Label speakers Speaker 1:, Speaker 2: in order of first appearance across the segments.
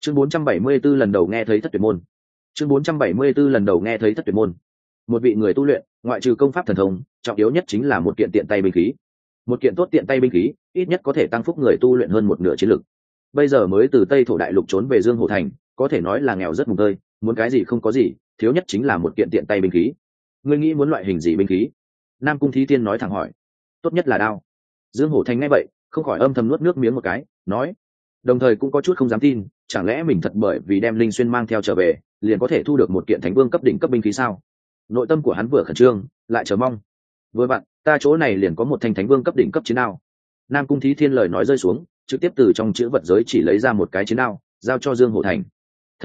Speaker 1: Chương 474 lần đầu nghe thấy thất tuyệt môn. Chương 474 lần đầu nghe thấy thất tuyệt môn. Một vị người tu luyện, ngoại trừ công pháp thần thông, trọng yếu nhất chính là một kiện tiện tay binh khí. Một kiện tốt tiện tay binh khí, ít nhất có thể tăng phúc người tu luyện hơn một nửa chiến lực. Bây giờ mới từ Tây Thổ Đại Lục trốn về Dương Hổ Thành, có thể nói là nghèo rất mùng tơi, muốn cái gì không có gì, thiếu nhất chính là một kiện tiện tay binh khí. Ngươi nghĩ muốn loại hình gì binh khí? Nam Cung Thí Thiên nói thẳng hỏi. Tốt nhất là đao. Dương Hổ Thành nghe vậy, không khỏi âm thầm nuốt nước miếng một cái, nói, đồng thời cũng có chút không dám tin, chẳng lẽ mình thật bởi vì đem Linh Xuyên mang theo trở về, liền có thể thu được một kiện Thánh Vương cấp đỉnh cấp binh khí sao? Nội tâm của hắn vừa khẩn trương, lại chờ mong. Vừa vặn, ta chỗ này liền có một thanh Thánh Vương cấp đỉnh cấp chiến đao. Nam Cung Thí Thiên lời nói rơi xuống, trực tiếp từ trong chữ vật giới chỉ lấy ra một cái chiến đao, giao cho Dương Hổ Thành.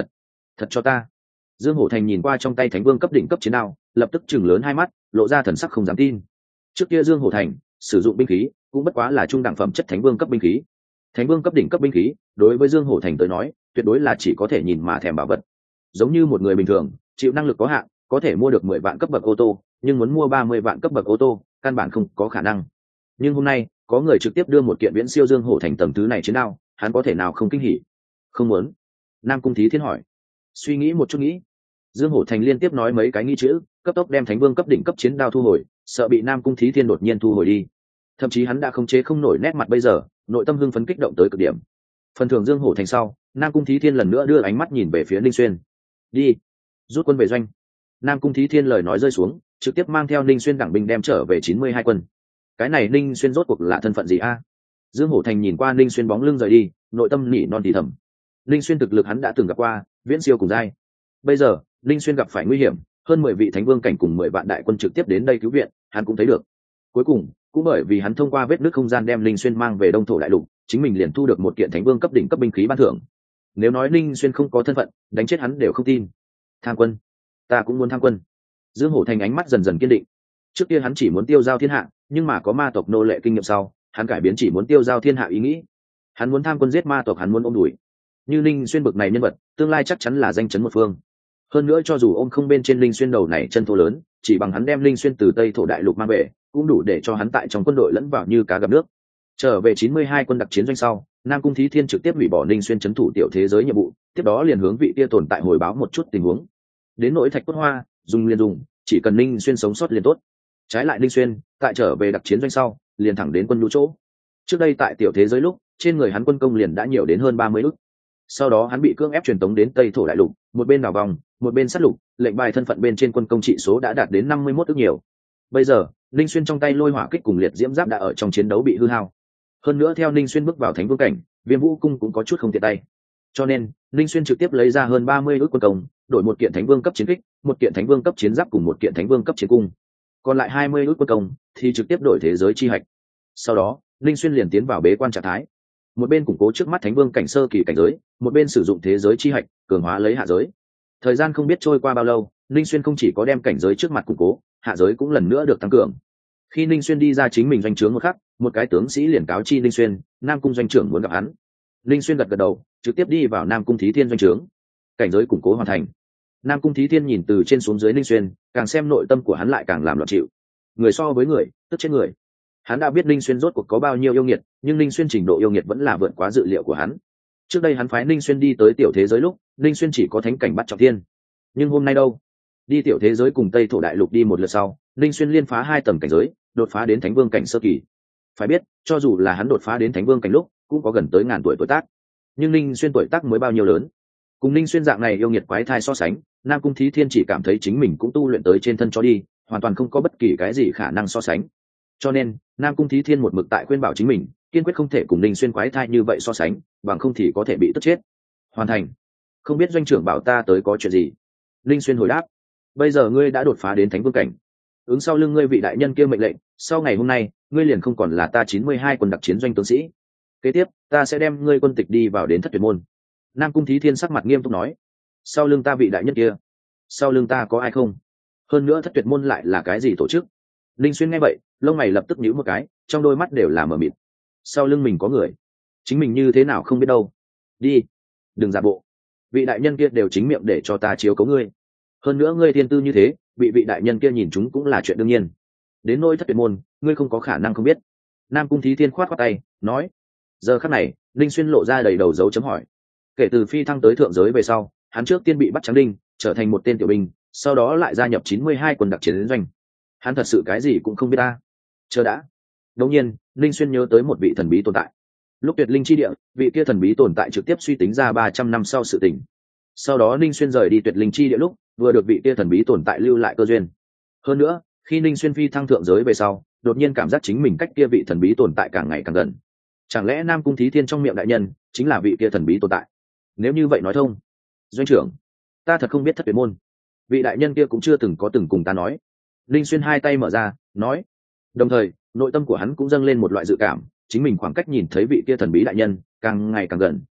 Speaker 1: Thật cho ta. Dương Hổ Thành nhìn qua trong tay Thánh Vương cấp đỉnh cấp chiến đao, lập tức chừng lớn hai mắt, lộ ra thần sắc không dám tin. Trước kia Dương Hổ Thành sử dụng binh khí cũng bất quá là trung đẳng phẩm chất Thánh Vương cấp binh khí. Thánh Vương cấp đỉnh cấp binh khí, đối với Dương Hổ Thành tới nói, tuyệt đối là chỉ có thể nhìn mà thèm bảo vật. Giống như một người bình thường, chịu năng lực có hạn, có thể mua được 10 vạn cấp bậc ô tô, nhưng muốn mua 30 vạn cấp bậc ô tô, căn bản không có khả năng. Nhưng hôm nay, có người trực tiếp đưa một kiện viễn siêu Dương Hổ Thành tầng thứ này chiến đao, hắn có thể nào không kinh hỉ? Không muốn. Nam Cung Thí Thiên hỏi. Suy nghĩ một chút nghĩ. Dương Hổ Thành liên tiếp nói mấy cái nghi chữ, cấp tốc đem Thánh Vương cấp đỉnh cấp chiến đao thu hồi, sợ bị Nam Cung Thí Thiên đột nhiên thu hồi đi. Thậm chí hắn đã không chế không nổi nét mặt bây giờ, nội tâm hưng phấn kích động tới cực điểm. Phần thưởng Dương Hổ Thành sau, Nam Cung Thí Thiên lần nữa đưa ánh mắt nhìn về phía Ninh Xuyên. Đi, rút quân về doanh. Nam Cung Thí Thiên lời nói rơi xuống, trực tiếp mang theo Ninh Xuyên đảng binh đem trở về 92 quân. Cái này Ninh Xuyên rốt cuộc là thân phận gì a? Dương Hổ Thành nhìn qua Ninh Xuyên bóng lưng rời đi, nội tâm nỉ non thì thầm. Ninh Xuyên thực lực hắn đã từng gặp qua, viễn siêu cùng giai. Bây giờ, Ninh Xuyên gặp phải nguy hiểm, hơn 10 vị Thánh Vương cảnh cùng 10 vạn đại quân trực tiếp đến đây cứu viện, hắn cũng thấy được. Cuối cùng, cũng bởi vì hắn thông qua vết nứt không gian đem Ninh Xuyên mang về Đông Thổ Đại Lục, chính mình liền thu được một kiện Thánh Vương cấp đỉnh cấp binh khí ban thưởng. Nếu nói Ninh Xuyên không có thân phận, đánh chết hắn đều không tin. Tham quân, ta cũng muốn tham quân. Dương Hổ Thành ánh mắt dần dần kiên định. Trước kia hắn chỉ muốn tiêu giao thiên hạ, nhưng mà có ma tộc nô lệ kinh nghiệm sau, hắn cải biến chỉ muốn tiêu giao thiên hạ ý nghĩ. Hắn muốn tham quân giết ma tộc, hắn muốn ôm đuổi. Như Ninh Xuyên bực này nhân vật, tương lai chắc chắn là danh chấn một phương. Hơn nữa cho dù ôm không bên trên Ninh Xuyên đầu này chân thô lớn, chỉ bằng hắn đem Ninh Xuyên từ Tây Thổ Đại Lục mang về, cũng đủ để cho hắn tại trong quân đội lẫn vào như cá gặp nước. Trở về 92 quân đặc chiến doanh sau, Nam Cung Thí Thiên trực tiếp hủy bỏ Ninh Xuyên trấn thủ tiểu thế giới nhiệm vụ, tiếp đó liền hướng vị kia tồn tại hồi báo một chút tình huống. Đến nỗi Thạch Cốt Hoa, dùng liền dùng, chỉ cần Ninh Xuyên sống sót liền tốt. Trái lại Ninh Xuyên, tại trở về đặc chiến doanh sau, liền thẳng đến quân lũ chỗ. Trước đây tại tiểu thế giới lúc, trên người hắn quân công liền đã nhiều đến hơn 30 ức. Sau đó hắn bị cưỡng ép truyền tống đến Tây Thổ Đại Lục, một bên đảo vòng, một bên sát lục, lệnh bài thân phận bên trên quân công trị số đã đạt đến 51 ức nhiều. Bây giờ, Ninh Xuyên trong tay lôi hỏa kích cùng liệt diễm giáp đã ở trong chiến đấu bị hư hao. Hơn nữa theo Ninh Xuyên bước vào Thánh Vương cảnh, Viêm Vũ cung cũng có chút không tiện tay. Cho nên, Ninh Xuyên trực tiếp lấy ra hơn 30 ức quân công, đổi một kiện Thánh Vương cấp chiến kích, một kiện Thánh Vương cấp chiến giáp cùng một kiện Thánh Vương cấp chiến cung. Còn lại 20 ức quân công thì trực tiếp đổi thế giới chi hạch. Sau đó, Ninh Xuyên liền tiến vào bế quan trạng thái. Một bên củng cố trước mắt Thánh Vương cảnh sơ kỳ cảnh giới, một bên sử dụng thế giới chi hạch, cường hóa lấy hạ giới. Thời gian không biết trôi qua bao lâu, Ninh Xuyên không chỉ có đem cảnh giới trước mặt củng cố, hạ giới cũng lần nữa được tăng cường. Khi Ninh Xuyên đi ra chính mình doanh trướng một khắc, một cái tướng sĩ liền cáo chi Ninh Xuyên, Nam Cung doanh trưởng muốn gặp hắn. Ninh Xuyên gật gật đầu, trực tiếp đi vào Nam Cung Thí Thiên doanh trướng. Cảnh giới củng cố hoàn thành. Nam Cung Thí Thiên nhìn từ trên xuống dưới Ninh Xuyên, càng xem nội tâm của hắn lại càng làm loạn chịu. Người so với người, tức chết người. Hắn đã biết Ninh Xuyên rốt cuộc có bao nhiêu yêu nghiệt, nhưng Ninh Xuyên trình độ yêu nghiệt vẫn là vượt quá dự liệu của hắn. Trước đây hắn phái Ninh Xuyên đi tới tiểu thế giới lúc, Ninh Xuyên chỉ có thánh cảnh bắt trọng thiên. Nhưng hôm nay đâu? Đi tiểu thế giới cùng Tây Thổ Đại Lục đi một lượt sau, Ninh Xuyên liên phá 2 tầng cảnh giới, đột phá đến Thánh Vương cảnh sơ kỳ. Phải biết, cho dù là hắn đột phá đến Thánh Vương cảnh lúc, cũng có gần tới ngàn tuổi tác. Nhưng Ninh Xuyên tuổi tác mới bao nhiêu lớn? Cùng Ninh Xuyên dạng này yêu nghiệt quái thai so sánh, Nam Cung Thí Thiên chỉ cảm thấy chính mình cũng tu luyện tới trên thân chó đi, hoàn toàn không có bất kỳ cái gì khả năng so sánh. Cho nên, Nam Cung Thí Thiên một mực tại khuyên bảo chính mình, kiên quyết không thể cùng Ninh Xuyên quái thai như vậy so sánh, bằng không thì có thể bị tức chết. Hoàn thành. Không biết doanh trưởng bảo ta tới có chuyện gì? Ninh Xuyên hồi đáp. Bây giờ ngươi đã đột phá đến Thánh Vương cảnh. Ứng sau lưng ngươi vị đại nhân kia mệnh lệnh, sau ngày hôm nay, ngươi liền không còn là ta 92 quân đặc chiến doanh tướng sĩ. Kế tiếp, ta sẽ đem ngươi quân tịch đi vào đến Thất Tuyệt môn. Nam Cung Thí Thiên sắc mặt nghiêm túc nói. Sau lưng ta vị đại nhân kia, sau lưng ta có ai không? Hơn nữa Thất Tuyệt môn lại là cái gì tổ chức? Linh Xuyên nghe vậy, lông mày lập tức nhíu một cái, trong đôi mắt đều là mờ mịt. Sau lưng mình có người, chính mình như thế nào không biết đâu. Đi, đừng giả bộ. Vị đại nhân kia đều chính miệng để cho ta chiếu cố ngươi. Hơn nữa ngươi thiên tư như thế, bị vị đại nhân kia nhìn chúng cũng là chuyện đương nhiên. Đến nỗi Thất Tuyệt môn, ngươi không có khả năng không biết. Nam Cung Thí Thiên khoát khoát tay, nói. Giờ khắc này, Linh Xuyên lộ ra đầy đầu dấu chấm hỏi. Kể từ phi thăng tới thượng giới về sau, hắn trước tiên bị bắt trắng đinh, trở thành một tên tiểu binh, sau đó lại gia nhập 92 quân đặc chiến doanh. Hắn thật sự cái gì cũng không biết ta. Chờ đã. Đột nhiên, Linh Xuyên nhớ tới một vị thần bí tồn tại. Lúc tuyệt linh chi địa, vị kia thần bí tồn tại trực tiếp suy tính ra 300 năm sau sự tình. Sau đó Linh Xuyên rời đi tuyệt linh chi địa lúc, vừa được vị kia thần bí tồn tại lưu lại cơ duyên. Hơn nữa, khi Linh Xuyên phi thăng thượng giới về sau, đột nhiên cảm giác chính mình cách kia vị thần bí tồn tại càng ngày càng gần. Chẳng lẽ Nam Cung Thí Thiên trong miệng đại nhân chính là vị kia thần bí tồn tại? Nếu như vậy nói thông. Doanh trưởng, ta thật không biết thất tuyệt môn. Vị đại nhân kia cũng chưa từng cùng ta nói. Linh Xuyên hai tay mở ra, nói. Đồng thời, nội tâm của hắn cũng dâng lên một loại dự cảm, chính mình khoảng cách nhìn thấy vị kia thần bí đại nhân càng ngày càng gần.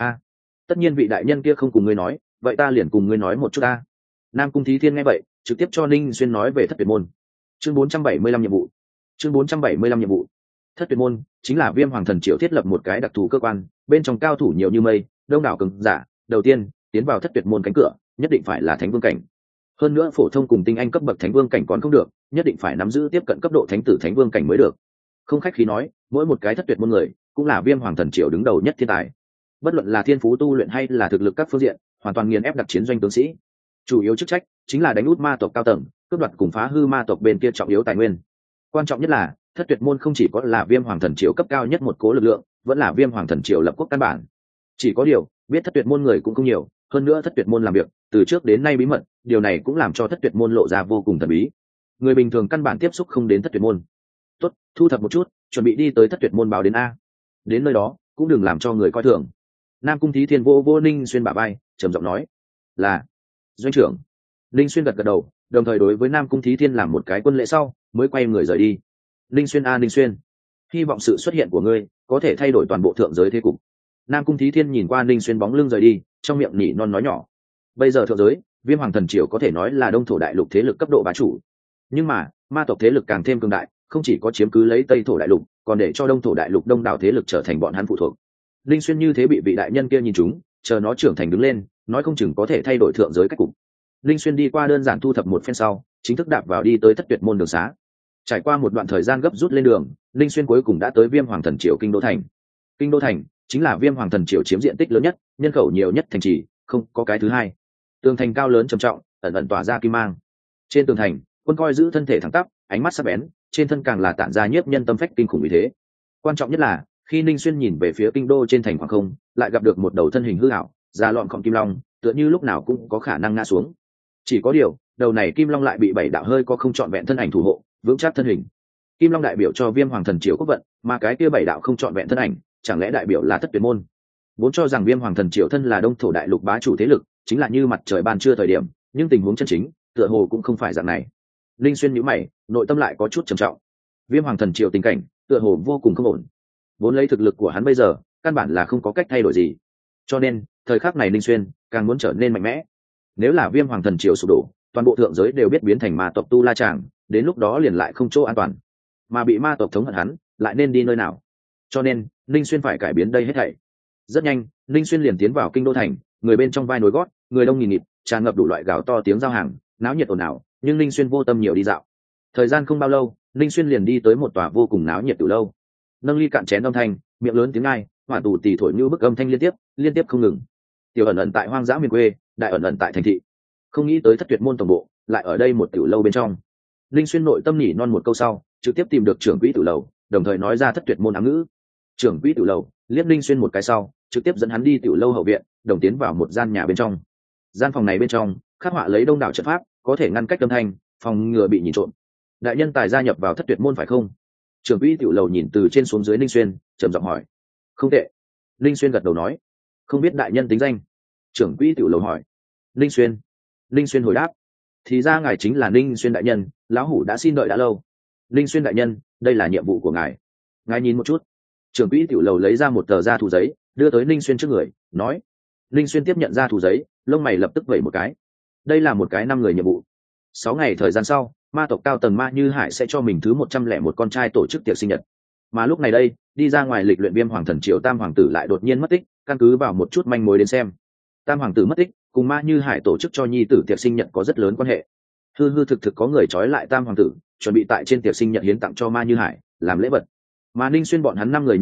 Speaker 1: Tất nhiên vị đại nhân kia không cùng ngươi nói, vậy ta liền cùng ngươi nói một chút ta. Nam Cung Thí Thiên nghe vậy, trực tiếp cho Linh Xuyên nói về thất tuyệt môn. Chương 475 nhiệm vụ. Chương 475 nhiệm vụ. Thất tuyệt môn chính là Viêm Hoàng Thần Triều thiết lập một cái đặc thù cơ quan, bên trong cao thủ nhiều như mây, đông đảo cường giả. Đầu tiên, tiến vào thất tuyệt môn cánh cửa, nhất định phải là thánh vương cảnh. Hơn nữa phổ thông cùng tinh anh cấp bậc thánh vương cảnh còn không được, nhất định phải nắm giữ tiếp cận cấp độ thánh tử thánh vương cảnh mới được. Không khách khí nói, mỗi một cái thất tuyệt môn người cũng là Viêm Hoàng Thần Triều đứng đầu nhất thiên tài. Bất luận là thiên phú tu luyện hay là thực lực các phương diện, hoàn toàn nghiền ép đặc chiến doanh tướng sĩ. Chủ yếu chức trách chính là đánh út ma tộc cao tầng, cướp đoạt cùng phá hư ma tộc bên kia trọng yếu tài nguyên. Quan trọng nhất là thất tuyệt môn không chỉ có là Viêm Hoàng Thần Triều cấp cao nhất một cố lực lượng, vẫn là Viêm Hoàng Thần Triều lập quốc căn bản. Chỉ có điều, biết thất tuyệt môn người cũng không nhiều, hơn nữa thất tuyệt môn làm việc từ trước đến nay bí mật, điều này cũng làm cho thất tuyệt môn lộ ra vô cùng thần bí. Người bình thường căn bản tiếp xúc không đến thất tuyệt môn. Tốt, thu thập một chút, chuẩn bị đi tới thất tuyệt môn báo đến a. Đến nơi đó, cũng đừng làm cho người coi thường. Nam Cung Thí Thiên vô Ninh Xuyên bả vai, trầm giọng nói. Là. Doanh trưởng. Ninh Xuyên gật đầu, đồng thời đối với Nam Cung Thí Thiên làm một cái quân lễ sau, mới quay người rời đi. Ninh Xuyên a Ninh Xuyên, hy vọng sự xuất hiện của ngươi có thể thay đổi toàn bộ thượng giới thế cục. Nam Cung Thí Thiên nhìn qua Ninh Xuyên bóng lưng rời đi, trong miệng nỉ non nói nhỏ. Bây giờ thượng giới, Viêm Hoàng Thần Triều có thể nói là đông thổ đại lục thế lực cấp độ bá chủ. Nhưng mà, ma tộc thế lực càng thêm cường đại, không chỉ có chiếm cứ lấy Tây thổ đại lục, còn để cho đông thổ đại lục đông đảo thế lực trở thành bọn hắn phụ thuộc. Ninh Xuyên như thế bị vị đại nhân kia nhìn trúng, chờ nó trưởng thành đứng lên, nói không chừng có thể thay đổi thượng giới cách cục. Ninh Xuyên đi qua đơn giản thu thập một phen sau, chính thức đạp vào đi tới thất tuyệt môn đường xá. Trải qua một đoạn thời gian gấp rút lên đường, Ninh Xuyên cuối cùng đã tới Viêm Hoàng Thần Triều kinh đô thành. Kinh đô thành chính là Viêm Hoàng Thần Triều chiếm diện tích lớn nhất, nhân khẩu nhiều nhất thành trì, không có cái thứ hai. Tường thành cao lớn trầm trọng, ẩn ẩn tỏa ra kim mang. Trên tường thành, quân coi giữ thân thể thẳng tắp, ánh mắt sắc bén, trên thân càng là tản ra nhiếp nhân tâm phách kinh khủng như thế. Quan trọng nhất là, khi Ninh Xuyên nhìn về phía kinh đô trên thành khoảng không, lại gặp được một đầu thân hình hư ảo, da lọn khổng kim long, tựa như lúc nào cũng có khả năng ngã xuống. Chỉ có điều, đầu này kim long lại bị bảy đạo hơi có không trọn vẹn thân ảnh thủ hộ, vững chắc thân hình. Kim long đại biểu cho Viêm Hoàng Thần Triều quốc vận, mà cái kia bảy đạo không trọn vẹn thân ảnh, chẳng lẽ đại biểu là thất tuyệt môn? Vốn cho rằng Viêm Hoàng Thần Triều thân là đông thổ đại lục bá chủ thế lực, chính là như mặt trời ban trưa thời điểm, nhưng tình huống chân chính, tựa hồ cũng không phải dạng này. Linh Xuyên nhíu mày, nội tâm lại có chút trầm trọng. Viêm Hoàng Thần Triều tình cảnh, tựa hồ vô cùng không ổn. Vốn lấy thực lực của hắn bây giờ, căn bản là không có cách thay đổi gì. Cho nên, thời khắc này Linh Xuyên càng muốn trở nên mạnh mẽ. Nếu là Viêm Hoàng Thần Triều sụp đổ, toàn bộ thượng giới đều biết biến thành ma tộc tu la tràng, đến lúc đó liền lại không chỗ an toàn. Mà bị ma tộc thống hận hắn, lại nên đi nơi nào? Cho nên, Linh Xuyên phải cải biến đây hết thảy. Rất nhanh, Linh Xuyên liền tiến vào kinh đô thành, người bên trong vai nối gót, người đông nghìn nghịt, tràn ngập đủ loại gào to tiếng giao hàng, náo nhiệt ồn ào, nhưng Linh Xuyên vô tâm nhiều đi dạo. Thời gian không bao lâu, Linh Xuyên liền đi tới một tòa vô cùng náo nhiệt từ lâu. Nâng ly cạn chén âm thanh, miệng lớn tiếng ai, hỏa tù tì thổi như bức âm thanh liên tiếp không ngừng. Tiểu ẩn ẩn tại hoang dã miền quê, đại ẩn ẩn tại thành thị. Không nghĩ tới thất tuyệt môn tổng bộ, lại ở đây một tiểu lâu bên trong. Linh Xuyên nội tâm nhỉ non một câu sau, trực tiếp tìm được trưởng quỹ tiểu lầu, đồng thời nói ra thất tuyệt môn ám ngữ. Trưởng quỹ tiểu lầu liếc Linh Xuyên một cái sau, trực tiếp dẫn hắn đi tiểu lâu hậu viện, đồng tiến vào một gian nhà bên trong. Gian phòng này bên trong khắc họa lấy đông đảo trận pháp, có thể ngăn cách âm thanh, phòng ngừa bị nhìn trộm. Đại nhân tài gia nhập vào thất tuyệt môn phải không? Trưởng quỹ tiểu lầu nhìn từ trên xuống dưới Linh Xuyên, trầm giọng hỏi. Không tệ. Linh Xuyên gật đầu nói. Không biết đại nhân tính danh? Trưởng quỹ tiểu lầu hỏi. Linh Xuyên hồi đáp. Thì ra ngài chính là Linh Xuyên đại nhân, lão hủ đã xin đợi đã lâu. Linh Xuyên đại nhân, đây là nhiệm vụ của ngài. Ngài nhìn một chút. Trưởng quỹ tiểu lầu lấy ra một tờ da thù giấy, đưa tới Linh Xuyên trước người, nói. Linh Xuyên tiếp nhận da thù giấy, lông mày lập tức vẩy một cái. Đây là một cái 5 người nhiệm vụ. 6 ngày thời gian sau, ma tộc cao tầng Ma Như Hải sẽ cho mình thứ 101 con trai tổ chức tiệc sinh nhật. Mà lúc này đây, đi ra ngoài lịch luyện Viêm Hoàng Thần Triều Tam hoàng tử lại đột nhiên mất tích, căn cứ vào một chút manh mối đến xem, Tam hoàng tử mất tích cùng Ma Như Hải tổ chức cho nhi tử tiệc sinh nhật có rất lớn quan hệ. Hư thực có người trói lại Tam hoàng tử, chuẩn bị tại trên tiệc sinh nhật hiến tặng cho Ma Như Hải làm lễ vật. Mà Ninh Xuyên bọn hắn 5 người nhiệm vụ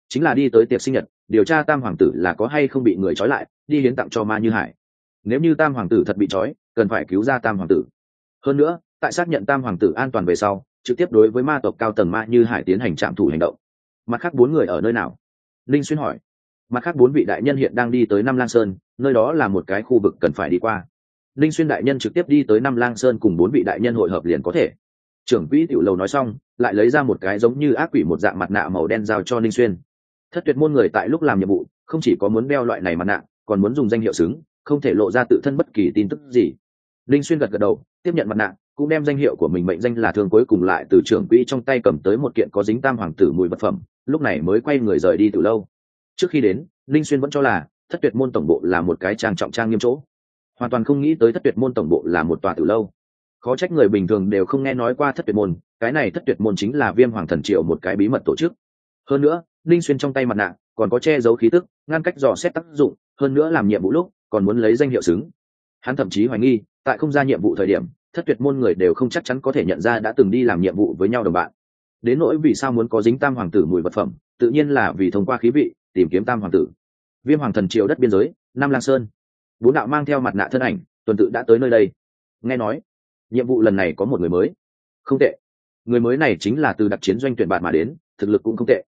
Speaker 1: chính là đi tới tiệc sinh nhật điều tra tam hoàng tử là có hay không bị người trói lại đi hiến tặng cho Ma Như Hải. Nếu như tam hoàng tử thật bị trói cần phải cứu ra tam hoàng tử. Hơn nữa tại xác nhận tam hoàng tử an toàn về sau trực tiếp đối với ma tộc cao tầng Ma Như Hải tiến hành trạm thủ hành động. Mặt khác 4 người ở nơi nào? Linh Xuyên hỏi. Mặt khác 4 vị đại nhân hiện đang đi tới Nam Lang Sơn, nơi đó là một cái khu vực cần phải đi qua. Linh Xuyên đại nhân trực tiếp đi tới Nam Lang Sơn cùng 4 vị đại nhân hội hợp liền có thể. Trưởng quỹ tiểu lầu nói xong lại lấy ra một cái giống như ác quỷ một dạng mặt nạ màu đen giao cho Linh Xuyên. Thất Tuyệt môn người tại lúc làm nhiệm vụ không chỉ có muốn đeo loại này mặt nạ còn muốn dùng danh hiệu xứng, không thể lộ ra tự thân bất kỳ tin tức gì. Linh Xuyên gật gật đầu tiếp nhận mặt nạ, cũng đem danh hiệu của mình mệnh danh là Thương, cuối cùng lại từ trưởng quỹ trong tay cầm tới một kiện có dính tam hoàng tử mùi vật phẩm, lúc này mới quay người rời đi từ lâu. Trước khi đến Linh Xuyên vẫn cho là Thất Tuyệt môn tổng bộ là một cái trang trọng trang nghiêm chỗ, hoàn toàn không nghĩ tới Thất Tuyệt môn tổng bộ là một tòa tử lâu. Khó trách người bình thường đều không nghe nói qua Thất Tuyệt môn, cái này Thất Tuyệt môn chính là Viêm Hoàng Thần Triều một cái bí mật tổ chức. Hơn nữa Linh Xuyên trong tay mặt nạ còn có che giấu khí tức, ngăn cách dò xét tác dụng, hơn nữa làm nhiệm vụ lúc còn muốn lấy danh hiệu xứng. Hắn thậm chí hoài nghi tại không ra nhiệm vụ thời điểm Thất Tuyệt môn người đều không chắc chắn có thể nhận ra đã từng đi làm nhiệm vụ với nhau đồng bạn. Đến nỗi vì sao muốn có dính tam hoàng tử mùi vật phẩm, tự nhiên là vì thông qua khí vị tìm kiếm tam hoàng tử. Viêm Hoàng Thần Triều đất biên giới Nam Lang Sơn, 4 đạo mang theo mặt nạ thân ảnh tuần tự đã tới nơi đây. Nghe nói nhiệm vụ lần này có một người mới. Không tệ, người mới này chính là từ đặc chiến doanh tuyển bạn mà đến, thực lực cũng không tệ.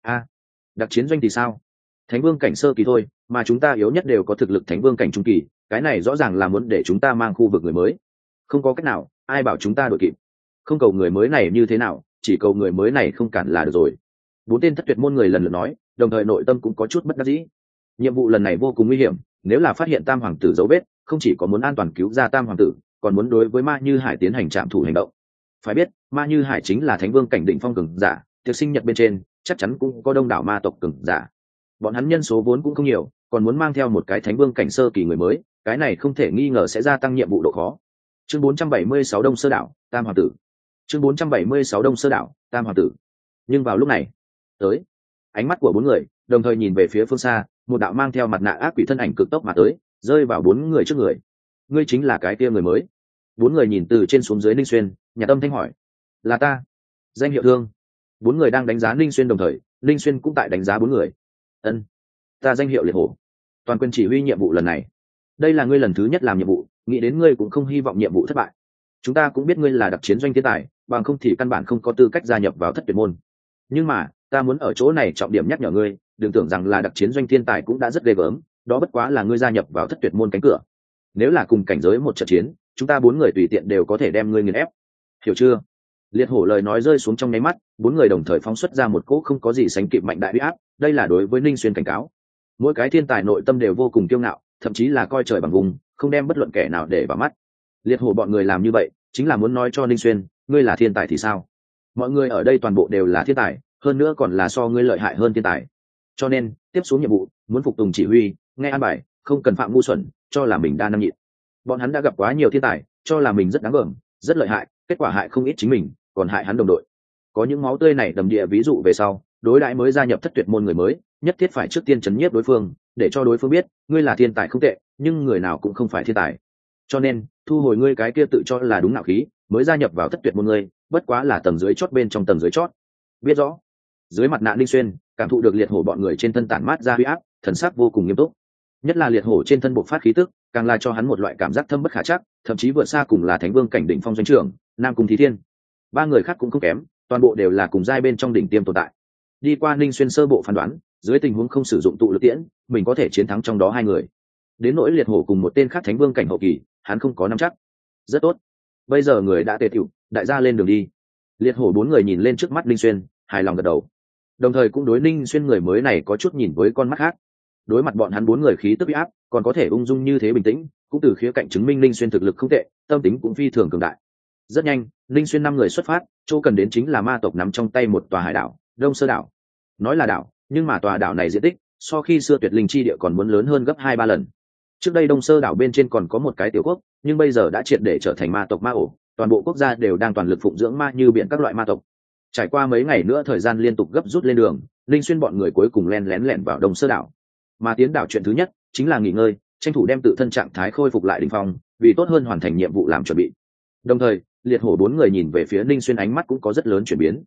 Speaker 1: Đặc chiến doanh thì sao? Thánh vương cảnh sơ kỳ thôi, mà chúng ta yếu nhất đều có thực lực thánh vương cảnh trung kỳ, cái này rõ ràng là muốn để chúng ta mang khu vực người mới. Không có cách nào, ai bảo chúng ta đội kịp. Không cầu người mới này như thế nào, chỉ cầu người mới này không cản là được rồi. 4 tên Thất Tuyệt môn người lần lượt nói, đồng thời nội tâm cũng có chút bất đắc dĩ. Nhiệm vụ lần này vô cùng nguy hiểm, nếu là phát hiện tam hoàng tử dấu vết, không chỉ có muốn an toàn cứu ra tam hoàng tử, còn muốn đối với Ma Như Hải tiến hành trạm thủ hành động. Phải biết Ma Như Hải chính là thánh vương cảnh đỉnh phong cường giả, tiệc sinh nhật bên trên chắc chắn cũng có đông đảo ma tộc cường giả. Bọn hắn nhân số vốn cũng không nhiều, còn muốn mang theo một cái thánh vương cảnh sơ kỳ người mới, cái này không thể nghi ngờ sẽ gia tăng nhiệm vụ độ khó. Chương 476 Đông Sơ đảo, Tam hoàng tử. Chương 476 Đông Sơ đảo, Tam hoàng tử. Nhưng vào lúc này, tới, ánh mắt của 4 người đồng thời nhìn về phía phương xa, một đạo mang theo mặt nạ ác quỷ thân ảnh cực tốc mà tới, rơi vào 4 người trước người. Ngươi chính là cái kia người mới? 4 người nhìn từ trên xuống dưới Ninh Xuyên, nhà tâm thanh hỏi. Là ta. Danh hiệu Thương. 4 người đang đánh giá Ninh Xuyên đồng thời, Ninh Xuyên cũng tại đánh giá 4 người. Ân, ta danh hiệu Liệt Hổ, toàn quyền chỉ huy nhiệm vụ lần này. Đây là ngươi lần thứ nhất làm nhiệm vụ, nghĩ đến ngươi cũng không hy vọng nhiệm vụ thất bại. Chúng ta cũng biết ngươi là đặc chiến doanh thiên tài, bằng không thì căn bản không có tư cách gia nhập vào Thất Tuyệt môn. Nhưng mà ta muốn ở chỗ này trọng điểm nhắc nhở ngươi, đừng tưởng rằng là đặc chiến doanh thiên tài cũng đã rất ghê gớm, đó bất quá là ngươi gia nhập vào Thất Tuyệt môn cánh cửa. Nếu là cùng cảnh giới một trận chiến, chúng ta 4 người tùy tiện đều có thể đem ngươi nghiền ép, hiểu chưa? Liệt Hổ lời nói rơi xuống trong nháy mắt, 4 người đồng thời phóng xuất ra một cỗ không có gì sánh kịp mạnh đại uy áp, đây là đối với Ninh Xuyên cảnh cáo. Mỗi cái thiên tài nội tâm đều vô cùng kiêu ngạo, thậm chí là coi trời bằng vùng, không đem bất luận kẻ nào để vào mắt. Liệt Hổ bọn người làm như vậy chính là muốn nói cho Ninh Xuyên, ngươi là thiên tài thì sao? Mọi người ở đây toàn bộ đều là thiên tài, hơn nữa còn là so ngươi lợi hại hơn thiên tài. Cho nên tiếp xuống nhiệm vụ muốn phục tùng chỉ huy, nghe an bài, không cần phạm ngu xuẩn, cho là mình đa năng nhịn. Bọn hắn đã gặp quá nhiều thiên tài, cho là mình rất đáng gờm, rất lợi hại, kết quả hại không ít chính mình, còn hại hắn đồng đội. Có những máu tươi này đầm địa ví dụ về sau, đối đãi mới gia nhập Thất Tuyệt môn người mới, nhất thiết phải trước tiên chấn nhiếp đối phương, để cho đối phương biết ngươi là thiên tài không tệ, nhưng người nào cũng không phải thiên tài. Cho nên thu hồi ngươi cái kia tự cho là đúng nạo khí, mới gia nhập vào Thất Tuyệt môn ngươi, bất quá là tầng dưới chót bên trong tầng dưới chót. Biết rõ. Dưới mặt nạ Linh Xuyên cảm thụ được Liệt Hổ bọn người trên thân tản mát ra huy áp, thần sắc vô cùng nghiêm túc. Nhất là Liệt Hổ trên thân bộc phát khí tức, càng là cho hắn một loại cảm giác thâm bất khả trắc, thậm chí vượt xa cùng là thánh vương cảnh đỉnh phong doanh trưởng Nam Cung Thí Thiên. 3 người khác cũng không kém, toàn bộ đều là cùng giai bên trong đỉnh tiêm tồn tại. Đi qua Ninh Xuyên sơ bộ phán đoán, dưới tình huống không sử dụng tụ lực tiễn, mình có thể chiến thắng trong đó 2 người. Đến nỗi Liệt Hổ cùng một tên khác thánh vương cảnh hậu kỳ, hắn không có nắm chắc. Rất tốt, bây giờ người đã tề tựu, đại gia lên đường đi. Liệt Hổ 4 người nhìn lên trước mắt Ninh Xuyên, hài lòng gật đầu, đồng thời cũng đối Ninh Xuyên người mới này có chút nhìn với con mắt khác. Đối mặt bọn hắn 4 người khí tức uy áp, còn có thể ung dung như thế bình tĩnh, cũng từ khía cạnh chứng minh Ninh Xuyên thực lực không tệ, tâm tính cũng phi thường cường đại. Rất nhanh, Ninh Xuyên 5 người xuất phát, chỗ cần đến chính là ma tộc nắm trong tay một tòa hải đảo, Đông Sơ đảo. Nói là đảo, nhưng mà tòa đảo này diện tích so khi xưa Tuyệt Linh chi địa còn muốn lớn hơn gấp 2-3 lần. Trước đây Đông Sơ đảo bên trên còn có một cái tiểu quốc, nhưng bây giờ đã triệt để trở thành ma tộc ma ổ, toàn bộ quốc gia đều đang toàn lực phụng dưỡng ma như biển các loại ma tộc. Trải qua mấy ngày nữa thời gian liên tục gấp rút lên đường, Ninh Xuyên bọn người cuối cùng len lén vào Đông Sơ đảo. Mà tiến đảo chuyện thứ nhất chính là nghỉ ngơi, tranh thủ đem tự thân trạng thái khôi phục lại đỉnh phong, vì tốt hơn hoàn thành nhiệm vụ làm chuẩn bị. Đồng thời, Liệt Hổ 4 người nhìn về phía Ninh Xuyên ánh mắt cũng có rất lớn chuyển biến.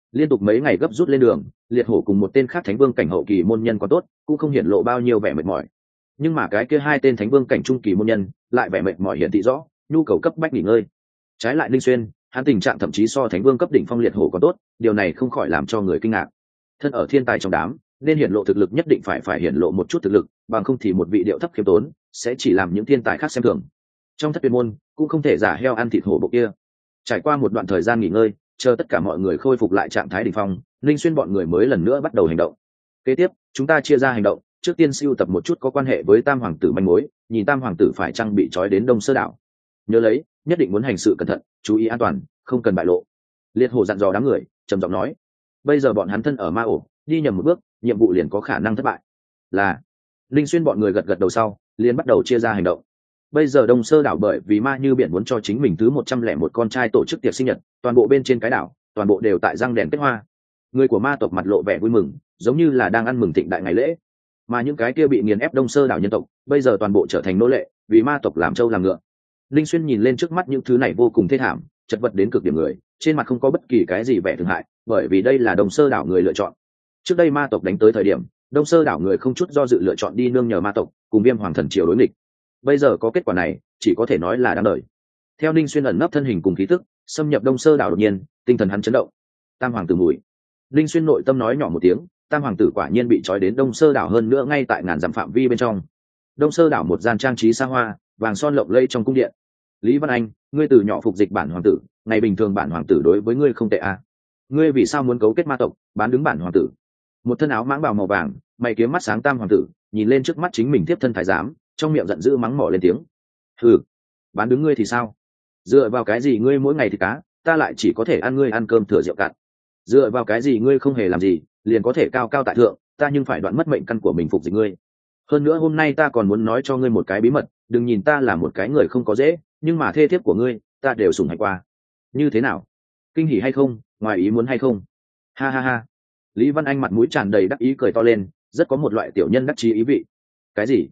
Speaker 1: liên tục mấy ngày gấp rút lên đường, liệt hổ cùng một tên khác thánh vương cảnh hậu kỳ môn nhân có tốt cũng không hiển lộ bao nhiêu vẻ mệt mỏi, nhưng mà cái kia hai tên thánh vương cảnh trung kỳ môn nhân lại vẻ mệt mỏi hiển thị rõ, nhu cầu cấp bách nghỉ ngơi. Trái lại Linh Xuyên, hắn tình trạng thậm chí so thánh vương cấp đỉnh phong liệt hổ còn tốt, điều này không khỏi làm cho người kinh ngạc. Thân ở thiên tài trong đám, nên hiển lộ thực lực nhất định phải hiển lộ một chút thực lực, bằng không thì một vị điệu thấp khiêm tốn sẽ chỉ làm những thiên tài khác xem thường. Trong thất tuyệt môn cũng không thể giả heo ăn thịt hổ bộ kia. Trải qua một đoạn thời gian nghỉ ngơi, chờ tất cả mọi người khôi phục lại trạng thái đỉnh phong, Linh Xuyên bọn người mới lần nữa bắt đầu hành động. Kế tiếp, chúng ta chia ra hành động, trước tiên sưu tập một chút có quan hệ với Tam hoàng tử manh mối, nhìn Tam hoàng tử phải chăng bị trói đến Đông Sơ đảo. Nhớ lấy, nhất định muốn hành sự cẩn thận, chú ý an toàn, không cần bại lộ. Liệt hổ dặn dò đám người, trầm giọng nói: bây giờ bọn hắn thân ở ma ổ, đi nhầm một bước, nhiệm vụ liền có khả năng thất bại. Là. Linh Xuyên bọn người gật gật đầu sau, liền bắt đầu chia ra hành động. Bây giờ Đông Sơ đảo bởi vì Ma Như Biển muốn cho chính mình thứ 101 con trai tổ chức tiệc sinh nhật, toàn bộ bên trên cái đảo, toàn bộ đều tại răng đèn kết hoa. Người của ma tộc mặt lộ vẻ vui mừng, giống như là đang ăn mừng thịnh đại ngày lễ. Mà những cái kia bị nghiền ép Đông Sơ đảo nhân tộc, bây giờ toàn bộ trở thành nô lệ, vì ma tộc làm trâu làm ngựa. Linh Xuyên nhìn lên trước mắt những thứ này vô cùng thê thảm, chật vật đến cực điểm người, trên mặt không có bất kỳ cái gì vẻ thương hại, bởi vì đây là Đông Sơ đảo người lựa chọn. Trước đây ma tộc đánh tới thời điểm, Đông Sơ đảo người không chút do dự lựa chọn đi nương nhờ ma tộc, cùng Viêm Hoàng thần triều đối nghịch. Bây giờ có kết quả này, chỉ có thể nói là đáng đời. Theo Ninh Xuyên ẩn nấp thân hình cùng khí tức xâm nhập Đông Sơ đảo, đột nhiên tinh thần hắn chấn động. Tam hoàng tử mùi. Ninh Xuyên nội tâm nói nhỏ một tiếng, Tam hoàng tử quả nhiên bị trói đến Đông Sơ đảo, hơn nữa ngay tại ngàn dặm phạm vi bên trong. Đông Sơ đảo một gian trang trí xa hoa, vàng son lộng lẫy trong cung điện. Lý Văn Anh, ngươi từ nhỏ phục dịch bản hoàng tử, ngày bình thường bản hoàng tử đối với ngươi không tệ à? Ngươi vì sao muốn cấu kết ma tộc, bán đứng bản hoàng tử? Một thân áo mãng bào màu vàng, mày kiếm mắt sáng Tam hoàng tử nhìn lên trước mắt chính mình tiếp thân thái giám, trong miệng giận dữ mắng mỏ lên tiếng: hừ, bán đứng ngươi thì sao? Dựa vào cái gì ngươi mỗi ngày thì cá, ta lại chỉ có thể ăn ngươi ăn cơm thừa rượu cạn? Dựa vào cái gì ngươi không hề làm gì liền có thể cao cao tại thượng, ta nhưng phải đoạn mất mệnh căn của mình phục dịch ngươi? Hơn nữa hôm nay ta còn muốn nói cho ngươi một cái bí mật, đừng nhìn ta là một cái người không có dễ, nhưng mà thê thiếp của ngươi ta đều sủng hạnh qua. Như thế nào? Kinh hỉ hay không, ngoài ý muốn hay không? Ha ha ha. Lý Văn Anh mặt mũi tràn đầy đắc ý cười to lên, rất có một loại tiểu nhân đắc chí ý vị. Cái gì?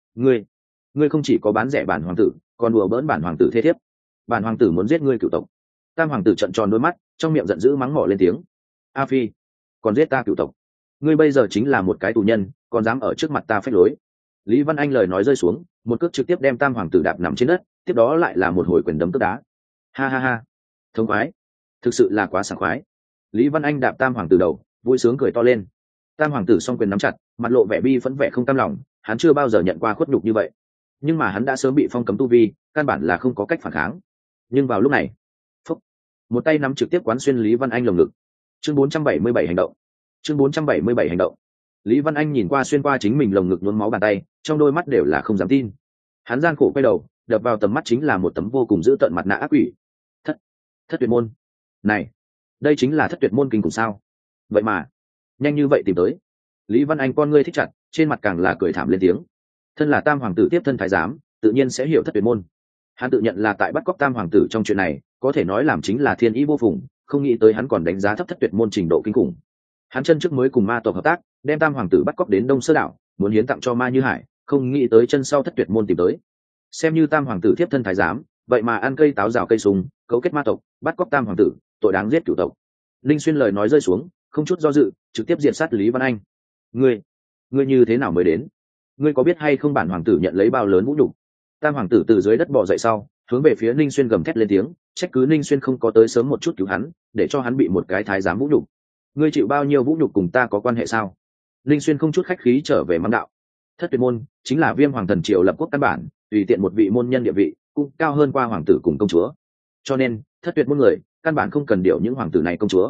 Speaker 1: Ngươi không chỉ có bán rẻ bản hoàng tử, còn đùa bỡn bản hoàng tử thê thiếp. Bản hoàng tử muốn giết ngươi cửu tộc. Tam hoàng tử trợn tròn đôi mắt, trong miệng giận dữ mắng mỏ lên tiếng: a phi, còn giết ta cửu tộc? Ngươi bây giờ chính là một cái tù nhân, còn dám ở trước mặt ta phách lối. Lý Văn Anh lời nói rơi xuống, một cước trực tiếp đem Tam hoàng tử đạp nằm trên đất, tiếp đó lại là một hồi quyền đấm cước đá. Ha ha ha, thống khoái, thực sự là quá sảng khoái. Lý Văn Anh đạp Tam hoàng tử đầu, vui sướng cười to lên. Tam hoàng tử song quyền nắm chặt, mặt lộ vẻ bi phẫn, vẻ không cam lòng, hắn chưa bao giờ nhận qua khuất nhục như vậy, nhưng mà hắn đã sớm bị phong cấm tu vi, căn bản là không có cách phản kháng. Nhưng vào lúc này, phúc, một tay nắm trực tiếp quán xuyên Lý Văn Anh lồng ngực. Chương 477 hành động. Chương 477 hành động. Lý Văn Anh nhìn qua xuyên qua chính mình lồng ngực nhuốm máu bàn tay, trong đôi mắt đều là không dám tin. Hắn gian khổ quay đầu, đập vào tầm mắt chính là một tấm vô cùng dữ tợn mặt nạ ác quỷ. Thất tuyệt môn. Này, đây chính là thất tuyệt môn kinh khủng sao? Vậy mà, nhanh như vậy tìm tới. Lý Văn Anh con ngươi thích chặt, trên mặt càng là cười thảm lên tiếng. Thân là Tam hoàng tử tiếp thân thái giám, tự nhiên sẽ hiểu thất tuyệt môn. Hắn tự nhận là tại bắt cóc Tam hoàng tử trong chuyện này, có thể nói làm chính là thiên ý vô phùng, không nghĩ tới hắn còn đánh giá thấp thất tuyệt môn trình độ kinh khủng. Hắn chân trước mới cùng ma tộc hợp tác, đem Tam hoàng tử bắt cóc đến Đông Sơ đảo, muốn hiến tặng cho Ma Như Hải, không nghĩ tới chân sau thất tuyệt môn tìm tới. Xem như Tam hoàng tử tiếp thân thái giám, vậy mà ăn cây táo rào cây sung, cấu kết ma tộc, bắt cóc Tam hoàng tử, tội đáng giết cửu tộc. Linh Xuyên lời nói rơi xuống, không chút do dự, trực tiếp diệt sát Lý Văn Anh. Ngươi như thế nào mới đến? Ngươi có biết hay không bản hoàng tử nhận lấy bao lớn vũ nhục? Tam hoàng tử từ dưới đất bò dậy sau, hướng về phía Ninh Xuyên gầm thét lên tiếng, trách cứ Ninh Xuyên không có tới sớm một chút cứu hắn, để cho hắn bị một cái thái giám vũ nhục. Ngươi chịu bao nhiêu vũ nhục cùng ta có quan hệ sao? Ninh Xuyên không chút khách khí trở về mắng đạo. Thất tuyệt môn chính là Viêm Hoàng thần triều lập quốc căn bản, tùy tiện một vị môn nhân địa vị cũng cao hơn qua hoàng tử cùng công chúa. Cho nên, thất tuyệt môn người, căn bản không cần điều những hoàng tử này công chúa.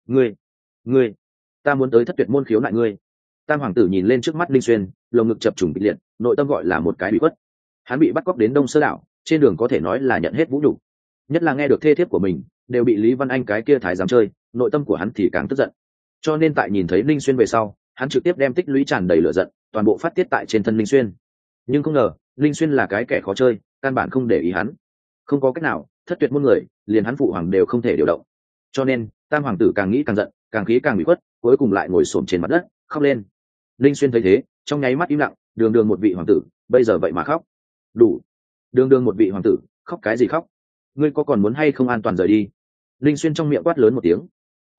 Speaker 1: Ngươi, ta muốn tới thất tuyệt môn khiếu nại ngươi. Tam hoàng tử nhìn lên trước mắt Linh Xuyên, lồng ngực chập trùng kịch liệt, nội tâm gọi là một cái bị khuất. Hắn bị bắt cóc đến Đông Sơ đảo, trên đường có thể nói là nhận hết vũ nhục, nhất là nghe được thê thiếp của mình đều bị Lý Văn Anh cái kia thái giám chơi, nội tâm của hắn thì càng tức giận. Cho nên tại nhìn thấy Linh Xuyên về sau, hắn trực tiếp đem tích lũy tràn đầy lửa giận, toàn bộ phát tiết tại trên thân Linh Xuyên. Nhưng không ngờ, Linh Xuyên là cái kẻ khó chơi, căn bản không để ý hắn. Không có cách nào, thất tuyệt môn người, liền hắn phụ hoàng đều không thể điều động. Cho nên, Tam hoàng tử càng nghĩ càng giận, càng khí càng bị khuất, cuối cùng lại ngồi xổm trên mặt đất, khóc lên. Linh Xuyên thấy thế, trong nháy mắt im lặng, đường đường một vị hoàng tử, bây giờ vậy mà khóc. Đủ. Đường đường một vị hoàng tử, khóc cái gì khóc? Ngươi có còn muốn hay không an toàn rời đi? Linh Xuyên trong miệng quát lớn một tiếng. Ta bị khuất,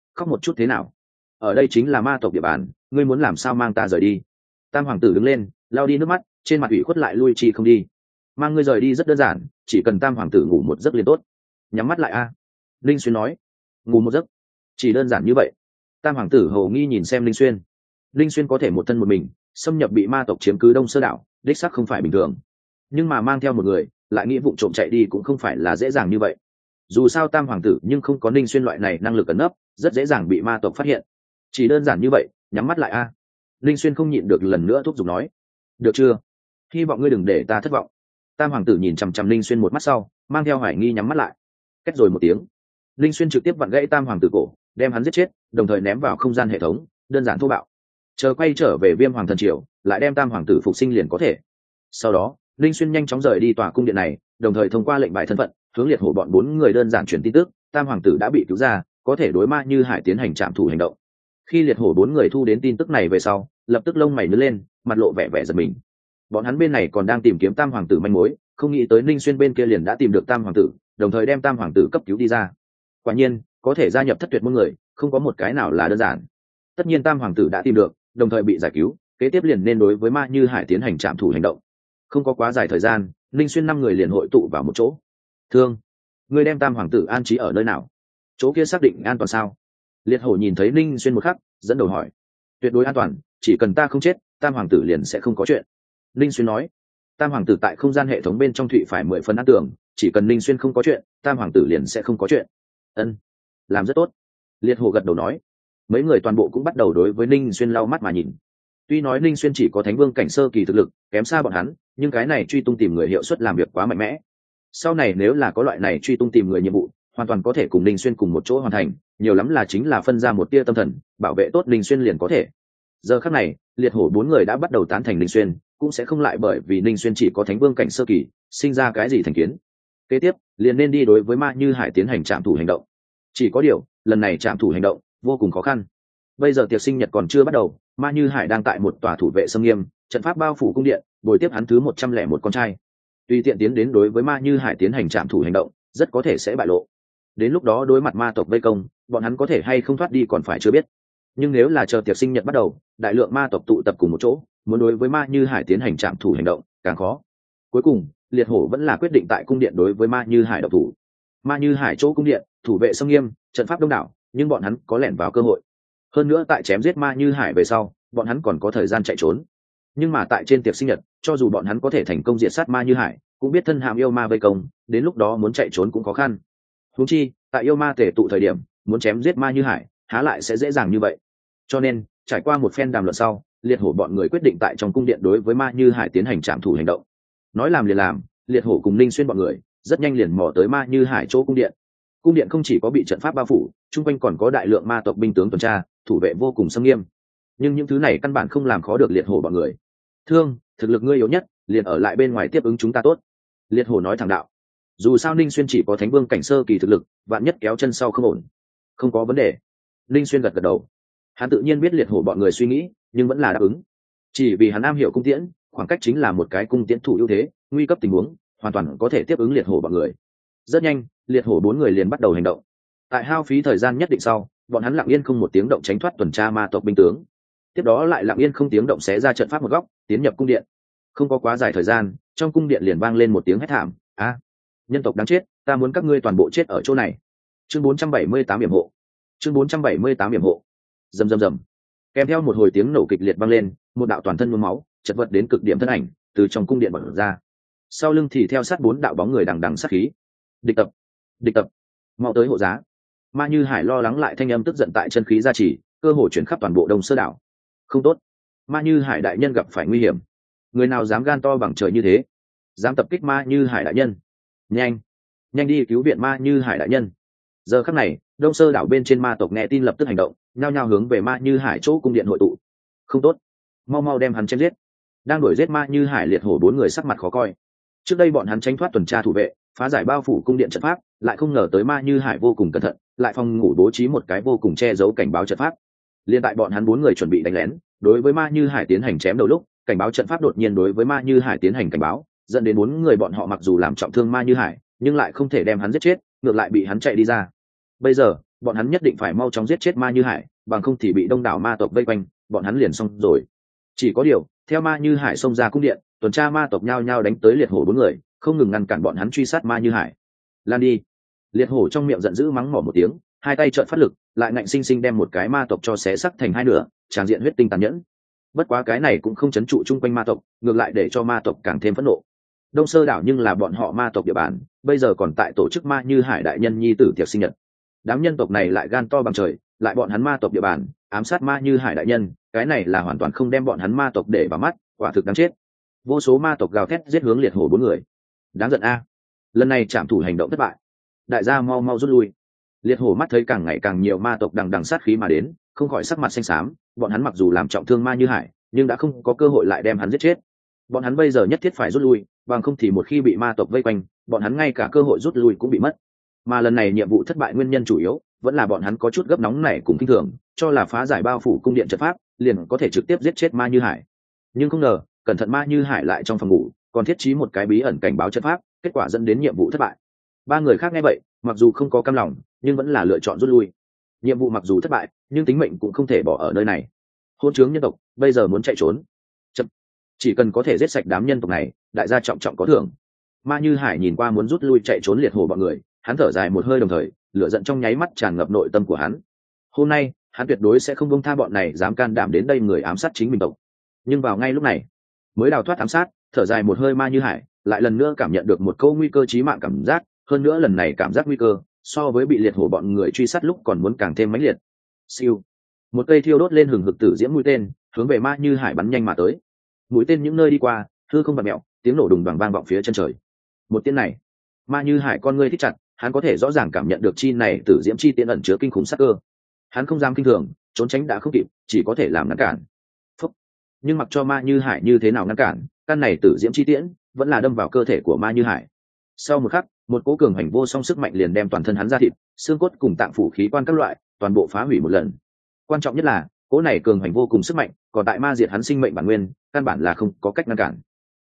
Speaker 1: khóc một chút thế nào? Ở đây chính là ma tộc địa bàn, ngươi muốn làm sao mang ta rời đi? Tam hoàng tử đứng lên, lau đi nước mắt, trên mặt ủy khuất lại lui chi không đi. Mang ngươi rời đi rất đơn giản, chỉ cần tam hoàng tử ngủ một giấc liền tốt. Nhắm mắt lại a. Linh Xuyên nói. Ngủ một giấc, chỉ đơn giản như vậy? Tam hoàng tử hầu nghi nhìn xem Linh Xuyên. Linh Xuyên có thể một thân một mình xâm nhập bị ma tộc chiếm cứ Đông Sơ đảo, đích xác không phải bình thường. Nhưng mà mang theo một người, lại nghĩ vụ trộm chạy đi cũng không phải là dễ dàng như vậy. Dù sao tam hoàng tử nhưng không có Linh Xuyên loại này năng lực ẩn nấp, rất dễ dàng bị ma tộc phát hiện. Chỉ đơn giản như vậy, nhắm mắt lại a. Linh Xuyên không nhịn được lần nữa thúc giục nói. Được chưa? Hy vọng ngươi đừng để ta thất vọng. Tam hoàng tử nhìn chằm chằm Linh Xuyên một mắt sau, mang theo hoài nghi nhắm mắt lại. Cách rồi một tiếng, Linh Xuyên trực tiếp vặn gãy tam hoàng tử cổ, đem hắn giết chết, đồng thời ném vào không gian hệ thống, đơn giản thô bạo. Chờ quay trở về Viêm Hoàng thần triều, lại đem tam hoàng tử phục sinh liền có thể. Sau đó, Linh Xuyên nhanh chóng rời đi tòa cung điện này, đồng thời thông qua lệnh bài thân phận, hướng liệt hổ bọn 4 người đơn giản truyền tin tức, tam hoàng tử đã bị cứu ra, có thể đối ma như hải tiến hành trạm thủ hành động. Khi liệt hổ 4 người thu đến tin tức này về sau, lập tức lông mày nhướng lên, mặt lộ vẻ vẻ giật mình. Bọn hắn bên này còn đang tìm kiếm tam hoàng tử manh mối, không nghĩ tới Linh Xuyên bên kia liền đã tìm được tam hoàng tử, đồng thời đem tam hoàng tử cấp cứu đi ra. Quả nhiên, có thể gia nhập thất tuyệt môn người, không có một cái nào là đơn giản. Tất nhiên tam hoàng tử đã tìm được, đồng thời bị giải cứu, kế tiếp liền nên đối với ma như hải tiến hành trạm thủ hành động. Không có quá dài thời gian, Linh Xuyên 5 người liền hội tụ vào một chỗ. Thương, ngươi đem tam hoàng tử an trí ở nơi nào? Chỗ kia xác định an toàn sao? Liệt hổ nhìn thấy Linh Xuyên một khắc, dẫn đầu hỏi. Tuyệt đối an toàn, chỉ cần ta không chết, tam hoàng tử liền sẽ không có chuyện. Linh Xuyên nói. Tam hoàng tử tại không gian hệ thống bên trong thụy phải 10 phần an tưởng, chỉ cần Linh Xuyên không có chuyện, tam hoàng tử liền sẽ không có chuyện. Ân, làm rất tốt. Liệt hổ gật đầu nói. Mấy người toàn bộ cũng bắt đầu đối với Linh Xuyên lau mắt mà nhìn. Tuy nói Linh Xuyên chỉ có thánh vương cảnh sơ kỳ thực lực, kém xa bọn hắn, nhưng cái này truy tung tìm người hiệu suất làm việc quá mạnh mẽ. Sau này nếu là có loại này truy tung tìm người nhiệm vụ, hoàn toàn có thể cùng Linh Xuyên cùng một chỗ hoàn thành, nhiều lắm là chính là phân ra một tia tâm thần, bảo vệ tốt Linh Xuyên liền có thể. Giờ khắc này, liệt hổ 4 người đã bắt đầu tán thành Linh Xuyên, cũng sẽ không lại bởi vì Linh Xuyên chỉ có thánh vương cảnh sơ kỳ, sinh ra cái gì thành kiến. Kế tiếp, liền nên đi đối với ma như hải tiến hành trạm thủ hành động. Chỉ có điều, lần này trạm thủ hành động vô cùng khó khăn. Bây giờ tiệc sinh nhật còn chưa bắt đầu, ma như hải đang tại một tòa thủ vệ xâm nghiêm, trận pháp bao phủ cung điện, bồi tiếp hắn thứ 101 con trai. Tùy tiện tiến đến đối với ma như hải tiến hành trạm thủ hành động, rất có thể sẽ bại lộ. Đến lúc đó đối mặt ma tộc vây công, bọn hắn có thể hay không thoát đi còn phải chưa biết. Nhưng nếu là chờ tiệc sinh nhật bắt đầu, đại lượng ma tộc tụ tập cùng một chỗ, muốn đối với ma như hải tiến hành trạm thủ hành động, càng khó. Cuối cùng, liệt hổ vẫn là quyết định tại cung điện đối với ma như hải độc thủ. Ma như hải chỗ cung điện, thủ vệ xâm nghiêm, trận pháp đông đảo, nhưng bọn hắn có lẻn vào cơ hội. Hơn nữa tại chém giết ma như hải về sau, bọn hắn còn có thời gian chạy trốn. Nhưng mà tại trên tiệc sinh nhật, cho dù bọn hắn có thể thành công diệt sát ma như hải, cũng biết thân hàm yêu ma vây công, đến lúc đó muốn chạy trốn cũng khó khăn. Huống chi, tại yêu ma tề tụ thời điểm, muốn chém giết ma như hải, há lại sẽ dễ dàng như vậy. Cho nên, trải qua một phen đàm luận sau, liệt hổ bọn người quyết định tại trong cung điện đối với ma như hải tiến hành trạm thủ hành động. Nói làm liền làm, liệt hổ cùng Linh Xuyên bọn người rất nhanh liền mò tới ma như hải chỗ cung điện. Cung điện không chỉ có bị trận pháp bao phủ, chung quanh còn có đại lượng ma tộc binh tướng tuần tra, thủ vệ vô cùng xâm nghiêm. Nhưng những thứ này căn bản không làm khó được liệt hổ bọn người. Thương, thực lực ngươi yếu nhất, liền ở lại bên ngoài tiếp ứng chúng ta tốt. Liệt hổ nói thẳng đạo. Dù sao Ninh Xuyên chỉ có thánh vương cảnh sơ kỳ thực lực, vạn nhất kéo chân sau không ổn. Không có vấn đề. Ninh Xuyên gật gật đầu. Hắn tự nhiên biết liệt hổ bọn người suy nghĩ, nhưng vẫn là đáp ứng. Chỉ vì hắn am hiểu cung tiễn, khoảng cách chính là một cái cung tiễn thủ ưu thế, nguy cấp tình huống, hoàn toàn có thể tiếp ứng liệt hổ bọn người. Rất nhanh, liệt hổ 4 người liền bắt đầu hành động. Tại hao phí thời gian nhất định sau, bọn hắn lặng yên không một tiếng động tránh thoát tuần tra ma tộc binh tướng. Tiếp đó lại lặng yên không tiếng động xé ra trận pháp một góc, tiến nhập cung điện. Không có quá dài thời gian, trong cung điện liền vang lên một tiếng hét thảm, "A, nhân tộc đáng chết, ta muốn các ngươi toàn bộ chết ở chỗ này." Chương 478 yểm hộ. Chương 478 yểm hộ. Rầm rầm rầm. Kèm theo một hồi tiếng nổ kịch liệt vang lên, một đạo toàn thân nhuốm máu, chật vật đến cực điểm thân ảnh từ trong cung điện bật ra. Sau lưng thì theo sát 4 đạo bóng người đằng đằng sát khí. Địch tập, địch tập, mau tới hộ giá. Ma Như Hải lo lắng lại thanh âm tức giận tại chân khí gia trì, cơ hồ chuyển khắp toàn bộ Đông Sơ đảo. Không tốt, Ma Như Hải đại nhân gặp phải nguy hiểm. Người nào dám gan to bằng trời như thế, dám tập kích Ma Như Hải đại nhân? Nhanh, nhanh đi cứu viện Ma Như Hải đại nhân. Giờ khắc này, Đông Sơ đảo bên trên ma tộc nghe tin lập tức hành động, nhao nhao hướng về Ma Như Hải chỗ cung điện hội tụ. Không tốt, mau mau đem hắn chém giết. Đang đuổi giết Ma Như Hải liệt hổ 4 người sắc mặt khó coi. Trước đây bọn hắn tránh thoát tuần tra thủ vệ, phá giải bao phủ cung điện trận pháp, lại không ngờ tới Ma Như Hải vô cùng cẩn thận, lại phòng ngủ bố trí một cái vô cùng che giấu cảnh báo trận pháp. Liên tại bọn hắn 4 người chuẩn bị đánh lén, đối với Ma Như Hải tiến hành chém đầu lúc, cảnh báo trận pháp đột nhiên đối với Ma Như Hải tiến hành cảnh báo, dẫn đến 4 người bọn họ mặc dù làm trọng thương Ma Như Hải, nhưng lại không thể đem hắn giết chết, ngược lại bị hắn chạy đi ra. Bây giờ, bọn hắn nhất định phải mau chóng giết chết Ma Như Hải, bằng không thì bị đông đảo ma tộc vây quanh, bọn hắn liền xong rồi. Chỉ có điều, theo Ma Như Hải xông ra cung điện, tuần tra ma tộc nhao nhao đánh tới liệt hổ bốn người, không ngừng ngăn cản bọn hắn truy sát Ma Như Hải. Lan đi! Liệt hổ trong miệng giận dữ mắng mỏ một tiếng, hai tay trợn phát lực, lại ngạnh sinh sinh đem một cái ma tộc cho xé sắc thành hai nửa, tràn diện huyết tinh tàn nhẫn. Bất quá cái này cũng không chấn trụ chung quanh ma tộc, ngược lại để cho ma tộc càng thêm phẫn nộ. Đông Sơ đảo nhưng là bọn họ ma tộc địa bàn, bây giờ còn tại tổ chức Ma Như Hải đại nhân nhi tử tiệc sinh nhật. Đám nhân tộc này lại gan to bằng trời, lại bọn hắn ma tộc địa bàn, ám sát Ma Như Hải đại nhân, cái này là hoàn toàn không đem bọn hắn ma tộc để vào mắt, quả thực đáng chết. Vô số ma tộc gào thét giết hướng liệt hổ bốn người. Đáng giận a. Lần này trảm thủ hành động thất bại. Đại gia mau mau rút lui. Liệt hổ mắt thấy càng ngày càng nhiều ma tộc đằng đằng sát khí mà đến, không khỏi sắc mặt xanh xám, bọn hắn mặc dù làm trọng thương Ma Như Hải, nhưng đã không có cơ hội lại đem hắn giết chết. Bọn hắn bây giờ nhất thiết phải rút lui, bằng không thì một khi bị ma tộc vây quanh, bọn hắn ngay cả cơ hội rút lui cũng bị mất. Mà lần này nhiệm vụ thất bại nguyên nhân chủ yếu vẫn là bọn hắn có chút gấp nóng này cùng kinh thường, cho là phá giải bao phủ cung điện trận pháp, liền có thể trực tiếp giết chết Ma Như Hải. Nhưng không ngờ, cẩn thận Ma Như Hải lại trong phòng ngủ, còn thiết trí một cái bí ẩn cảnh báo trận pháp, kết quả dẫn đến nhiệm vụ thất bại. Ba người khác nghe vậy, mặc dù không có cam lòng, nhưng vẫn là lựa chọn rút lui. Nhiệm vụ mặc dù thất bại, nhưng tính mệnh cũng không thể bỏ ở nơi này. Hôn chướng nhân tộc, bây giờ muốn chạy trốn. Chậm. Chỉ cần có thể giết sạch đám nhân tộc này, đại gia trọng trọng có thưởng. Ma Như Hải nhìn qua muốn rút lui chạy trốn liệt hổ bọn người, hắn thở dài một hơi, đồng thời lửa giận trong nháy mắt tràn ngập nội tâm của hắn. Hôm nay hắn tuyệt đối sẽ không buông tha bọn này dám can đảm đến đây người ám sát chính mình tộc. Nhưng vào ngay lúc này, mới đào thoát ám sát, thở dài một hơi Ma Như Hải lại lần nữa cảm nhận được một câu nguy cơ chí mạng cảm giác, hơn nữa lần này cảm giác nguy cơ so với bị liệt hổ bọn người truy sát lúc còn muốn càng thêm mãnh liệt. Siêu, một cây thiêu đốt lên hừng hực tử diễm mũi tên hướng về Ma Như Hải bắn nhanh mà tới. Mũi tên những nơi đi qua, hư không vặn mèo, tiếng nổ đùng đoàng vang vọng phía chân trời. Một tiếng này, Ma Như Hải con ngươi thích chặt, hắn có thể rõ ràng cảm nhận được chi này tử diễm chi tiễn ẩn chứa kinh khủng sát cơ. Hắn không dám kinh thường, trốn tránh đã không kịp, chỉ có thể làm ngăn cản. Phúc. Nhưng mặc cho Ma Như Hải như thế nào ngăn cản, căn này tử diễm chi tiễn vẫn là đâm vào cơ thể của Ma Như Hải. Sau một khắc, một cỗ cường hành vô song sức mạnh liền đem toàn thân hắn ra thịt, xương cốt cùng tạng phủ khí quan các loại, toàn bộ phá hủy một lần. Quan trọng nhất là, cỗ này cường hành vô cùng sức mạnh, còn tại ma diệt hắn sinh mệnh bản nguyên, căn bản là không có cách ngăn cản.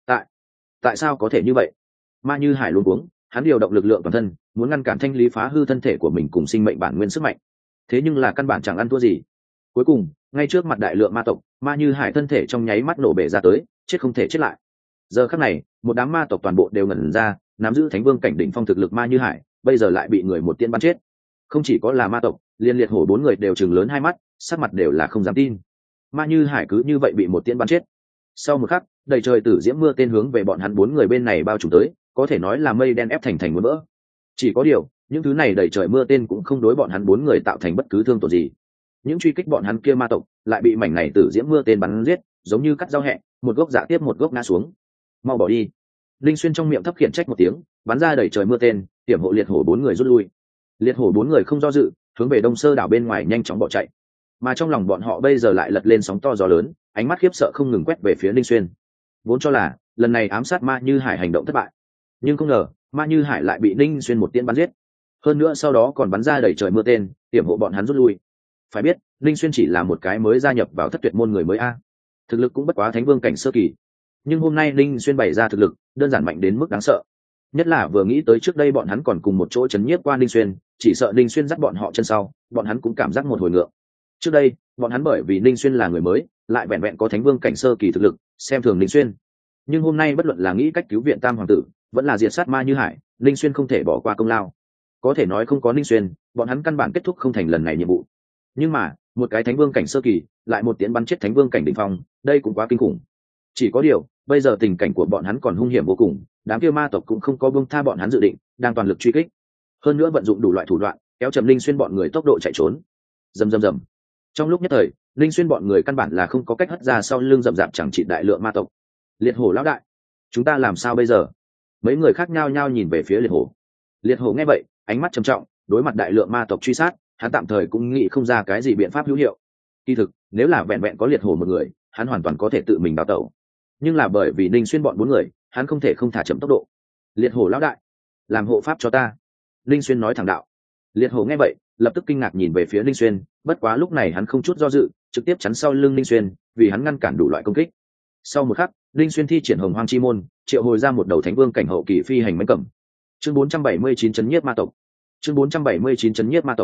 Speaker 1: Tại sao có thể như vậy? Ma Như Hải luống cuống, hắn điều động lực lượng toàn thân, muốn ngăn cản thanh lý phá hư thân thể của mình cùng sinh mệnh bản nguyên sức mạnh. Thế nhưng là căn bản chẳng ăn thua gì. Cuối cùng, ngay trước mặt đại lượng ma tộc, Ma Như Hải thân thể trong nháy mắt nổ bể ra tới, chết không thể chết lại. Giờ khắc này, một đám ma tộc toàn bộ đều ngẩn ra, nắm giữ thánh vương cảnh đỉnh phong thực lực Ma Như Hải, bây giờ lại bị người một tiễn bắn chết. Không chỉ có là ma tộc, liên liệt hổ bốn người đều trừng lớn hai mắt, sắc mặt đều là không dám tin. Ma Như Hải cứ như vậy bị một tiễn bắn chết. Sau một khắc, đầy trời tử diễm mưa tên hướng về bọn hắn bốn người bên này bao trùm tới, có thể nói là mây đen ép thành muốn vỡ. Chỉ có điều, những thứ này đầy trời mưa tên cũng không đối bọn hắn bốn người tạo thành bất cứ thương tổn gì. Những truy kích bọn hắn kia ma tộc lại bị mảnh này tử diễm mưa tên bắn giết, giống như cắt rau hẹ, một gốc dạ tiếp một gốc ngã xuống. Mau bỏ đi! Linh Xuyên trong miệng thấp khiển trách một tiếng, bắn ra đầy trời mưa tên, hiểm hộ liệt hổ bốn người rút lui. Liệt hổ bốn người không do dự, hướng về Đông Sơ đảo bên ngoài nhanh chóng bỏ chạy. Mà trong lòng bọn họ bây giờ lại lật lên sóng to gió lớn, ánh mắt khiếp sợ không ngừng quét về phía Linh Xuyên. Vốn cho là lần này ám sát Ma Như Hải hành động thất bại, nhưng không ngờ Ma Như Hải lại bị Linh Xuyên một tiễn bắn giết. Hơn nữa sau đó còn bắn ra đầy trời mưa tên, hiểm hộ bọn hắn rút lui. Phải biết, Linh Xuyên chỉ là một cái mới gia nhập vào thất tuyệt môn người mới a, thực lực cũng bất quá thánh vương cảnh sơ kỳ. Nhưng hôm nay Linh Xuyên bày ra thực lực đơn giản mạnh đến mức đáng sợ. Nhất là vừa nghĩ tới trước đây bọn hắn còn cùng một chỗ chấn nhiếp qua Linh Xuyên, chỉ sợ Linh Xuyên dắt bọn họ chân sau, bọn hắn cũng cảm giác một hồi ngượng. Trước đây, bọn hắn bởi vì Linh Xuyên là người mới, lại vẹn vẹn có thánh vương cảnh sơ kỳ thực lực, xem thường Linh Xuyên. Nhưng hôm nay bất luận là nghĩ cách cứu viện Tam hoàng tử, vẫn là diệt sát Ma Như Hải, Linh Xuyên không thể bỏ qua công lao. Có thể nói không có Linh Xuyên, bọn hắn căn bản kết thúc không thành lần này nhiệm vụ. Nhưng mà, một cái thánh vương cảnh sơ kỳ, lại một tiễn bắn chết thánh vương cảnh đỉnh phong, đây cũng quá kinh khủng. Chỉ có điều, bây giờ tình cảnh của bọn hắn còn hung hiểm vô cùng, đám kia ma tộc cũng không có buông tha bọn hắn dự định, đang toàn lực truy kích. Hơn nữa vận dụng đủ loại thủ đoạn, kéo chậm Linh Xuyên bọn người tốc độ chạy trốn. Rầm rầm rầm. Trong lúc nhất thời, Linh Xuyên bọn người căn bản là không có cách hất ra sau lưng rậm rạp chẳng trị đại lượng ma tộc. Liệt hổ lão đại, chúng ta làm sao bây giờ? Mấy người khác nhao nhao nhìn về phía liệt hổ. Liệt hổ nghe vậy, ánh mắt trầm trọng, đối mặt đại lượng ma tộc truy sát, hắn tạm thời cũng nghĩ không ra cái gì biện pháp hữu hiệu. Kỳ thực, nếu là vẹn vẹn có liệt hổ một người, hắn hoàn toàn có thể tự mình đào tẩu. Nhưng là bởi vì Linh Xuyên bọn bốn người, hắn không thể không thả chậm tốc độ. Liệt hổ lão đại, làm hộ pháp cho ta. Linh Xuyên nói thẳng đạo. Liệt hổ nghe vậy, lập tức kinh ngạc nhìn về phía Linh Xuyên, bất quá lúc này hắn không chút do dự, trực tiếp chắn sau lưng Linh Xuyên, vì hắn ngăn cản đủ loại công kích. Sau một khắc, Linh Xuyên thi triển Hồng Hoang Chi Môn, triệu hồi ra một đầu thánh vương cảnh hậu kỳ phi hành mãnh cầm. Chương 479 chấn nhiếp ma tộc. Chương 479 chấn nhiếp ma tộc.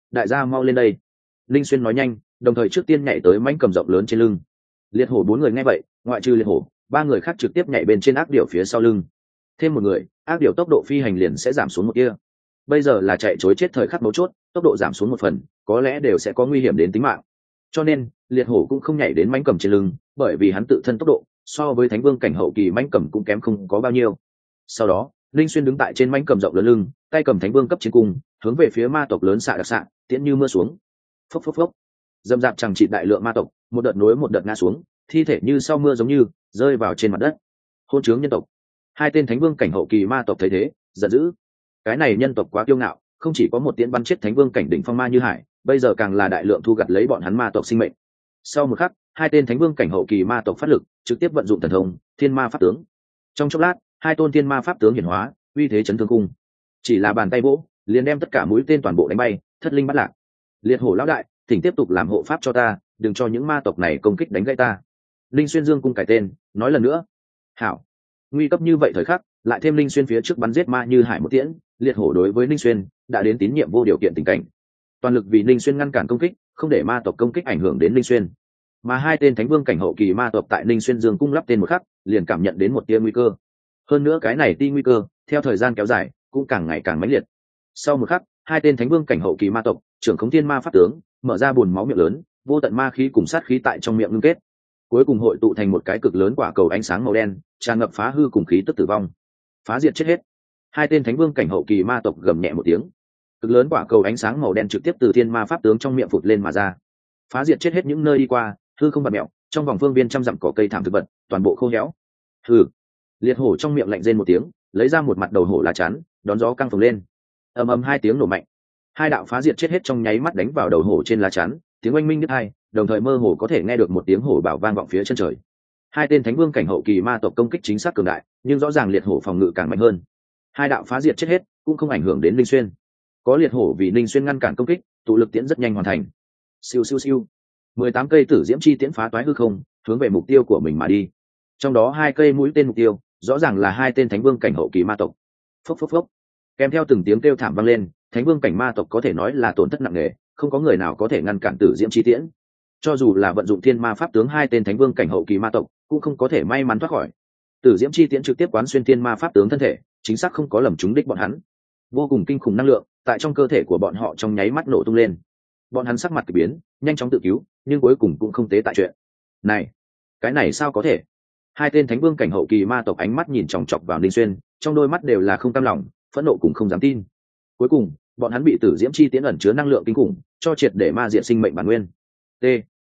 Speaker 1: đại gia mau lên đây. Linh Xuyên nói nhanh, đồng thời trước tiên nhảy tới mãnh cầm rộng lớn trên lưng. Liệt hổ 4 người nghe vậy, ngoại trừ liệt hổ, 3 người khác trực tiếp nhảy bên trên ác điểu phía sau lưng. Thêm một người, ác điểu tốc độ phi hành liền sẽ giảm xuống một kia. Bây giờ là chạy trối chết thời khắc mấu chốt, tốc độ giảm xuống một phần, có lẽ đều sẽ có nguy hiểm đến tính mạng. Cho nên, liệt hổ cũng không nhảy đến mãnh cầm trên lưng, bởi vì hắn tự thân tốc độ so với thánh vương cảnh hậu kỳ mãnh cầm cũng kém không có bao nhiêu. Sau đó, Linh Xuyên đứng tại trên mãnh cầm rộng lớn lưng, tay cầm thánh vương cấp chiến cung, hướng về phía ma tộc lớn xạ đặc xạ, tiễn như mưa xuống. Phốc phốc phốc. Dâm dạp chẳng trị đại lượng ma tộc, một đợt nối một đợt ngã xuống, thi thể như sau mưa giống như rơi vào trên mặt đất. Hôn trướng nhân tộc. Hai tên thánh vương cảnh hậu kỳ ma tộc thấy thế, giận dữ. Cái này nhân tộc quá kiêu ngạo, không chỉ có một tiễn bắn chết thánh vương cảnh đỉnh phong ma như hải, bây giờ càng là đại lượng thu gặt lấy bọn hắn ma tộc sinh mệnh. Sau một khắc, hai tên thánh vương cảnh hậu kỳ ma tộc phát lực, trực tiếp vận dụng thần thông thiên ma pháp tướng. Trong chốc lát, hai tôn thiên ma pháp tướng hiển hóa, uy thế chấn thương cung. Chỉ là bàn tay vỗ, liền đem tất cả mũi tên toàn bộ đánh bay, thất linh bắt lạc. Liệt hổ lão đại, thỉnh tiếp tục làm hộ pháp cho ta, đừng cho những ma tộc này công kích đánh gãy ta. Linh Xuyên dương cung cải tên, nói lần nữa. Hảo. Nguy cấp như vậy thời khắc, lại thêm Linh Xuyên phía trước bắn giết ma như hải một tiễn, liệt hổ đối với Linh Xuyên đã đến tín nhiệm vô điều kiện tình cảnh. Toàn lực vì Linh Xuyên ngăn cản công kích, không để ma tộc công kích ảnh hưởng đến Linh Xuyên. Mà hai tên thánh vương cảnh hậu kỳ ma tộc tại Linh Xuyên dương cung lắp tên một khắc, liền cảm nhận đến một tia nguy cơ. Hơn nữa cái này tia nguy cơ, theo thời gian kéo dài, cũng càng ngày càng mãnh liệt. Sau một khắc, hai tên thánh vương cảnh hậu kỳ ma tộc, trưởng khống thiên ma pháp tướng, mở ra buồn máu miệng lớn, vô tận ma khí cùng sát khí tại trong miệng ngưng kết, cuối cùng hội tụ thành một cái cực lớn quả cầu ánh sáng màu đen, tràn ngập phá hư cùng khí tức tử vong. Phá diệt chết hết. Hai tên thánh vương cảnh hậu kỳ ma tộc gầm nhẹ một tiếng. Cực lớn quả cầu ánh sáng màu đen trực tiếp từ thiên ma pháp tướng trong miệng phụt lên mà ra. Phá diệt chết hết những nơi đi qua, hư không bạt mèo, trong vòng phương viên trăm dặm cỏ cây thảm thực vật, toàn bộ khô héo. Hừ. Liệt hổ trong miệng lạnh rên một tiếng, lấy ra một mặt đầu hổ lá chắn, đón gió căng phồng lên. Ầm ầm hai tiếng nổ mạnh. Hai đạo phá diệt chết hết trong nháy mắt đánh vào đầu hổ trên lá chắn, tiếng oanh minh đứt hai, đồng thời mơ hồ có thể nghe được một tiếng hổ bảo vang vọng phía chân trời. Hai tên thánh vương cảnh hậu kỳ ma tộc công kích chính xác cường đại, nhưng rõ ràng liệt hổ phòng ngự càng mạnh hơn. Hai đạo phá diệt chết hết cũng không ảnh hưởng đến Linh Xuyên. Có liệt hổ vì Linh Xuyên ngăn cản công kích, tụ lực tiễn rất nhanh hoàn thành. Siêu siêu siêu. 18 cây tử diễm chi tiễn phá toái hư không, hướng về mục tiêu của mình mà đi. Trong đó 2 cây mũi tên mục tiêu, rõ ràng là hai tên thánh vương cảnh hậu kỳ ma tộc. Phốc phốc phốc. Kèm theo từng tiếng kêu thảm vang lên, thánh vương cảnh ma tộc có thể nói là tổn thất nặng nề, không có người nào có thể ngăn cản tử diễm chi tiễn. Cho dù là vận dụng thiên ma pháp tướng hai tên thánh vương cảnh hậu kỳ ma tộc, cũng không có thể may mắn thoát khỏi. Tử diễm chi tiễn trực tiếp quán xuyên thiên ma pháp tướng thân thể, chính xác không có lầm trúng đích bọn hắn. Vô cùng kinh khủng năng lượng tại trong cơ thể của bọn họ trong nháy mắt nổ tung lên. Bọn hắn sắc mặt kỳ biến, nhanh chóng tự cứu, nhưng cuối cùng cũng không tế tại chuyện. Này, cái này sao có thể? Hai tên thánh vương cảnh hậu kỳ ma tộc ánh mắt nhìn chòng chọc vào Linh Xuyên, trong đôi mắt đều là không cam lòng, phẫn nộ cũng không dám tin. Cuối cùng, bọn hắn bị tử diễm chi tiễn ẩn chứa năng lượng kinh khủng, cho triệt để ma diện sinh mệnh bản nguyên. T.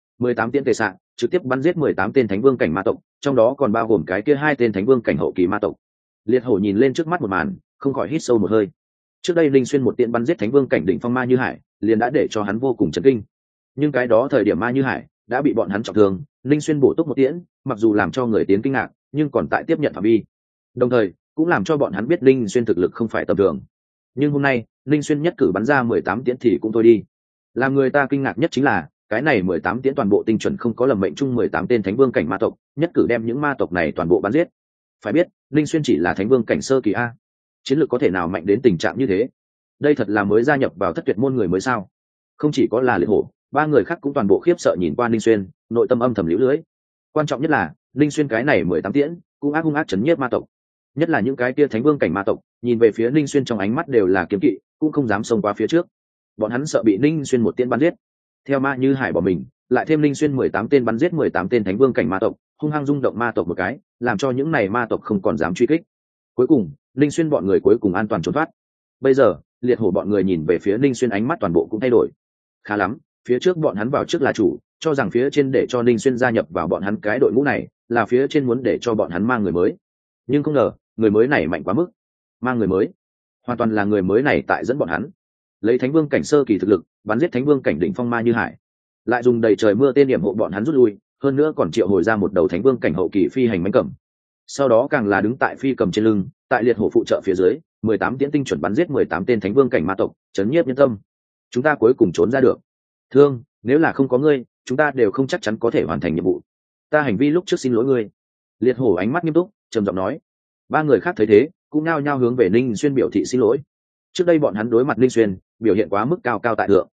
Speaker 1: 18 tiễn tề xạ, trực tiếp bắn giết 18 tên thánh vương cảnh ma tộc, trong đó còn bao gồm cái kia hai tên thánh vương cảnh hậu kỳ ma tộc. Liệt hổ nhìn lên trước mắt một màn, không khỏi hít sâu một hơi. Trước đây Linh Xuyên một tiễn bắn giết thánh vương cảnh đỉnh phong ma như hải, liền đã để cho hắn vô cùng chấn kinh. Nhưng cái đó thời điểm ma như hải đã bị bọn hắn trọng thương, Linh Xuyên bổ túc một tiễn, mặc dù làm cho người tiến kinh ngạc, nhưng còn tại tiếp nhận phạm vi. Đồng thời, cũng làm cho bọn hắn biết Linh Xuyên thực lực không phải tầm thường. Nhưng hôm nay, Linh Xuyên nhất cử bắn ra 18 tiễn thì cũng thôi đi. Làm người ta kinh ngạc nhất chính là, cái này 18 tiễn toàn bộ tinh chuẩn không có lầm mệnh chung 18 tên thánh vương cảnh ma tộc, nhất cử đem những ma tộc này toàn bộ bắn giết. Phải biết, Linh Xuyên chỉ là thánh vương cảnh sơ kỳ a, chiến lược có thể nào mạnh đến tình trạng như thế? Đây thật là mới gia nhập vào thất tuyệt môn người mới sao? Không chỉ có là Liệt hổ, ba người khác cũng toàn bộ khiếp sợ nhìn qua Linh Xuyên, nội tâm âm thầm liễu lưới. Quan trọng nhất là, Linh Xuyên cái này 18 tiễn, cũng hung ác chấn nhiếp ma tộc. Nhất là những cái kia thánh vương cảnh ma tộc, nhìn về phía Linh Xuyên trong ánh mắt đều là kiếm kỵ, cũng không dám xông qua phía trước. Bọn hắn sợ bị Linh Xuyên một tiễn bắn giết. Theo ma như hải bỏ mình, lại thêm Linh Xuyên 18 tên bắn giết 18 tên thánh vương cảnh ma tộc, hung hăng rung động ma tộc một cái, làm cho những này ma tộc không còn dám truy kích. Cuối cùng, Linh Xuyên bọn người cuối cùng an toàn trốn thoát. Bây giờ, Liệt hổ bọn người nhìn về phía Linh Xuyên ánh mắt toàn bộ cũng thay đổi. Khá lắm, phía trước bọn hắn vào trước là chủ, cho rằng phía trên để cho Linh Xuyên gia nhập vào bọn hắn cái đội ngũ này, là phía trên muốn để cho bọn hắn mang người mới. Nhưng không ngờ, người mới này mạnh quá mức. Mang người mới, hoàn toàn là người mới này tại dẫn bọn hắn. Lấy thánh vương cảnh sơ kỳ thực lực, bắn giết thánh vương cảnh đỉnh phong ma như hải. Lại dùng đầy trời mưa tên điểm hộ bọn hắn rút lui, hơn nữa còn triệu hồi ra một đầu thánh vương cảnh hậu kỳ phi hành mãnh cầm. Sau đó càng là đứng tại phi cầm trên lưng, tại Liệt hổ phụ trợ phía dưới, 18 tiễn tinh chuẩn bắn giết 18 tên thánh vương cảnh ma tộc, chấn nhiếp nhân tâm. Chúng ta cuối cùng trốn ra được. Thương, nếu là không có ngươi, chúng ta đều không chắc chắn có thể hoàn thành nhiệm vụ. Ta hành vi lúc trước xin lỗi ngươi. Liệt hổ ánh mắt nghiêm túc, trầm giọng nói. Ba người khác thấy thế, cũng nao nhao hướng về Ninh Xuyên biểu thị xin lỗi. Trước đây bọn hắn đối mặt Ninh Xuyên, biểu hiện quá mức cao cao tại thượng,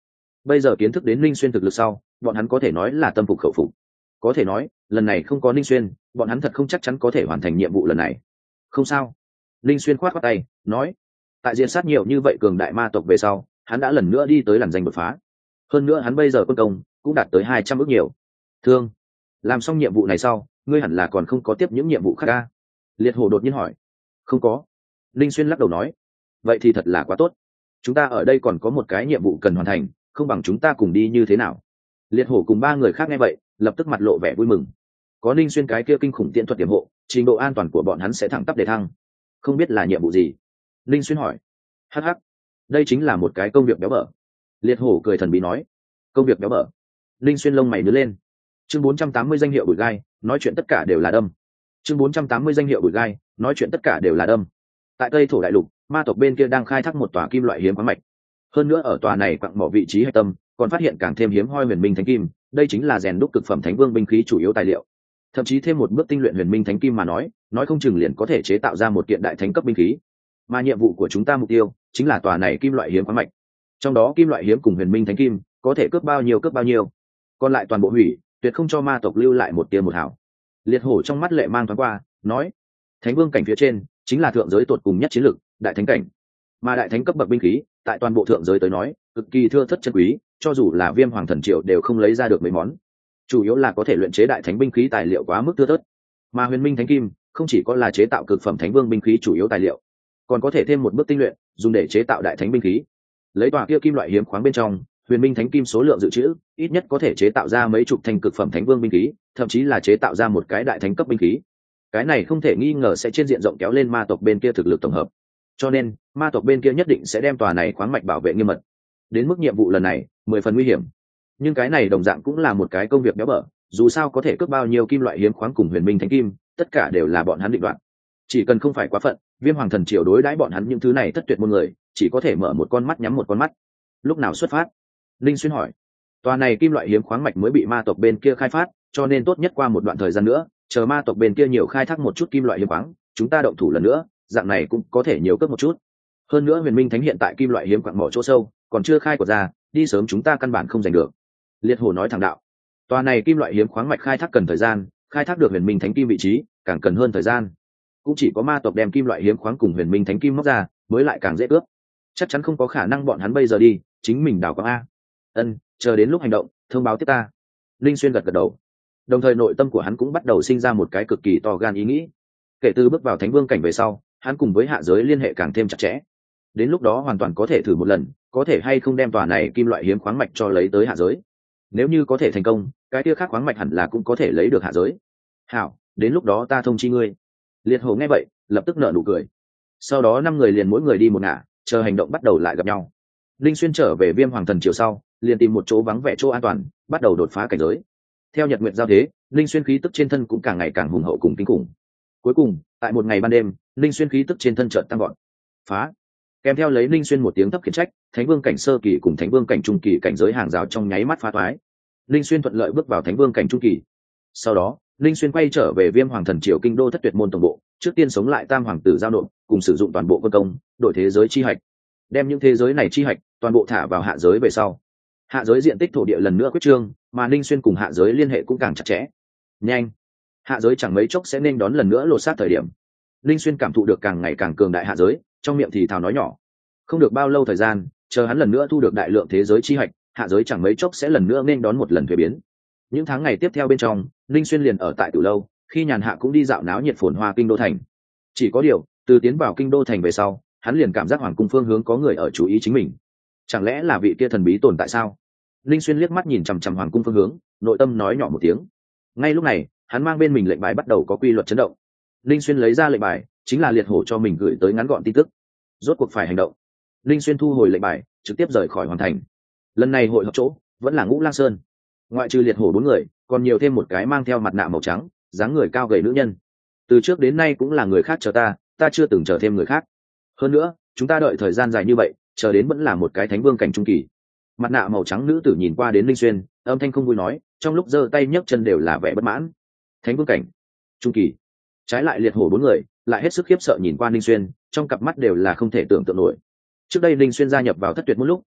Speaker 1: bây giờ kiến thức đến Ninh Xuyên thực lực sau, bọn hắn có thể nói là tâm phục khẩu phục. Có thể nói lần này không có Ninh Xuyên, bọn hắn thật không chắc chắn có thể hoàn thành nhiệm vụ lần này. Không sao. Ninh Xuyên khoát khoát tay nói, tại diện sát nhiều như vậy cường đại ma tộc về sau, hắn đã lần nữa đi tới làn danh đột phá. Hơn nữa hắn bây giờ quân công cũng đạt tới 200 ước nhiều. Thương, làm xong nhiệm vụ này sau, ngươi hẳn là còn không có tiếp những nhiệm vụ khác à? Liệt Hổ đột nhiên hỏi. Không có. Ninh Xuyên lắc đầu nói. Vậy thì thật là quá tốt. Chúng ta ở đây còn có một cái nhiệm vụ cần hoàn thành, không bằng chúng ta cùng đi như thế nào? Liệt Hổ cùng ba người khác nghe vậy, lập tức mặt lộ vẻ vui mừng. Có Ninh Xuyên cái kia kinh khủng tiện thuật tiềm hộ, trình độ an toàn của bọn hắn sẽ thẳng tắp để thăng. Không biết là nhiệm vụ gì? Ninh Xuyên hỏi. Hắc hắc, đây chính là một cái công việc béo bở. Liệt Hổ cười thần bí nói. Công việc béo bở. Ninh Xuyên lông mày nhớ lên. Chương 480 danh hiệu bụi gai, nói chuyện tất cả đều là đâm. Chương 480 danh hiệu bụi gai, nói chuyện tất cả đều là đâm. Tại Tây Thổ đại lục, ma tộc bên kia đang khai thác một tòa kim loại hiếm khoáng mạch. Hơn nữa ở tòa này quặng mỏ vị trí hạch tâm, còn phát hiện càng thêm hiếm hoi huyền minh thánh kim, đây chính là rèn đúc cực phẩm thánh vương binh khí chủ yếu tài liệu. Thậm chí thêm một bước tinh luyện huyền minh thánh kim mà nói không chừng liền có thể chế tạo ra một kiện đại thánh cấp binh khí. Mà nhiệm vụ của chúng ta mục tiêu chính là tòa này kim loại hiếm khoáng mạch. Trong đó kim loại hiếm cùng huyền minh thánh kim có thể cướp bao nhiêu, còn lại toàn bộ hủy, tuyệt không cho ma tộc lưu lại một tia một hào. Liệt Hổ trong mắt lệ mang thoáng qua, nói: Thánh vương cảnh phía trên chính là thượng giới tột cùng nhất chiến lực, đại thánh cảnh. Mà đại thánh cấp bậc binh khí, tại toàn bộ thượng giới tới nói, cực kỳ thưa thớt chân quý, cho dù là Viêm Hoàng Thần Triều đều không lấy ra được mấy món. Chủ yếu là có thể luyện chế đại thánh binh khí tài liệu quá mức thưa thớt. Mà huyền minh thánh kim không chỉ có là chế tạo cực phẩm thánh vương binh khí chủ yếu tài liệu, còn có thể thêm một bước tinh luyện, dùng để chế tạo đại thánh binh khí. Lấy tòa kia kim loại hiếm khoáng bên trong, huyền minh thánh kim số lượng dự trữ ít nhất có thể chế tạo ra mấy chục thanh cực phẩm thánh vương binh khí, thậm chí là chế tạo ra một cái đại thánh cấp binh khí. Cái này không thể nghi ngờ sẽ trên diện rộng kéo lên ma tộc bên kia thực lực tổng hợp. Cho nên ma tộc bên kia nhất định sẽ đem tòa này khoáng mạch bảo vệ nghiêm mật. Đến mức nhiệm vụ lần này 10 phần nguy hiểm, nhưng cái này đồng dạng cũng là một cái công việc béo bở, dù sao có thể cướp bao nhiêu kim loại hiếm khoáng cùng huyền minh thánh kim, tất cả đều là bọn hắn định đoạt. Chỉ cần không phải quá phận, Viêm Hoàng Thần Triều đối đãi bọn hắn những thứ này thất tuyệt môn người, chỉ có thể mở một con mắt nhắm một con mắt. Lúc nào xuất phát? Linh Xuyên hỏi. Tòa này kim loại hiếm khoáng mạch mới bị ma tộc bên kia khai phát, cho nên tốt nhất qua một đoạn thời gian nữa, chờ ma tộc bên kia nhiều khai thác một chút kim loại hiếm khoáng, chúng ta động thủ lần nữa, dạng này cũng có thể nhiều cướp một chút. Hơn nữa huyền minh thánh hiện tại kim loại hiếm quặng mỏ chỗ sâu, còn chưa khai quật ra, đi sớm chúng ta căn bản không giành được. Liệt Hổ nói thẳng đạo. Tòa này kim loại hiếm khoáng mạch khai thác cần thời gian, khai thác được huyền minh thánh kim vị trí càng cần hơn thời gian. Cũng chỉ có ma tộc đem kim loại hiếm khoáng cùng huyền minh thánh kim móc ra, mới lại càng dễ cướp. Chắc chắn không có khả năng bọn hắn bây giờ đi chính mình đào quáng a. Chờ đến lúc hành động thông báo tiếp ta. Linh Xuyên gật gật đầu, đồng thời nội tâm của hắn cũng bắt đầu sinh ra một cái cực kỳ to gan ý nghĩ. Kể từ bước vào thánh vương cảnh về sau, hắn cùng với hạ giới liên hệ càng thêm chặt chẽ. Đến lúc đó hoàn toàn có thể thử một lần, có thể hay không đem tòa này kim loại hiếm khoáng mạch cho lấy tới hạ giới. Nếu như có thể thành công, cái kia khác khoáng mạch hẳn là cũng có thể lấy được hạ giới. Hảo, đến lúc đó ta thông chi ngươi. Liệt Hổ nghe vậy lập tức nở nụ cười. Sau đó 5 người liền mỗi người đi một ngả, chờ hành động bắt đầu lại gặp nhau. Linh Xuyên trở về Viêm Hoàng Thần Triều sau, liền tìm một chỗ vắng vẻ chỗ an toàn, bắt đầu đột phá cảnh giới. Theo nhật nguyệt giao thế, Linh Xuyên khí tức trên thân cũng càng ngày càng hùng hậu cùng kinh khủng. Cuối cùng, tại một ngày ban đêm, Linh Xuyên khí tức trên thân chợt tăng vọt. Phá! Kèm theo lấy Linh Xuyên một tiếng thấp khiển trách, Thánh Vương cảnh sơ kỳ cùng Thánh Vương cảnh trung kỳ cảnh giới hàng rào trong nháy mắt phá toái. Linh Xuyên thuận lợi bước vào Thánh Vương cảnh trung kỳ. Sau đó, Linh Xuyên quay trở về Viêm Hoàng Thần Triều kinh đô Thất Tuyệt môn tổng bộ, trước tiên sống lại Tam Hoàng tử giao nộp, cùng sử dụng toàn bộ quân công, đổi thế giới chi hạch. Đem những thế giới này chi hạch toàn bộ thả vào hạ giới về sau, hạ giới diện tích thổ địa lần nữa quyết trương, mà Linh Xuyên cùng hạ giới liên hệ cũng càng chặt chẽ. Nhanh, hạ giới chẳng mấy chốc sẽ nên đón lần nữa lột xác thời điểm. Linh Xuyên cảm thụ được càng ngày càng cường đại hạ giới, trong miệng thì thào nói nhỏ. Không được bao lâu thời gian, chờ hắn lần nữa thu được đại lượng thế giới chi hạch, hạ giới chẳng mấy chốc sẽ lần nữa nên đón một lần thuế biến. Những tháng ngày tiếp theo bên trong, Linh Xuyên liền ở tại Tử Lâu, khi nhàn hạ cũng đi dạo náo nhiệt phồn hoa kinh đô thành. Chỉ có điều, từ tiến vào kinh đô thành về sau, hắn liền cảm giác hoàng cung phương hướng có người ở chú ý chính mình. Chẳng lẽ là vị kia thần bí tồn tại sao? Linh Xuyên liếc mắt nhìn chằm chằm hoàng cung phương hướng, nội tâm nói nhỏ một tiếng. Ngay lúc này, hắn mang bên mình lệnh bài bắt đầu có quy luật chấn động. Linh Xuyên lấy ra lệnh bài, chính là Liệt Hổ cho mình gửi tới ngắn gọn tin tức. Rốt cuộc phải hành động. Linh Xuyên thu hồi lệnh bài, trực tiếp rời khỏi hoàng thành. Lần này hội họp chỗ vẫn là Ngũ Lang Sơn. Ngoại trừ Liệt Hổ 4 người, còn nhiều thêm một cái mang theo mặt nạ màu trắng, dáng người cao gầy nữ nhân. Từ trước đến nay cũng là người khác chờ ta chưa từng chờ thêm người khác. Hơn nữa, chúng ta đợi thời gian dài như vậy, chờ đến vẫn là một cái thánh vương cảnh trung kỳ. Mặt nạ màu trắng nữ tử nhìn qua đến Linh Xuyên, âm thanh không vui nói, trong lúc giơ tay nhấc chân đều là vẻ bất mãn. Thánh vương cảnh trung kỳ. Trái lại Liệt Hổ 4 người lại hết sức khiếp sợ nhìn qua Linh Xuyên, trong cặp mắt đều là không thể tưởng tượng nổi. Trước đây Linh Xuyên gia nhập vào Thất Tuyệt môn lúc,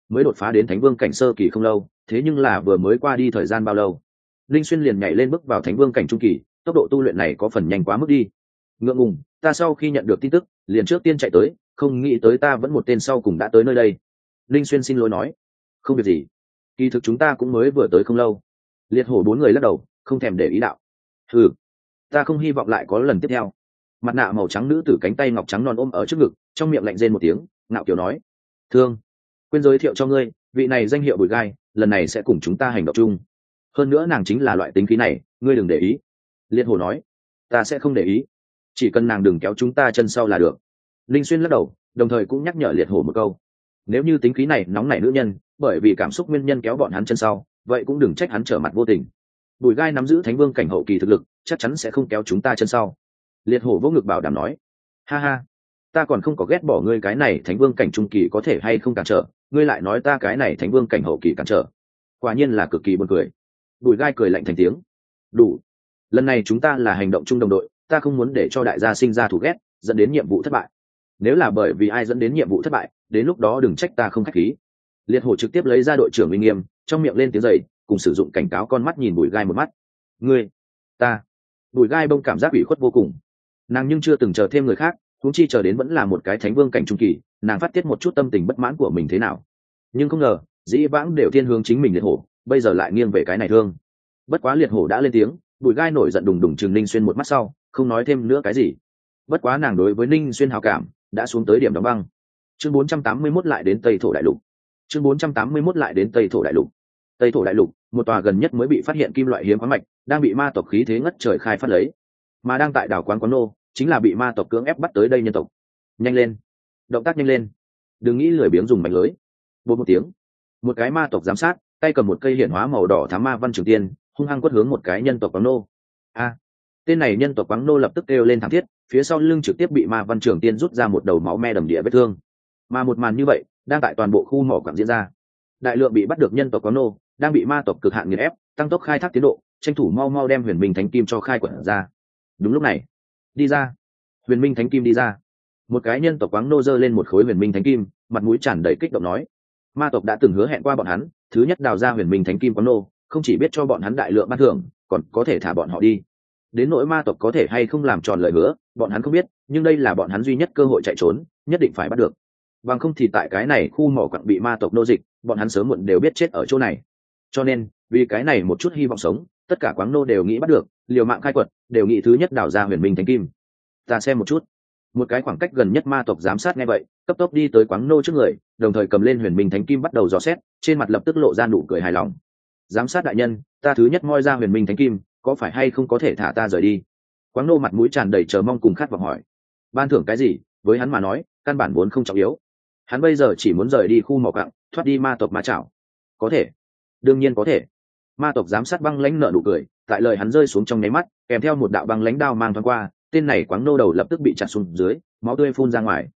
Speaker 1: mới đột phá đến thánh vương cảnh sơ kỳ không lâu, thế nhưng là vừa mới qua đi thời gian bao lâu, linh xuyên liền nhảy lên bước vào thánh vương cảnh trung kỳ, tốc độ tu luyện này có phần nhanh quá mức đi. Ngượng ngùng, ta sau khi nhận được tin tức liền trước tiên chạy tới, không nghĩ tới ta vẫn một tên sau cùng đã tới nơi đây. Linh xuyên xin lỗi nói. Không việc gì, kỳ thực chúng ta cũng mới vừa tới không lâu. Liệt hổ bốn người lắc đầu, không thèm để ý đạo. Ừ, ta không hy vọng lại có lần tiếp theo. Mặt nạ màu trắng nữ tử cánh tay ngọc trắng non ôm ở trước ngực, trong miệng lạnh rên một tiếng, ngạo kiều nói. Thương, quên giới thiệu cho ngươi, vị này danh hiệu Bùi Gai, lần này sẽ cùng chúng ta hành động chung. Hơn nữa nàng chính là loại tính khí này, ngươi đừng để ý. Liệt hổ nói. Ta sẽ không để ý, chỉ cần nàng đừng kéo chúng ta chân sau là được. Linh xuyên lắc đầu, đồng thời cũng nhắc nhở liệt hổ một câu. Nếu như tính khí này nóng nảy nữ nhân bởi vì cảm xúc nguyên nhân kéo bọn hắn chân sau, vậy cũng đừng trách hắn trở mặt vô tình. Bùi Gai nắm giữ thánh vương cảnh hậu kỳ thực lực, chắc chắn sẽ không kéo chúng ta chân sau. Liệt hổ vô ngực bảo đảm nói. Ha ha, ta còn không có ghét bỏ ngươi cái này thánh vương cảnh trung kỳ có thể hay không cản trở, ngươi lại nói ta cái này thánh vương cảnh hậu kỳ cản trở, quả nhiên là cực kỳ buồn cười. Bùi Gai cười lạnh thành tiếng. Đủ, lần này chúng ta là hành động chung đồng đội, ta không muốn để cho đại gia sinh ra thù ghét, dẫn đến nhiệm vụ thất bại. Nếu là bởi vì ai dẫn đến nhiệm vụ thất bại, đến lúc đó đừng trách ta không khách khí. Liệt hổ trực tiếp lấy ra đội trưởng uy nghiêm, trong miệng lên tiếng dày, cùng sử dụng cảnh cáo con mắt nhìn Bùi Gai một mắt. Ngươi, ta. Bùi Gai bông cảm giác ủy khuất vô cùng. Nàng nhưng chưa từng chờ thêm người khác, huống chi chờ đến vẫn là một cái thánh vương cảnh trung kỳ, nàng phát tiết một chút tâm tình bất mãn của mình thế nào. Nhưng không ngờ, dĩ vãng đều thiên hướng chính mình liệt hổ, bây giờ lại nghiêng về cái này thương. Bất quá liệt hổ đã lên tiếng, Bùi Gai nổi giận đùng đùng chừng Ninh Xuyên một mắt sau, không nói thêm nữa cái gì. Bất quá nàng đối với Ninh Xuyên hảo cảm đã xuống tới điểm đóng băng. Chương 481 lại đến Tây Thổ Đại Lục. Chương 481 lại đến Tây Thổ Đại Lục. Tây Thổ Đại Lục, một tòa gần nhất mới bị phát hiện kim loại hiếm khoáng mạch, đang bị ma tộc khí thế ngất trời khai phát lấy. Mà đang tại đảo quán nô, chính là bị ma tộc cưỡng ép bắt tới đây nhân tộc. Nhanh lên, động tác nhanh lên, đừng nghĩ lười biếng dùng mạch lưới. Bột một tiếng, một cái ma tộc giám sát, tay cầm một cây hiển hóa màu đỏ thám ma văn trường tiên, hung hăng quất hướng một cái nhân tộc quán nô. A, tên này nhân tộc quán nô lập tức kêu lên thảm thiết, phía sau lưng trực tiếp bị ma văn trường tiên rút ra một đầu máu me đầm địa vết thương. Mà một màn như vậy đang tại toàn bộ khu mỏ quặng diễn ra. Đại lượng bị bắt được nhân tộc quán nô đang bị ma tộc cực hạn nghiền ép, tăng tốc khai thác tiến độ, tranh thủ mau mau đem huyền minh thánh kim cho khai quật ra. Đúng lúc này, đi ra, huyền minh thánh kim đi ra. Một cái nhân tộc quán nô giơ lên một khối huyền minh thánh kim, mặt mũi tràn đầy kích động nói: ma tộc đã từng hứa hẹn qua bọn hắn, thứ nhất đào ra huyền minh thánh kim quán nô, không chỉ biết cho bọn hắn đại lượng ban thưởng, còn có thể thả bọn họ đi. Đến nỗi ma tộc có thể hay không làm tròn lời hứa, bọn hắn không biết, nhưng đây là bọn hắn duy nhất cơ hội chạy trốn, nhất định phải bắt được. Bằng không thì tại cái này khu mỏ quặng bị ma tộc nô dịch, bọn hắn sớm muộn đều biết chết ở chỗ này. Cho nên, vì cái này một chút hy vọng sống, tất cả quáng nô đều nghĩ bắt được, liều mạng khai quật, đều nghĩ thứ nhất đào ra huyền minh thánh kim. Ta xem một chút. Một cái khoảng cách gần nhất ma tộc giám sát nghe vậy, cấp tốc đi tới quáng nô trước người, đồng thời cầm lên huyền minh thánh kim bắt đầu dò xét, trên mặt lập tức lộ ra nụ cười hài lòng. Giám sát đại nhân, ta thứ nhất moi ra huyền minh thánh kim, có phải hay không có thể thả ta rời đi? Quáng nô mặt mũi tràn đầy chờ mong cùng khát vọng hỏi. Ban thưởng cái gì, với hắn mà nói, căn bản vốn không trọng yếu. Hắn bây giờ chỉ muốn rời đi khu mỏ quặng, thoát đi ma tộc ma chảo. Có thể, đương nhiên có thể. Ma tộc giám sát băng lãnh nở nụ cười, tại lời hắn rơi xuống trong nháy mắt, kèm theo một đạo băng lãnh đao mang thoáng qua, tên này quáng nô đầu lập tức bị chặt xuống dưới, máu tươi phun ra ngoài.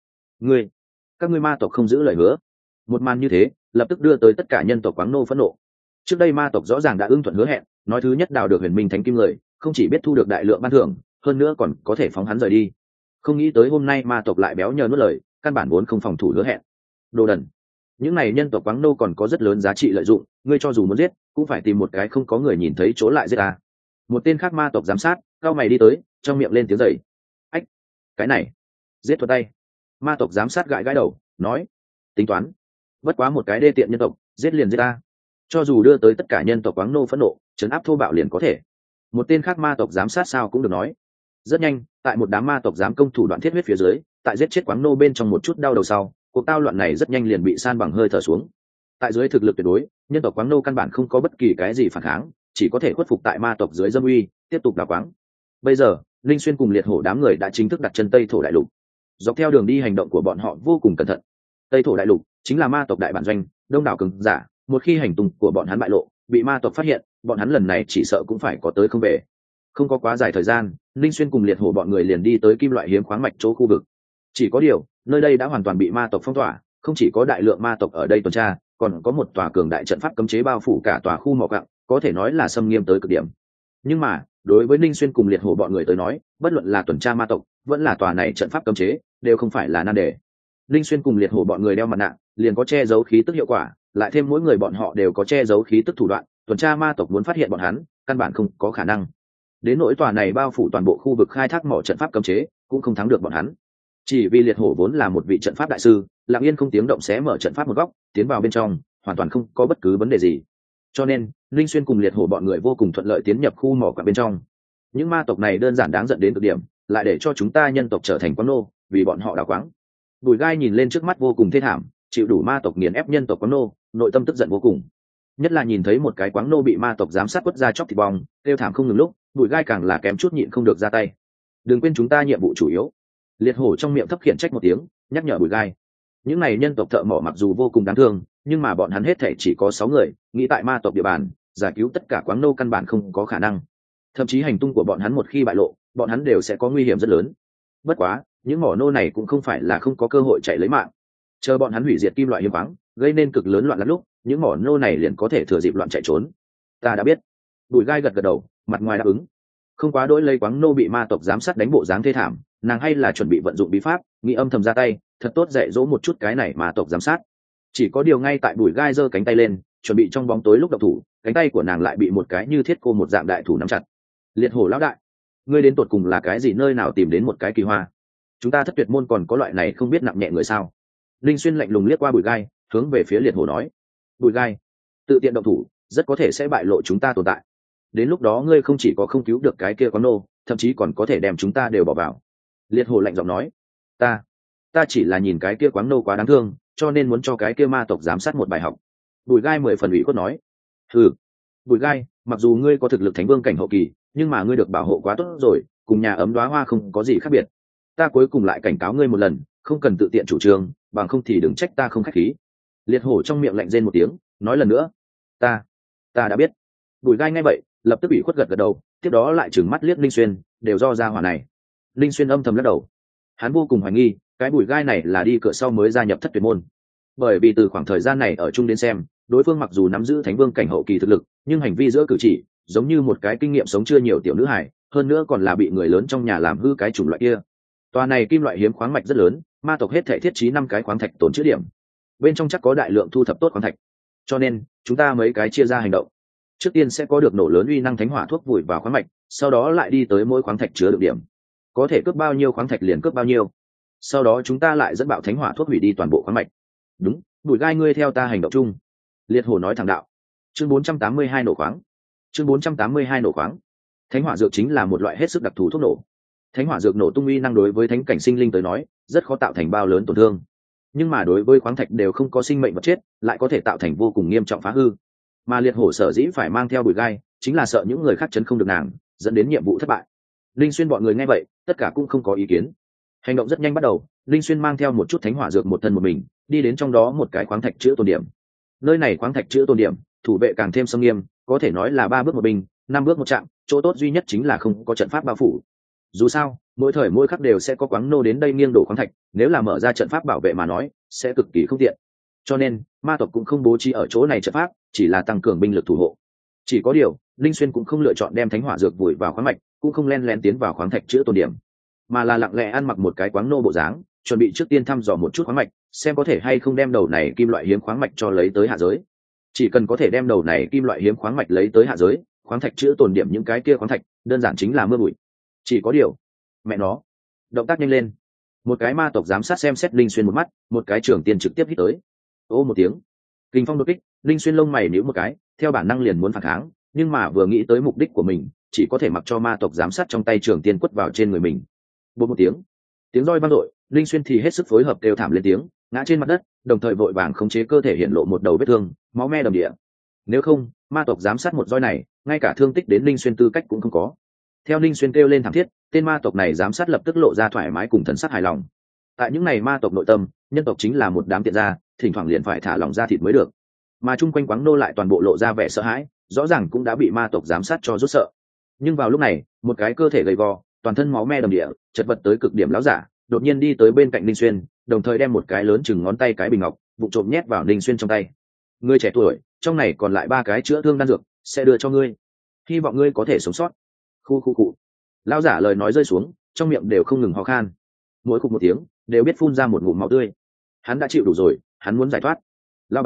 Speaker 1: Các ngươi ma tộc không giữ lời hứa. Một màn như thế, lập tức đưa tới tất cả nhân tộc quáng nô phẫn nộ. Trước đây ma tộc rõ ràng đã ưng thuận hứa hẹn, nói thứ nhất đào được huyền minh thánh kim người, không chỉ biết thu được đại lượng ban thưởng, hơn nữa còn có thể phóng hắn rời đi. Không nghĩ tới hôm nay ma tộc lại béo nhờ nuốt lời, căn bản vốn không phòng thủ hứa hẹn. Đồ đần. Những này nhân tộc quáng nô còn có rất lớn giá trị lợi dụng, ngươi cho dù muốn giết, cũng phải tìm một cái không có người nhìn thấy chỗ lại giết ta. Một tên khác ma tộc giám sát, cao mày đi tới, trong miệng lên tiếng dậy. Ách, cái này, giết thuật tay. Ma tộc giám sát gãi gãi đầu, nói, tính toán. Bất quá một cái đê tiện nhân tộc, giết liền giết ta. Cho dù đưa tới tất cả nhân tộc quáng nô phẫn nộ, trấn áp thô bạo liền có thể. Một tên khác ma tộc giám sát sao cũng được nói. Rất nhanh, tại một đám ma tộc giám công thủ đoạn thiết huyết phía dưới, tại giết chết quáng nô bên trong một chút đau đầu sau, cuộc tao loạn này rất nhanh liền bị san bằng hơi thở xuống. Tại dưới thực lực tuyệt đối, nhân tộc quáng nô căn bản không có bất kỳ cái gì phản kháng, chỉ có thể khuất phục tại ma tộc dưới dâm uy, tiếp tục đào quáng. Bây giờ, Linh Xuyên cùng liệt hổ đám người đã chính thức đặt chân Tây Thổ Đại Lục. Dọc theo đường đi hành động của bọn họ vô cùng cẩn thận. Tây Thổ Đại Lục chính là ma tộc đại bản doanh, đông đảo cường giả, một khi hành tung của bọn hắn bại lộ, bị ma tộc phát hiện, bọn hắn lần này chỉ sợ cũng phải có tới không về. Không có quá dài thời gian, Linh Xuyên cùng liệt hổ bọn người liền đi tới kim loại hiếm khoáng mạch chỗ khu vực. Chỉ có điều, nơi đây đã hoàn toàn bị ma tộc phong tỏa, không chỉ có đại lượng ma tộc ở đây tuần tra, còn có một tòa cường đại trận pháp cấm chế bao phủ cả tòa khu mỏ quặng, có thể nói là xâm nghiêm tới cực điểm. Nhưng mà, đối với Ninh Xuyên cùng liệt hổ bọn người tới nói, bất luận là tuần tra ma tộc, vẫn là tòa này trận pháp cấm chế, đều không phải là nan đề. Ninh Xuyên cùng liệt hổ bọn người đeo mặt nạ, liền có che giấu khí tức hiệu quả, lại thêm mỗi người bọn họ đều có che giấu khí tức thủ đoạn, tuần tra ma tộc muốn phát hiện bọn hắn căn bản không có khả năng. Đến nỗi tòa này bao phủ toàn bộ khu vực khai thác mỏ trận pháp cấm chế cũng không thắng được bọn hắn. Chỉ vì liệt hổ vốn là một vị trận pháp đại sư, lặng yên không tiếng động xé mở trận pháp một góc, tiến vào bên trong hoàn toàn không có bất cứ vấn đề gì. Cho nên linh xuyên cùng liệt hổ bọn người vô cùng thuận lợi tiến nhập khu mỏ quặng bên trong. Những ma tộc này đơn giản đáng giận đến cực điểm, lại để cho chúng ta nhân tộc trở thành quáng nô vì bọn họ đào quáng. Bùi Gai nhìn lên trước mắt vô cùng thê thảm, chịu đủ ma tộc nghiền ép nhân tộc quáng nô, nội tâm tức giận vô cùng. Nhất là nhìn thấy một cái quáng nô bị ma tộc giám sát quất ra chóc thịt bong, kêu thảm không ngừng lúc, Bùi Gai càng là kém chút nhịn không được ra tay. Đừng quên chúng ta nhiệm vụ chủ yếu. Liệt hổ trong miệng thấp khiển trách một tiếng, nhắc nhở Bùi Gai. Những này nhân tộc thợ mỏ mặc dù vô cùng đáng thương, nhưng mà bọn hắn hết thể chỉ có 6 người, nghĩ tại ma tộc địa bàn giải cứu tất cả quáng nô căn bản không có khả năng. Thậm chí hành tung của bọn hắn một khi bại lộ, bọn hắn đều sẽ có nguy hiểm rất lớn. Bất quá những mỏ nô này cũng không phải là không có cơ hội chạy lấy mạng. Chờ bọn hắn hủy diệt kim loại hiếm khoáng, gây nên cực lớn loạn lắm lúc, những mỏ nô này liền có thể thừa dịp loạn chạy trốn. Ta đã biết. Bùi Gai gật gật đầu, mặt ngoài đáp ứng. Không quá đỗi lấy quáng nô bị ma tộc giám sát đánh bộ dáng thê thảm, nàng hay là chuẩn bị vận dụng bí pháp, nghĩ âm thầm ra tay, thật tốt dạy dỗ một chút cái này ma tộc giám sát. Chỉ có điều ngay tại Bùi Gai giơ cánh tay lên, chuẩn bị trong bóng tối lúc động thủ, cánh tay của nàng lại bị một cái như thiết cô một dạng đại thủ nắm chặt. Liệt hổ lão đại, ngươi đến tột cùng là cái gì, nơi nào tìm đến một cái kỳ hoa? Chúng ta Thất Tuyệt môn còn có loại này không biết nặng nhẹ người sao? Linh Xuyên lạnh lùng liếc qua Bùi Gai, hướng về phía liệt hổ nói: Bùi Gai, tự tiện động thủ rất có thể sẽ bại lộ chúng ta tồn tại. Đến lúc đó ngươi không chỉ có không cứu được cái kia quán nô, thậm chí còn có thể đem chúng ta đều bỏ vào. Liệt hổ lạnh giọng nói: ta chỉ là nhìn cái kia quán nô quá đáng thương, cho nên muốn cho cái kia ma tộc giám sát một bài học. Bùi Gai 10 phần ủy khuất nói: Bùi Gai, mặc dù ngươi có thực lực thánh vương cảnh hậu kỳ, nhưng mà ngươi được bảo hộ quá tốt rồi, cùng nhà ấm đóa hoa không có gì khác biệt. Ta cuối cùng lại cảnh cáo ngươi một lần, không cần tự tiện chủ trương, bằng không thì đừng trách ta không khách khí. Liệt hổ trong miệng lạnh rên một tiếng, nói lần nữa: ta đã biết. Bùi Gai nghe vậy, lập tức ủy khuất gật gật đầu, tiếp đó lại trừng mắt liếc Linh Xuyên, đều do ra hỏa này. Linh Xuyên âm thầm lắc đầu, hắn vô cùng hoài nghi cái Bùi Gai này là đi cửa sau mới gia nhập Thất Tuyệt môn, bởi vì từ khoảng thời gian này ở chung đến xem, đối phương mặc dù nắm giữ thánh vương cảnh hậu kỳ thực lực, nhưng hành vi giữa cử chỉ giống như một cái kinh nghiệm sống chưa nhiều tiểu nữ hài, hơn nữa còn là bị người lớn trong nhà làm hư cái chủng loại kia. Tòa này kim loại hiếm khoáng mạch rất lớn, ma tộc hết thể thiết trí 5 cái khoáng thạch tồn trữ điểm, bên trong chắc có đại lượng thu thập tốt khoáng thạch, cho nên chúng ta mấy cái chia ra hành động. Trước tiên sẽ có được nổ lớn uy năng thánh hỏa thuốc vùi vào khoáng mạch, sau đó lại đi tới mỗi khoáng thạch chứa đựng điểm, có thể cướp bao nhiêu khoáng thạch liền cướp bao nhiêu, sau đó chúng ta lại dẫn bạo thánh hỏa thuốc hủy đi toàn bộ khoáng mạch. Đúng, Bùi Gai ngươi theo ta hành động chung. Liệt hổ nói thẳng đạo. Chương 482 nổ khoáng. Chương 482 nổ khoáng. Thánh hỏa dược chính là một loại hết sức đặc thù thuốc nổ. Thánh hỏa dược nổ tung uy năng đối với thánh cảnh sinh linh tới nói rất khó tạo thành bao lớn tổn thương, nhưng mà đối với khoáng thạch đều không có sinh mệnh vật chết lại có thể tạo thành vô cùng nghiêm trọng phá hư. Mà liệt hổ sở dĩ phải mang theo Bùi Gai chính là sợ những người khác chấn không được nàng, dẫn đến nhiệm vụ thất bại. Linh Xuyên bọn người nghe vậy tất cả cũng không có ý kiến. Hành động rất nhanh bắt đầu. Linh Xuyên mang theo một chút thánh hỏa dược một thân một mình đi đến trong đó một cái khoáng thạch chữa tồn điểm. Nơi này khoáng thạch chữa tồn điểm thủ vệ càng thêm sâm nghiêm, có thể nói là 3 bước một binh, 5 bước một chạm. Chỗ tốt duy nhất chính là không có trận pháp bao phủ. Dù sao mỗi thời mỗi khắc đều sẽ có quáng nô đến đây nghiêng đổ khoáng thạch, nếu là mở ra trận pháp bảo vệ mà nói sẽ cực kỳ không tiện, cho nên ma tộc cũng không bố trí ở chỗ này trận pháp, chỉ là tăng cường binh lực thủ hộ. Chỉ có điều Linh Xuyên cũng không lựa chọn đem thánh hỏa dược vùi vào khoáng mạch, cũng không len lén tiến vào khoáng thạch chữa tồn điểm, mà là lặng lẽ ăn mặc một cái quáng nô bộ dáng, chuẩn bị trước tiên thăm dò một chút khoáng mạch, xem có thể hay không đem đầu này kim loại hiếm khoáng mạch cho lấy tới hạ giới. Chỉ cần có thể đem đầu này kim loại hiếm khoáng mạch lấy tới hạ giới, khoáng thạch chữa tồn điểm những cái kia khoáng thạch đơn giản chính là mưa bụi. Chỉ có điều mẹ nó, động tác nhanh lên. Một cái ma tộc giám sát xem xét Linh Xuyên một mắt, một cái trưởng tiền trực tiếp hít tới. Ô một tiếng, kình phong đột kích. Linh Xuyên lông mày nhíu một cái, theo bản năng liền muốn phản kháng, nhưng mà vừa nghĩ tới mục đích của mình, chỉ có thể mặc cho ma tộc giám sát trong tay trưởng tiền quất vào trên người mình. Bột một tiếng, tiếng roi vang dội. Linh Xuyên thì hết sức phối hợp kêu thảm lên tiếng, ngã trên mặt đất, đồng thời vội vàng khống chế cơ thể hiện lộ một đầu vết thương, máu me đầm địa. Nếu không, ma tộc giám sát một roi này, ngay cả thương tích đến Linh Xuyên tư cách cũng không có. Theo Linh Xuyên kêu lên thảm thiết, tên ma tộc này giám sát lập tức lộ ra thoải mái cùng thần sắc hài lòng. Tại những này ma tộc nội tâm, nhân tộc chính là một đám tiện gia, thỉnh thoảng liền phải thả lỏng ra thịt mới được. Mà chung quanh quáng nô lại toàn bộ lộ ra vẻ sợ hãi, rõ ràng cũng đã bị ma tộc giám sát cho rút sợ. Nhưng vào lúc này, một cái cơ thể gầy gò, toàn thân máu me đầm địa, chật vật tới cực điểm láo giả, đột nhiên đi tới bên cạnh Linh Xuyên, đồng thời đem một cái lớn chừng ngón tay cái bình ngọc, vụng trộm nhét vào Linh Xuyên trong tay. Ngươi trẻ tuổi, trong này còn lại 3 cái chữa thương đan dược, sẽ đưa cho ngươi. Hy vọng ngươi có thể sống sót. Khu. Lão giả lời nói rơi xuống, trong miệng đều không ngừng ho khan, mỗi khục một tiếng đều biết phun ra một ngụm máu tươi. Hắn đã chịu đủ rồi, hắn muốn giải thoát. Lão bá,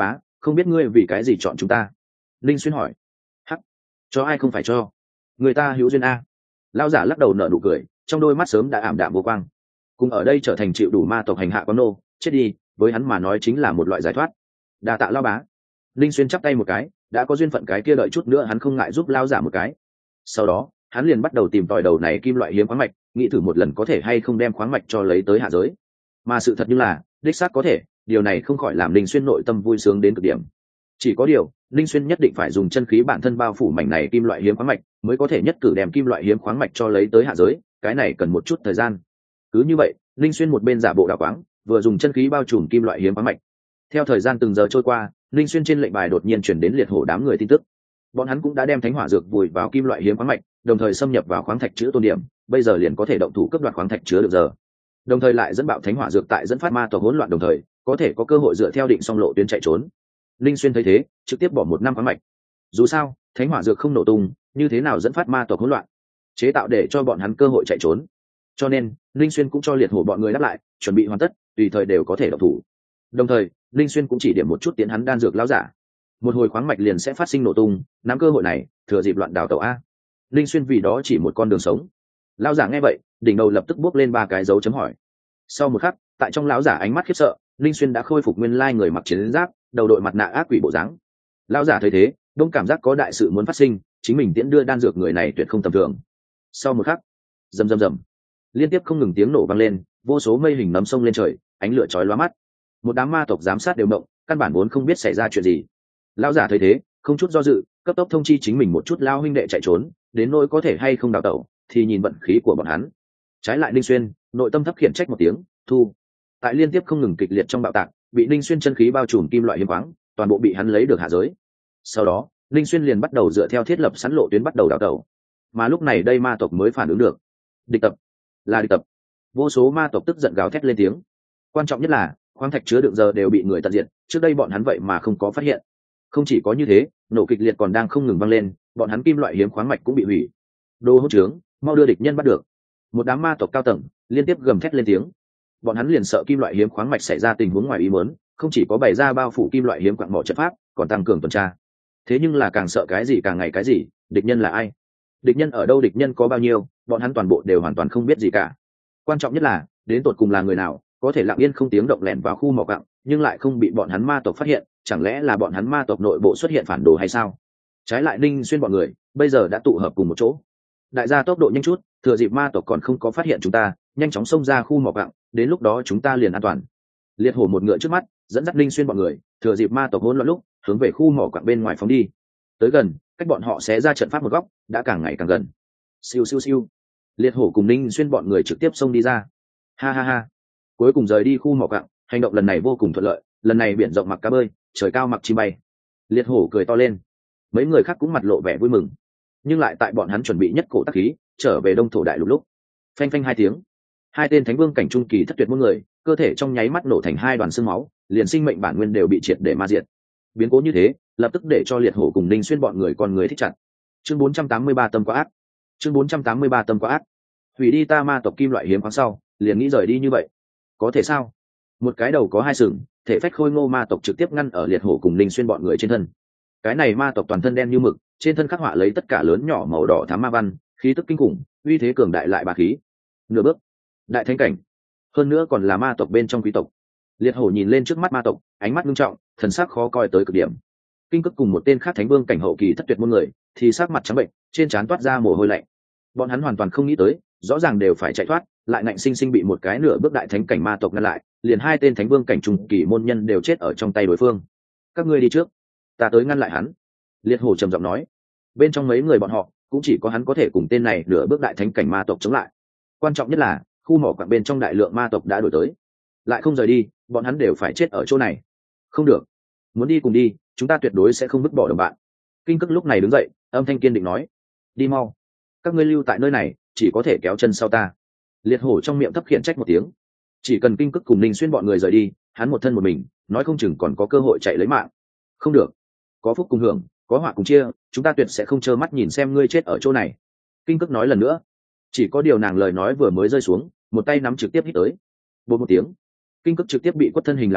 Speaker 1: không biết ngươi vì cái gì chọn chúng ta? Linh Xuyên hỏi. Hắc, cho ai không phải cho? Người ta hữu duyên a. Lão giả lắc đầu nở nụ cười, trong đôi mắt sớm đã ảm đạm vô quang. Cùng ở đây trở thành chịu đủ ma tộc hành hạ quán nô, chết đi, với hắn mà nói chính là một loại giải thoát. Đa tạ lão bá. Linh Xuyên chắp tay một cái, đã có duyên phận cái kia đợi chút nữa hắn không ngại giúp lão giả một cái. Sau đó, hắn liền bắt đầu tìm tòi đầu này kim loại hiếm khoáng mạch, nghĩ thử một lần có thể hay không đem khoáng mạch cho lấy tới hạ giới. Mà sự thật như là, đích xác có thể, điều này không khỏi làm Linh Xuyên nội tâm vui sướng đến cực điểm. Chỉ có điều, Linh Xuyên nhất định phải dùng chân khí bản thân bao phủ mảnh này kim loại hiếm khoáng mạch, mới có thể nhất cử đem kim loại hiếm khoáng mạch cho lấy tới hạ giới, cái này cần một chút thời gian. Cứ như vậy, Linh Xuyên một bên giả bộ đào quáng, vừa dùng chân khí bao trùm kim loại hiếm khoáng mạch. Theo thời gian từng giờ trôi qua, Linh Xuyên trên lệnh bài đột nhiên chuyển đến liệt hổ đám người tin tức. Bọn hắn cũng đã đem thánh hỏa dược vùi vào kim loại hiếm khoáng mạch, đồng thời xâm nhập vào khoáng thạch chứa tôn điểm, bây giờ liền có thể động thủ cướp đoạt khoáng thạch chứa được giờ. Đồng thời lại dẫn bạo thánh hỏa dược tại dẫn phát ma tộc hỗn loạn, đồng thời có thể có cơ hội dựa theo định song lộ tuyến chạy trốn. Linh Xuyên thấy thế, trực tiếp bỏ một năm khoáng mạch. Dù sao, thánh hỏa dược không nổ tung, như thế nào dẫn phát ma tộc hỗn loạn, chế tạo để cho bọn hắn cơ hội chạy trốn. Cho nên, Linh Xuyên cũng cho liệt hổ bọn người đáp lại, chuẩn bị hoàn tất, tùy thời đều có thể động thủ. Đồng thời, Linh Xuyên cũng chỉ điểm một chút tiến hắn đan dược lão giả. Một hồi khoáng mạch liền sẽ phát sinh nổ tung, nắm cơ hội này, thừa dịp loạn đào tẩu a. Linh Xuyên vì đó chỉ một con đường sống. Lão giả nghe vậy, đỉnh đầu lập tức bước lên 3 cái dấu chấm hỏi. Sau một khắc, tại trong lão giả ánh mắt khiếp sợ, Linh Xuyên đã khôi phục nguyên lai người mặc chiến giáp, đầu đội mặt nạ ác quỷ bộ dáng. Lão giả thấy thế, đông cảm giác có đại sự muốn phát sinh, chính mình tiễn đưa đan dược người này tuyệt không tầm thường. Sau một khắc, rầm rầm rầm, liên tiếp không ngừng tiếng nổ vang lên, vô số mây hình nấm sông lên trời, ánh lửa chói lóa mắt. Một đám ma tộc giám sát đều động, căn bản vốn không biết xảy ra chuyện gì. Lão giả thấy thế, không chút do dự, cấp tốc thông chi chính mình một chút lao huynh đệ chạy trốn, đến nỗi có thể hay không đào tẩu, thì nhìn vận khí của bọn hắn. Trái lại Linh Xuyên, nội tâm thấp khiển trách một tiếng, thu. Tại liên tiếp không ngừng kịch liệt trong bạo tạc, bị Linh Xuyên chân khí bao trùm kim loại hiếm khoáng, toàn bộ bị hắn lấy được hạ giới. Sau đó, Linh Xuyên liền bắt đầu dựa theo thiết lập sẵn lộ tuyến bắt đầu đào tẩu. Mà lúc này đây ma tộc mới phản ứng được. Địch tập, là địch tập. Vô số ma tộc tức giận gào thét lên tiếng. Quan trọng nhất là, khoáng thạch chứa đựng giờ đều bị người tận diệt, trước đây bọn hắn vậy mà không có phát hiện. Không chỉ có như thế, nổ kịch liệt còn đang không ngừng vang lên, bọn hắn kim loại hiếm khoáng mạch cũng bị hủy. Đồ hỗn trướng, mau đưa địch nhân bắt được. Một đám ma tộc cao tầng liên tiếp gầm thét lên tiếng. Bọn hắn liền sợ kim loại hiếm khoáng mạch xảy ra tình huống ngoài ý muốn, không chỉ có bày ra bao phủ kim loại hiếm quặng mỏ trận pháp, còn tăng cường tuần tra. Thế nhưng là càng sợ cái gì càng ngày cái gì, địch nhân là ai, địch nhân ở đâu, địch nhân có bao nhiêu, bọn hắn toàn bộ đều hoàn toàn không biết gì cả. Quan trọng nhất là, đến tột cùng là người nào có thể lặng yên không tiếng động lẻn vào khu mỏ quặng, nhưng lại không bị bọn hắn ma tộc phát hiện, chẳng lẽ là bọn hắn ma tộc nội bộ xuất hiện phản đồ hay sao? Trái lại Ninh Xuyên bọn người bây giờ đã tụ hợp cùng một chỗ. Đại gia tốc độ nhanh chút, thừa dịp ma tộc còn không có phát hiện chúng ta, nhanh chóng xông ra khu mỏ quặng, đến lúc đó chúng ta liền an toàn. Liệt hổ một ngựa trước mắt, dẫn dắt Ninh Xuyên bọn người, thừa dịp ma tộc hỗn loạn lúc, hướng về khu mỏ quặng bên ngoài phóng đi. Tới gần, cách bọn họ xé ra trận pháp một góc, đã càng ngày càng gần. Siêu siêu siêu. Liệt hổ cùng Ninh Xuyên bọn người trực tiếp xông đi ra. Ha ha ha. Cuối cùng rời đi khu mỏ quặng, hành động lần này vô cùng thuận lợi, lần này biển rộng mặc cá bơi, trời cao mặc chim bay. Liệt hổ cười to lên. Mấy người khác cũng mặt lộ vẻ vui mừng. Nhưng lại tại bọn hắn chuẩn bị nhất cổ tác khí, trở về Đông Thổ Đại Lục lúc, phanh phanh 2 tiếng, 2 tên thánh vương cảnh trung kỳ thất tuyệt muôn người, cơ thể trong nháy mắt nổ thành 2 đoàn xương máu, liền sinh mệnh bản nguyên đều bị triệt để ma diệt. Biến cố như thế, lập tức để cho Liệt hổ cùng Ninh Xuyên bọn người con người thích chặt. Chương 483 tâm quá ác. Chương 483 tâm quá ác. Hủy đi ta ma tộc kim loại hiếm khoáng sau, liền nghĩ rời đi như vậy. Có thể sao? Một cái đầu có 2 sừng, thể phách khôi ngô ma tộc trực tiếp ngăn ở Liệt hổ cùng Ninh Xuyên bọn người trên thân. Cái này ma tộc toàn thân đen như mực, trên thân khắc họa lấy tất cả lớn nhỏ màu đỏ thám ma văn, khí tức kinh khủng, uy thế cường đại lại bá khí. Nửa bước, đại thánh cảnh, hơn nữa còn là ma tộc bên trong quý tộc. Liệt hổ nhìn lên trước mắt ma tộc, ánh mắt nghiêm trọng, thần sắc khó coi tới cực điểm. Kinh Cực cùng một tên khác thánh vương cảnh hậu kỳ thất tuyệt muôn người, thì sắc mặt trắng bệnh, trên trán toát ra mồ hôi lạnh. Bọn hắn hoàn toàn không nghĩ tới, rõ ràng đều phải chạy thoát, lại ngạnh sinh sinh bị một cái nửa bước đại thánh cảnh ma tộc ngăn lại, liền 2 tên thánh vương cảnh trung kỳ môn nhân đều chết ở trong tay đối phương. Các ngươi đi trước, ta tới ngăn lại hắn. Liệt hổ trầm giọng nói. Bên trong mấy người bọn họ, cũng chỉ có hắn có thể cùng tên này nửa bước đại thánh cảnh ma tộc chống lại. Quan trọng nhất là, khu mỏ quặng bên trong đại lượng ma tộc đã đổi tới, lại không rời đi, bọn hắn đều phải chết ở chỗ này. Không được, muốn đi cùng đi, chúng ta tuyệt đối sẽ không vứt bỏ đồng bạn. Kinh Cực lúc này đứng dậy, âm thanh kiên định nói. Đi mau, các ngươi lưu tại nơi này, chỉ có thể kéo chân sau ta. Liệt hổ trong miệng thấp khiển trách một tiếng. Chỉ cần Kinh Cực cùng Ninh Xuyên bọn người rời đi, hắn một thân một mình, nói không chừng còn có cơ hội chạy lấy mạng. Không được, có phúc cùng hưởng, có họa cùng chia, chúng ta tuyệt sẽ không trơ mắt nhìn xem ngươi chết ở chỗ này. Kinh Cực nói lần nữa. Chỉ có điều nàng lời nói vừa mới rơi xuống, một tay nắm trực tiếp hít tới. Bột một tiếng, Kinh Cực trực tiếp bị quất thân hình lảo đảo,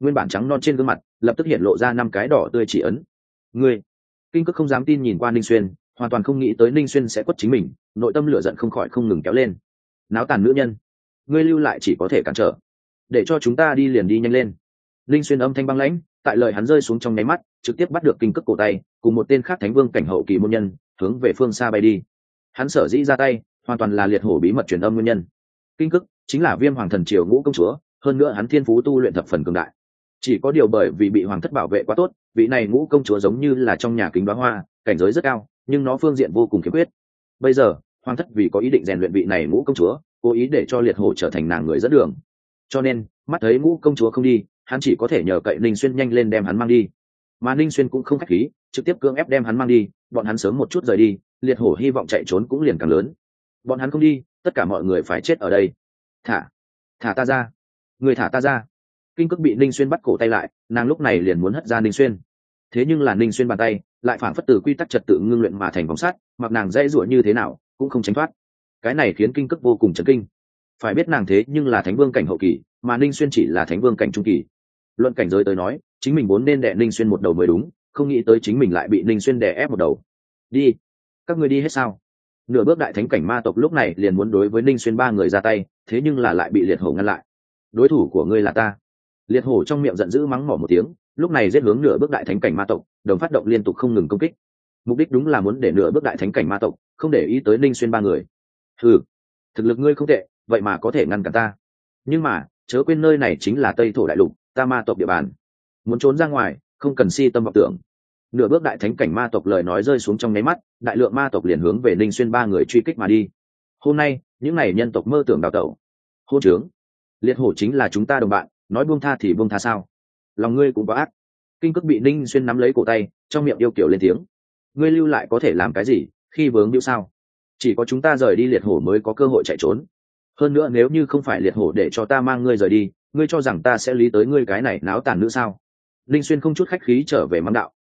Speaker 1: nguyên bản trắng non trên gương mặt lập tức hiện lộ ra 5 cái đỏ tươi chỉ ấn. Ngươi! Kinh Cức không dám tin nhìn qua Ninh Xuyên, hoàn toàn không nghĩ tới Ninh Xuyên sẽ quất chính mình, nội tâm lửa giận không khỏi không ngừng kéo lên. Náo tàn nữ nhân, ngươi lưu lại chỉ có thể cản trở, để cho chúng ta đi liền đi nhanh lên. Ninh Xuyên âm thanh băng lãnh, tại lời hắn rơi xuống trong nháy mắt, trực tiếp bắt được Kinh Cức cổ tay, cùng một tên khác Thánh Vương cảnh hậu kỳ môn nhân, hướng về phương xa bay đi. Hắn sở dĩ ra tay, hoàn toàn là liệt hổ bí mật truyền âm nguyên nhân. Kinh Cức chính là Viêm Hoàng thần triều ngũ công chúa, hơn nữa hắn thiên phú tu luyện thập phần cường đại. Chỉ có điều bởi vì bị hoàng thất bảo vệ quá tốt, vị này ngũ công chúa giống như là trong nhà kính đóa hoa, cảnh giới rất cao, nhưng nó phương diện vô cùng khiếm khuyết. Bây giờ, hoàng thất vì có ý định rèn luyện vị này ngũ công chúa, cố ý để cho liệt hổ trở thành nàng người dẫn đường. Cho nên, mắt thấy ngũ công chúa không đi, hắn chỉ có thể nhờ cậy Ninh Xuyên nhanh lên đem hắn mang đi. Mà Ninh Xuyên cũng không khách khí, trực tiếp cưỡng ép đem hắn mang đi, bọn hắn sớm một chút rời đi, liệt hổ hy vọng chạy trốn cũng liền càng lớn. Bọn hắn không đi, tất cả mọi người phải chết ở đây. Thả ta ra, người thả ta ra. Kinh Cức bị Ninh Xuyên bắt cổ tay lại, nàng lúc này liền muốn hất ra Ninh Xuyên. Thế nhưng là Ninh Xuyên bàn tay lại phản phất từ quy tắc trật tự ngưng luyện mà thành vòng sắt, mặc nàng dễ dụa như thế nào cũng không tránh thoát. Cái này khiến Kinh Cức vô cùng chấn kinh. Phải biết nàng thế nhưng là Thánh Vương cảnh hậu kỳ, mà Ninh Xuyên chỉ là Thánh Vương cảnh trung kỳ. Luận cảnh giới tới nói, chính mình vốn nên đè Ninh Xuyên một đầu mới đúng, không nghĩ tới chính mình lại bị Ninh Xuyên đè ép một đầu. Đi, các ngươi đi hết sao? Nửa bước đại thánh cảnh ma tộc lúc này liền muốn đối với Ninh Xuyên ba người ra tay, thế nhưng là lại bị liệt hổ ngăn lại. Đối thủ của ngươi là ta. Liệt hổ trong miệng giận dữ mắng mỏ một tiếng, lúc này giết hướng nửa bước đại thánh cảnh ma tộc, đồng phát động liên tục không ngừng công kích. Mục đích đúng là muốn để nửa bước đại thánh cảnh ma tộc không để ý tới Ninh Xuyên ba người. Hừ, thực lực ngươi không tệ, vậy mà có thể ngăn cản ta. Nhưng mà, chớ quên nơi này chính là Tây Thổ đại lục, ta ma tộc địa bàn. Muốn trốn ra ngoài, không cần si tâm vọng tưởng. Nửa bước đại thánh cảnh ma tộc lời nói rơi xuống trong nháy mắt, đại lượng ma tộc liền hướng về Ninh Xuyên ba người truy kích mà đi. Hôm nay, những này nhân tộc mơ tưởng đào tẩu. Hôn trướng, liệt hổ chính là chúng ta đồng bạn, nói buông tha thì buông tha sao? Lòng ngươi cũng có ác. Kinh Cức bị Ninh Xuyên nắm lấy cổ tay, trong miệng yêu kiểu lên tiếng. Ngươi lưu lại có thể làm cái gì, khi vướng hữu sao? Chỉ có chúng ta rời đi liệt hổ mới có cơ hội chạy trốn. Hơn nữa nếu như không phải liệt hổ để cho ta mang ngươi rời đi, ngươi cho rằng ta sẽ lý tới ngươi cái này náo tàn nữ sao? Ninh Xuyên không chút khách khí trở về mắng đạo.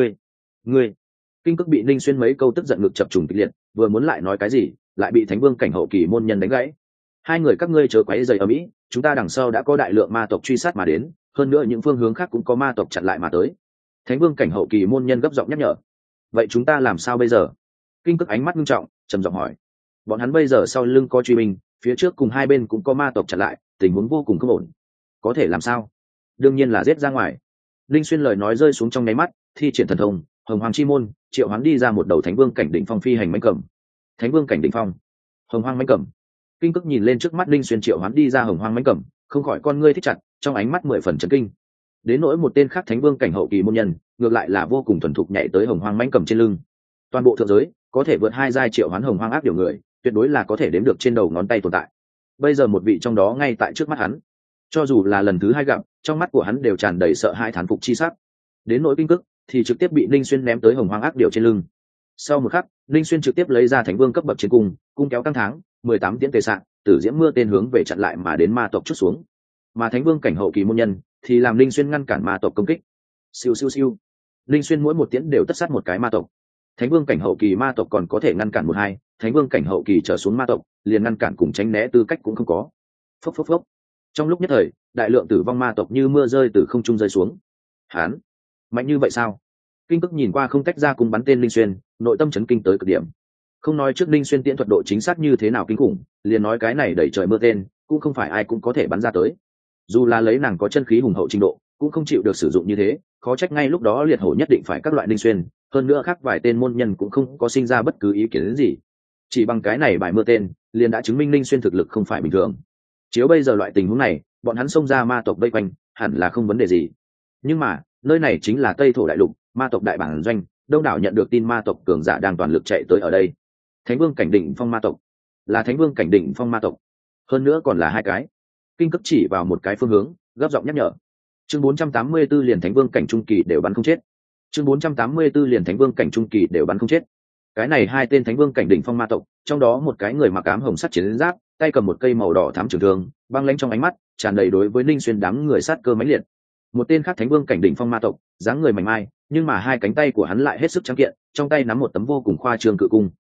Speaker 1: Ngươi! Kinh Cức bị Ninh Xuyên mấy câu tức giận ngực chập trùng kịch liệt, vừa muốn lại nói cái gì, lại bị Thánh Vương cảnh hậu kỳ môn nhân đánh gãy. Hai người các ngươi chớ quấy rầy ầm ĩ, chúng ta đằng sau đã có đại lượng ma tộc truy sát mà đến, hơn nữa những phương hướng khác cũng có ma tộc chặn lại mà tới. Thánh Vương cảnh hậu kỳ môn nhân gấp giọng nhắc nhở. Vậy chúng ta làm sao bây giờ? Kinh Cức ánh mắt nghiêm trọng, trầm giọng hỏi. Bọn hắn bây giờ sau lưng có truy binh, phía trước cùng hai bên cũng có ma tộc chặn lại, tình huống vô cùng không ổn. Có thể làm sao? Đương nhiên là giết ra ngoài. Linh Xuyên lời nói rơi xuống trong nháy mắt, thi triển thần thông, Hồng Hoàng chi môn, triệu hoán đi ra một đầu Thánh Vương cảnh đỉnh phong phi hành mãnh cầm. Thánh Vương cảnh đỉnh phong, Hồng Hoàng mãnh cầm. Kinh Cức nhìn lên trước mắt Linh Xuyên triệu hoán đi ra Hồng Hoàng mãnh cầm, không khỏi con ngươi thích chặt, trong ánh mắt 10 phần chấn kinh. Đến nỗi một tên khác Thánh Vương cảnh hậu kỳ môn nhân, ngược lại là vô cùng thuần thục nhảy tới Hồng Hoàng mãnh cầm trên lưng. Toàn bộ thượng giới, có thể vượt 2 giai triệu hoán Hồng Hoàng ác điều người, tuyệt đối là có thể đếm được trên đầu ngón tay tồn tại. Bây giờ một vị trong đó ngay tại trước mắt hắn, cho dù là lần thứ 2 gặp, trong mắt của hắn đều tràn đầy sợ hãi thán phục chi sắc. Đến nỗi Kinh Cức thì trực tiếp bị Ninh Xuyên ném tới Hồng Hoàng ác điều trên lưng. Sau một khắc, Ninh Xuyên trực tiếp lấy ra Thánh Vương cấp bậc chiến cung kéo căng tháng, 18 tiễn tề sạng, tử diễm mưa tên hướng về chặn lại mà đến ma tộc chút xuống. Mà Thánh Vương cảnh hậu kỳ môn nhân thì làm Ninh Xuyên ngăn cản ma tộc công kích. Siêu siêu siêu. Ninh Xuyên mỗi một tiễn đều tất sát một cái ma tộc. Thánh Vương cảnh hậu kỳ ma tộc còn có thể ngăn cản 1-2, Thánh Vương cảnh hậu kỳ trở xuống ma tộc, liền ngăn cản cùng tránh né tư cách cũng không có. Phốc phốc phốc. Trong lúc nhất thời, đại lượng tử vong ma tộc như mưa rơi từ không trung rơi xuống. Hán, mạnh như vậy sao? Kinh Cức nhìn qua không tách ra cùng bắn tên Ninh Xuyên, nội tâm chấn kinh tới cực điểm. Không nói trước Ninh Xuyên tiễn thuật độ chính xác như thế nào kinh khủng, liền nói cái này đẩy trời mưa tên, cũng không phải ai cũng có thể bắn ra tới. Dù là lấy nàng có chân khí hùng hậu trình độ, cũng không chịu được sử dụng như thế, khó trách ngay lúc đó liệt hổ nhất định phải các loại Ninh Xuyên, hơn nữa khác vài tên môn nhân cũng không có sinh ra bất cứ ý kiến gì. Chỉ bằng cái này bài mưa tên, liền đã chứng minh Ninh Xuyên thực lực không phải bình thường. Chiếu bây giờ loại tình huống này, bọn hắn xông ra ma tộc vây quanh, hẳn là không vấn đề gì. Nhưng mà, nơi này chính là Tây Thổ đại lục, ma tộc đại bản doanh, đông đảo nhận được tin ma tộc cường giả đang toàn lực chạy tới ở đây. Thánh Vương cảnh đỉnh phong ma tộc, là Thánh Vương cảnh đỉnh phong ma tộc, hơn nữa còn là 2 cái. Kinh Cức chỉ vào một cái phương hướng, gấp giọng nhắc nhở. Chương 484 liền Thánh Vương cảnh trung kỳ đều bắn không chết. Chương 484 liền Thánh Vương cảnh trung kỳ đều bắn không chết. Cái này 2 tên Thánh Vương cảnh đỉnh phong ma tộc, trong đó một cái người mặc ám hồng sắt chiến giáp, tay cầm một cây màu đỏ thắm trường thương, băng lãnh trong ánh mắt tràn đầy đối với Ninh Xuyên đám người sát cơ mãnh liệt. Một tên khác Thánh Vương cảnh đỉnh phong ma tộc, dáng người mảnh mai, nhưng mà 2 cánh tay của hắn lại hết sức trắng kiện, trong tay nắm một tấm vô cùng khoa trương cự cung.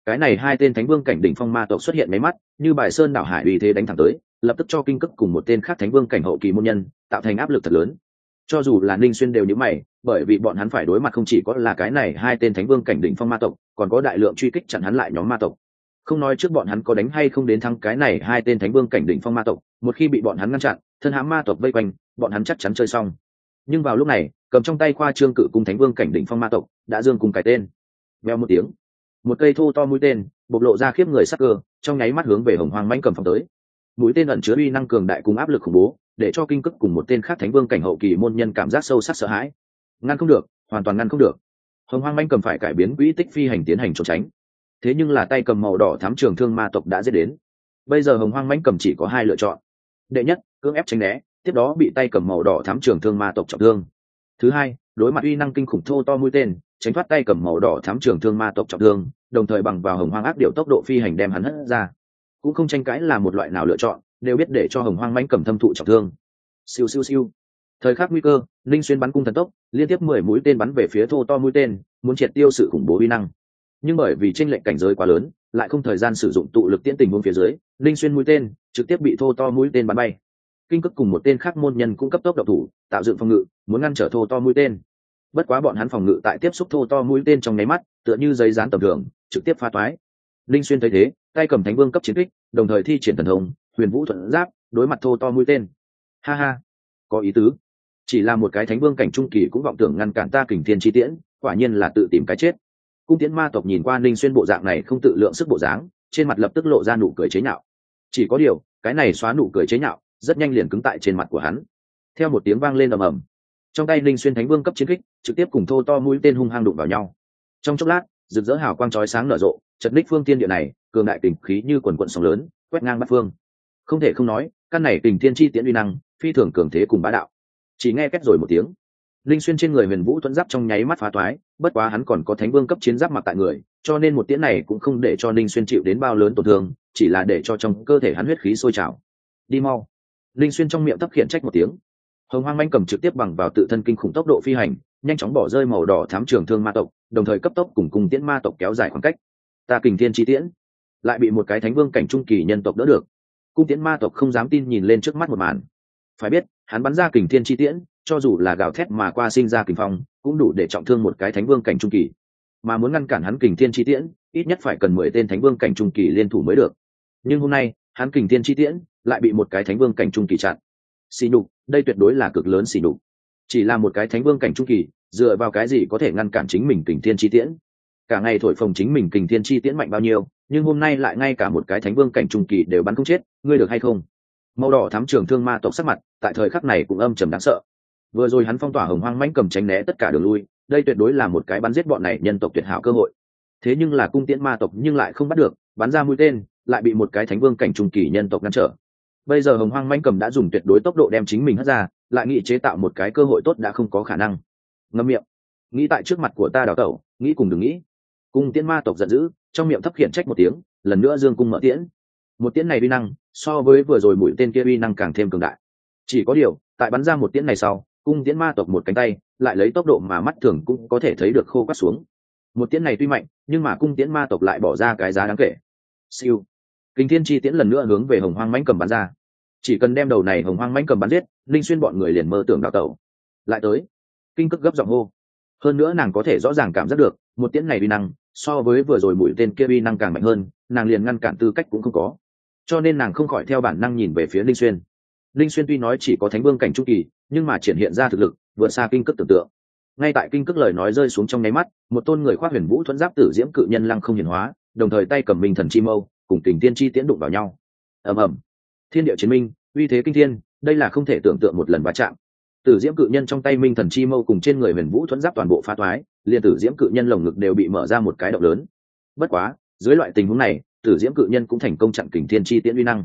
Speaker 1: Cái này hai tên thánh vương cảnh đỉnh phong ma tộc xuất hiện mấy mắt như bài sơn đảo hải uy thế đánh thẳng tới, lập tức cho kinh cức cùng một tên khác thánh vương cảnh hậu kỳ môn nhân tạo thành áp lực thật lớn. Cho dù là Ninh Xuyên đều nhíu mày, bởi vì bọn hắn phải đối mặt không chỉ có là cái này hai tên thánh vương cảnh đỉnh phong ma tộc, còn có đại lượng truy kích chặn hắn lại nhóm ma tộc. Không nói trước bọn hắn có đánh hay không đến thắng cái này hai tên thánh vương cảnh đỉnh phong ma tộc, một khi bị bọn hắn ngăn chặn, thân hãm ma tộc vây quanh, bọn hắn chắc chắn chơi xong. Nhưng vào lúc này, cầm trong tay khoa trương cự cung thánh vương cảnh đỉnh phong ma tộc đã dương cùng cái tên. Vèo một tiếng, một cây thô to mũi tên bộc lộ ra khiếp người sắc cơ, trong nháy mắt hướng về Hồng Hoang mãnh cầm phóng tới. Mũi tên ẩn chứa uy năng cường đại cùng áp lực khủng bố, để cho kinh cức cùng một tên khác thánh vương cảnh hậu kỳ môn nhân cảm giác sâu sắc sợ hãi. Ngăn không được, hoàn toàn ngăn không được. Hồng Hoang mãnh cầm phải cải biến quỹ tích phi hành tiến hành trốn tránh. Thế nhưng là tay cầm màu đỏ thám trường thương ma tộc đã giết đến. Bây giờ Hồng Hoang mãnh cầm chỉ có hai lựa chọn. Đệ nhất, cưỡng ép tránh né, tiếp đó bị tay cầm màu đỏ thám trường thương ma tộc trọng thương. Thứ hai, đối mặt uy năng kinh khủng thô to mũi tên, tránh thoát tay cầm màu đỏ thám trường thương ma tộc trọng thương, đồng thời bằng vào Hồng Hoang ác điệu tốc độ phi hành đem hắn hất ra. Cũng không tranh cãi là một loại nào lựa chọn, đều biết để cho Hồng Hoang mãnh cầm thâm thụ trọng thương. Siêu siêu siêu. Thời khắc nguy cơ, Linh Xuyên bắn cung thần tốc, liên tiếp 10 mũi tên bắn về phía thô to mũi tên, muốn triệt tiêu sự khủng bố uy năng. Nhưng bởi vì chênh lệch cảnh giới quá lớn, lại không thời gian sử dụng tụ lực tiễn tình huống phía dưới, Linh Xuyên mũi tên trực tiếp bị thô to mũi tên bắn bay. Kinh cức cùng một tên khác môn nhân cũng cấp tốc động thủ, tạo dựng phòng ngự, muốn ngăn trở thô to mũi tên. Bất quá bọn hắn phòng ngự tại tiếp xúc thô to mũi tên trong nháy mắt, tựa như giấy dán tầm thường, trực tiếp phá toái. Linh Xuyên thấy thế, tay cầm thánh vương cấp chiến kích, đồng thời thi triển thần thông, Huyền Vũ thuận giáp, đối mặt thô to mũi tên. Ha ha, có ý tứ. Chỉ là một cái thánh vương cảnh trung kỳ cũng vọng tưởng ngăn cản ta Kình Thiên chi tiễn, quả nhiên là tự tìm cái chết. Cung tiễn ma tộc nhìn qua Linh Xuyên bộ dạng này không tự lượng sức bộ dáng, trên mặt lập tức lộ ra nụ cười chế nhạo. Chỉ có điều, cái này xóa nụ cười chế nhạo, rất nhanh liền cứng tại trên mặt của hắn. Theo một tiếng vang lên ầm ầm, trong tay Linh Xuyên thánh vương cấp chiến kích trực tiếp cùng thô to mũi tên hung hăng đụng vào nhau. Trong chốc lát, rực rỡ hào quang chói sáng nở rộ, chật ních phương tiên địa này, cường đại kình khí như quần quần sóng lớn, quét ngang bát phương. Không thể không nói, căn này Kình Thiên chi tiễn uy năng, phi thường cường thế cùng bá đạo. Chỉ nghe két rồi một tiếng, Linh Xuyên trên người Huyền Vũ thuẫn giáp trong nháy mắt phá toái, bất quá hắn còn có thánh vương cấp chiến giáp mặc tại người, cho nên một tiễn này cũng không để cho Linh Xuyên chịu đến bao lớn tổn thương, chỉ là để cho trong cơ thể hắn huyết khí sôi trào. Đi mau. Linh Xuyên trong miệng thấp khiển trách một tiếng. Hồng Hoang mãnh cầm trực tiếp bằng vào tự thân kinh khủng tốc độ phi hành, nhanh chóng bỏ rơi màu đỏ thám trường thương ma tộc, đồng thời cấp tốc cùng cung tiễn ma tộc kéo dài khoảng cách. Ta Kình Thiên chi tiễn lại bị một cái thánh vương cảnh trung kỳ nhân tộc đỡ được. Cung tiễn ma tộc không dám tin nhìn lên trước mắt một màn. Phải biết, hắn bắn ra Kình Thiên chi tiễn, cho dù là gào thét mà qua sinh ra kình phong, cũng đủ để trọng thương một cái thánh vương cảnh trung kỳ. Mà muốn ngăn cản hắn Kình Thiên chi tiễn, ít nhất phải cần 10 tên thánh vương cảnh trung kỳ liên thủ mới được. Nhưng hôm nay, hắn Kình Thiên chi tiễn lại bị một cái thánh vương cảnh trung kỳ chặn. Xỉ nhục, đây tuyệt đối là cực lớn xỉ nhục. Chỉ là một cái thánh vương cảnh trung kỳ, dựa vào cái gì có thể ngăn cản chính mình Kình Thiên chi tiễn? Cả ngày thổi phồng chính mình Kình Thiên chi tiễn mạnh bao nhiêu, nhưng hôm nay lại ngay cả một cái thánh vương cảnh trung kỳ đều bắn không chết, ngươi được hay không? Màu đỏ thắm trường thương ma tộc sắc mặt, tại thời khắc này cũng âm trầm đáng sợ. Vừa rồi hắn phong tỏa Hồng Hoang mãnh cầm tránh né tất cả đường lui, đây tuyệt đối là một cái bắn giết bọn này nhân tộc tuyệt hảo cơ hội. Thế nhưng là cung tiễn ma tộc nhưng lại không bắt được, bắn ra mũi tên, lại bị một cái thánh vương cảnh trung kỳ nhân tộc ngăn trở. Bây giờ Hồng Hoang mãnh cầm đã dùng tuyệt đối tốc độ đem chính mình hất ra, lại nghĩ chế tạo một cái cơ hội tốt đã không có khả năng. Ngậm miệng, nghĩ tại trước mặt của ta đào tẩu, nghĩ cùng đừng nghĩ. Cung tiễn ma tộc giận dữ, trong miệng thấp khiển trách một tiếng, lần nữa dương cung mở tiễn. Một tiễn này uy năng, so với vừa rồi mũi tên kia uy năng càng thêm cường đại. Chỉ có điều, tại bắn ra một tiễn này sau, cung tiễn ma tộc một cánh tay, lại lấy tốc độ mà mắt thường cũng có thể thấy được khô quắt xuống. Một tiễn này tuy mạnh, nhưng mà cung tiễn ma tộc lại bỏ ra cái giá đáng kể. Siêu. Kình Thiên chi tiễn lần nữa hướng về Hồng Hoang mãnh cầm bắn ra. Chỉ cần đem đầu này Hồng Hoang mãnh cầm bắn giết, Linh Xuyên bọn người liền mơ tưởng đào tẩu. Lại tới. Kinh Cức gấp giọng hô. Hơn nữa nàng có thể rõ ràng cảm giác được, một tiễn này uy năng, so với vừa rồi mũi tên kia uy năng càng mạnh hơn, nàng liền ngăn cản tư cách cũng không có. Cho nên nàng không khỏi theo bản năng nhìn về phía Linh Xuyên. Linh Xuyên tuy nói chỉ có thánh vương cảnh trung kỳ, nhưng mà triển hiện ra thực lực vượt xa Kinh Cức tưởng tượng. Ngay tại Kinh Cức lời nói rơi xuống trong nháy mắt, một tôn người khoác Huyền Vũ thuẫn giáp tử diễm cự nhân lăng không hiển hóa, đồng thời tay cầm minh thần chi mâu, cùng Kình Thiên chi tiễn đụng vào nhau. Ầm ầm. Thiên địa chiến minh, uy thế kinh thiên, đây là không thể tưởng tượng một lần va chạm. Tử diễm cự nhân trong tay minh thần chi mâu cùng trên người Huyền Vũ thuẫn giáp toàn bộ phá toái, liền tử diễm cự nhân lồng ngực đều bị mở ra một cái động lớn. Bất quá, dưới loại tình huống này, tử diễm cự nhân cũng thành công chặn Kình Thiên chi tiễn uy năng.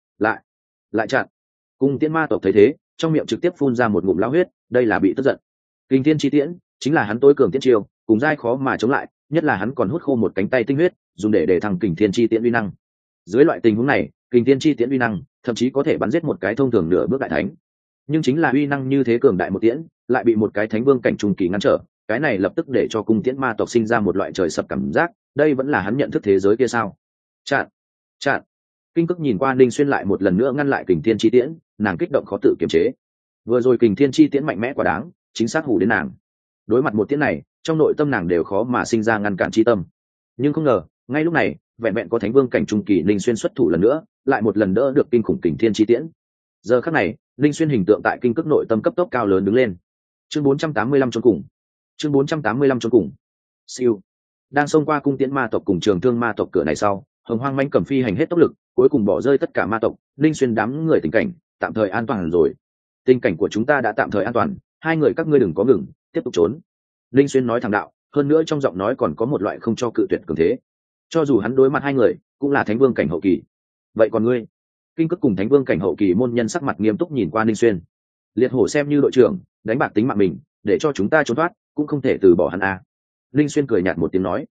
Speaker 1: Lại chặn. Cung tiễn ma tộc thấy thế, trong miệng trực tiếp phun ra một ngụm lao huyết, đây là bị tức giận. Kình Thiên chi tiễn chính là hắn tối cường tiễn chiêu, cùng dai khó mà chống lại, nhất là hắn còn hút khô một cánh tay tinh huyết, dùng để thăng Kình Thiên chi tiễn uy năng. Dưới loại tình huống này, Kình Thiên chi tiễn uy năng thậm chí có thể bắn giết một cái thông thường nửa bước đại thánh. Nhưng chính là uy năng như thế cường đại một tiễn, lại bị một cái thánh vương cảnh trung kỳ ngăn trở, cái này lập tức để cho cung tiễn ma tộc sinh ra một loại trời sập cảm giác, đây vẫn là hắn nhận thức thế giới kia sao? Chặn, chặn. Kinh Cức nhìn qua Ninh Xuyên lại một lần nữa ngăn lại Kình Thiên Chi Tiễn, nàng kích động khó tự kiềm chế. Vừa rồi Kình Thiên Chi Tiễn mạnh mẽ quá đáng, chính xác hù đến nàng. Đối mặt một tiễn này, trong nội tâm nàng đều khó mà sinh ra ngăn cản chi tâm. Nhưng không ngờ, ngay lúc này, vẹn vẹn có Thánh Vương cảnh trung kỳ Ninh Xuyên xuất thủ lần nữa, lại một lần đỡ được kinh khủng Kình Thiên Chi Tiễn. Giờ khắc này, Ninh Xuyên hình tượng tại Kinh Cức nội tâm cấp tốc cao lớn đứng lên. Chương 485 chôn cùng. Chương 485 chôn cùng. Siêu. Đang xông qua cung tiễn ma tộc cùng trường thương ma tộc cửa này sau, Hồng Hoang manh cầm phi hành hết tốc lực, cuối cùng bỏ rơi tất cả ma tộc. Ninh Xuyên đám người tình cảnh tạm thời an toàn rồi. Tình cảnh của chúng ta đã tạm thời an toàn, hai người các ngươi đừng có ngừng, tiếp tục trốn. Ninh Xuyên nói thẳng đạo, hơn nữa trong giọng nói còn có một loại không cho cự tuyệt cường thế. Cho dù hắn đối mặt hai người, cũng là Thánh Vương cảnh hậu kỳ. Vậy còn ngươi? Kinh Cức cùng Thánh Vương cảnh hậu kỳ môn nhân sắc mặt nghiêm túc nhìn qua Ninh Xuyên. Liệt Hổ xem như đội trưởng, đánh bạc tính mạng mình, để cho chúng ta trốn thoát, cũng không thể từ bỏ hắn a. Ninh Xuyên cười nhạt một tiếng nói,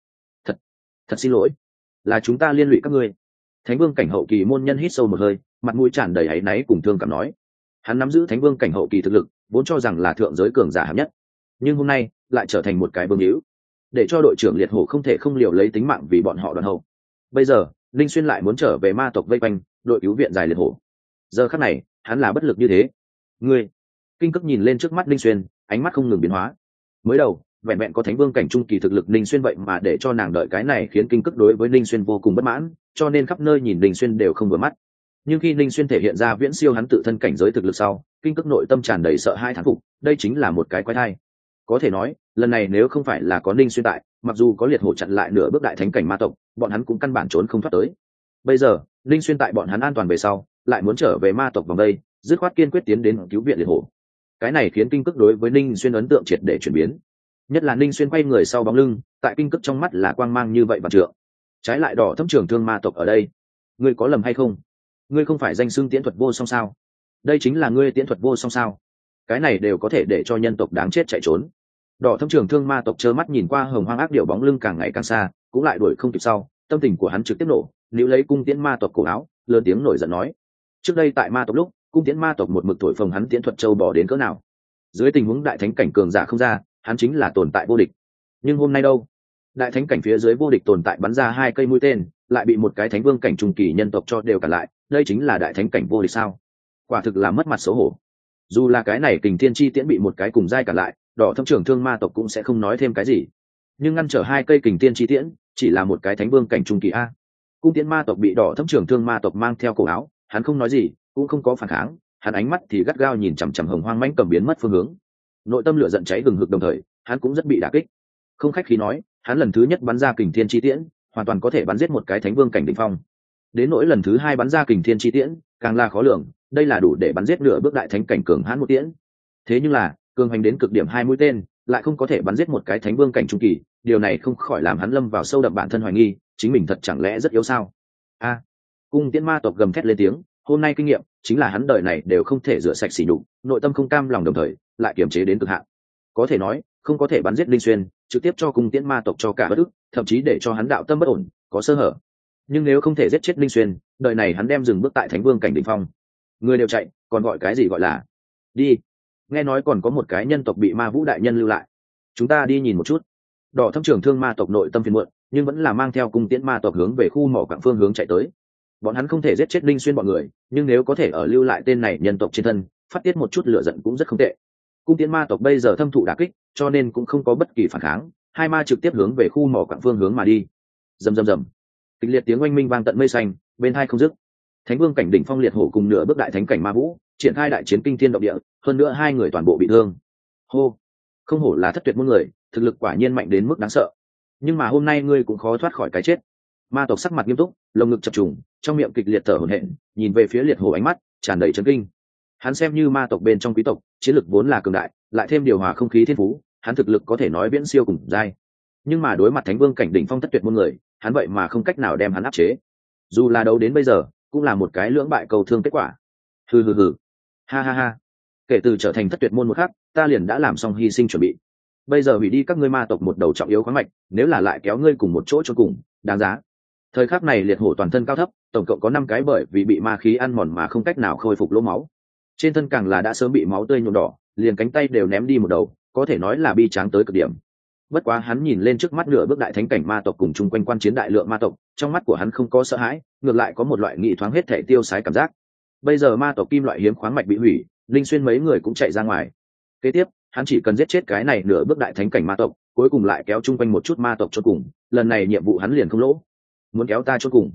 Speaker 1: thật xin lỗi, là chúng ta liên lụy các ngươi. Thánh Vương cảnh hậu kỳ môn nhân hít sâu một hơi, mặt mũi tràn đầy áy náy cùng thương cảm nói, hắn nắm giữ Thánh Vương cảnh hậu kỳ thực lực, vốn cho rằng là thượng giới cường giả hạng nhất, nhưng hôm nay lại trở thành một cái vương hữu, để cho đội trưởng Liệt Hổ không thể không liều lấy tính mạng vì bọn họ đoàn hậu. Bây giờ Ninh Xuyên lại muốn trở về ma tộc vây quanh đội cứu viện dài Liệt Hổ, giờ khắc này hắn là bất lực như thế. Ngươi. Kinh Cức nhìn lên trước mắt Ninh Xuyên, ánh mắt không ngừng biến hóa. Mới đầu vẹn vẹn có Thánh Vương cảnh trung kỳ thực lực Ninh Xuyên, vậy mà để cho nàng đợi cái này khiến Kinh Cức đối với Ninh Xuyên vô cùng bất mãn, cho nên khắp nơi nhìn Ninh Xuyên đều không vừa mắt. Nhưng khi Ninh Xuyên thể hiện ra viễn siêu hắn tự thân cảnh giới thực lực sau, Kinh Cức nội tâm tràn đầy sợ hãi thán phục, đây chính là một cái quái thai. Có thể nói, lần này nếu không phải là có Ninh Xuyên tại, mặc dù có Liệt Hổ chặn lại nửa bước đại thánh cảnh ma tộc, bọn hắn cũng căn bản trốn không thoát tới. Bây giờ, Ninh Xuyên tại bọn hắn an toàn về sau, lại muốn trở về ma tộc vòng đây, dứt khoát kiên quyết tiến đến cứu viện Liệt Hổ. Cái này khiến Kinh Cức đối với Ninh Xuyên ấn tượng triệt để chuyển biến. Nhất là Ninh Xuyên quay người sau bóng lưng, tại Kinh Cức trong mắt là quang mang như vậy vạn trượng. Trái lại Đỏ Thâm Trường Thương ma tộc ở đây, ngươi có lầm hay không? Ngươi không phải danh xưng tiễn thuật vô song sao? Đây chính là ngươi tiễn thuật vô song sao? Cái này đều có thể để cho nhân tộc đáng chết chạy trốn. Đỏ Thâm Trường Thương ma tộc trơ mắt nhìn qua Hồng Hoang ác điểu bóng lưng càng ngày càng xa, cũng lại đuổi không kịp sau, tâm tình của hắn trực tiếp nổ, níu lấy cung tiễn ma tộc cổ áo, lớn tiếng nổi giận nói: trước đây tại ma tộc lúc, cung tiễn ma tộc một mực thổi phồng hắn tiễn thuật châu bò đến cỡ nào. Dưới tình huống đại thánh cảnh cường giả không ra, hắn chính là tồn tại vô địch. Nhưng hôm nay đâu? Đại thánh cảnh phía dưới vô địch tồn tại bắn ra hai cây mũi tên, lại bị một cái Thánh Vương cảnh trung kỳ nhân tộc cho đều cản lại, đây chính là đại thánh cảnh vô địch sao? Quả thực là mất mặt xấu hổ. Dù là cái này Kình Thiên Chi Tiễn bị một cái cùng giai cản lại, Đỏ Thâm Trường Thương ma tộc cũng sẽ không nói thêm cái gì. Nhưng ngăn trở hai cây Kình Thiên Chi Tiễn, chỉ là một cái Thánh Vương cảnh trung kỳ a. Cung tiễn ma tộc bị Đỏ Thâm Trường Thương ma tộc mang theo cổ áo, hắn không nói gì, cũng không có phản kháng, hắn ánh mắt thì gắt gao nhìn chằm chằm Hồng Hoang mãnh cầm biến mất phương hướng. Nội tâm lửa giận cháy hừng hực, đồng thời hắn cũng rất bị đả kích. Không khách khí nói, hắn lần thứ nhất bắn ra Kình Thiên Chi Tiễn, hoàn toàn có thể bắn giết một cái Thánh Vương cảnh đỉnh phong. Đến nỗi lần thứ hai bắn ra Kình Thiên Chi Tiễn, càng là khó lường, đây là đủ để bắn giết nửa bước đại thánh cảnh cường hãn một tiễn. Thế nhưng là, cường hành đến cực điểm hai mũi tên, lại không có thể bắn giết một cái Thánh Vương cảnh trung kỳ, điều này không khỏi làm hắn lâm vào sâu đậm bản thân hoài nghi, chính mình thật chẳng lẽ rất yếu sao? A! Cung tiễn ma tộc gầm thét lên tiếng, hôm nay kinh nghiệm chính là hắn đời này đều không thể rửa sạch sỉ nhục, nội tâm không cam lòng đồng thời lại kiềm chế đến cực hạn. Có thể nói, không có thể bắn giết Linh Xuyên, trực tiếp cho cung tiễn ma tộc cho cả bất ức, thậm chí để cho hắn đạo tâm bất ổn, có sơ hở. Nhưng nếu không thể giết chết Linh Xuyên, đời này hắn đem dừng bước tại Thánh Vương cảnh đỉnh phong. Người đều chạy, còn gọi cái gì gọi là? Đi. Nghe nói còn có một cái nhân tộc bị Ma Vũ đại nhân lưu lại, chúng ta đi nhìn một chút. Đỏ Thâm Trường Thương ma tộc nội tâm phiền muộn, nhưng vẫn là mang theo cung tiễn ma tộc hướng về khu mỏ quặng phương hướng chạy tới. Bọn hắn không thể giết chết Linh Xuyên bọn người, nhưng nếu có thể ở lưu lại tên này nhân tộc trên thân, phát tiết một chút lửa giận cũng rất không tệ. Cung tiễn ma tộc bây giờ thâm thụ đả kích, cho nên cũng không có bất kỳ phản kháng, hai ma trực tiếp hướng về khu mỏ quặng phương hướng mà đi. Rầm rầm rầm, kịch liệt tiếng oanh minh vang tận mây xanh, bên hai không dứt. Thánh Vương cảnh đỉnh phong Liệt Hổ cùng nửa bước đại thánh cảnh Ma Vũ triển khai đại chiến kinh thiên động địa, hơn nữa hai người toàn bộ bị thương. Hô, không hổ là thất tuyệt môn người, thực lực quả nhiên mạnh đến mức đáng sợ. Nhưng mà hôm nay ngươi cũng khó thoát khỏi cái chết. Ma tộc sắc mặt nghiêm túc, lồng ngực chập trùng, trong miệng kịch liệt thở hổn hển, nhìn về phía Liệt Hổ ánh mắt tràn đầy chấn kinh. Hắn xem như ma tộc bên trong quý tộc, chiến lực vốn là cường đại, lại thêm điều hòa không khí thiên phú, hắn thực lực có thể nói viễn siêu cùng giai. Nhưng mà đối mặt Thánh Vương cảnh đỉnh phong thất tuyệt môn người, hắn vậy mà không cách nào đem hắn áp chế. Dù là đấu đến bây giờ, cũng là một cái lưỡng bại cầu thương kết quả. Hừ hừ hừ, ha ha ha. Kể từ trở thành thất tuyệt môn một khắc, ta liền đã làm xong hy sinh chuẩn bị. Bây giờ hủy đi các ngươi ma tộc một đầu trọng yếu khoáng mạch, nếu là lại kéo ngươi cùng một chỗ cho cùng, đáng giá. Thời khắc này Liệt Hổ toàn thân cao thấp, tổng cộng có 5 cái bởi vì bị ma khí ăn mòn mà không cách nào khôi phục lỗ máu. Trên thân càng là đã sớm bị máu tươi nhuộm đỏ, liền cánh tay đều ném đi một đầu, có thể nói là bi tráng tới cực điểm. Bất quá hắn nhìn lên trước mắt nửa bước đại thánh cảnh ma tộc cùng chung quanh quan chiến đại lượng ma tộc, trong mắt của hắn không có sợ hãi, ngược lại có một loại nghị thoáng hết thể tiêu sái cảm giác. Bây giờ ma tộc kim loại hiếm khoáng mạch bị hủy, linh xuyên mấy người cũng chạy ra ngoài. Kế tiếp hắn chỉ cần giết chết cái này nửa bước đại thánh cảnh ma tộc, cuối cùng lại kéo chung quanh một chút ma tộc cho cùng, lần này nhiệm vụ hắn liền không lỗ. Muốn kéo ta cho cùng?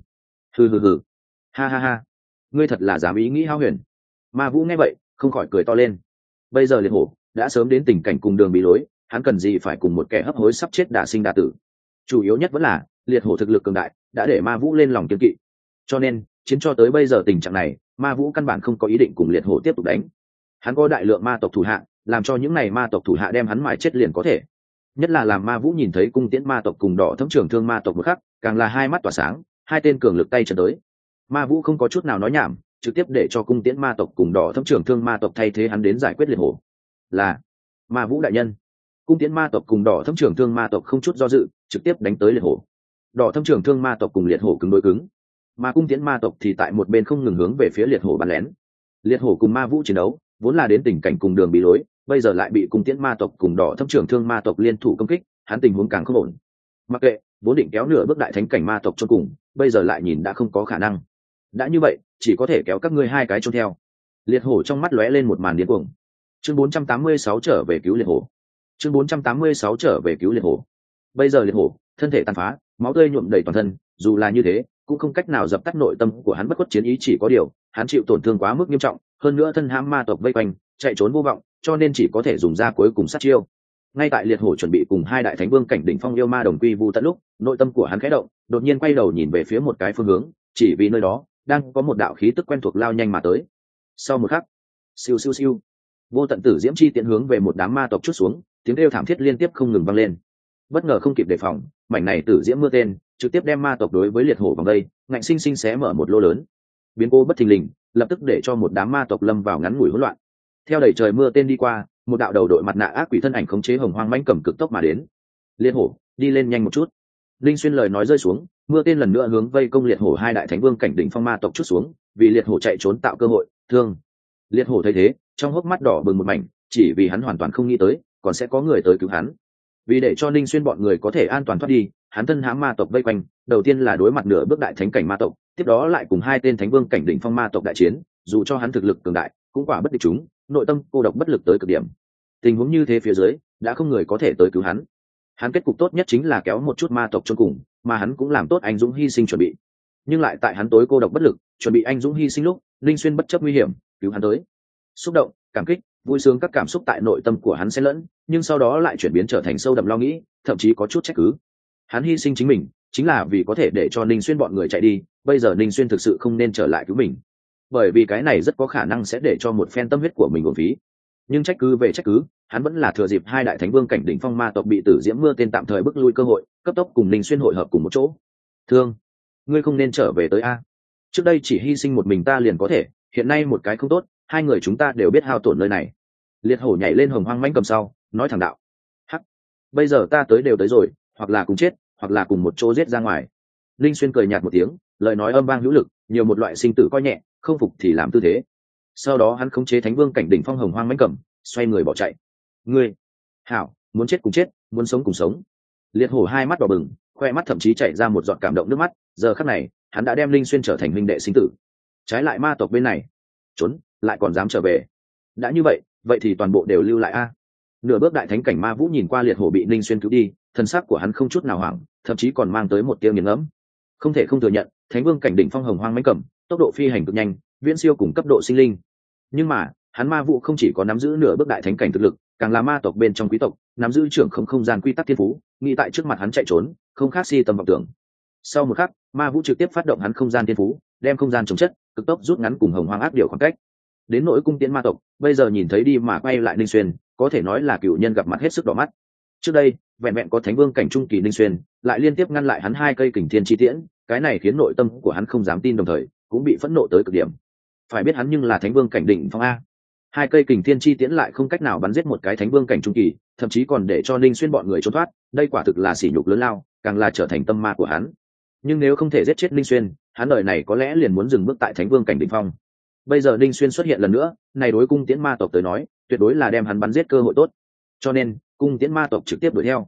Speaker 1: Hừ, ha ha ha, ngươi thật là dám ý nghĩ hao huyền. Ma Vũ nghe vậy không khỏi cười to lên. Bây giờ liệt hổ đã sớm đến tình cảnh cùng đường bị lối, hắn cần gì phải cùng một kẻ hấp hối sắp chết đả sinh đả tử. Chủ yếu nhất vẫn là liệt hổ thực lực cường đại đã để Ma Vũ lên lòng kiên kỵ, cho nên chiến cho tới bây giờ tình trạng này, Ma Vũ căn bản không có ý định cùng liệt hổ tiếp tục đánh. Hắn có đại lượng ma tộc thủ hạ, làm cho những này ma tộc thủ hạ đem hắn mài chết liền có thể. Nhất là làm Ma Vũ nhìn thấy cung tiễn ma tộc cùng đỏ thấm trường thương ma tộc một khắc, càng là hai mắt tỏa sáng, hai tên cường lực tay chân tới. Ma Vũ không có chút nào nói nhảm, trực tiếp để cho cung tiễn ma tộc cùng đỏ thấm trường thương ma tộc thay thế hắn đến giải quyết liệt hổ. Là Ma Vũ đại nhân. Cung tiễn ma tộc cùng đỏ thấm trường thương ma tộc không chút do dự, trực tiếp đánh tới liệt hổ. Đỏ thấm trường thương ma tộc cùng liệt hổ cứng đối cứng, mà cung tiễn ma tộc thì tại một bên không ngừng hướng về phía liệt hổ bắn lén. Liệt hổ cùng Ma Vũ chiến đấu vốn là đến tình cảnh cùng đường bị lối, bây giờ lại bị cung tiễn ma tộc cùng đỏ thấm trường thương ma tộc liên thủ công kích, hắn tình huống càng không ổn. Mặc kệ, vốn định kéo nửa bước đại thánh cảnh ma tộc cho cùng, bây giờ lại nhìn đã không có khả năng. Đã như vậy, chỉ có thể kéo các ngươi hai cái chôn theo. Liệt hổ trong mắt lóe lên một màn điên cuồng. Chương 486 trở về cứu liệt hổ. Chương 486 trở về cứu liệt hổ. Bây giờ liệt hổ thân thể tàn phá, máu tươi nhuộm đầy toàn thân, dù là như thế cũng không cách nào dập tắt nội tâm của hắn bất khuất chiến ý, chỉ có điều hắn chịu tổn thương quá mức nghiêm trọng, hơn nữa thân hãm ma tộc vây quanh, chạy trốn vô vọng, cho nên chỉ có thể dùng ra cuối cùng sát chiêu. Ngay tại liệt hổ chuẩn bị cùng hai đại thánh vương cảnh đỉnh phong yêu ma đồng quy vu tận lúc, nội tâm của hắn khẽ động, đột nhiên quay đầu nhìn về phía một cái phương hướng, chỉ vì nơi đó đang có một đạo khí tức quen thuộc lao nhanh mà tới. Sau một khắc, siêu siêu siêu, vô tận tử diễm chi tiện hướng về một đám ma tộc chút xuống, tiếng kêu thảm thiết liên tiếp không ngừng vang lên. Bất ngờ không kịp đề phòng, mảnh này tử diễm mưa tên trực tiếp đem ma tộc đối với liệt hổ vòng đây, ngạnh sinh sinh xé mở một lỗ lớn. Biến cố bất thình lình lập tức để cho một đám ma tộc lâm vào ngắn ngủi hỗn loạn. Theo đẩy trời mưa tên đi qua, một đạo đầu đội mặt nạ ác quỷ thân ảnh khống chế hồng hoang mãnh cầm cực tốc mà đến. Liệt hổ, đi lên nhanh một chút. Linh Xuyên lời nói rơi xuống, mưa tên lần nữa hướng vây công liệt hổ hai đại thánh vương cảnh đỉnh phong ma tộc chút xuống, vì liệt hổ chạy trốn tạo cơ hội. Thương. Liệt hổ thấy thế, trong hốc mắt đỏ bừng một mảnh, chỉ vì hắn hoàn toàn không nghĩ tới còn sẽ có người tới cứu hắn. Vì để cho Linh Xuyên bọn người có thể an toàn thoát đi, hắn thân hãm ma tộc vây quanh, đầu tiên là đối mặt nửa bước đại thánh cảnh ma tộc, tiếp đó lại cùng hai tên thánh vương cảnh đỉnh phong ma tộc đại chiến, dù cho hắn thực lực cường đại, cũng quả bất địch chúng, nội tâm cô độc bất lực tới cực điểm. Tình huống như thế phía dưới, đã không người có thể tới cứu hắn. Hắn kết cục tốt nhất chính là kéo một chút ma tộc chôn cùng, mà hắn cũng làm tốt anh dũng hy sinh chuẩn bị. Nhưng lại tại hắn tối cô độc bất lực, chuẩn bị anh dũng hy sinh lúc, Linh Xuyên bất chấp nguy hiểm, cứu hắn tới. Xúc động, cảm kích, vui sướng các cảm xúc tại nội tâm của hắn xen lẫn, nhưng sau đó lại chuyển biến trở thành sâu đậm lo nghĩ, thậm chí có chút trách cứ. Hắn hy sinh chính mình, chính là vì có thể để cho Ninh Xuyên bọn người chạy đi, bây giờ Ninh Xuyên thực sự không nên trở lại cứu mình, bởi vì cái này rất có khả năng sẽ để cho một phen tâm huyết của mình uổng phí. Nhưng trách cứ về trách cứ, hắn vẫn là thừa dịp hai đại thánh vương cảnh đỉnh phong ma tộc bị tử diễm mưa tên tạm thời bức lui cơ hội, cấp tốc cùng Ninh Xuyên hội hợp cùng một chỗ. Thương, ngươi không nên trở về tới a. Trước đây chỉ hy sinh một mình ta liền có thể, hiện nay một cái không tốt, hai người chúng ta đều biết hao tổn nơi này. Liệt hổ nhảy lên hồng hoang mãnh cầm sau, nói thẳng đạo. Hắc, bây giờ ta tới đều tới rồi, hoặc là cùng chết, hoặc là cùng một chỗ giết ra ngoài. Linh Xuyên cười nhạt một tiếng, lời nói âm vang hữu lực, nhiều một loại sinh tử coi nhẹ, không phục thì làm tư thế. Sau đó hắn khống chế thánh vương cảnh đỉnh phong hồng hoang mãnh cầm, xoay người bỏ chạy. Ngươi, hảo, muốn chết cùng chết, muốn sống cùng sống. Liệt hổ hai mắt đỏ bừng, khoe mắt thậm chí chảy ra một giọt cảm động nước mắt. Giờ khắc này, hắn đã đem Linh Xuyên trở thành huynh đệ sinh tử. Trái lại ma tộc bên này, trốn, lại còn dám trở về. Đã như vậy, vậy thì toàn bộ đều lưu lại a. Nửa bước đại thánh cảnh ma vũ nhìn qua liệt hổ bị Linh Xuyên cứu đi, thân sắc của hắn không chút nào hoảng, thậm chí còn mang tới một tia nghiền ngẫm. Không thể không thừa nhận, thánh vương cảnh đỉnh phong hồng hoang mãnh cầm, tốc độ phi hành cực nhanh, viễn siêu cùng cấp độ sinh linh. Nhưng mà, hắn ma vũ không chỉ có nắm giữ nửa bước đại thánh cảnh thực lực, càng là ma tộc bên trong quý tộc, nắm giữ trưởng không gian quy tắc thiên phú, nghĩ tại trước mặt hắn chạy trốn, không khác si tầm vọng tưởng. Sau một khắc, ma vũ trực tiếp phát động hắn không gian thiên phú, đem không gian chống chất, cực tốc rút ngắn cùng hồng hoang ác điều khoảng cách. Đến nỗi cung tiễn ma tộc, bây giờ nhìn thấy đi mà quay lại Ninh Xuyên, có thể nói là cựu nhân gặp mặt hết sức đỏ mắt. Trước đây, vẹn vẹn có thánh vương cảnh trung kỳ Ninh Xuyên, lại liên tiếp ngăn lại hắn hai cây kình thiên chi tiễn, cái này khiến nội tâm của hắn không dám tin, đồng thời cũng bị phẫn nộ tới cực điểm. Phải biết hắn nhưng là thánh vương cảnh đỉnh phong a, hai cây kình thiên chi tiễn lại không cách nào bắn giết một cái thánh vương cảnh trung kỳ, thậm chí còn để cho Ninh Xuyên bọn người trốn thoát, đây quả thực là sỉ nhục lớn lao, càng là trở thành tâm ma của hắn. Nhưng nếu không thể giết chết Ninh Xuyên, hắn đời này có lẽ liền muốn dừng bước tại thánh vương cảnh đỉnh phong. Bây giờ Ninh Xuyên xuất hiện lần nữa, này đối cung tiễn ma tộc tới nói, tuyệt đối là đem hắn bắn giết cơ hội tốt. Cho nên, cung tiễn ma tộc trực tiếp đuổi theo.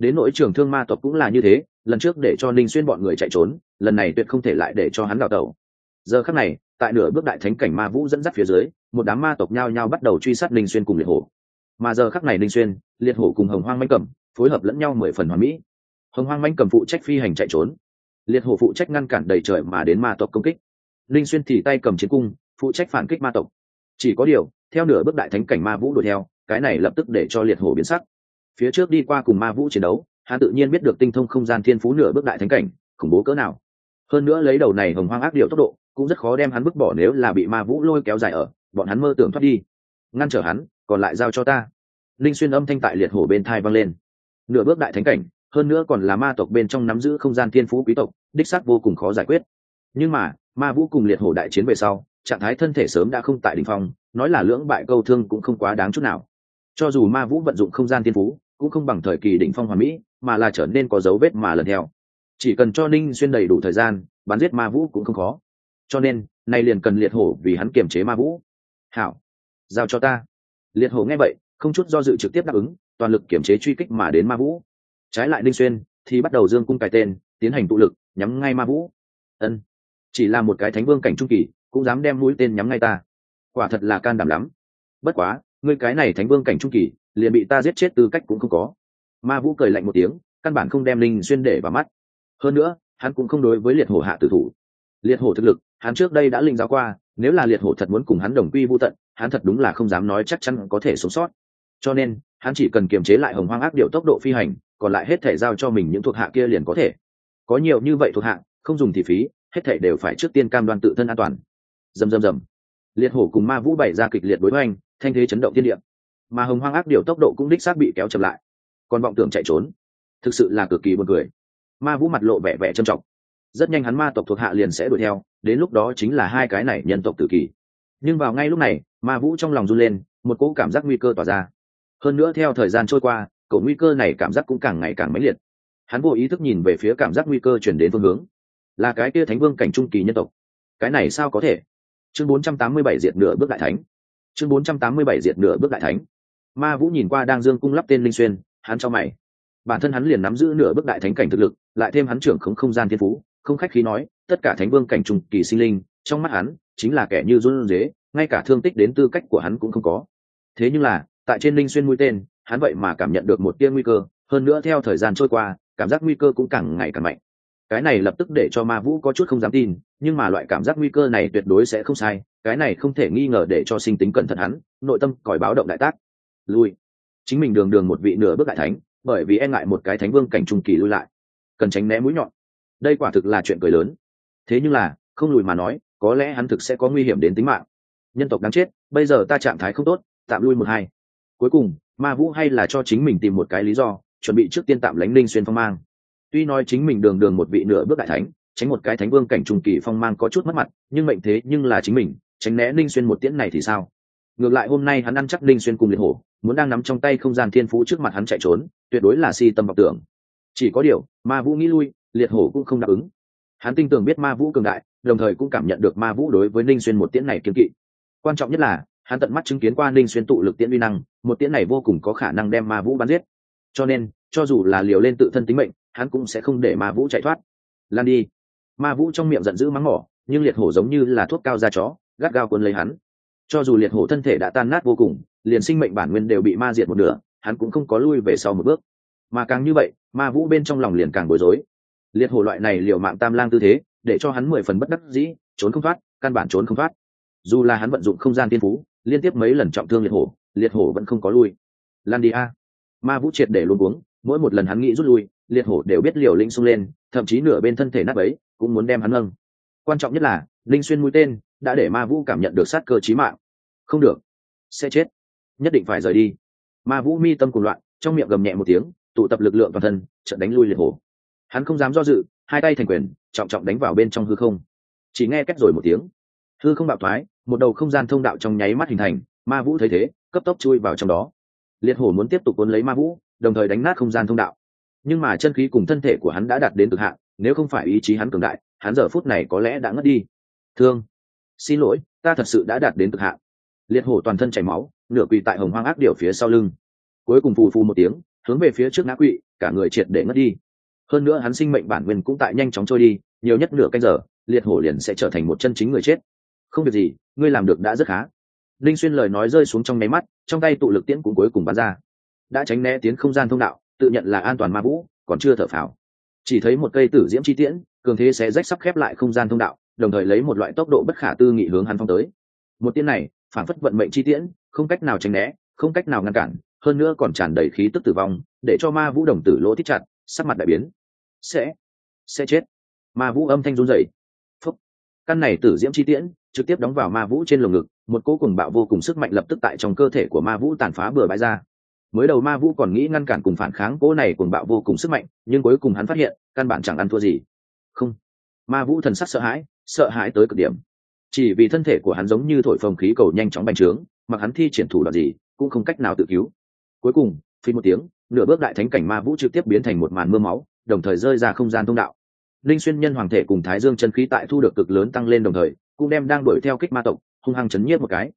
Speaker 1: Đến nỗi trường thương ma tộc cũng là như thế, lần trước để cho Ninh Xuyên bọn người chạy trốn, lần này tuyệt không thể lại để cho hắn đào tẩu. Giờ khắc này, tại nửa bước đại thánh cảnh ma vũ dẫn dắt phía dưới, một đám ma tộc nhao nhao bắt đầu truy sát Ninh Xuyên cùng liệt hổ. Mà giờ khắc này Ninh Xuyên, liệt hổ cùng hồng hoang mãnh cầm phối hợp lẫn nhau 10 phần hoàn mỹ. Hồng hoang mãnh cầm phụ trách phi hành chạy trốn, liệt hổ phụ trách ngăn cản đầy trời mà đến ma tộc công kích, Ninh Xuyên thì tay cầm chiến cung phụ trách phản kích ma tộc. Chỉ có điều, theo nửa bước đại thánh cảnh ma vũ đuổi theo, cái này lập tức để cho liệt hổ biến sắc. Phía trước đi qua cùng ma vũ chiến đấu, hắn tự nhiên biết được tinh thông không gian thiên phú nửa bước đại thánh cảnh khủng bố cỡ nào. Hơn nữa lấy đầu này hồng hoang ác điệu tốc độ, cũng rất khó đem hắn bức bỏ, nếu là bị ma vũ lôi kéo dài ở, bọn hắn mơ tưởng thoát đi. Ngăn trở hắn, còn lại giao cho ta. Linh Xuyên âm thanh tại liệt hổ bên thai vang lên. Nửa bước đại thánh cảnh, hơn nữa còn là ma tộc bên trong nắm giữ không gian thiên phú quý tộc, đích xác vô cùng khó giải quyết. Nhưng mà, ma vũ cùng liệt hổ đại chiến về sau, trạng thái thân thể sớm đã không tại đỉnh phong, nói là lưỡng bại câu thương cũng không quá đáng chút nào. Cho dù ma vũ vận dụng không gian thiên phú, cũng không bằng thời kỳ đỉnh phong hoàn mỹ, mà là trở nên có dấu vết mà lần theo. Chỉ cần cho Ninh Xuyên đầy đủ thời gian, bắn giết ma vũ cũng không khó. Cho nên, nay liền cần liệt hổ vì hắn kiềm chế ma vũ. Hảo, giao cho ta. Liệt hổ nghe vậy, không chút do dự trực tiếp đáp ứng, toàn lực kiềm chế truy kích mà đến ma vũ. Trái lại Ninh Xuyên thì bắt đầu dương cung cài tên, tiến hành tụ lực, nhắm ngay ma vũ. Ân, chỉ là một cái thánh vương cảnh trung kỳ, cũng dám đem mũi tên nhắm ngay ta, quả thật là can đảm lắm. Bất quá, ngươi cái này thánh vương cảnh trung kỳ, liền bị ta giết chết tư cách cũng không có. Ma vũ cười lạnh một tiếng, căn bản không đem Ninh Xuyên để vào mắt. Hơn nữa, hắn cũng không đối với liệt hổ hạ tử thủ. Liệt hổ thực lực, hắn trước đây đã linh giáo qua, nếu là liệt hổ thật muốn cùng hắn đồng quy vu tận, hắn thật đúng là không dám nói chắc chắn có thể sống sót. Cho nên, hắn chỉ cần kiềm chế lại hồng hoang ác điệu tốc độ phi hành, còn lại hết thể giao cho mình những thuộc hạ kia liền có thể. Có nhiều như vậy thuộc hạ, không dùng thì phí, hết thể đều phải trước tiên cam đoan tự thân an toàn. Rầm rầm rầm. Liệt hổ cùng ma vũ bày ra kịch liệt đối hoành, thanh thế chấn động thiên địa. Mà hồng hoang ác điệu tốc độ cũng đích xác bị kéo chậm lại. Còn vọng tưởng chạy trốn, thực sự là cực kỳ buồn cười. Ma vũ mặt lộ vẻ vẻ trầm trọng. Rất nhanh hắn ma tộc thuộc hạ liền sẽ đuổi theo, đến lúc đó chính là hai cái này nhân tộc tử kỳ. Nhưng vào ngay lúc này, ma vũ trong lòng run lên, một cỗ cảm giác nguy cơ tỏa ra. Hơn nữa theo thời gian trôi qua, cỗ nguy cơ này cảm giác cũng càng ngày càng mãnh liệt. Hắn vô ý thức nhìn về phía cảm giác nguy cơ chuyển đến phương hướng, là cái kia thánh vương cảnh trung kỳ nhân tộc. Cái này sao có thể? Chương 487 diệt nửa bước đại thánh. Chương 487 diệt nửa bước đại thánh. Ma vũ nhìn qua đang dương cung lắp tên Linh Xuyên, hắn cho mày. Bản thân hắn liền nắm giữ nửa bước đại thánh cảnh thực lực, lại thêm hắn trưởng không gian thiên phú, không khách khí nói, tất cả thánh vương cảnh trung kỳ sinh linh, trong mắt hắn chính là kẻ như run rế, ngay cả thương tích đến tư cách của hắn cũng không có. Thế nhưng là, tại trên Linh Xuyên mũi tên, hắn vậy mà cảm nhận được một tia nguy cơ, hơn nữa theo thời gian trôi qua, cảm giác nguy cơ cũng càng ngày càng mạnh. Cái này lập tức để cho Ma Vũ có chút không dám tin, nhưng mà loại cảm giác nguy cơ này tuyệt đối sẽ không sai, cái này không thể nghi ngờ để cho sinh tính cẩn thận hắn, nội tâm còi báo động đại tác. Lui. Chính mình đường đường một vị nửa bước đại thánh, bởi vì e ngại một cái thánh vương cảnh trung kỳ lui lại, cần tránh né mũi nhọn. Đây quả thực là chuyện cười lớn. Thế nhưng là, không lùi mà nói, có lẽ hắn thực sẽ có nguy hiểm đến tính mạng. Nhân tộc đáng chết, bây giờ ta trạng thái không tốt, tạm lui một hai. Cuối cùng, Ma Vũ hay là cho chính mình tìm một cái lý do, chuẩn bị trước tiên tạm lánh Linh Xuyên phong mang. Tuy nói chính mình đường đường một vị nửa bước đại thánh, tránh một cái thánh vương cảnh trung kỳ phong mang có chút mất mặt, nhưng mệnh thế nhưng là chính mình, tránh né Linh Xuyên một tiễn này thì sao? Ngược lại hôm nay hắn ăn chắc Linh Xuyên cùng liệt hổ, muốn đang nắm trong tay không gian thiên phú trước mặt hắn chạy trốn, tuyệt đối là si tâm vọng tưởng. Chỉ có điều, Ma Vũ nghĩ lui, liệt hổ cũng không đáp ứng. Hắn tin tưởng biết Ma Vũ cường đại, đồng thời cũng cảm nhận được Ma Vũ đối với Linh Xuyên một tiễn này kiêng kỵ. Quan trọng nhất là, hắn tận mắt chứng kiến qua Linh Xuyên tụ lực tiễn uy năng, một tiễn này vô cùng có khả năng đem Ma Vũ bắn giết. Cho nên, cho dù là liều lên tự thân tính mệnh, hắn cũng sẽ không để Ma Vũ chạy thoát. Lan đi. Ma Vũ trong miệng giận dữ mắng mỏ, nhưng liệt hổ giống như là thuốc cao da chó, gắt gao cuốn lấy hắn. Cho dù liệt hổ thân thể đã tan nát vô cùng, liền sinh mệnh bản nguyên đều bị ma diệt một nửa, hắn cũng không có lui về sau một bước. Mà càng như vậy, Ma Vũ bên trong lòng liền càng bối rối. Liệt hổ loại này liều mạng tam lang tư thế, để cho hắn 10 phần bất đắc dĩ, trốn không thoát, căn bản trốn không thoát. Dù là hắn vận dụng không gian tiên phú, liên tiếp mấy lần trọng thương liệt hổ vẫn không có lui. Lan đi a. Ma Vũ triệt để luống cuống, mỗi một lần hắn nghĩ rút lui, liệt hổ đều biết liều lĩnh xông lên, thậm chí nửa bên thân thể nát bấy, cũng muốn đem hắn nâng. Quan trọng nhất là, Linh Xuyên mũi tên đã để Ma Vũ cảm nhận được sát cơ chí mạng. Không được, sẽ chết, nhất định phải rời đi. Ma Vũ mi tâm cuồng loạn, trong miệng gầm nhẹ một tiếng, tụ tập lực lượng toàn thân, chợt đánh lui liệt hổ. Hắn không dám do dự, hai tay thành quyền, trọng trọng đánh vào bên trong hư không. Chỉ nghe két rồi một tiếng, hư không bạo thoái, một đầu không gian thông đạo trong nháy mắt hình thành. Ma Vũ thấy thế, cấp tốc chui vào trong đó. Liệt hổ muốn tiếp tục cuốn lấy Ma Vũ, đồng thời đánh nát không gian thông đạo, nhưng mà chân khí cùng thân thể của hắn đã đạt đến cực hạn, nếu không phải ý chí hắn cường đại, hắn giờ phút này có lẽ đã ngất đi. Thương, xin lỗi, ta thật sự đã đạt đến cực hạn. Liệt hổ toàn thân chảy máu, nửa quỳ tại hồng hoang ác điểu phía sau lưng. Cuối cùng phù phù một tiếng, hướng về phía trước ngã quỵ, cả người triệt để ngất đi. Hơn nữa hắn sinh mệnh bản nguyên cũng tại nhanh chóng trôi đi, nhiều nhất nửa canh giờ liệt hổ liền sẽ trở thành một chân chính người chết. Không việc gì, ngươi làm được đã rất khá. Linh Xuyên lời nói rơi xuống trong nháy mắt, trong tay tụ lực tiễn cũng cuối cùng bắn ra, đã tránh né tiến không gian thông đạo, tự nhận là an toàn ma vũ còn chưa thở phào, chỉ thấy một cây tử diễm chi tiễn cường thế sẽ rách sắp khép lại không gian thông đạo, đồng thời lấy một loại tốc độ bất khả tư nghị hướng hắn phong tới. Một tiễn này phản phất vận mệnh chi tiễn, không cách nào tránh né, không cách nào ngăn cản, hơn nữa còn tràn đầy khí tức tử vong, để cho ma vũ đồng tử lỗ thích chặt, sắc mặt đại biến. Sẽ chết. Ma vũ âm thanh run rẩy. Phúc. Căn này tử diễm chi tiễn trực tiếp đóng vào ma vũ trên lồng ngực, một cỗ cuồng bạo vô cùng sức mạnh lập tức tại trong cơ thể của ma vũ tàn phá bừa bãi ra. Mới đầu ma vũ còn nghĩ ngăn cản cùng phản kháng cỗ này cuồng bạo vô cùng sức mạnh, nhưng cuối cùng hắn phát hiện căn bản chẳng ăn thua gì. Không. Ma vũ thần sắc sợ hãi tới cực điểm, chỉ vì thân thể của hắn giống như thổi phồng khí cầu nhanh chóng bành trướng, mặc hắn thi triển thủ đoạn gì cũng không cách nào tự cứu. Cuối cùng phi một tiếng, nửa bước đại thánh cảnh ma vũ trực tiếp biến thành một màn mưa máu, đồng thời rơi ra không gian thông đạo. Linh Xuyên nhân hoàng thể cùng Thái Dương chân khí tại thu được cực lớn tăng lên, đồng thời cũng đem đang đuổi theo kích ma tộc hung hăng chấn nhiếp một cái.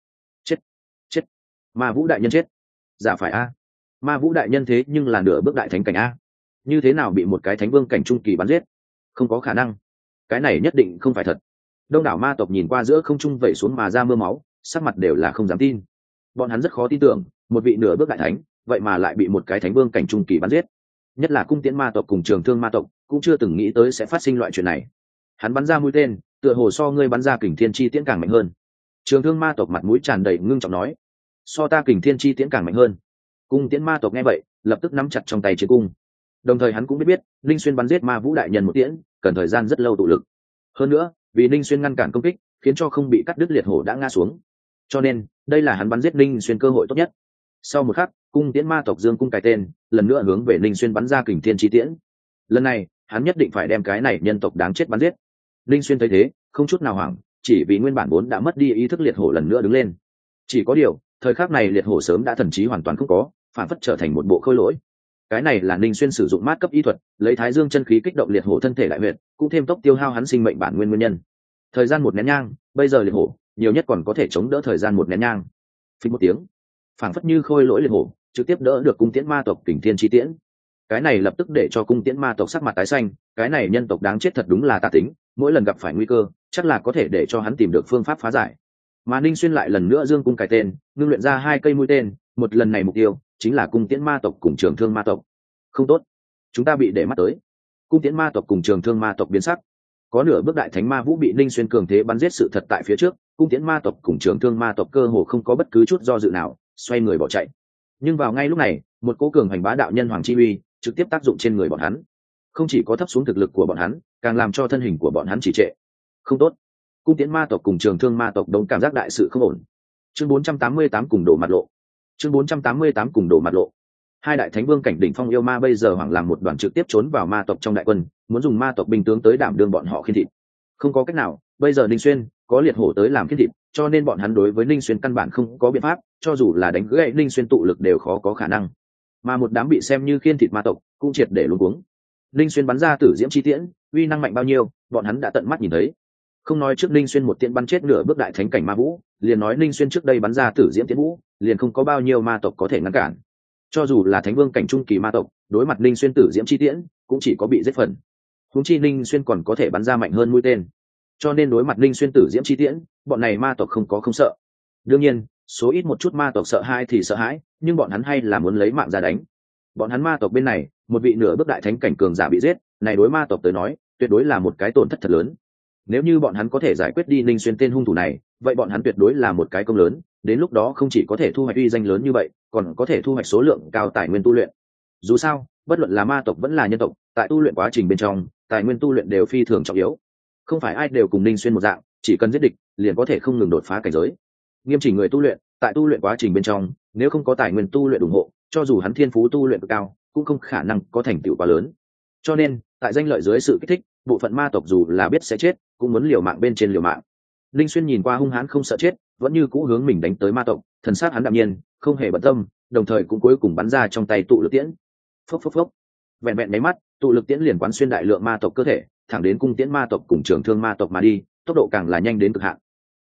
Speaker 1: Chết. Ma vũ đại nhân chết. Dạ phải a. Ma vũ đại nhân thế nhưng là nửa bước đại thánh cảnh a, như thế nào bị một cái thánh vương cảnh trung kỳ bắn giết? Không có khả năng, cái này nhất định không phải thật. Đông đảo ma tộc nhìn qua giữa không trung vẩy xuống mà ra mưa máu, sắc mặt đều là không dám tin. Bọn hắn rất khó tin tưởng một vị nửa bước đại thánh vậy mà lại bị một cái thánh vương cảnh trung kỳ bắn giết. Nhất là cung tiễn ma tộc cùng trường thương ma tộc cũng chưa từng nghĩ tới sẽ phát sinh loại chuyện này. Hắn bắn ra mũi tên tựa hồ so ngươi bắn ra kình thiên chi tiễn càng mạnh hơn. Trường thương ma tộc mặt mũi tràn đầy ngưng trọng nói, so ta kình thiên chi tiễn càng mạnh hơn. Cung tiễn ma tộc nghe vậy lập tức nắm chặt trong tay chiến cung, đồng thời hắn cũng biết Linh Xuyên bắn giết ma vũ đại nhân một tiễn cần thời gian rất lâu tụ lực. Hơn nữa vì Linh Xuyên ngăn cản công kích khiến cho không bị cắt đứt liệt hổ đã ngã xuống, cho nên đây là hắn bắn giết Linh Xuyên cơ hội tốt nhất. Sau một khắc, cung tiễn ma tộc dương cung cài tên lần nữa hướng về Linh Xuyên bắn ra kình thiên chi tiễn. Lần này hắn nhất định phải đem cái này nhân tộc đáng chết bắn giết. Linh Xuyên thấy thế không chút nào hoảng, chỉ vì nguyên bản vốn đã mất đi ý thức liệt hổ lần nữa đứng lên. Chỉ có điều thời khắc này liệt hổ sớm đã thần trí hoàn toàn không có, phản phất trở thành một bộ khôi lỗi. Cái này là Linh Xuyên sử dụng mát cấp y thuật lấy Thái Dương chân khí kích động liệt hổ thân thể đại huyệt, cũng thêm tốc tiêu hao hắn sinh mệnh bản nguyên nhân. Thời gian một nén nhang, bây giờ liệt hổ nhiều nhất còn có thể chống đỡ thời gian một nén nhang. Phí một tiếng, phản phất như khôi lỗi liệt hổ trực tiếp đỡ được cung tiễn ma tộc kình thiên chi tiễn. Cái này lập tức để cho cung tiễn ma tộc sắc mặt tái xanh, cái này nhân tộc đáng chết thật đúng là tà tính, mỗi lần gặp phải nguy cơ chắc là có thể để cho hắn tìm được phương pháp phá giải. Mà Ninh Xuyên lại lần nữa dương cung cài tên ngưng luyện ra 2 cây mũi tên, một lần này mục tiêu chính là cung tiễn ma tộc cùng trường thương ma tộc. Không tốt, chúng ta bị để mắt tới. Cung tiễn ma tộc cùng trường thương ma tộc biến sắc, có nửa bước đại thánh ma vũ bị Ninh Xuyên cường thế bắn giết sự thật tại phía trước, cung tiễn ma tộc cùng trường thương ma tộc cơ hồ không có bất cứ chút do dự nào, xoay người bỏ chạy. Nhưng vào ngay lúc này, một cỗ cường hành bá đạo nhân hoàng chi uy trực tiếp tác dụng trên người bọn hắn, không chỉ có thấp xuống thực lực của bọn hắn, càng làm cho thân hình của bọn hắn trì trệ. Không tốt, cung tiễn ma tộc cùng trường thương ma tộc đống cảm giác đại sự không ổn. Chương 488 cùng đổ mặt lộ. Chương 488 cùng đổ mặt lộ. Hai đại thánh vương cảnh đỉnh phong yêu ma bây giờ hoảng làm một đoàn trực tiếp trốn vào ma tộc trong đại quân, muốn dùng ma tộc binh tướng tới đảm đương bọn họ khiên thịt. Không có cách nào, bây giờ Ninh Xuyên có liệt hổ tới làm khiên thịt, cho nên bọn hắn đối với Ninh Xuyên căn bản không có biện pháp, cho dù là đánh gãy Ninh Xuyên tụ lực đều khó có khả năng. Mà một đám bị xem như khiên thịt ma tộc cũng triệt để luống cuống. Ninh Xuyên bắn ra tử diễm chi tiễn, uy năng mạnh bao nhiêu, bọn hắn đã tận mắt nhìn thấy. Không nói trước Ninh Xuyên một tiễn bắn chết nửa bước đại thánh cảnh ma vũ, liền nói Ninh Xuyên trước đây bắn ra tử diễm tiễn vũ, liền không có bao nhiêu ma tộc có thể ngăn cản. Cho dù là thánh vương cảnh trung kỳ ma tộc, đối mặt Ninh Xuyên tử diễm chi tiễn, cũng chỉ có bị giết phần. Huống chi Ninh Xuyên còn có thể bắn ra mạnh hơn mũi tên. Cho nên đối mặt Ninh Xuyên tử diễm chi tiễn, bọn này ma tộc không có không sợ. Đương nhiên, số ít một chút ma tộc sợ hãi thì sợ hãi, nhưng bọn hắn hay là muốn lấy mạng ra đánh. Bọn hắn ma tộc bên này, một vị nửa bước đại thánh cảnh cường giả bị giết, này đối ma tộc tới nói, tuyệt đối là một cái tổn thất thật lớn. Nếu như bọn hắn có thể giải quyết đi Ninh Xuyên tên hung thủ này, vậy bọn hắn tuyệt đối là một cái công lớn, đến lúc đó không chỉ có thể thu hoạch uy danh lớn như vậy, còn có thể thu hoạch số lượng cao tài nguyên tu luyện. Dù sao, bất luận là ma tộc vẫn là nhân tộc, tại tu luyện quá trình bên trong, tài nguyên tu luyện đều phi thường trọng yếu. Không phải ai đều cùng Ninh Xuyên một dạng, chỉ cần giết địch, liền có thể không ngừng đột phá cảnh giới. Nghiêm chỉnh người tu luyện, tại tu luyện quá trình bên trong, nếu không có tài nguyên tu luyện ủng hộ, cho dù hắn thiên phú tu luyện cực cao, cũng không khả năng có thành tựu quá lớn. Cho nên, tại danh lợi dưới sự kích thích, bộ phận ma tộc dù là biết sẽ chết, cũng muốn liều mạng bên trên liều mạng. Linh Xuyên nhìn qua hung hãn không sợ chết, vẫn như cũ hướng mình đánh tới ma tộc, thần sắc hắn đạm nhiên, không hề bận tâm, đồng thời cũng cuối cùng bắn ra trong tay tụ lực tiễn. Phốc phốc phốc. Vẹn vẹn mấy mắt, tụ lực tiễn liền quán xuyên đại lượng ma tộc cơ thể, thẳng đến cung tiễn ma tộc cùng trường thương ma tốc mà đi, tốc độ càng là nhanh đến cực hạn.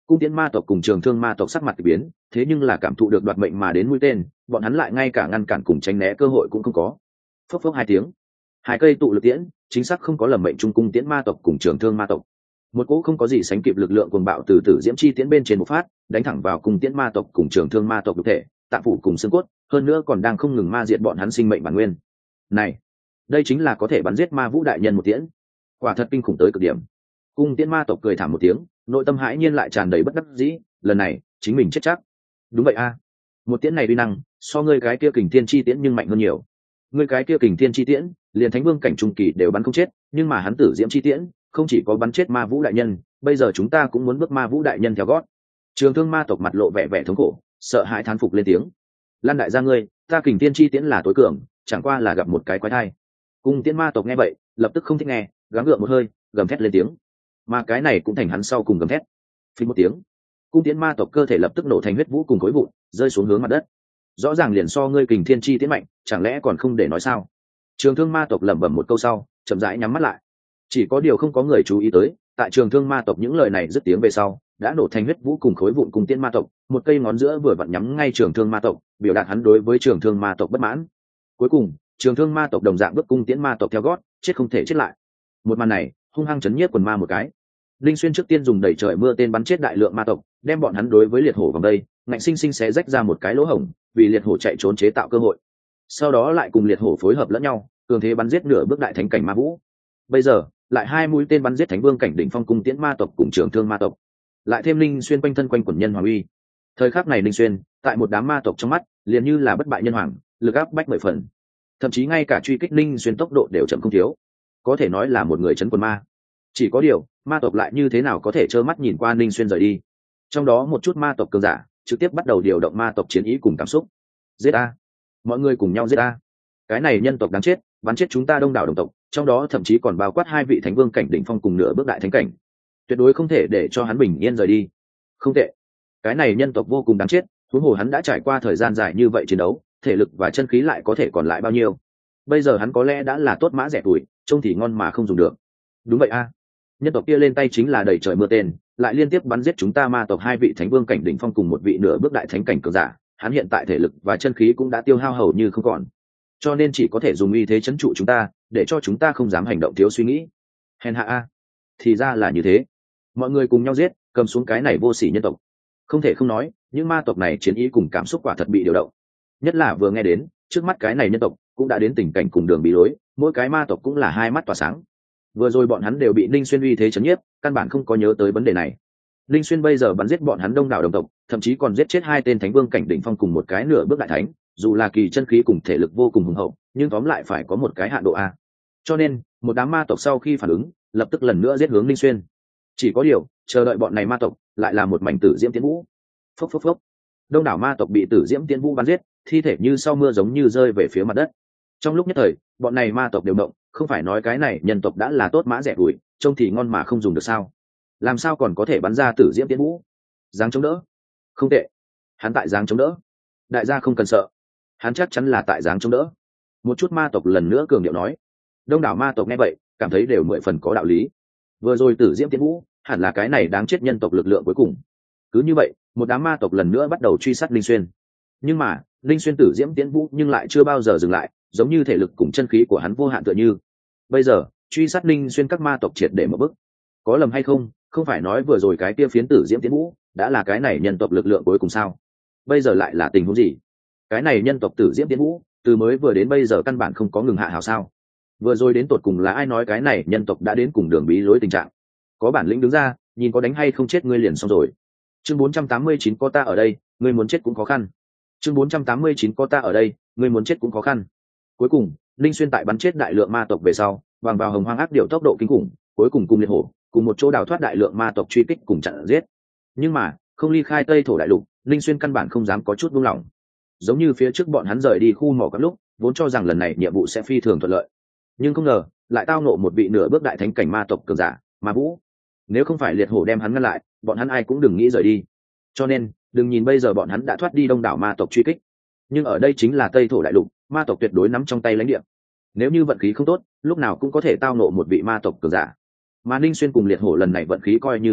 Speaker 1: Cung tiễn ma tộc cùng trường thương ma tộc sắc mặt kỳ biến, thế nhưng là cảm thụ được đoạt mệnh mà đến mũi tên, bọn hắn lại ngay cả ngăn cản cùng tránh né cơ hội cũng không có. Phốc phốc hai tiếng, hai cây tụ lực tiễn chính xác không có lầm mệnh trung cung tiễn ma tộc cùng trường thương ma tộc. Một cỗ không có gì sánh kịp lực lượng cuồng bạo từ tử diễm chi tiễn bên trên một phát, đánh thẳng vào cung tiễn ma tộc cùng trường thương ma tộc đục thể, tạm phủ cùng xương cốt, hơn nữa còn đang không ngừng ma diệt bọn hắn sinh mệnh bản nguyên. Này, đây chính là có thể bắn giết ma vũ đại nhân một tiễn, quả thật kinh khủng tới cực điểm. Cung tiễn ma tộc cười thảm một tiếng, nội tâm hãi nhiên lại tràn đầy bất đắc dĩ, lần này chính mình chết chắc. Đúng vậy a, một tiễn này uy năng so ngươi cái kia kình thiên chi tiễn nhưng mạnh hơn nhiều. Ngươi cái kia kình thiên chi tiễn liền thánh vương cảnh trung kỳ đều bắn không chết, nhưng mà hắn tử diễm chi tiễn không chỉ có bắn chết ma vũ đại nhân, bây giờ chúng ta cũng muốn bước ma vũ đại nhân theo gót. Trường thương ma tộc mặt lộ vẻ vẻ thống khổ, sợ hãi thán phục lên tiếng. Lan đại gia ngươi, ta kình thiên chi tiễn là tối cường, chẳng qua là gặp một cái quái thai. Cung tiễn ma tộc nghe vậy lập tức không thích nghe, gắng gượng một hơi, gầm thét lên tiếng. Mà cái này cũng thành hắn sau cùng gầm thét. Phình một tiếng, cung tiễn ma tộc cơ thể lập tức nổ thành huyết vũ cùng khối vụn, rơi xuống hướng mặt đất. Rõ ràng liền so ngươi kình thiên chi tiễn mạnh, chẳng lẽ còn không để nói sao? Trường thương ma tộc lẩm bẩm một câu sau, chậm rãi nhắm mắt lại. Chỉ có điều không có người chú ý tới, tại trường thương ma tộc những lời này dứt tiếng về sau, đã nổ thành huyết vũ cùng khối vụn cung tiễn ma tộc, một cây ngón giữa vừa vặn nhắm ngay trường thương ma tộc, biểu đạt hắn đối với trường thương ma tộc bất mãn. Cuối cùng, trường thương ma tộc đồng dạng bước cung tiễn ma tộc theo gót, chết không thể chết lại. Một màn này hung hăng chấn nhiếp quần ma một cái. Linh Xuyên trước tiên dùng đẩy trời mưa tên bắn chết đại lượng ma tộc, đem bọn hắn đối với liệt hổ vòng đây, ngạnh sinh sinh xé rách ra một cái lỗ hổng, vì liệt hổ chạy trốn chế tạo cơ hội. Sau đó lại cùng liệt hổ phối hợp lẫn nhau, cường thế bắn giết nửa bước đại thánh cảnh ma vũ. Bây giờ lại hai mũi tên bắn giết thánh vương cảnh đỉnh phong cung tiễn ma tộc cùng trường thương ma tộc, lại thêm Linh Xuyên quanh thân quanh quần nhân hoàng uy. Thời khắc này Linh Xuyên tại một đám ma tộc trong mắt liền như là bất bại nhân hoàng, lực áp bách 10 phần, thậm chí ngay cả truy kích Linh Xuyên tốc độ đều chậm không thiếu, có thể nói là một người chấn quần ma. Chỉ có điều ma tộc lại như thế nào có thể trơ mắt nhìn qua Linh Xuyên rời đi. Trong đó một chút ma tộc cường giả trực tiếp bắt đầu điều động ma tộc chiến ý cùng cảm xúc. Giết a, mọi người cùng nhau giết a, cái này nhân tộc đáng chết, bắn chết chúng ta đông đảo đồng tộc, trong đó thậm chí còn bao quát hai vị thánh vương cảnh đỉnh phong cùng nửa bước đại thánh cảnh, tuyệt đối không thể để cho hắn bình yên rời đi. Không tệ, cái này nhân tộc vô cùng đáng chết, huống hồ hắn đã trải qua thời gian dài như vậy chiến đấu, thể lực và chân khí lại có thể còn lại bao nhiêu. Bây giờ hắn có lẽ đã là tốt mã rẻ tuổi, trông thì ngon mà không dùng được. Đúng vậy a, nhân tộc kia lên tay chính là đầy trời mưa tên, lại liên tiếp bắn giết chúng ta ma tộc hai vị thánh vương cảnh đỉnh phong cùng một vị nửa bước đại thánh cảnh cường giả, hắn hiện tại thể lực và chân khí cũng đã tiêu hao hầu như không còn, cho nên chỉ có thể dùng uy thế trấn trụ chúng ta, để cho chúng ta không dám hành động thiếu suy nghĩ. Hèn hạ a, thì ra là như thế. Mọi người cùng nhau giết, cầm xuống cái này vô sỉ nhân tộc. Không thể không nói, những ma tộc này chiến ý cùng cảm xúc quả thật bị điều động. Nhất là vừa nghe đến trước mắt cái này nhân tộc cũng đã đến tình cảnh cùng đường bị lối, mỗi cái ma tộc cũng là hai mắt tỏa sáng. Vừa rồi bọn hắn đều bị Ninh Xuyên uy thế chấn nhiếp, căn bản không có nhớ tới vấn đề này. Ninh Xuyên bây giờ bắn giết bọn hắn đông đảo đồng tộc, thậm chí còn giết chết hai tên thánh vương cảnh đỉnh phong cùng một cái nửa bước đại thánh, dù là kỳ chân khí cùng thể lực vô cùng hùng hậu, nhưng tóm lại phải có một cái hạn độ a. Cho nên một đám ma tộc sau khi phản ứng, lập tức lần nữa giết hướng Ninh Xuyên. Chỉ có điều chờ đợi bọn này ma tộc lại là một mảnh tử diễm tiến vũ. Phốc phốc phốc, đông đảo ma tộc bị tử diễm tiến vũ bắn giết, thi thể như sau mưa giống như rơi về phía mặt đất. Trong lúc nhất thời bọn này ma tộc đều động, không phải nói cái này nhân tộc đã là tốt mã rẻ đuổi, trông thì ngon mà không dùng được sao? Làm sao còn có thể bắn ra tử diễm tiến vũ? Giáng chống đỡ, không tệ, hắn tại giáng chống đỡ. Đại gia không cần sợ, hắn chắc chắn là tại giáng chống đỡ. Một chút ma tộc lần nữa cường điệu nói. Đông đảo ma tộc nghe vậy cảm thấy đều 10 phần có đạo lý. Vừa rồi tử diễm tiến vũ hẳn là cái này đáng chết nhân tộc lực lượng cuối cùng. Cứ như vậy một đám ma tộc lần nữa bắt đầu truy sát Linh Xuyên. Nhưng mà Linh Xuyên tử diễm tiến vũ nhưng lại chưa bao giờ dừng lại, giống như thể lực cùng chân khí của hắn vô hạn tựa như. Bây giờ truy sát Linh Xuyên các ma tộc triệt để một bước. Có lầm hay không, không phải nói vừa rồi cái kia phiến tử diễm tiến vũ đã là cái này nhân tộc lực lượng cuối cùng sao? Bây giờ lại là tình huống gì? Cái này nhân tộc tử diễm tiến vũ từ mới vừa đến bây giờ căn bản không có ngừng hạ hào sao? Vừa rồi đến tột cùng là ai nói cái này nhân tộc đã đến cùng đường bí lối tình trạng? Có bản lĩnh đứng ra, nhìn có đánh hay không chết ngươi liền xong rồi. Chương 489 có ta ở đây, ngươi muốn chết cũng khó khăn. Chương 489 có ta ở đây, ngươi muốn chết cũng khó khăn. Cuối cùng Linh Xuyên tại bắn chết đại lượng ma tộc về sau, bằng vào hồng hoang ác điệu tốc độ kinh khủng, cuối cùng cùng liệt hổ cùng một chỗ đào thoát đại lượng ma tộc truy kích cùng chặn giết. Nhưng mà không ly khai Tây Thổ đại lục, Linh Xuyên căn bản không dám có chút buông lỏng. Giống như phía trước bọn hắn rời đi khu mỏ các lúc, vốn cho rằng lần này nhiệm vụ sẽ phi thường thuận lợi, nhưng không ngờ lại tao nộ một vị nửa bước đại thánh cảnh ma tộc cường giả, Ma Vũ. Nếu không phải liệt hổ đem hắn ngăn lại, bọn hắn ai cũng đừng nghĩ rời đi. Cho nên đừng nhìn bây giờ bọn hắn đã thoát đi đông đảo ma tộc truy kích, nhưng ở đây chính là Tây Thổ đại lục, ma tộc tuyệt đối nắm trong tay lãnh địa. Nếu như vận khí không tốt, lúc nào cũng có thể tao nộ một vị ma tộc cường giả. Mà Ninh Xuyên cùng liệt hổ lần này vận khí coi như không tệ,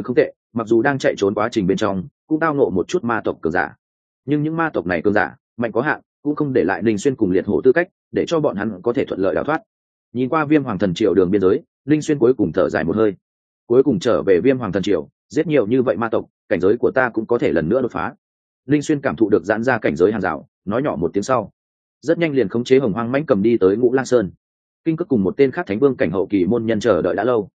Speaker 1: mặc dù đang chạy trốn quá trình bên trong cũng tao nộ một chút ma tộc cường giả, nhưng những ma tộc này cường giả mạnh có hạn, cũng không để lại Linh Xuyên cùng liệt hổ tư cách để cho bọn hắn có thể thuận lợi đào thoát. Nhìn qua Viêm Hoàng Thần Triều đường biên giới, Linh Xuyên cuối cùng thở dài một hơi. Cuối cùng trở về Viêm Hoàng Thần Triều, giết nhiều như vậy ma tộc, cảnh giới của ta cũng có thể lần nữa đột phá. Linh Xuyên cảm thụ được giãn ra cảnh giới hàng rào, nói nhỏ một tiếng sau, rất nhanh liền khống chế Hồng Hoang mãnh cầm đi tới Ngũ Lang Sơn. Kinh Cức cùng một tên khác Thánh Vương cảnh hậu kỳ môn nhân chờ đợi đã lâu.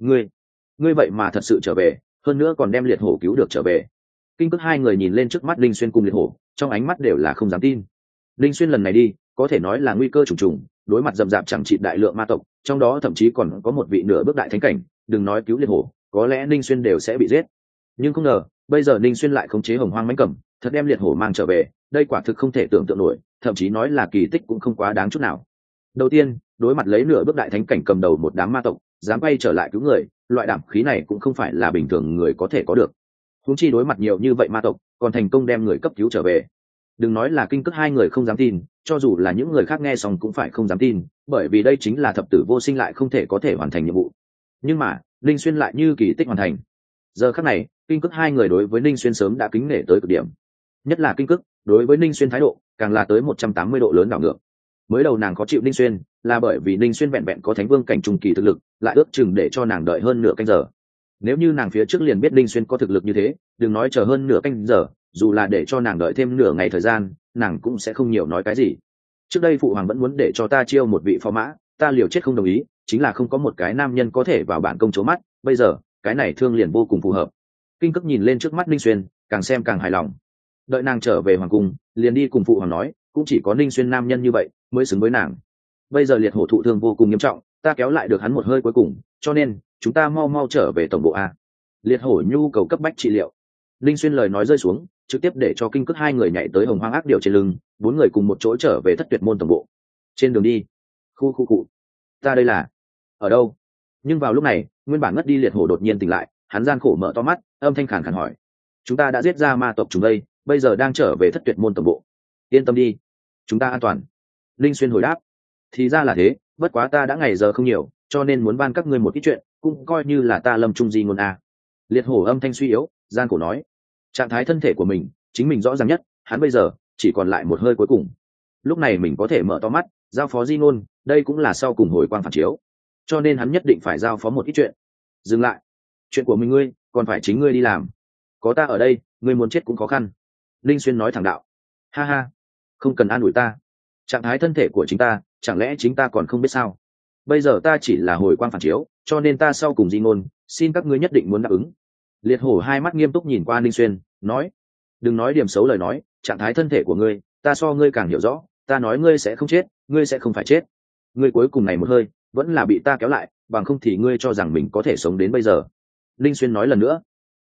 Speaker 1: Ngươi vậy mà thật sự trở về, hơn nữa còn đem liệt hổ cứu được trở về. Kinh Cức hai người nhìn lên trước mắt Linh Xuyên cùng liệt hổ, trong ánh mắt đều là không dám tin. Linh Xuyên lần này đi, có thể nói là nguy cơ trùng trùng, đối mặt rậm rạp chẳng trị đại lượng ma tộc, trong đó thậm chí còn có một vị nửa bước đại thánh cảnh, đừng nói cứu liệt hổ, có lẽ Linh Xuyên đều sẽ bị giết. Nhưng không ngờ, bây giờ Linh Xuyên lại khống chế Hồng Hoang mãnh cầm, thật đem liệt hổ mang trở về, đây quả thực không thể tưởng tượng nổi, thậm chí nói là kỳ tích cũng không quá đáng chút nào. Đầu tiên, đối mặt lấy nửa bước đại thánh cảnh cầm đầu một đám ma tộc, dám bay trở lại cứu người, loại đảm khí này cũng không phải là bình thường người có thể có được. Huống chi đối mặt nhiều như vậy ma tộc, còn thành công đem người cấp cứu trở về. Đừng nói là Kinh Cức hai người không dám tin, cho dù là những người khác nghe xong cũng phải không dám tin, bởi vì đây chính là thập tử vô sinh lại không thể có thể hoàn thành nhiệm vụ. Nhưng mà, Linh Xuyên lại như kỳ tích hoàn thành. Giờ khắc này, Kinh Cức hai người đối với Linh Xuyên sớm đã kính nể tới cực điểm. Nhất là Kinh Cức, đối với Linh Xuyên thái độ, càng là tới 180 độ lớn đảo ngược. Mới đầu nàng có chịu Linh Xuyên, là bởi vì Linh Xuyên vẹn vẹn có Thánh Vương cảnh trung kỳ thực lực, lại ước chừng để cho nàng đợi hơn nửa canh giờ. Nếu như nàng phía trước liền biết Linh Xuyên có thực lực như thế, đừng nói chờ hơn nửa canh giờ, dù là để cho nàng đợi thêm nửa ngày thời gian, nàng cũng sẽ không nhiều nói cái gì. Trước đây phụ hoàng vẫn muốn để cho ta chiêu một vị phó mã, ta liều chết không đồng ý, chính là không có một cái nam nhân có thể vào bản công chố mắt, bây giờ cái này thương liền vô cùng phù hợp. Kinh Cức nhìn lên trước mắt Linh Xuyên, càng xem càng hài lòng. Đợi nàng trở về hoàng cung, liền đi cùng phụ hoàng nói, cũng chỉ có Linh Xuyên nam nhân như vậy mới xứng với nàng. Bây giờ liệt hổ thụ thương vô cùng nghiêm trọng, ta kéo lại được hắn một hơi cuối cùng, cho nên chúng ta mau mau trở về tổng bộ a. Liệt hổ nhu cầu cấp bách trị liệu. Linh Xuyên lời nói rơi xuống, trực tiếp để cho Kinh Cức hai người nhảy tới Hồng Hoang ác điểu trên lưng, bốn người cùng một chỗ trở về Thất Tuyệt môn tổng bộ. Trên đường đi, khu ta đây là ở đâu? Nhưng vào lúc này, nguyên bản ngất đi liệt hổ đột nhiên tỉnh lại, hắn gian khổ mở to mắt, âm thanh khàn khàn hỏi: chúng ta đã giết ra ma tộc chúng đây, bây giờ đang trở về Thất Tuyệt môn tổng bộ. Yên tâm đi, chúng ta an toàn. Linh Xuyên hồi đáp: thì ra là thế, bất quá ta đã ngày giờ không nhiều, cho nên muốn ban các ngươi một ít chuyện, cũng coi như là ta lâm trung di ngôn a. Liệt hổ âm thanh suy yếu, gian khổ nói: trạng thái thân thể của mình, chính mình rõ ràng nhất, hắn bây giờ chỉ còn lại một hơi cuối cùng. Lúc này mình có thể mở to mắt, giao phó di ngôn, đây cũng là sau cùng hồi quang phản chiếu, cho nên hắn nhất định phải giao phó một ít chuyện. Dừng lại, chuyện của mình ngươi còn phải chính ngươi đi làm, có ta ở đây, ngươi muốn chết cũng khó khăn. Linh Xuyên nói thẳng đạo: ha ha, không cần an ủi ta, trạng thái thân thể của chính ta, chẳng lẽ chính ta còn không biết sao? Bây giờ ta chỉ là hồi quang phản chiếu, cho nên ta sau cùng di ngôn, xin các ngươi nhất định muốn đáp ứng. Liệt hổ hai mắt nghiêm túc nhìn qua Linh Xuyên, nói: đừng nói điểm xấu lời nói, trạng thái thân thể của ngươi, ta so ngươi càng hiểu rõ, ta nói ngươi sẽ không chết, ngươi sẽ không phải chết. Ngươi cuối cùng này một hơi, vẫn là bị ta kéo lại, bằng không thì ngươi cho rằng mình có thể sống đến bây giờ. Linh Xuyên nói lần nữa: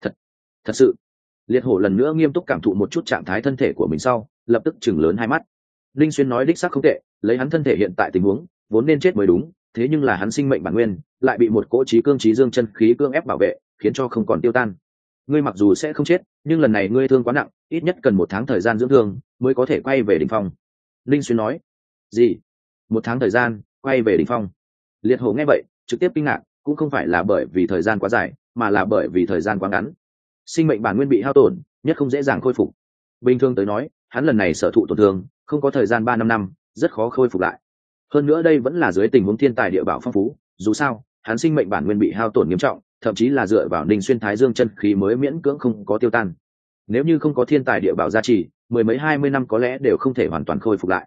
Speaker 1: thật sự. Liệt hổ lần nữa nghiêm túc cảm thụ một chút trạng thái thân thể của mình sau, lập tức chừng lớn hai mắt. Linh Xuyên nói đích xác không tệ, lấy hắn thân thể hiện tại tình huống, vốn nên chết mới đúng, thế nhưng là hắn sinh mệnh bản nguyên, lại bị một cỗ trí cương trí dương chân khí cương ép bảo vệ, khiến cho không còn tiêu tan. Ngươi mặc dù sẽ không chết, nhưng lần này ngươi thương quá nặng, ít nhất cần 1 tháng thời gian dưỡng thương mới có thể quay về đỉnh phong. Linh Xuyên nói: gì? 1 tháng thời gian quay về đỉnh phong? Liệt hổ nghe vậy trực tiếp kinh ngạc, cũng không phải là bởi vì thời gian quá dài, mà là bởi vì thời gian quá ngắn. Sinh mệnh bản nguyên bị hao tổn, nhất không dễ dàng khôi phục. Bình thường tới nói, hắn lần này sở thụ tổn thương, không có thời gian 3-5 năm, rất khó khôi phục lại. Hơn nữa đây vẫn là dưới tình huống thiên tài địa bảo phong phú, dù sao, hắn sinh mệnh bản nguyên bị hao tổn nghiêm trọng, thậm chí là dựa vào Linh Xuyên Thái Dương chân khí mới miễn cưỡng không có tiêu tan. Nếu như không có thiên tài địa bảo gia trì, 10 mấy 20 năm có lẽ đều không thể hoàn toàn khôi phục lại.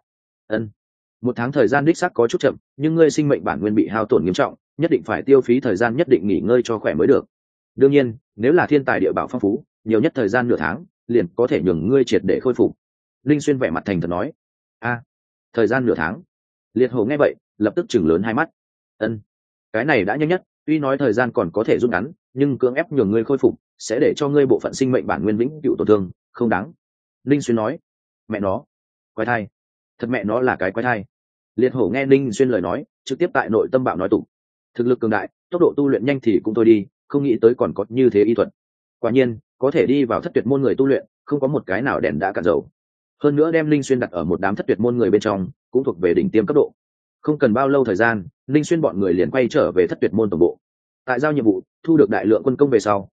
Speaker 1: 1 tháng thời gian đích xác có chút chậm, nhưng ngươi sinh mệnh bản nguyên bị hao tổn nghiêm trọng, nhất định phải tiêu phí thời gian nhất định nghỉ ngơi cho khỏe mới được. Đương nhiên, nếu là thiên tài địa bảo phong phú, nhiều nhất thời gian nửa tháng, liền có thể nhường ngươi triệt để khôi phục. Linh Xuyên vẻ mặt thành thật nói: thời gian nửa tháng? Liệt hổ nghe vậy, lập tức chừng lớn hai mắt. Cái này đã nhanh nhất, tuy nói thời gian còn có thể rút ngắn, nhưng cưỡng ép nhường ngươi khôi phục, sẽ để cho ngươi bộ phận sinh mệnh bản nguyên vĩnh cửu tổn thương, không đáng. Linh Xuyên nói: mẹ nó, quái thai, thật mẹ nó là cái quái thai. Liệt hổ nghe Linh Xuyên lời nói, trực tiếp tại nội tâm bạo nói tục: thực lực cường đại, tốc độ tu luyện nhanh thì cũng thôi đi, không nghĩ tới còn có như thế y thuật. Quả nhiên, có thể đi vào Thất Tuyệt môn người tu luyện, không có một cái nào đèn đã cạn dầu. Hơn nữa đem Linh Xuyên đặt ở một đám Thất Tuyệt môn người bên trong, cũng thuộc về đỉnh tiêm cấp độ. Không cần bao lâu thời gian, Linh Xuyên bọn người liền quay trở về Thất Tuyệt môn tổng bộ. Tại giao nhiệm vụ, thu được đại lượng quân công về sau,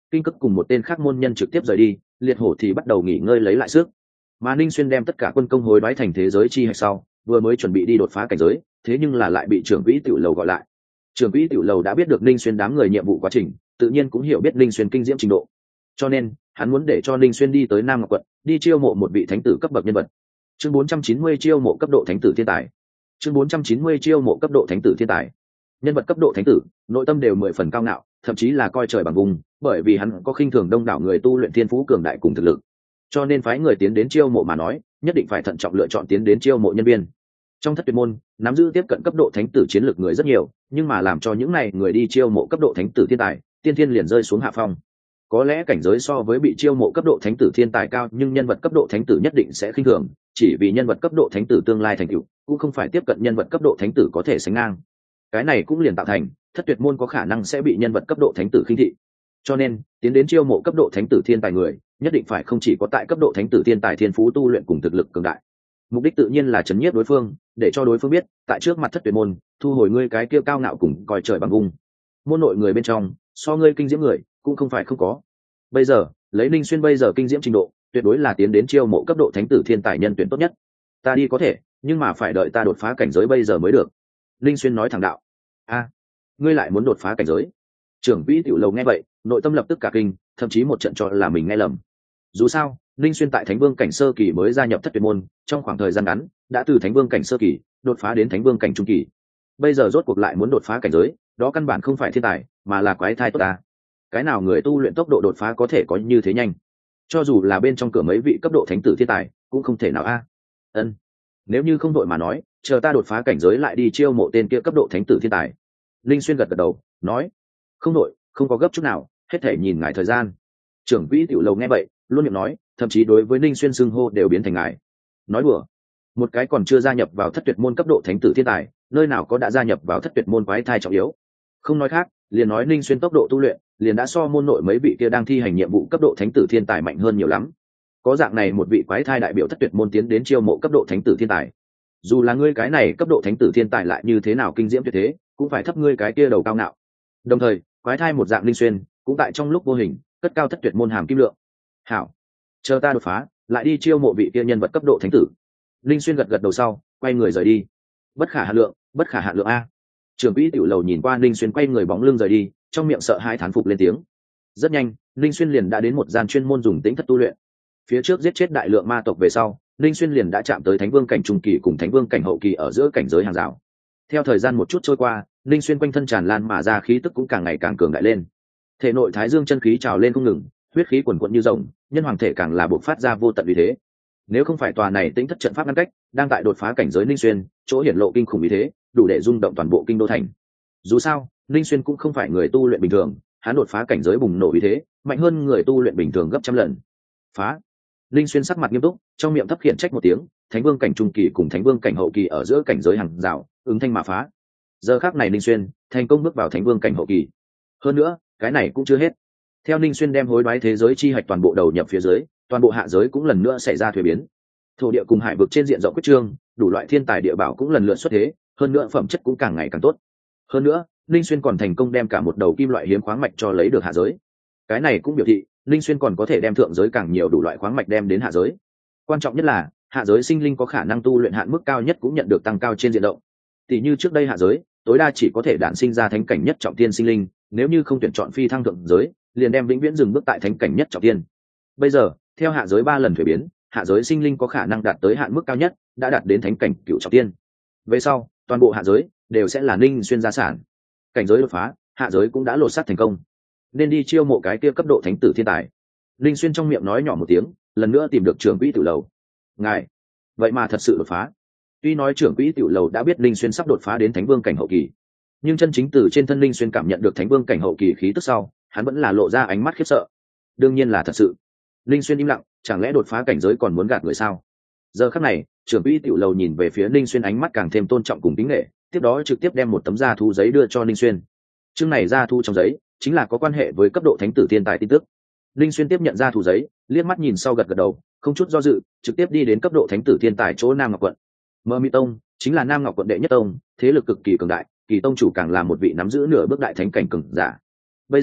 Speaker 1: Kinh Cực cùng một tên khác môn nhân trực tiếp rời đi, Liệt Hổ thì bắt đầu nghỉ ngơi lấy lại sức. Mà Ninh Xuyên đem tất cả quân công hối đoái thành thế giới chi hạch sau, vừa mới chuẩn bị đi đột phá cảnh giới, thế nhưng là lại bị trưởng quỹ tiểu lầu gọi lại. Trưởng quỹ tiểu lầu đã biết được Ninh Xuyên đám người nhiệm vụ quá trình, tự nhiên cũng hiểu biết Ninh Xuyên kinh diễm trình độ, cho nên hắn muốn để cho Ninh Xuyên đi tới Nam Ngọc quận, đi chiêu mộ một vị thánh tử cấp bậc nhân vật. Chương 490 chiêu mộ cấp độ thánh tử thiên tài. Chương 490 chiêu mộ cấp độ thánh tử thiên tài. Nhân vật cấp độ thánh tử, nội tâm đều 10 phần cao ngạo, thậm chí là coi trời bằng vùng, bởi vì hắn có khinh thường đông đảo người tu luyện thiên phú cường đại cùng thực lực. Cho nên phái người tiến đến chiêu mộ mà nói, nhất định phải thận trọng lựa chọn tiến đến chiêu mộ nhân viên. Trong thất tuyệt môn, nắm giữ tiếp cận cấp độ thánh tử chiến lược người rất nhiều, nhưng mà làm cho những này người đi chiêu mộ cấp độ thánh tử thiên tài, tiên thiên liền rơi xuống hạ phong. Có lẽ cảnh giới so với bị chiêu mộ cấp độ thánh tử thiên tài cao, nhưng nhân vật cấp độ thánh tử nhất định sẽ khinh thường, chỉ vì nhân vật cấp độ thánh tử tương lai thành tựu cũng không phải tiếp cận nhân vật cấp độ thánh tử có thể sánh ngang. Cái này cũng liền tạo thành thất tuyệt môn có khả năng sẽ bị nhân vật cấp độ thánh tử khinh thị. Cho nên tiến đến chiêu mộ cấp độ thánh tử thiên tài người, nhất định phải không chỉ có tại cấp độ thánh tử thiên tài thiên phú tu luyện cùng thực lực cường đại. Mục đích tự nhiên là chấn nhiếp đối phương, để cho đối phương biết tại trước mặt thất tuyệt môn, thu hồi ngươi cái kia cao ngạo cùng coi trời bằng vùng. Môn nội người bên trong, so ngươi kinh diễm người cũng không phải không có. Bây giờ lấy Ninh Xuyên bây giờ kinh diễm trình độ, tuyệt đối là tiến đến chiêu mộ cấp độ thánh tử thiên tài nhân tuyển tốt nhất. Ta đi có thể, nhưng mà phải đợi ta đột phá cảnh giới bây giờ mới được. Ninh Xuyên nói thẳng đạo. A, ngươi lại muốn đột phá cảnh giới? Trưởng quỹ tiểu lầu nghe vậy, nội tâm lập tức cả kinh, thậm chí một trận cho là mình nghe lầm. Dù sao Ninh Xuyên tại thánh vương cảnh sơ kỳ mới gia nhập thất tuyệt môn, trong khoảng thời gian ngắn đã từ thánh vương cảnh sơ kỳ đột phá đến thánh vương cảnh trung kỳ. Bây giờ rốt cuộc lại muốn đột phá cảnh giới, đó căn bản không phải thiên tài, mà là quái thai tốt ta. Cái nào người tu luyện tốc độ đột phá có thể có như thế nhanh? Cho dù là bên trong cửa mấy vị cấp độ thánh tử thiên tài cũng không thể nào a. Ân, nếu như không đội mà nói, chờ ta đột phá cảnh giới lại đi chiêu mộ tên kia cấp độ thánh tử thiên tài. Linh Xuyên gật gật đầu nói, không đội, không có gấp chút nào, hết thể nhìn ngài thời gian. Trưởng quỹ tiểu lầu nghe vậy luôn miệng nói, thậm chí đối với Ninh Xuyên xưng hô đều biến thành ngài. Nói đùa, một cái còn chưa gia nhập vào thất tuyệt môn cấp độ thánh tử thiên tài, nơi nào có đã gia nhập vào thất tuyệt môn quái thai trọng yếu. Không nói khác, liền nói Ninh Xuyên tốc độ tu luyện liền đã so môn nội mấy vị kia đang thi hành nhiệm vụ cấp độ thánh tử thiên tài mạnh hơn nhiều lắm. Có dạng này một vị quái thai đại biểu thất tuyệt môn tiến đến chiêu mộ cấp độ thánh tử thiên tài, dù là ngươi cái này cấp độ thánh tử thiên tài lại như thế nào kinh diễm tuyệt thế, cũng phải thấp ngươi cái kia đầu cao ngạo. Đồng thời quái thai một dạng Ninh Xuyên cũng tại trong lúc vô hình cất cao thất tuyệt môn hàm kim lượng. Hảo, chờ ta đột phá lại đi chiêu mộ vị kia nhân vật cấp độ thánh tử. Ninh Xuyên gật gật đầu sau quay người rời đi. Bất khả hạ lượng, bất khả hạ lượng a. Trưởng quỹ tiểu lầu nhìn qua Ninh Xuyên quay người bóng lưng rời đi, trong miệng sợ hãi thán phục lên tiếng. Rất nhanh Ninh Xuyên liền đã đến một gian chuyên môn dùng tĩnh thất tu luyện. Phía trước giết chết đại lượng ma tộc về sau, Ninh Xuyên liền đã chạm tới thánh vương cảnh trung kỳ cùng thánh vương cảnh hậu kỳ ở giữa cảnh giới hàng rào. Theo thời gian một chút trôi qua, Ninh Xuyên quanh thân tràn lan mà ra khí tức cũng càng ngày càng cường đại lên. Thể nội thái dương chân khí trào lên không ngừng, huyết khí quần quận như rồng, nhân hoàng thể càng là bộc phát ra vô tận uy thế. Nếu không phải tòa này tĩnh thất trận pháp ngăn cách, đang tại đột phá cảnh giới Ninh Xuyên, chỗ hiển lộ kinh khủng uy thế, đủ để rung động toàn bộ kinh đô thành. Dù sao, Ninh Xuyên cũng không phải người tu luyện bình thường, hắn đột phá cảnh giới bùng nổ uy thế, mạnh hơn người tu luyện bình thường gấp trăm lần. Phá! Ninh Xuyên sắc mặt nghiêm túc, trong miệng thấp khiển trách một tiếng, thánh vương cảnh trung kỳ cùng thánh vương cảnh hậu kỳ ở giữa cảnh giới hàng rào, ứng thanh mà phá. Giờ khắc này Ninh Xuyên thành công bước vào thánh vương cảnh hậu kỳ. Hơn nữa, cái này cũng chưa hết. Theo Ninh Xuyên đem hối đoái thế giới chi hạch toàn bộ đầu nhập phía dưới, toàn bộ hạ giới cũng lần nữa xảy ra thuế biến. Thổ địa cùng hải vực trên diện rộng quyết trương, đủ loại thiên tài địa bảo cũng lần lượt xuất thế, hơn nữa phẩm chất cũng càng ngày càng tốt. Hơn nữa, Ninh Xuyên còn thành công đem cả một đầu kim loại hiếm khoáng mạch cho lấy được hạ giới. Cái này cũng biểu thị Ninh Xuyên còn có thể đem thượng giới càng nhiều đủ loại khoáng mạch đem đến hạ giới. Quan trọng nhất là hạ giới sinh linh có khả năng tu luyện hạn mức cao nhất cũng nhận được tăng cao trên diện rộng. Tỷ như trước đây hạ giới tối đa chỉ có thể đản sinh ra thánh cảnh nhất trọng thiên sinh linh, nếu như không tuyển chọn phi thăng thượng giới, liền đem vĩnh viễn dừng bước tại thánh cảnh nhất trọng thiên. Bây giờ, theo hạ giới 3 lần thuế biến, hạ giới sinh linh có khả năng đạt tới hạn mức cao nhất, đã đạt đến thánh cảnh cửu trọng thiên. Về sau, toàn bộ hạ giới đều sẽ là Ninh Xuyên gia sản. Cảnh giới đột phá, hạ giới cũng đã lột xác thành công. Nên đi chiêu mộ cái kia cấp độ thánh tử thiên tài. Ninh Xuyên trong miệng nói nhỏ một tiếng, lần nữa tìm được trưởng quỹ tiểu lầu. Ngài, vậy mà thật sự đột phá. Tuy nói trưởng quỹ tiểu lầu đã biết Ninh Xuyên sắp đột phá đến thánh vương cảnh hậu kỳ, nhưng chân chính từ trên thân Ninh Xuyên cảm nhận được thánh vương cảnh hậu kỳ khí tức sau, hắn vẫn là lộ ra ánh mắt khiếp sợ. Đương nhiên là thật sự. Ninh Xuyên im lặng, chẳng lẽ đột phá cảnh giới còn muốn gạt người sao? Giờ khắc này, trưởng quỹ tiểu lầu nhìn về phía Ninh Xuyên ánh mắt càng thêm tôn trọng cùng kính nể, tiếp đó trực tiếp đem một tấm da thu giấy đưa cho Ninh Xuyên. Chương này da thu trong giấy chính là có quan hệ với cấp độ thánh tử thiên tài tin tức. Ninh Xuyên tiếp nhận da thu giấy, liếc mắt nhìn sau gật gật đầu, không chút do dự, trực tiếp đi đến cấp độ thánh tử thiên tài chỗ Nam Ngọc quận. Mơ Mi Tông chính là Nam Ngọc quận đệ nhất tông, thế lực cực kỳ cường đại, kỳ tông chủ càng là một vị nắm giữ nửa bước đại thánh cảnh cường giả. Bây giờ,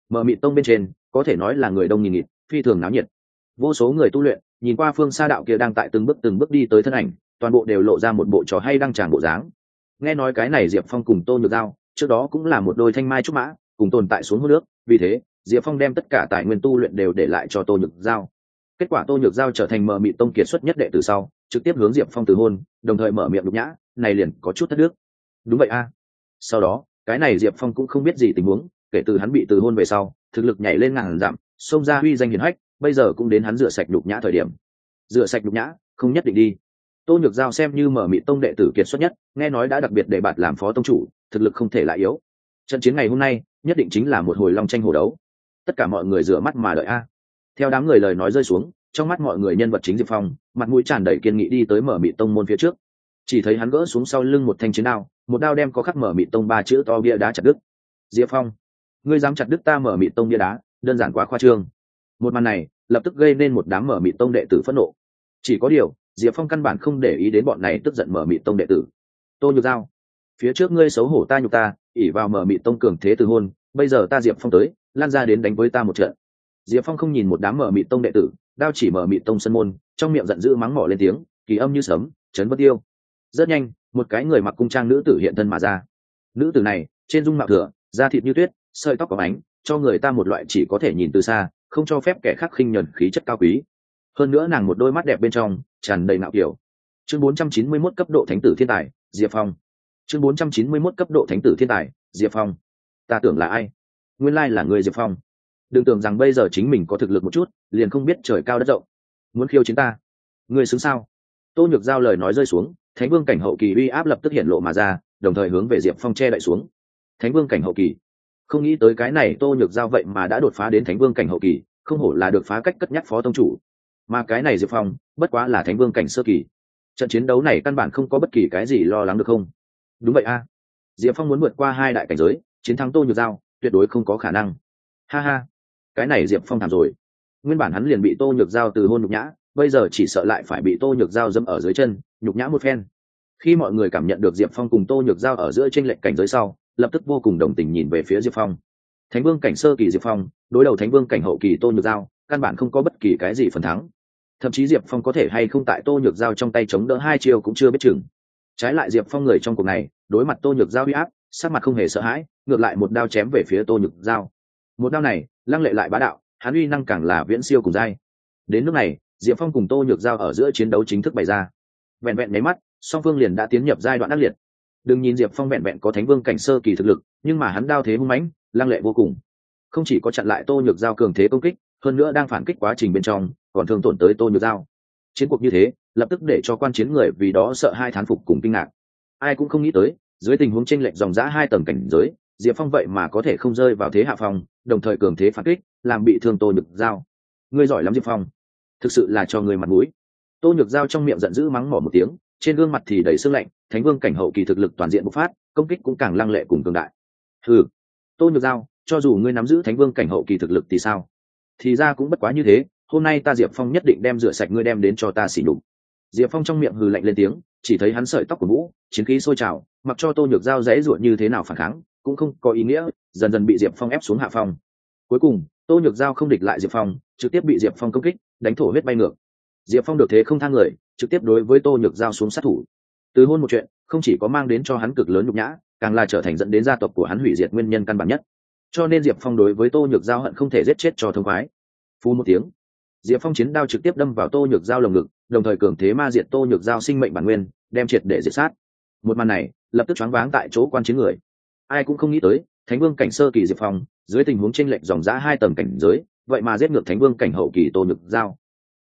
Speaker 1: Mở mịt tông bên trên có thể nói là người đông nghìn nghịt, phi thường náo nhiệt. Vô số người tu luyện nhìn qua phương xa đạo kia đang tại từng bước đi tới thân ảnh, toàn bộ đều lộ ra một bộ trò hay đăng tràng bộ dáng. Nghe nói cái này Diệp Phong cùng Tô Nhược Giao trước đó cũng là một đôi thanh mai trúc mã, cùng tồn tại xuống hô nước, vì thế Diệp Phong đem tất cả tài nguyên tu luyện đều để lại cho Tô Nhược Giao. Kết quả Tô Nhược Giao trở thành Mở Mịt tông kiệt xuất nhất đệ từ sau, trực tiếp hướng Diệp Phong từ hôn, đồng thời mở miệng nhục nhã, này liền có chút thất đức. Đúng vậy a. Sau đó cái này Diệp Phong cũng không biết gì tình huống, kể từ hắn bị từ hôn về sau, thực lực nhảy lên ngàn dặm, xông ra huy danh hiển hách, bây giờ cũng đến hắn rửa sạch nhục nhã thời điểm. Rửa sạch nhục nhã không nhất định đi. Tô Nhược Giao xem như Mở Mịt tông đệ tử kiệt xuất nhất, nghe nói đã đặc biệt đề bạt làm phó tông chủ, thực lực không thể lại yếu. Trận chiến ngày hôm nay nhất định chính là một hồi long tranh hổ đấu. Tất cả mọi người rửa mắt mà đợi a. Theo đám người lời nói rơi xuống, trong mắt mọi người nhân vật chính Diệp Phong mặt mũi tràn đầy kiên nghị đi tới Mở Mịt tông môn phía trước. Chỉ thấy hắn gỡ xuống sau lưng một thanh chiến đao, một đao đem có khắc Mở Mịt tông 3 chữ to bia đá chặt đứt. Diệp Phong, ngươi dám chặt đứt ta Mở Mịt tông bia đá, đơn giản quá khoa trương. Một màn này lập tức gây nên một đám Mở Mịt tông đệ tử phẫn nộ. Chỉ có điều Diệp Phong căn bản không để ý đến bọn này tức giận Mở Mịt tông đệ tử. Tô Nhược Giao, phía trước ngươi xấu hổ ta nhục ta, ỷ vào Mở Mịt tông cường thế từ hôn, bây giờ ta Diệp Phong tới, lan ra đến đánh với ta một trận. Diệp Phong không nhìn một đám Mở Mịt tông đệ tử, đao chỉ Mở Mịt tông sân môn, trong miệng giận dữ mắng mỏ lên tiếng, kỳ âm như sấm, chấn bất tiêu. Rất nhanh, một cái người mặc cung trang nữ tử hiện thân mà ra. Nữ tử này trên dung mạo thừa, da thịt như tuyết, sợi tóc có ánh, cho người ta một loại chỉ có thể nhìn từ xa, không cho phép kẻ khác khinh nhẫn khí chất cao quý. Hơn nữa nàng một đôi mắt đẹp bên trong tràn đầy ngạo kiểu. Chương 491 cấp độ thánh tử thiên tài, Diệp Phong. Chương 491 cấp độ thánh tử thiên tài, Diệp Phong. Ta tưởng là ai? Nguyên lai là người Diệp Phong. Đừng tưởng rằng bây giờ chính mình có thực lực một chút, liền không biết trời cao đất rộng. Muốn khiêu chiến ta? Ngươi xứng sao? Tô Nhược Giao lời nói rơi xuống, Thánh Vương cảnh hậu kỳ uy áp lập tức hiện lộ mà ra, đồng thời hướng về Diệp Phong che đậy xuống. Thánh Vương cảnh hậu kỳ. Không nghĩ tới cái này Tô Nhược Giao vậy mà đã đột phá đến Thánh Vương cảnh hậu kỳ, không hổ là được phá cách cất nhắc phó tông chủ. Mà cái này Diệp Phong bất quá là Thánh Vương cảnh sơ kỳ. Trận chiến đấu này căn bản không có bất kỳ cái gì lo lắng được không? Đúng vậy a. Diệp Phong muốn vượt qua 2 đại cảnh giới, chiến thắng Tô Nhược Giao tuyệt đối không có khả năng. Ha ha, cái này Diệp Phong thảm rồi. Nguyên bản hắn liền bị Tô Nhược Giao từ hôn nhục nhã, bây giờ chỉ sợ lại phải bị Tô Nhược Giao dẫm ở dưới chân, nhục nhã một phen. Khi mọi người cảm nhận được Diệp Phong cùng Tô Nhược Giao ở giữa chênh lệch cảnh giới sau, lập tức vô cùng đồng tình nhìn về phía Diệp Phong. Thánh Vương cảnh sơ kỳ Diệp Phong đối đầu Thánh Vương cảnh hậu kỳ Tô Nhược Giao, căn bản không có bất kỳ cái gì phần thắng. Thậm chí Diệp Phong có thể hay không tại Tô Nhược Giao trong tay chống đỡ 2 chiêu cũng chưa biết chừng. Trái lại Diệp Phong người trong cuộc này, đối mặt Tô Nhược Giao uy áp, sắc mặt không hề sợ hãi, ngược lại một đao chém về phía Tô Nhược Giao. Một đao này, lăng lệ lại bá đạo, hắn uy năng càng là viễn siêu cùng giai. Đến lúc này, Diệp Phong cùng Tô Nhược Giao ở giữa chiến đấu chính thức bày ra. Vẹn vẹn nháy mắt, song phương liền đã tiến nhập giai đoạn ác liệt. Đừng nhìn Diệp Phong vẹn vẹn có Thánh Vương cảnh sơ kỳ thực lực, nhưng mà hắn đao thế hung mãnh, lăng lệ vô cùng. Không chỉ có chặn lại Tô Nhược Giao cường thế công kích, hơn nữa đang phản kích quá trình bên trong, còn thương tổn tới Tô Nhược Giao. Chiến cuộc như thế, lập tức để cho quan chiến người vì đó sợ hai thán phục cùng kinh ngạc. Ai cũng không nghĩ tới, dưới tình huống chênh lệch dòng dã 2 tầng cảnh giới, Diệp Phong vậy mà có thể không rơi vào thế hạ phong, đồng thời cường thế phản kích, làm bị thương Tô Nhược Giao. Ngươi giỏi lắm Diệp Phong, thực sự là cho ngươi mặt mũi. Tô Nhược Giao trong miệng giận dữ mắng mỏ một tiếng, trên gương mặt thì đầy sương lạnh. Thánh Vương cảnh hậu kỳ thực lực toàn diện bộc phát, công kích cũng càng lăng lệ cùng cường đại. Hừ, Tô Nhược Giao, cho dù ngươi nắm giữ Thánh Vương cảnh hậu kỳ thực lực thì sao? Thì ra cũng bất quá như thế, hôm nay ta Diệp Phong nhất định đem rửa sạch ngươi đem đến cho ta xỉ nhục. Diệp Phong trong miệng hừ lạnh lên tiếng, chỉ thấy hắn sợi tóc của Vũ, chiến khí sôi trào, mặc cho Tô Nhược Giao dãy ruột như thế nào phản kháng, cũng không có ý nghĩa, dần dần bị Diệp Phong ép xuống hạ phong. Cuối cùng, Tô Nhược Giao không địch lại Diệp Phong, trực tiếp bị Diệp Phong công kích, đánh thổ huyết bay ngược. Diệp Phong được thế không thang người, trực tiếp đối với Tô Nhược Giao xuống sát thủ. Từ hôn một chuyện, không chỉ có mang đến cho hắn cực lớn nhục nhã, càng là trở thành dẫn đến gia tộc của hắn hủy diệt nguyên nhân căn bản nhất. Cho nên Diệp Phong đối với Tô Nhược Giao hận không thể giết chết cho thông khoái. Phù một tiếng, Diệp Phong chiến đao trực tiếp đâm vào Tô Nhược Giao lồng ngực, đồng thời cường thế ma diệt Tô Nhược Giao sinh mệnh bản nguyên, đem triệt để diệt sát. Một màn này lập tức choáng váng tại chỗ quan chiến người. Ai cũng không nghĩ tới, Thánh Vương cảnh sơ kỳ Diệp Phong, dưới tình huống chênh lệch dòng dã 2 tầng cảnh giới, vậy mà giết ngược Thánh Vương cảnh hậu kỳ Tô Nhược Giao.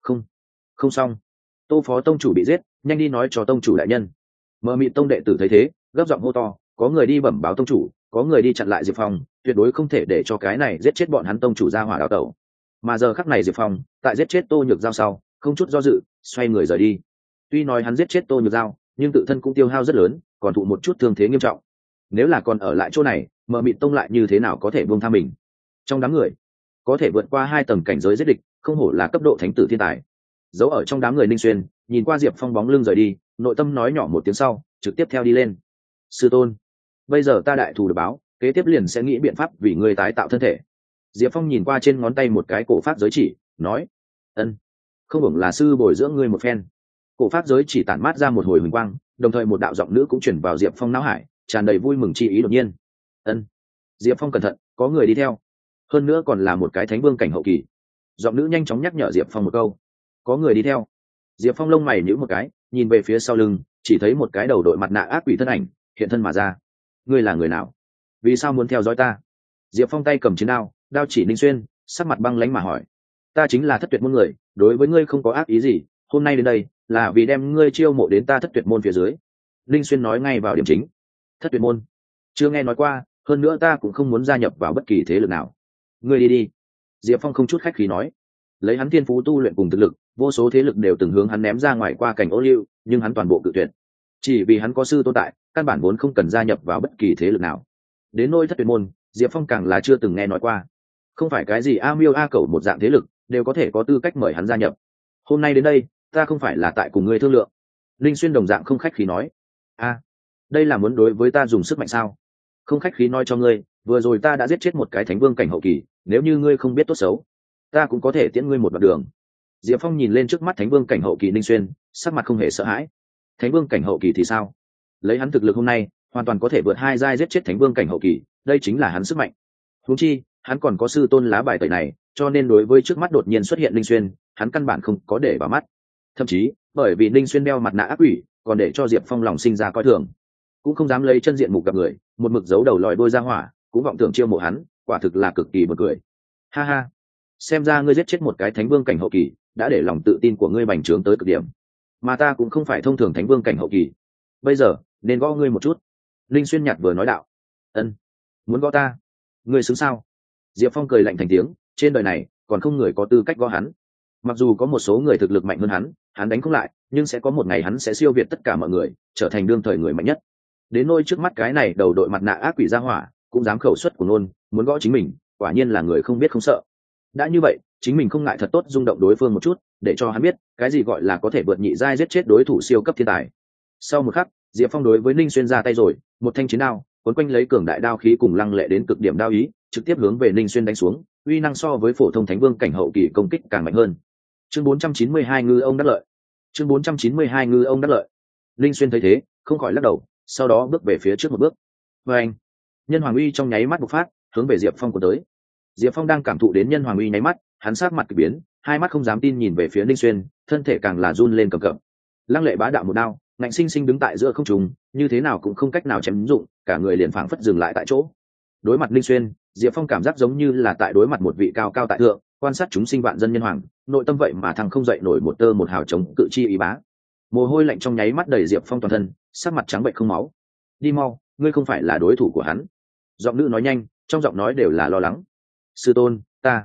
Speaker 1: Không xong, Tô phó tông chủ bị giết, nhanh đi nói cho tông chủ đại nhân. Mờ Mịt tông đệ tử thấy thế, gấp giọng hô to, có người đi bẩm báo tông chủ, có người đi chặn lại Diệp Phong, tuyệt đối không thể để cho cái này giết chết bọn hắn tông chủ ra hỏa đào tẩu. Mà giờ khắc này Diệp Phong, tại giết chết Tô Nhược Giao sau, không chút do dự, xoay người rời đi. Tuy nói hắn giết chết Tô Nhược Giao, nhưng tự thân cũng tiêu hao rất lớn, còn thụ một chút thương thế nghiêm trọng. Nếu là còn ở lại chỗ này, Mờ Mịt tông lại như thế nào có thể buông tha mình? Trong đám người, có thể vượt qua 2 tầng cảnh giới giết địch, không hổ là cấp độ thánh tử thiên tài. Giấu ở trong đám người Ninh Xuyên, nhìn qua Diệp Phong bóng lưng rời đi, nội tâm nói nhỏ một tiếng sau, trực tiếp theo đi lên. Sư tôn, bây giờ ta đại thù được báo, kế tiếp liền sẽ nghĩ biện pháp vì ngươi tái tạo thân thể. Diệp Phong nhìn qua trên ngón tay một cái cổ pháp giới chỉ, nói: ân, không hưởng là sư bồi dưỡng ngươi một phen. Cổ pháp giới chỉ tản mát ra một hồi huỳnh quang, đồng thời một đạo giọng nữ cũng chuyển vào Diệp Phong não hải, tràn đầy vui mừng chi ý đột nhiên. Ân. Diệp Phong cẩn thận, có người đi theo, hơn nữa còn là một cái thánh vương cảnh hậu kỳ. Giọng nữ nhanh chóng nhắc nhở Diệp Phong một câu: có người đi theo. Diệp Phong lông mày nhíu một cái, nhìn về phía sau lưng, chỉ thấy một cái đầu đội mặt nạ ác quỷ thân ảnh hiện thân mà ra. Ngươi là người nào? Vì sao muốn theo dõi ta? Diệp Phong tay cầm chiến đao, đao chỉ Ninh Xuyên, sắc mặt băng lãnh mà hỏi. Ta chính là Thất Tuyệt môn người, đối với ngươi không có ác ý gì, hôm nay đến đây là vì đem ngươi chiêu mộ đến ta Thất Tuyệt môn phía dưới. Ninh Xuyên nói ngay vào điểm chính. Thất Tuyệt môn? Chưa nghe nói qua, hơn nữa ta cũng không muốn gia nhập vào bất kỳ thế lực nào. Ngươi đi đi. Diệp Phong không chút khách khí nói. Lấy hắn thiên phú tu luyện cùng thực lực, vô số thế lực đều từng hướng hắn ném ra ngoài qua cảnh ô liu, nhưng hắn toàn bộ cự tuyệt. Chỉ vì hắn có sư tồn tại, căn bản vốn không cần gia nhập vào bất kỳ thế lực nào. Đến nỗi Thất Tuyệt môn, Diệp Phong càng là chưa từng nghe nói qua. Không phải cái gì a miêu a cẩu một dạng thế lực đều có thể có tư cách mời hắn gia nhập. Hôm nay đến đây, ta không phải là tại cùng ngươi thương lượng. Linh Xuyên đồng dạng không khách khí nói. Đây là muốn đối với ta dùng sức mạnh sao? Không khách khí nói cho ngươi, vừa rồi ta đã giết chết một cái thánh vương cảnh hậu kỳ, nếu như ngươi không biết tốt xấu, ta cũng có thể tiễn ngươi một đoạn đường. Diệp Phong nhìn lên trước mắt thánh vương cảnh hậu kỳ Linh Xuyên, sắc mặt không hề sợ hãi. Thánh vương cảnh hậu kỳ thì sao? Lấy hắn thực lực hôm nay, hoàn toàn có thể vượt 2 giai giết chết thánh vương cảnh hậu kỳ, đây chính là hắn sức mạnh. Huống chi, hắn còn có sư tôn lá bài tẩy này, cho nên đối với trước mắt đột nhiên xuất hiện Linh Xuyên, hắn căn bản không có để vào mắt. Thậm chí, bởi vì Linh Xuyên đeo mặt nạ ác quỷ, còn để cho Diệp Phong lòng sinh ra coi thường, cũng không dám lấy chân diện mục gặp người, một mực giấu đầu lòi đuôi ra hỏa, cũng vọng tưởng chiêu mộ hắn, quả thực là cực kỳ buồn cười. Ha ha, xem ra ngươi giết chết một cái thánh vương cảnh hậu kỳ, đã để lòng tự tin của ngươi bành trướng tới cực điểm. Mà ta cũng không phải thông thường thánh vương cảnh hậu kỳ, bây giờ nên gõ ngươi một chút. Linh Xuyên nhạt vừa nói đạo. Ân, muốn gõ ta? Ngươi xứng sao? Diệp Phong cười lạnh thành tiếng, trên đời này còn không người có tư cách gõ hắn. Mặc dù có một số người thực lực mạnh hơn hắn đánh không lại, nhưng sẽ có một ngày hắn sẽ siêu việt tất cả mọi người, trở thành đương thời người mạnh nhất. Đến nôi trước mắt cái này đầu đội mặt nạ ác quỷ ra hỏa, cũng dám khẩu xuất của nôn, muốn gõ chính mình, quả nhiên là người không biết không sợ. Đã như vậy, chính mình không ngại thật tốt rung động đối phương một chút, để cho hắn biết cái gì gọi là có thể vượt nhị giai giết chết đối thủ siêu cấp thiên tài. Sau một khắc, Diệp Phong đối với Ninh Xuyên ra tay rồi, một thanh chiến đao cuốn quanh lấy cường đại đao khí cùng lăng lệ đến cực điểm đao ý, trực tiếp hướng về Ninh Xuyên đánh xuống, uy năng so với phổ thông thánh vương cảnh hậu kỳ công kích càng mạnh hơn. Chương 492 ngư ông đắc lợi. Chương 492 ngư ông đắc lợi. Ninh Xuyên thấy thế, không khỏi lắc đầu, sau đó bước về phía trước một bước. Và anh, nhân hoàng uy trong nháy mắt bộc phát, hướng về Diệp Phong của tới. Diệp Phong đang cảm thụ đến nhân hoàng uy nháy mắt, hắn sát mặt kỳ biến, hai mắt không dám tin nhìn về phía Ninh Xuyên, thân thể càng là run lên cầm cập. Lăng lệ bá đạo một đao, ngạnh sinh sinh đứng tại giữa không trung, như thế nào cũng không cách nào chém dụng, cả người liền phảng phất dừng lại tại chỗ. Đối mặt Ninh Xuyên, Diệp Phong cảm giác giống như là tại đối mặt một vị cao cao tại thượng, quan sát chúng sinh vạn dân nhân hoàng, nội tâm vậy mà thằng không dậy nổi một tơ một hào chống cự chi ý bá. Mồ hôi lạnh trong nháy mắt đầy Diệp Phong toàn thân, sắc mặt trắng bệch không máu. Đi mau, ngươi không phải là đối thủ của hắn. Giọng nữ nói nhanh, trong giọng nói đều là lo lắng. Sư tôn,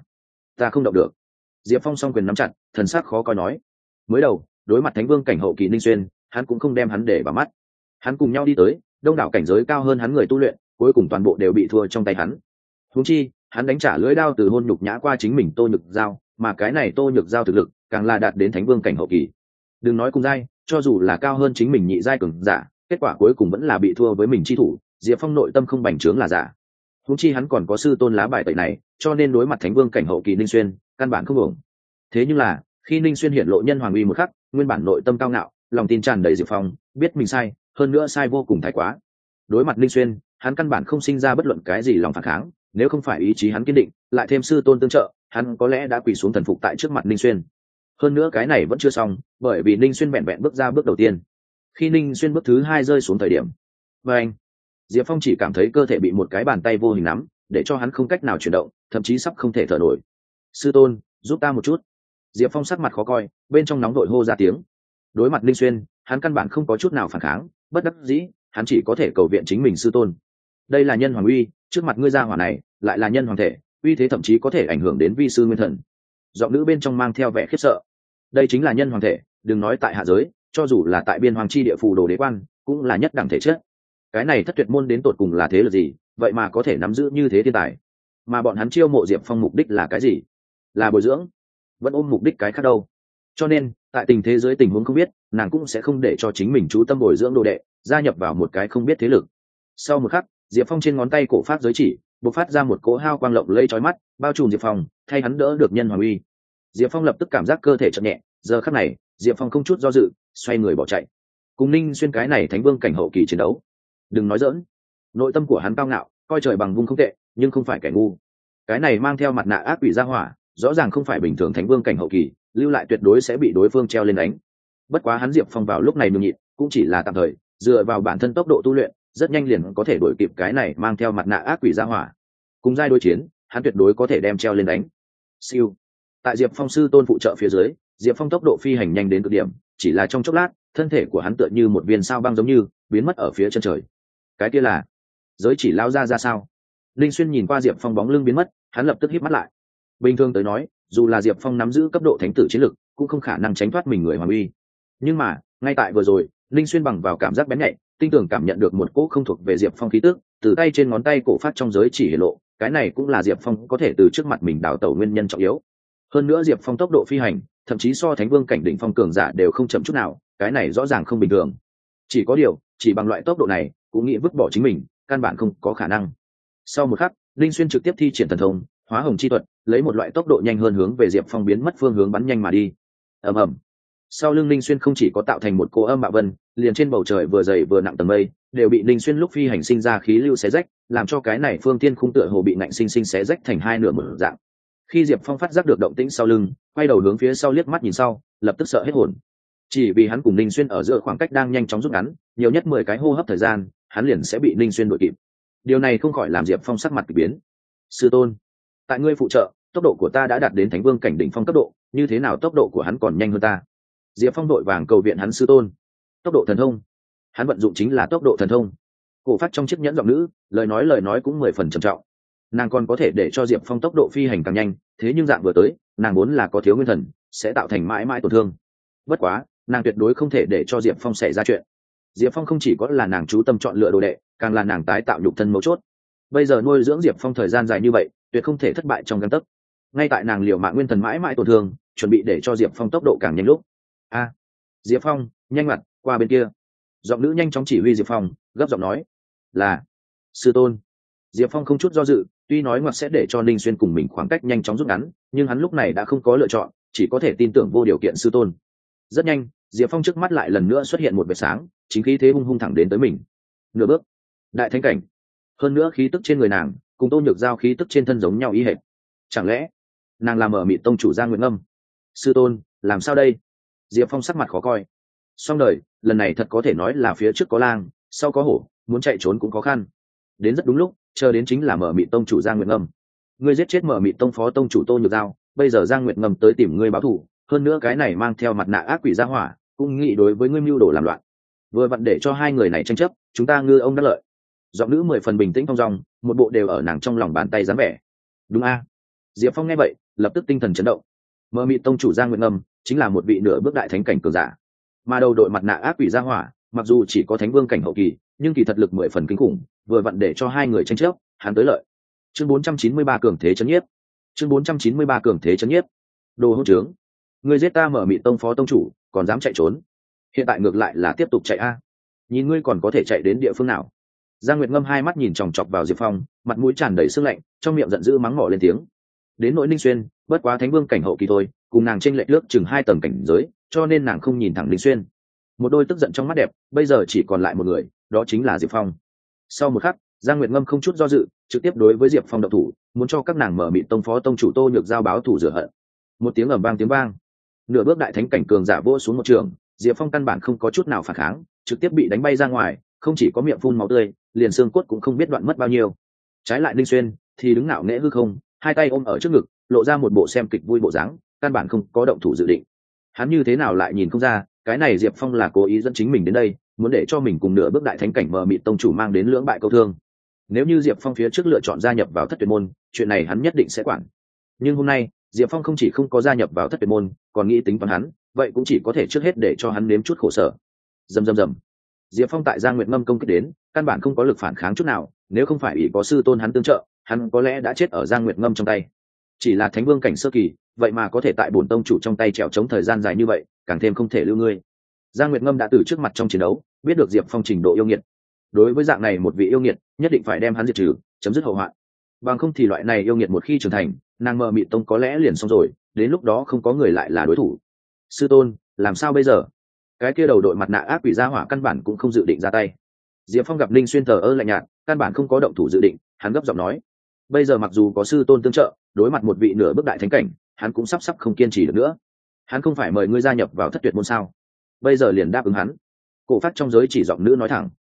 Speaker 1: ta không động được. Diệp Phong song quyền nắm chặt, thần sắc khó coi nói. Mới đầu, đối mặt thánh vương cảnh hậu kỳ Ninh Xuyên, hắn cũng không đem hắn để vào mắt. Hắn cùng nhau đi tới, đông đảo cảnh giới cao hơn hắn người tu luyện, cuối cùng toàn bộ đều bị thua trong tay hắn. Huống chi, hắn đánh trả lưỡi đao từ hôn nhục nhã qua chính mình Tô Nhược Giao, mà cái này Tô Nhược Giao thực lực càng là đạt đến thánh vương cảnh hậu kỳ. Đừng nói cùng giai, cho dù là cao hơn chính mình nhị giai cường giả, kết quả cuối cùng vẫn là bị thua với mình chi thủ. Diệp Phong nội tâm không bành trướng là giả. Huống chi hắn còn có sư tôn lá bài tẩy này, cho nên đối mặt thánh vương cảnh hậu kỳ Ninh Xuyên, căn bản không ổn. Thế nhưng là, khi Ninh Xuyên hiện lộ nhân hoàng uy một khắc, nguyên bản nội tâm cao ngạo, lòng tin tràn đầy Diệp Phong, biết mình sai, hơn nữa sai vô cùng thái quá. Đối mặt Ninh Xuyên, hắn căn bản không sinh ra bất luận cái gì lòng phản kháng, nếu không phải ý chí hắn kiên định, lại thêm sư tôn tương trợ, hắn có lẽ đã quỳ xuống thần phục tại trước mặt Ninh Xuyên. Hơn nữa cái này vẫn chưa xong, bởi vì Ninh Xuyên vẹn vẹn bước ra bước đầu tiên. Khi Ninh Xuyên bước thứ 2 rơi xuống thời điểm, và anh, Diệp Phong chỉ cảm thấy cơ thể bị một cái bàn tay vô hình nắm, để cho hắn không cách nào chuyển động, thậm chí sắp không thể thở nổi. Sư tôn, giúp ta một chút. Diệp Phong sắc mặt khó coi, bên trong nóng đội hô ra tiếng. Đối mặt Ninh Xuyên, hắn căn bản không có chút nào phản kháng, bất đắc dĩ, hắn chỉ có thể cầu viện chính mình sư tôn. Đây là nhân hoàng uy, trước mặt ngươi gia hỏa này, lại là nhân hoàng thể, uy thế thậm chí có thể ảnh hưởng đến vi sư nguyên thần. Giọng nữ bên trong mang theo vẻ khiếp sợ. Đây chính là nhân hoàng thể, đừng nói tại hạ giới, cho dù là tại biên hoàng chi địa phù đồ đế quan, cũng là nhất đẳng thể chất. Cái này Thất Tuyệt môn đến tột cùng là thế lực gì, vậy mà có thể nắm giữ như thế thiên tài. Mà bọn hắn chiêu mộ Diệp Phong mục đích là cái gì? Là bồi dưỡng, vẫn ôm mục đích cái khác đâu. Cho nên, tại tình thế giới tình huống không biết, nàng cũng sẽ không để cho chính mình chú tâm bồi dưỡng đồ đệ, gia nhập vào một cái không biết thế lực. Sau một khắc, Diệp Phong trên ngón tay cổ pháp giới chỉ bộc phát ra một cỗ hao quang lộng lây chói mắt, bao trùm Diệp Phong, thay hắn đỡ được nhân hoàng uy. Diệp Phong lập tức cảm giác cơ thể chậm nhẹ, giờ khắc này, Diệp Phong không chút do dự, xoay người bỏ chạy. Cùng Ninh Xuyên cái này thánh vương cảnh hậu kỳ chiến đấu, đừng nói giỡn. Nội tâm của hắn cao ngạo, coi trời bằng vung không tệ, nhưng không phải kẻ ngu. Cái này mang theo mặt nạ ác quỷ ra hỏa, rõ ràng không phải bình thường thánh vương cảnh hậu kỳ, lưu lại tuyệt đối sẽ bị đối phương treo lên đánh. Bất quá hắn Diệp Phong vào lúc này nhường nhịn, cũng chỉ là tạm thời, dựa vào bản thân tốc độ tu luyện, rất nhanh liền có thể đuổi kịp cái này mang theo mặt nạ ác quỷ ra hỏa. Cùng giai đối chiến, hắn tuyệt đối có thể đem treo lên đánh. Siêu. Tại Diệp Phong sư tôn phụ trợ phía dưới, Diệp Phong tốc độ phi hành nhanh đến cực điểm, chỉ là trong chốc lát, thân thể của hắn tựa như một viên sao băng giống như biến mất ở phía chân trời. Cái kia là giới chỉ lao ra sao? Linh Xuyên nhìn qua Diệp Phong bóng lưng biến mất, hắn lập tức híp mắt lại. Bình thường tới nói, dù là Diệp Phong nắm giữ cấp độ thánh tử chiến lực, cũng không khả năng tránh thoát mình người hoàng uy. Nhưng mà, ngay tại vừa rồi, Linh Xuyên bằng vào cảm giác bén nhạy, tinh tường cảm nhận được một cỗ không thuộc về Diệp Phong khí tức, từ tay trên ngón tay cổ phát trong giới chỉ hiển lộ, cái này cũng là Diệp Phong có thể từ trước mặt mình đào tẩu nguyên nhân trọng yếu. Hơn nữa Diệp Phong tốc độ phi hành, thậm chí so thánh vương cảnh đỉnh phong cường giả đều không chậm chút nào, cái này rõ ràng không bình thường. Chỉ có điều, chỉ bằng loại tốc độ này, cũng nghĩ vứt bỏ chính mình, căn bản không có khả năng. Sau một khắc, Linh Xuyên trực tiếp thi triển thần thông, Hóa Hồng chi thuật, lấy một loại tốc độ nhanh hơn hướng về Diệp Phong biến mất phương hướng bắn nhanh mà đi. Ầm ầm. Sau lưng Linh Xuyên không chỉ có tạo thành một cô âm bạo vân, liền trên bầu trời vừa dày vừa nặng tầng mây, đều bị Linh Xuyên lúc phi hành sinh ra khí lưu xé rách, làm cho cái này phương thiên khung tựa hồ bị nạnh sinh sinh xé rách thành hai nửa mở dạng. Khi Diệp Phong phát giác được động tĩnh sau lưng, quay đầu hướng phía sau liếc mắt nhìn sau, lập tức sợ hết hồn. Chỉ vì hắn cùng Linh Xuyên ở giữa khoảng cách đang nhanh chóng rút ngắn, nhiều nhất 10 cái hô hấp thời gian, hắn liền sẽ bị Linh Xuyên đuổi kịp. Điều này không khỏi làm Diệp Phong sắc mặt kỳ biến. Sư tôn, tại ngươi phụ trợ, tốc độ của ta đã đạt đến thánh vương cảnh đỉnh phong cấp độ, như thế nào tốc độ của hắn còn nhanh hơn ta? Diệp Phong đội vàng cầu viện hắn sư tôn. Tốc độ thần thông, hắn vận dụng chính là tốc độ thần thông. Cổ phát trong chiếc nhẫn giọng nữ, lời nói cũng 10 phần trầm trọng. Nàng còn có thể để cho Diệp Phong tốc độ phi hành càng nhanh, thế nhưng dạng vừa tới, nàng vốn là có thiếu nguyên thần, sẽ tạo thành mãi mãi tổn thương. Bất quá, nàng tuyệt đối không thể để cho Diệp Phong xảy ra chuyện. Diệp Phong không chỉ có là nàng chú tâm chọn lựa đồ đệ, càng là nàng tái tạo nhục thân mấu chốt. Bây giờ nuôi dưỡng Diệp Phong thời gian dài như vậy, tuyệt không thể thất bại trong gang tấc. Ngay tại nàng liều mạng nguyên thần mãi mãi tổn thương, chuẩn bị để cho Diệp Phong tốc độ càng nhanh lúc. Diệp Phong, nhanh mặt, qua bên kia. Giọng nữ nhanh chóng chỉ huy Diệp Phong, gấp giọng nói, là sư tôn. Diệp Phong không chút do dự, tuy nói ngoặt sẽ để cho Ninh Xuyên cùng mình khoảng cách nhanh chóng rút ngắn, nhưng hắn lúc này đã không có lựa chọn, chỉ có thể tin tưởng vô điều kiện sư tôn. Rất nhanh, Diệp Phong trước mắt lại lần nữa xuất hiện một vệt sáng, chính khí thế hung hung thẳng đến tới mình. Nửa bước, đại thánh cảnh. Hơn nữa khí tức trên người nàng, cùng Tô Nhược Giao khí tức trên thân giống nhau ý hệt. Chẳng lẽ nàng là Mở Mịt tông chủ Giang Nguyệt Ngâm? Sư tôn, làm sao đây? Diệp Phong sắc mặt khó coi. Xong đời, lần này thật có thể nói là phía trước có lang, sau có hổ, muốn chạy trốn cũng khó khăn. Đến rất đúng lúc, chờ đến chính là Mở Mịt tông chủ Giang Nguyệt Ngâm. Ngươi giết chết Mở Mịt tông phó tông chủ Tô Nhược Giao, bây giờ Giang Nguyệt Ngâm tới tìm ngươi báo thù, hơn nữa cái này mang theo mặt nạ ác quỷ gia hỏa, cũng nghĩ đối với ngươi mưu đồ làm loạn. Vừa vặn để cho hai người này tranh chấp, chúng ta ngư ông đắc lợi. Giọng nữ 10 phần bình tĩnh thong dong, một bộ đều ở nàng trong lòng bàn tay dáng vẻ. Đúng a? Diệp Phong nghe vậy, lập tức tinh thần chấn động. Mở Mịt tông chủ Giang Nguyệt Ngâm chính là một vị nửa bước đại thánh cảnh cường giả, mà đầu đội mặt nạ ác quỷ gia hỏa, mặc dù chỉ có thánh vương cảnh hậu kỳ, nhưng kỳ thật lực 10 phần kinh khủng, vừa vặn để cho hai người tranh chấp, hắn tới lợi. Chương 493 cường thế chấn nhiếp. Chương 493 cường thế chấn nhiếp. Đồ hỗn trướng, ngươi giết ta Mở Mịt tông phó tông chủ, còn dám chạy trốn? Hiện tại ngược lại là tiếp tục chạy a. Nhìn ngươi còn có thể chạy đến địa phương nào? Giang Nguyệt Ngâm hai mắt nhìn chòng chọc vào Diệp Phong, mặt mũi tràn đầy sương lạnh, trong miệng giận dữ mắng mỏ lên tiếng. Đến nỗi Ninh Xuyên, bất quá thánh vương cảnh hậu kỳ thôi, cùng nàng chênh lệch nước chừng 2 tầng cảnh giới, cho nên nàng không nhìn thẳng Ninh Xuyên. Một đôi tức giận trong mắt đẹp, bây giờ chỉ còn lại một người, đó chính là Diệp Phong. Sau một khắc, Giang Nguyệt Ngâm không chút do dự, trực tiếp đối với Diệp Phong động thủ, muốn cho các nàng Mở Mịt tông phó tông chủ Tô Nhược Giao báo thù rửa hận. Một tiếng ầm vang tiếng vang, nửa bước đại thánh cảnh cường giả vỗ xuống một trường, Diệp Phong căn bản không có chút nào phản kháng, trực tiếp bị đánh bay ra ngoài, không chỉ có miệng phun máu tươi, liền xương cốt cũng không biết đoạn mất bao nhiêu. Trái lại Ninh Xuyên thì đứng ngạo nghễ hư không, hai tay ôm ở trước ngực, lộ ra một bộ xem kịch vui bộ dáng, căn bản không có động thủ dự định. Hắn như thế nào lại nhìn không ra, cái này Diệp Phong là cố ý dẫn chính mình đến đây, muốn để cho mình cùng nửa bước đại thánh cảnh Mở Mịt tông chủ mang đến lưỡng bại câu thương. Nếu như Diệp Phong phía trước lựa chọn gia nhập vào Thất Tuyệt môn, chuyện này hắn nhất định sẽ quản. Nhưng hôm nay, Diệp Phong không chỉ không có gia nhập vào Thất Tuyệt môn, còn nghĩ tính toán hắn, vậy cũng chỉ có thể trước hết để cho hắn nếm chút khổ sở. Rầm rầm rầm. Diệp Phong tại Giang Nguyệt Ngâm công kích đến, căn bản không có lực phản kháng chút nào, nếu không phải ý có sư tôn hắn tương trợ, hắn có lẽ đã chết ở Giang Nguyệt Ngâm trong tay. Chỉ là thánh vương cảnh sơ kỳ, vậy mà có thể tại bổn tông chủ trong tay trèo chống thời gian dài như vậy, càng thêm không thể lưu ngươi. Giang Nguyệt Ngâm đã từ trước mặt trong chiến đấu, biết được Diệp Phong trình độ yêu nghiệt. Đối với dạng này một vị yêu nghiệt, nhất định phải đem hắn diệt trừ, chấm dứt hậu hoạn. bằng không thì loại này yêu nghiệt một khi trưởng thành, nàng mờ mịt tông có lẽ liền xong rồi, đến lúc đó không có người lại là đối thủ. Sư tôn, làm sao bây giờ? Cái kia đầu đội mặt nạ ác quỷ gia hỏa căn bản cũng không dự định ra tay. Diệp Phong gặp Linh Xuyên thờ ơ lạnh nhạt, căn bản không có động thủ dự định, hắn gấp giọng nói: bây giờ mặc dù có sư tôn tương trợ, đối mặt một vị nửa bước đại thánh cảnh, hắn cũng sắp không kiên trì được nữa. Hắn không phải mời ngươi gia nhập vào Thất Tuyệt môn sao? Bây giờ liền đáp ứng hắn. Cổ Phát trong giới chỉ giọng nữ nói thẳng: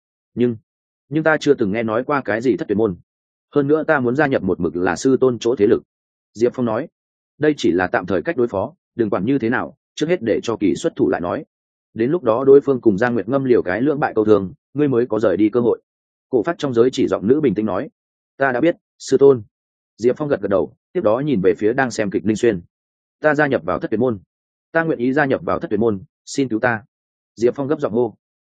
Speaker 1: nhưng ta chưa từng nghe nói qua cái gì Thất Tuyệt môn, hơn nữa ta muốn gia nhập một mực là sư tôn chỗ thế lực. Diệp Phong nói: đây chỉ là tạm thời cách đối phó, đừng quản như thế nào, trước hết để cho Kỳ xuất thủ lại nói. Đến lúc đó đối phương cùng Giang Nguyệt Ngâm liều cái lưỡng bại câu thường, ngươi mới có rời đi cơ hội. Cổ Phát trong giới chỉ giọng nữ bình tĩnh nói: ta đã biết, sư tôn. Diệp Phong gật gật đầu, tiếp đó nhìn về phía đang xem kịch Linh Xuyên: ta gia nhập vào Thất Tuyệt môn, ta nguyện ý gia nhập vào Thất Tuyệt môn, xin cứu ta. Diệp Phong gấp giọng hô: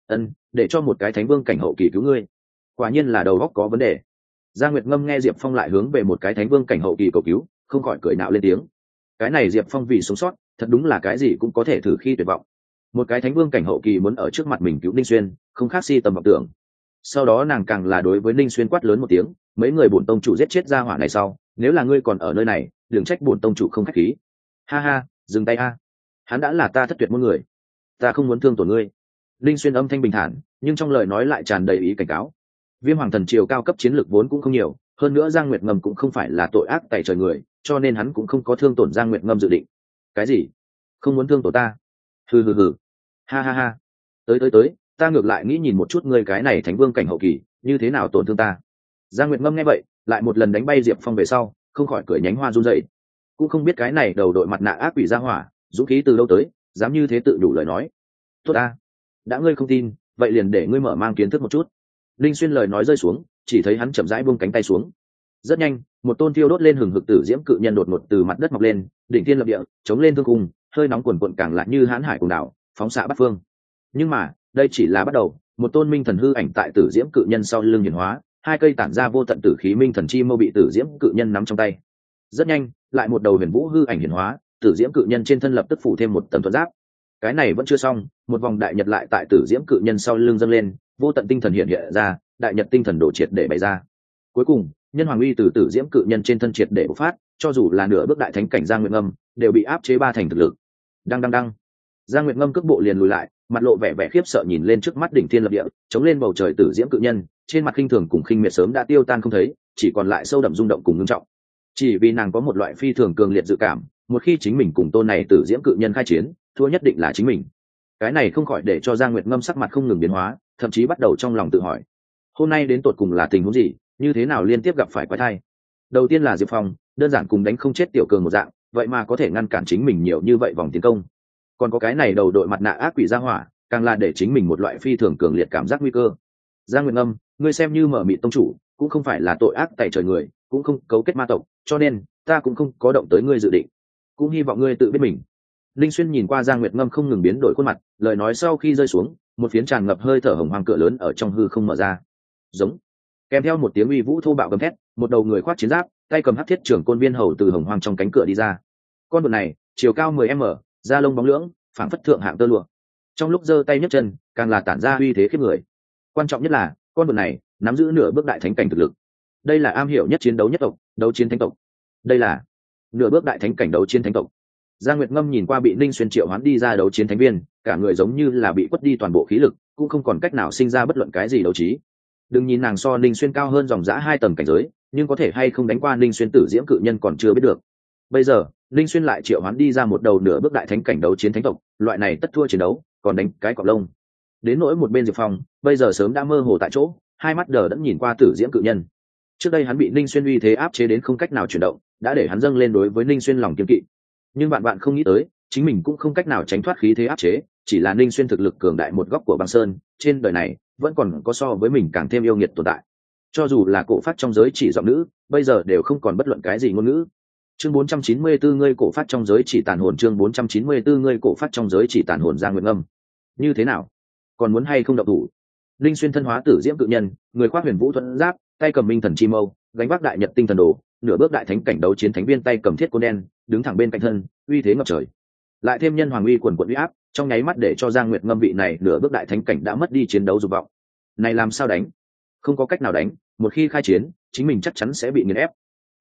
Speaker 1: để cho một cái thánh vương cảnh hậu kỳ cứu ngươi, quả nhiên là đầu óc có vấn đề. Giang Nguyệt Ngâm nghe Diệp Phong lại hướng về một cái thánh vương cảnh hậu kỳ cầu cứu, không khỏi cười nạo lên tiếng. Cái này Diệp Phong vì sống sót, thật đúng là cái gì cũng có thể thử khi tuyệt vọng. Một cái thánh vương cảnh hậu kỳ muốn ở trước mặt mình cứu Ninh Xuyên, không khác si tầm vọng tưởng. Sau đó nàng càng là đối với Ninh Xuyên quát lớn một tiếng: mấy người bổn tông chủ giết chết gia hỏa này sau, nếu là ngươi còn ở nơi này, đừng trách bổn tông chủ không khách khí. Ha ha, dừng tay a, hắn đã là ta Thất Tuyệt môn người, ta không muốn thương tổn ngươi. Ninh Xuyên âm thanh bình thản, nhưng trong lời nói lại tràn đầy ý cảnh cáo. Viêm Hoàng Thần Triều cao cấp chiến lược vốn cũng không nhiều, hơn nữa Giang Nguyệt Ngâm cũng không phải là tội ác tày trời người, cho nên hắn cũng không có thương tổn Giang Nguyệt Ngâm dự định. Cái gì? Không muốn thương tổn ta? Hừ, ha ha ha, tới, ta ngược lại nghĩ nhìn một chút ngươi cái này thánh vương cảnh hậu kỳ như thế nào tổn thương ta. Giang Nguyệt Ngâm nghe vậy, lại một lần đánh bay Diệp Phong về sau, không khỏi cười nhánh hoa run rẩy. Cũng không biết cái này đầu đội mặt nạ ác quỷ gia hỏa, dũng khí từ đâu tới, dám như thế tự đủ lời nói. Tốt a, đã ngươi không tin, vậy liền để ngươi mở mang kiến thức một chút. Linh Xuyên lời nói rơi xuống, chỉ thấy hắn chậm rãi buông cánh tay xuống. Rất nhanh, một tôn thiêu đốt lên hừng hực tử diễm cự nhân đột ngột từ mặt đất mọc lên, đỉnh thiên lập địa, chống lên thương cung, hơi nóng cuồn cuộn càng lại như hãn hải cùng đảo, phóng xạ bát phương. Nhưng mà, đây chỉ là bắt đầu, một tôn minh thần hư ảnh tại tử diễm cự nhân sau lưng hiển hóa, hai cây tản ra vô tận tử khí minh thần chi mâu bị tử diễm cự nhân nắm trong tay. Rất nhanh, lại một đầu huyền vũ hư ảnh hiển hóa, tử diễm cự nhân trên thân lập tức phủ thêm một tầng thuẫn giáp. Cái này vẫn chưa xong, một vòng đại nhật lại tại tử diễm cự nhân sau lưng dâng lên, vô tận tinh thần hiện ra, đại nhật tinh thần đổ triệt để bày ra. Cuối cùng, nhân hoàng uy từ tử diễm cự nhân trên thân triệt để bộc phát, cho dù là nửa bước đại thánh cảnh Giang Nguyệt Ngâm đều bị áp chế ba thành thực lực. Đăng. Giang Nguyệt Ngâm cước bộ liền lùi lại, mặt lộ vẻ khiếp sợ nhìn lên trước mắt đỉnh thiên lập địa, chống lên bầu trời tử diễm cự nhân, trên mặt khinh thường cùng khinh miệt sớm đã tiêu tan không thấy, chỉ còn lại sâu đậm rung động cùng ngưng trọng. Chỉ vì nàng có một loại phi thường cường liệt dự cảm, một khi chính mình cùng tôn này tử diễm cự nhân khai chiến, thua nhất định là chính mình. Cái này không khỏi để cho Giang Nguyệt Ngâm sắc mặt không ngừng biến hóa, thậm chí bắt đầu trong lòng tự hỏi: hôm nay đến tột cùng là tình huống gì, như thế nào liên tiếp gặp phải quái thai? Đầu tiên là Diệp Phong, đơn giản cùng đánh không chết tiểu cường một dạng, vậy mà có thể ngăn cản chính mình nhiều như vậy vòng tiến công. Còn có cái này đầu đội mặt nạ ác quỷ gia hỏa, càng là để chính mình một loại phi thường cường liệt cảm giác nguy cơ. Giang Nguyệt Ngâm, ngươi xem như mở mịt tông chủ, cũng không phải là tội ác tày trời người, cũng không cấu kết ma tộc, cho nên ta cũng không có động tới ngươi dự định, cũng hy vọng ngươi tự biết mình. Linh Xuyên nhìn qua Giang Nguyệt Ngâm không ngừng biến đổi khuôn mặt, lời nói sau khi rơi xuống, một phiến tràn ngập hơi thở hồng hoang cửa lớn ở trong hư không mở ra. Giống. Kèm theo một tiếng uy vũ thô bạo gầm thét, một đầu người khoác chiến giáp, tay cầm hắc thiết trưởng côn viên hầu từ hồng hoang trong cánh cửa đi ra. Con vật này, chiều cao 10m, da lông bóng lưỡng, phảng phất thượng hạng tơ lụa. Trong lúc giơ tay nhấc chân, càng là tản ra uy thế khiếp người. Quan trọng nhất là, con vật này nắm giữ nửa bước đại thánh cảnh thực lực. Đây là am hiểu nhất chiến đấu nhất tộc, đấu chiến thánh tộc. Đây là nửa bước đại thánh cảnh đấu chiến thánh tộc. Giang Nguyệt Ngâm nhìn qua bị Ninh Xuyên triệu hoán đi ra đấu chiến thánh viên, cả người giống như là bị quất đi toàn bộ khí lực, cũng không còn cách nào sinh ra bất luận cái gì đấu trí. Đừng nhìn nàng so Ninh Xuyên cao hơn dòng dã 2 tầng cảnh giới, nhưng có thể hay không đánh qua Ninh Xuyên tử diễm cự nhân còn chưa biết được. Bây giờ, Ninh Xuyên lại triệu hoán đi ra một đầu nửa bước đại thánh cảnh đấu chiến thánh tộc, loại này tất thua chiến đấu, còn đánh cái cọp lông. Đến nỗi một bên Diệp Phong, bây giờ sớm đã mơ hồ tại chỗ, hai mắt đờ đẫn nhìn qua tử diễm cự nhân. Trước đây hắn bị Ninh Xuyên uy thế áp chế đến không cách nào chuyển động, đã để hắn dâng lên đối với Ninh Xuyên lòng kiêng kỵ. Nhưng bạn không nghĩ tới, chính mình cũng không cách nào tránh thoát khí thế áp chế, chỉ là Ninh Xuyên thực lực cường đại một góc của băng sơn, trên đời này vẫn còn có so với mình càng thêm yêu nghiệt tồn tại. Cho dù là cổ phát trong giới chỉ giọng nữ, bây giờ đều không còn bất luận cái gì ngôn ngữ. Chương 494 ngươi cổ phát trong giới chỉ tàn hồn, chương 494 ngươi cổ phát trong giới chỉ tàn hồn. Giang Nguyệt Ngâm, như thế nào, còn muốn hay không động thủ? Ninh Xuyên thân hóa tử diễm cự nhân, người khoác huyền vũ thuẫn giáp, tay cầm minh thần chi mâu, gánh vác đại nhật tinh thần đồ, nửa bước đại thánh cảnh đấu chiến thánh viên tay cầm thiết côn đen, đứng thẳng bên cạnh thân, uy thế ngập trời. Lại thêm nhân hoàng uy quần quật uy áp, trong nháy mắt để cho Giang Nguyệt Ngâm vị này nửa bước đại thánh cảnh đã mất đi chiến đấu dục vọng. Này làm sao đánh? Không có cách nào đánh, một khi khai chiến, chính mình chắc chắn sẽ bị nghiền ép,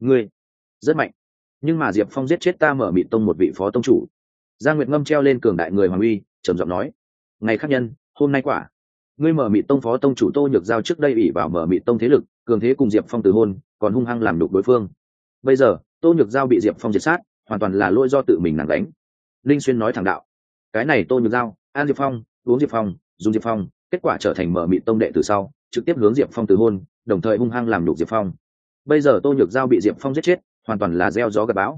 Speaker 1: ngươi rất mạnh, nhưng mà diệp phong giết chết ta mở mịt tông một vị phó tông chủ. Giang Nguyệt Ngâm treo lên cường đại người hoàng uy trầm giọng nói. Ngày khác nhân, hôm nay quả. Ngươi mở mịt tông phó tông chủ Tô Nhược Giao trước đây ủy vào mở mịt tông thế lực cường thế cùng diệp phong từ hôn, còn hung hăng làm đục đối phương. Bây giờ Tô Nhược Giao bị diệp phong diệt sát, hoàn toàn là lỗi do tự mình nàng đánh. Linh Xuyên nói thẳng đạo. Cái này Tô Nhược Giao an diệp phong, uống diệp phong, dùng diệp phong, kết quả trở thành mở mịt tông đệ từ sau trực tiếp hướng diệp phong từ hôn, đồng thời hung hăng làm đục diệp phong. Bây giờ Tô Nhược Giao bị diệp phong giết chết, hoàn toàn là gieo gió gặt bão.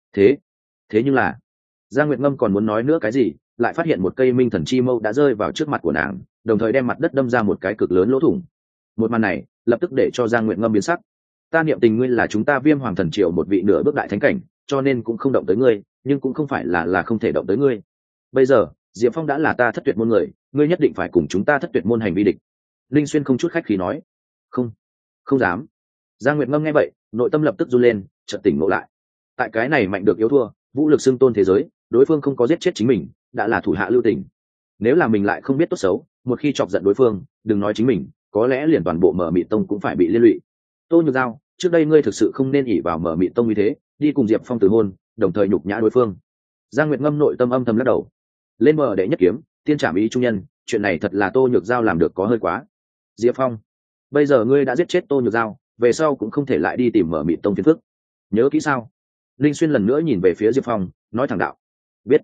Speaker 1: Thế nhưng là Giang Nguyệt Ngâm còn muốn nói nữa cái gì, lại phát hiện một cây minh thần chi mâu đã rơi vào trước mặt của nàng, đồng thời đem mặt đất đâm ra một cái cực lớn lỗ thủng. Một màn này lập tức để cho Giang Nguyệt Ngâm biến sắc. Ta niệm tình ngươi là chúng ta Viêm Hoàng Thần Triều một vị nửa bước đại thánh cảnh, cho nên cũng không động tới ngươi, nhưng cũng không phải là không thể động tới ngươi. Bây giờ Diệp Phong đã là ta Thất Tuyệt môn người, ngươi nhất định phải cùng chúng ta Thất Tuyệt môn hành vi địch. Linh Xuyên không chút khách khí nói. Không dám. Giang Nguyệt Ngâm nghe vậy, nội tâm lập tức run lên, chợt tỉnh ngộ lại. Tại cái này mạnh được yếu thua, vũ lực xưng tôn thế giới, đối phương không có giết chết chính mình, đã là thủ hạ lưu tình. Nếu là mình lại không biết tốt xấu, một khi chọc giận đối phương, đừng nói chính mình, có lẽ liền toàn bộ Mở Mị Tông cũng phải bị liên lụy. Tô Nhược Giao, trước đây ngươi thực sự không nên ỷ vào Mở Mị Tông như thế, đi cùng Diệp Phong từ hôn, đồng thời nhục nhã đối phương. Giang Nguyệt Ngâm nội tâm âm thầm lắc đầu. Lên bờ đệ nhất kiếm, tiên trảm ý trung nhân, chuyện này thật là Tô Nhược Giao làm được có hơi quá. Diệp Phong, bây giờ ngươi đã giết chết Tô Nhược Giao, về sau cũng không thể lại đi tìm Mở Mị Tông phiền phức. Nhớ kỹ sao? Linh Xuyên lần nữa nhìn về phía Diệp Phong, nói thẳng đạo. Biết.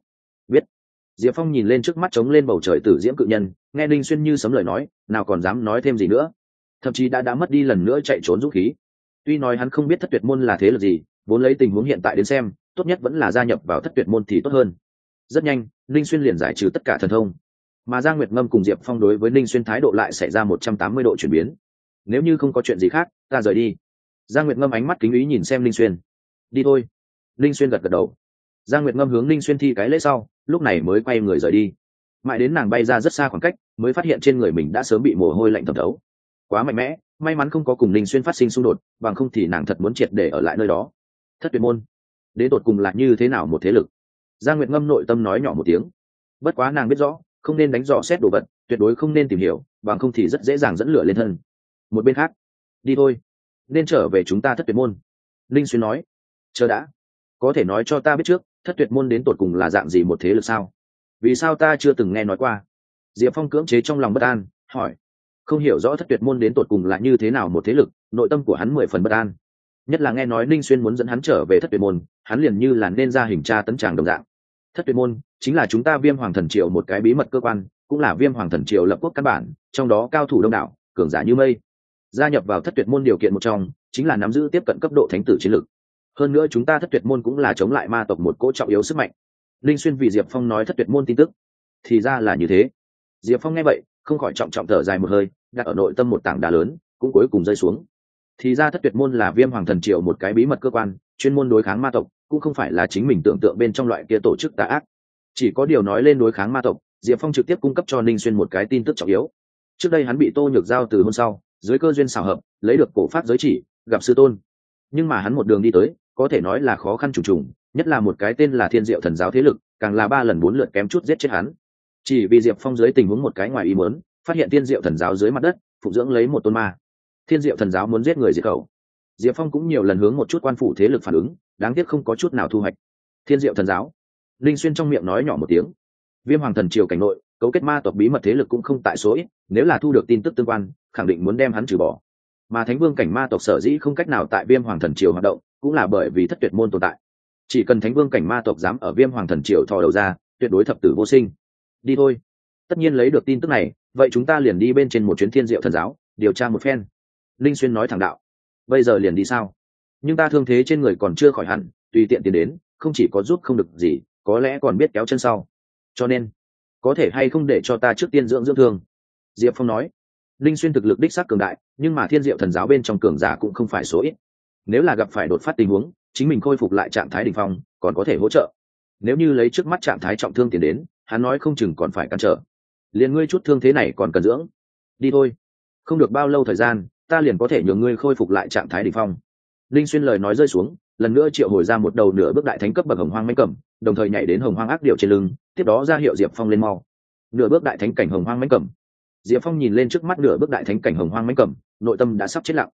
Speaker 1: Diệp Phong nhìn lên trước mắt trống lên bầu trời tử diễm cự nhân, nghe Linh Xuyên như sấm lời nói, nào còn dám nói thêm gì nữa, thậm chí đã mất đi lần nữa chạy trốn dũng khí. Tuy nói hắn không biết Thất Tuyệt môn là thế lực gì, vốn lấy tình huống hiện tại đến xem, tốt nhất vẫn là gia nhập vào Thất Tuyệt môn thì tốt hơn. Rất nhanh, Linh Xuyên liền giải trừ tất cả thần thông, mà Giang Nguyệt Ngâm cùng Diệp Phong đối với Linh Xuyên thái độ lại xảy ra 180 độ chuyển biến. Nếu như không có chuyện gì khác, ta rời đi. Giang Nguyệt Ngâm ánh mắt kính ý nhìn xem Linh Xuyên. Đi thôi. Linh Xuyên gật gật đầu. Giang Nguyệt Ngâm hướng Linh Xuyên thi cái lễ sau, lúc này mới quay người rời đi. Mãi đến nàng bay ra rất xa khoảng cách, mới phát hiện trên người mình đã sớm bị mồ hôi lạnh thấm thấu. Quá mạnh mẽ, may mắn không có cùng Linh Xuyên phát sinh xung đột, bằng không thì nàng thật muốn triệt để ở lại nơi đó. Thất Tuyệt môn, đến tột cùng là như thế nào một thế lực? Giang Nguyệt Ngâm nội tâm nói nhỏ một tiếng. Bất quá nàng biết rõ, không nên đánh dò xét đồ vật, tuyệt đối không nên tìm hiểu, bằng không thì rất dễ dàng dẫn lửa lên thân. Một bên khác, đi thôi, nên trở về chúng ta Thất Tuyệt môn. Linh Xuyên nói. Chờ đã, có thể nói cho ta biết trước, Thất Tuyệt môn đến tột cùng là dạng gì một thế lực sao? Vì sao ta chưa từng nghe nói qua? Diệp Phong cưỡng chế trong lòng bất an, hỏi. Không hiểu rõ Thất Tuyệt môn đến tột cùng là như thế nào một thế lực, nội tâm của hắn 10 phần bất an. Nhất là nghe nói Ninh Xuyên muốn dẫn hắn trở về Thất Tuyệt môn, hắn liền như là nên ra hình tra tấn tràng đồng dạng. Thất Tuyệt môn chính là chúng ta Viêm Hoàng Thần Triều một cái bí mật cơ quan, cũng là Viêm Hoàng Thần Triều lập quốc căn bản, trong đó cao thủ đông đảo, cường giả như mây. Gia nhập vào Thất Tuyệt môn điều kiện một trong chính là nắm giữ tiếp cận cấp độ thánh tử chiến lực. Hơn nữa chúng ta Thất Tuyệt môn cũng là chống lại ma tộc một cỗ trọng yếu sức mạnh. Linh Xuyên vì Diệp Phong nói Thất Tuyệt môn tin tức, thì ra là như thế. Diệp Phong nghe vậy, không khỏi trọng trọng thở dài một hơi, đặt ở nội tâm một tảng đá lớn, cũng cuối cùng rơi xuống. Thì ra Thất Tuyệt môn là Viêm Hoàng Thần Triều một cái bí mật cơ quan, chuyên môn đối kháng ma tộc, cũng không phải là chính mình tưởng tượng bên trong loại kia tổ chức tà ác. Chỉ có điều nói lên đối kháng ma tộc, Diệp Phong trực tiếp cung cấp cho Linh Xuyên một cái tin tức trọng yếu. Trước đây hắn bị Tô Nhược Giao từ hôn sau, dưới cơ duyên xảo hợp, lấy được cổ pháp giới chỉ, gặp sư tôn. Nhưng mà hắn một đường đi tới, có thể nói là khó khăn trùng trùng, nhất là một cái tên là Thiên Diệu Thần giáo thế lực, càng là 3 lần 4 lượt kém chút giết chết hắn. Chỉ vì Diệp Phong dưới tình huống một cái ngoài ý muốn, phát hiện Thiên Diệu Thần giáo dưới mặt đất, phụng dưỡng lấy một tôn ma. Thiên Diệu Thần giáo muốn giết người diệt khẩu. Diệp Phong cũng nhiều lần hướng một chút quan phủ thế lực phản ứng, đáng tiếc không có chút nào thu hoạch. Thiên Diệu Thần giáo. Linh Xuyên trong miệng nói nhỏ một tiếng. Viêm Hoàng Thần Triều cảnh nội, cấu kết ma tộc bí mật thế lực cũng không tại số ít, nếu là thu được tin tức tương quan, khẳng định muốn đem hắn trừ bỏ. Mà Thánh Vương cảnh ma tộc sở dĩ không cách nào tại Viêm Hoàng Thần Triều hoạt động, cũng là bởi vì Thất Tuyệt môn tồn tại. Chỉ cần Thánh Vương cảnh ma tộc dám ở Viêm Hoàng Thần Triều thò đầu ra, tuyệt đối thập tử vô sinh. Đi thôi. Tất nhiên lấy được tin tức này, vậy chúng ta liền đi bên trên một chuyến Thiên Diệu Thần giáo, điều tra một phen. Linh Xuyên nói thẳng đạo. Bây giờ liền đi sao? Nhưng ta thương thế trên người còn chưa khỏi hẳn, tùy tiện tiến đến, không chỉ có giúp không được gì, có lẽ còn biết kéo chân sau. Cho nên, có thể hay không để cho ta trước tiên dưỡng thương? Diệp Phong nói. Linh Xuyên thực lực đích xác cường đại, nhưng mà Thiên Diệu Thần giáo bên trong cường giả cũng không phải số ít. Nếu là gặp phải đột phát tình huống, chính mình khôi phục lại trạng thái đỉnh phong, còn có thể hỗ trợ. Nếu như lấy trước mắt trạng thái trọng thương tiến đến, hắn nói không chừng còn phải cản trở. Liền ngươi chút thương thế này còn cần dưỡng. Đi thôi. Không được bao lâu thời gian, ta liền có thể nhường ngươi khôi phục lại trạng thái đỉnh phong. Linh Xuyên lời nói rơi xuống, lần nữa triệu hồi ra một đầu nửa bước đại thánh cấp bậc hồng hoang mãnh cầm, đồng thời nhảy đến hồng hoang ác điểu trên lưng, tiếp đó ra hiệu Diệp Phong lên mau. Nửa bước đại thánh cảnh hồng hoang mãnh cầm. Diệp Phong nhìn lên trước mắt nửa bước đại thánh cảnh hồng hoang mãnh cầm, nội tâm đã sắp chết lặng.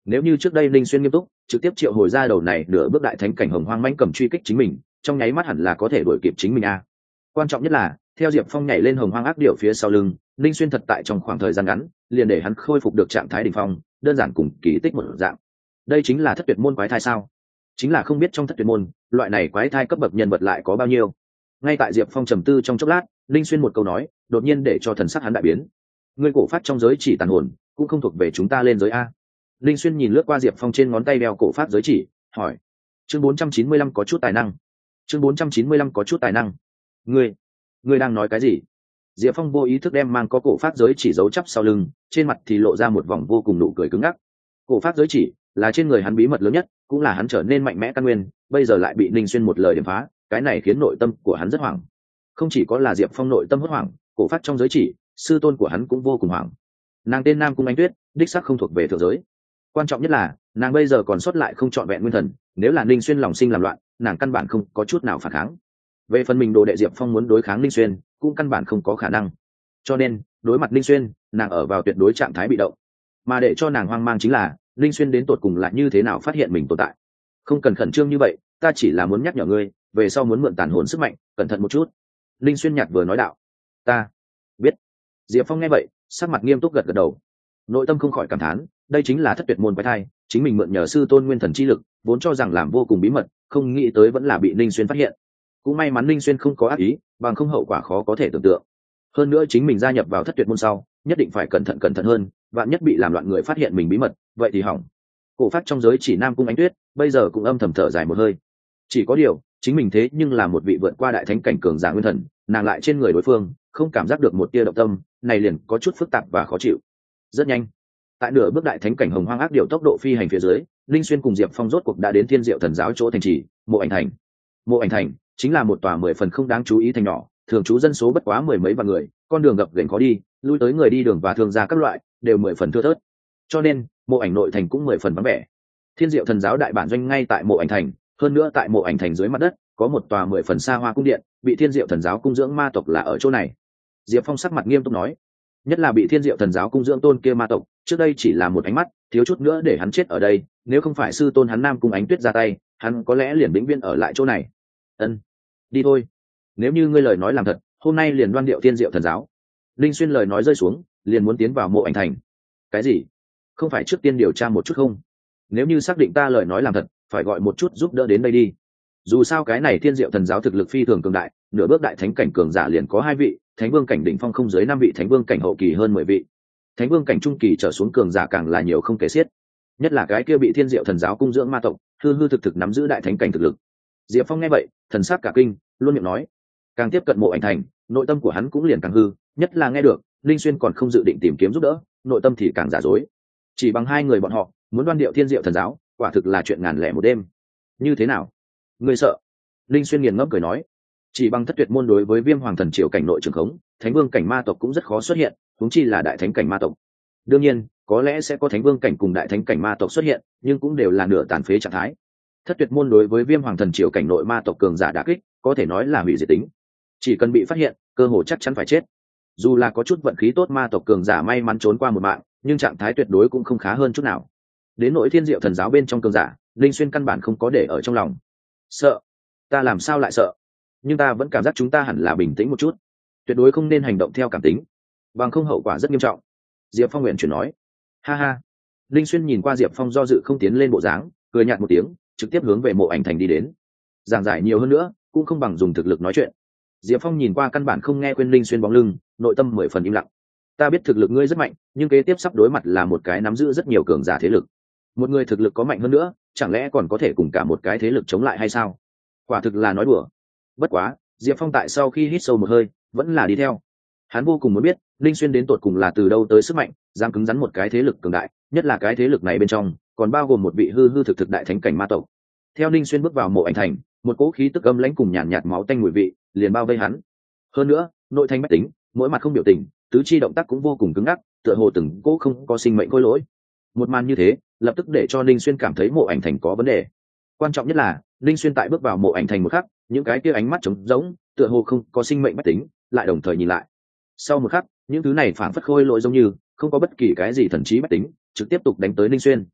Speaker 1: Nếu như trước đây linh xuyên nghiêm túc trực tiếp triệu hồi ra đầu này nửa bước đại thánh cảnh hồng hoang mãnh cầm truy kích chính mình, trong nháy mắt hẳn là có thể đuổi kịp chính mình a. Quan trọng nhất là theo diệp phong nhảy lên hồng hoang ác điểu phía sau lưng, linh xuyên thật tại trong khoảng thời gian ngắn liền để hắn khôi phục được trạng thái đỉnh phong, đơn giản cùng kỳ tích một dạng. Đây chính là thất tuyệt môn quái thai sao? Chính là không biết trong thất tuyệt môn loại này quái thai cấp bậc nhân vật lại có bao nhiêu. Ngay tại diệp phong trầm tư trong chốc lát, linh xuyên một câu nói đột nhiên để cho thần sắc hắn đại biến. Ngươi cổ phát trong giới chỉ tàn hồn cũng không thuộc về chúng ta lên giới a. Linh xuyên nhìn lướt qua diệp phong trên ngón tay đeo cổ phát giới chỉ, hỏi. Chương 495 có chút tài năng. Chương 495 có chút tài năng. Ngươi đang nói cái gì? Diệp phong vô ý thức đem mang có cổ phát giới chỉ giấu chắp sau lưng, trên mặt thì lộ ra một vòng vô cùng nụ cười cứng ngắc. Cổ phát giới chỉ là trên người hắn bí mật lớn nhất, cũng là hắn trở nên mạnh mẽ căn nguyên, bây giờ lại bị Linh xuyên một lời điểm phá, cái này khiến nội tâm của hắn rất hoảng. Không chỉ có là diệp phong nội tâm hốt hoảng, cổ phát trong giới chỉ sư tôn của hắn cũng vô cùng hoảng. Nàng tên Nam Cung Ánh Tuyết, đích xác không thuộc về thượng giới. Quan trọng nhất là nàng bây giờ còn sót lại không trọn vẹn nguyên thần, nếu là Linh xuyên lòng sinh làm loạn, nàng căn bản không có chút nào phản kháng. Về phần mình đồ đệ diệp phong muốn đối kháng Linh xuyên cũng căn bản không có khả năng, cho nên đối mặt Linh xuyên nàng ở vào tuyệt đối trạng thái bị động. Mà để cho nàng hoang mang chính là Linh xuyên đến tột cùng là như thế nào phát hiện mình tồn tại. Không cần khẩn trương như vậy, ta chỉ là muốn nhắc nhở ngươi, về sau muốn mượn tàn hồn sức mạnh cẩn thận một chút. Linh xuyên nhạt vừa nói đạo. Ta biết. Diệp phong nghe vậy sắc mặt nghiêm túc gật gật đầu, nội tâm không khỏi cảm thán, đây chính là thất tuyệt môn quái thai, chính mình mượn nhờ sư tôn nguyên thần chi lực vốn cho rằng làm vô cùng bí mật, không nghĩ tới vẫn là bị Linh xuyên phát hiện. Cũng may mắn Linh xuyên không có ác ý, bằng không hậu quả khó có thể tưởng tượng. Hơn nữa chính mình gia nhập vào thất tuyệt môn sau nhất định phải cẩn thận hơn, vạn nhất bị làm loạn người phát hiện mình bí mật, vậy thì hỏng. Cổ phát trong giới chỉ Nam Cung Ánh Tuyết bây giờ cũng âm thầm thở dài một hơi. Chỉ có điều chính mình thế nhưng là một vị vượt qua đại thánh cảnh cường giả nguyên thần, nàng lại trên người đối phương không cảm giác được một tia động tâm, này liền có chút phức tạp và khó chịu. Rất nhanh, tại nửa bước đại thánh cảnh hồng hoang ác điệu tốc độ phi hành phía dưới, Linh xuyên cùng diệp phong rốt cuộc đã đến Thiên Diệu Thần Giáo chỗ thành trì Mộ Ảnh Thành. Mộ Ảnh Thành chính là một tòa 10 phần không đáng chú ý thành nhỏ, thường trú dân số bất quá mười mấy vạn người, con đường gập ghềnh khó đi, lui tới người đi đường và thương gia các loại đều 10 phần thưa thớt, cho nên Mộ Ảnh nội thành cũng 10 phần vắng vẻ. Thiên Diệu Thần Giáo đại bản doanh ngay tại Mộ Ảnh Thành, hơn nữa tại Mộ Ảnh Thành dưới mặt đất có một tòa 10 phần xa hoa cung điện, bị Thiên Diệu Thần Giáo cung dưỡng ma tộc là ở chỗ này. Diệp Phong sắc mặt nghiêm túc nói, nhất là bị Thiên Diệu Thần Giáo cung dưỡng tôn kia ma tộc, trước đây chỉ là một ánh mắt, thiếu chút nữa để hắn chết ở đây, nếu không phải sư tôn hắn Nam Cung Ánh Tuyết ra tay, hắn có lẽ liền vĩnh viễn ở lại chỗ này. Ân, đi thôi. Nếu như ngươi lời nói làm thật, hôm nay liền đoan điệu Thiên Diệu Thần Giáo. Linh xuyên lời nói rơi xuống, liền muốn tiến vào Mộ Ảnh Thành. Cái gì? Không phải trước tiên điều tra một chút không? Nếu như xác định ta lời nói làm thật, phải gọi một chút giúp đỡ đến đây đi. Dù sao cái này Thiên Diệu Thần Giáo thực lực phi thường cường đại, nửa bước đại thánh cảnh cường giả liền có 2 vị, thánh vương cảnh đỉnh phong không dưới 5 vị, thánh vương cảnh hậu kỳ hơn 10 vị, thánh vương cảnh trung kỳ trở xuống cường giả càng là nhiều không kể xiết. Nhất là cái kia bị Thiên Diệu Thần Giáo cung dưỡng ma tộc, hư hư thực thực nắm giữ đại thánh cảnh thực lực. Diệp Phong nghe vậy thần sắc cả kinh, luôn miệng nói. Càng tiếp cận Mộ Ảnh Thành, nội tâm của hắn cũng liền càng hư, nhất là nghe được Linh xuyên còn không dự định tìm kiếm giúp đỡ, nội tâm thì càng giả dối. Chỉ bằng 2 người bọn họ muốn đoan điệu Thiên Diệu Thần Giáo, quả thực là chuyện ngàn lẻ một đêm. Như thế nào? Ngươi sợ? Linh xuyên nghiền ngẫm cười nói. Chỉ bằng thất tuyệt môn đối với Viêm Hoàng Thần Triều cảnh nội trường khống, thánh vương cảnh ma tộc cũng rất khó xuất hiện, huống chi là đại thánh cảnh ma tộc. Đương nhiên có lẽ sẽ có thánh vương cảnh cùng đại thánh cảnh ma tộc xuất hiện, nhưng cũng đều là nửa tàn phế trạng thái. Thất tuyệt môn đối với Viêm Hoàng Thần Triều cảnh nội ma tộc cường giả đả kích, có thể nói là hủy diệt tính. Chỉ cần bị phát hiện, cơ hội chắc chắn phải chết. Dù là có chút vận khí tốt ma tộc cường giả may mắn trốn qua một mạng, nhưng trạng thái tuyệt đối cũng không khá hơn chút nào. Đến nỗi Thiên Diệu Thần Giáo bên trong cường giả, Linh xuyên căn bản không có để ở trong lòng. Sợ? Ta làm sao lại sợ? Nhưng ta vẫn cảm giác chúng ta hẳn là bình tĩnh một chút, tuyệt đối không nên hành động theo cảm tính, bằng không hậu quả rất nghiêm trọng. Diệp Phong nguyện chuyển nói. Ha ha. Linh xuyên nhìn qua Diệp Phong do dự không tiến lên bộ dáng, cười nhạt một tiếng, trực tiếp hướng về Mộ Ảnh Thành đi đến. Giảng giải nhiều hơn nữa cũng không bằng dùng thực lực nói chuyện. Diệp Phong nhìn qua căn bản không nghe khuyên Linh xuyên bóng lưng, nội tâm 10 phần im lặng. Ta biết thực lực ngươi rất mạnh, nhưng kế tiếp sắp đối mặt là một cái nắm giữ rất nhiều cường giả thế lực. Một người thực lực có mạnh hơn nữa, chẳng lẽ còn có thể cùng cả một cái thế lực chống lại hay sao? Quả thực là nói đùa. Bất quá Diệp Phong tại sau khi hít sâu một hơi vẫn là đi theo. Hắn vô cùng muốn biết Linh xuyên đến tột cùng là từ đâu tới sức mạnh dám cứng rắn một cái thế lực cường đại, nhất là cái thế lực này bên trong còn bao gồm một vị hư hư thực thực đại thánh cảnh ma tộc. Theo Linh xuyên bước vào Mộ Ảnh Thành, một cỗ khí tức âm lãnh cùng nhàn nhạt máu tanh mùi vị liền bao vây hắn. Hơn nữa nội thanh bách tính, mỗi mặt không biểu tình, tứ chi động tác cũng vô cùng cứng ngắc, tựa hồ từng cỗ không có sinh mệnh khôi lỗi. Một màn như thế lập tức để cho Linh xuyên cảm thấy Mộ Ảnh Thành có vấn đề. Quan trọng nhất là Linh xuyên tại bước vào Mộ Ảnh Thành một khắc, những cái kia ánh mắt trống rỗng, tựa hồ không có sinh mệnh bách tính, lại đồng thời nhìn lại. Sau một khắc, những thứ này phản phất khôi lỗi giống như không có bất kỳ cái gì thần trí bách tính, trực tiếp tục đánh tới Linh xuyên.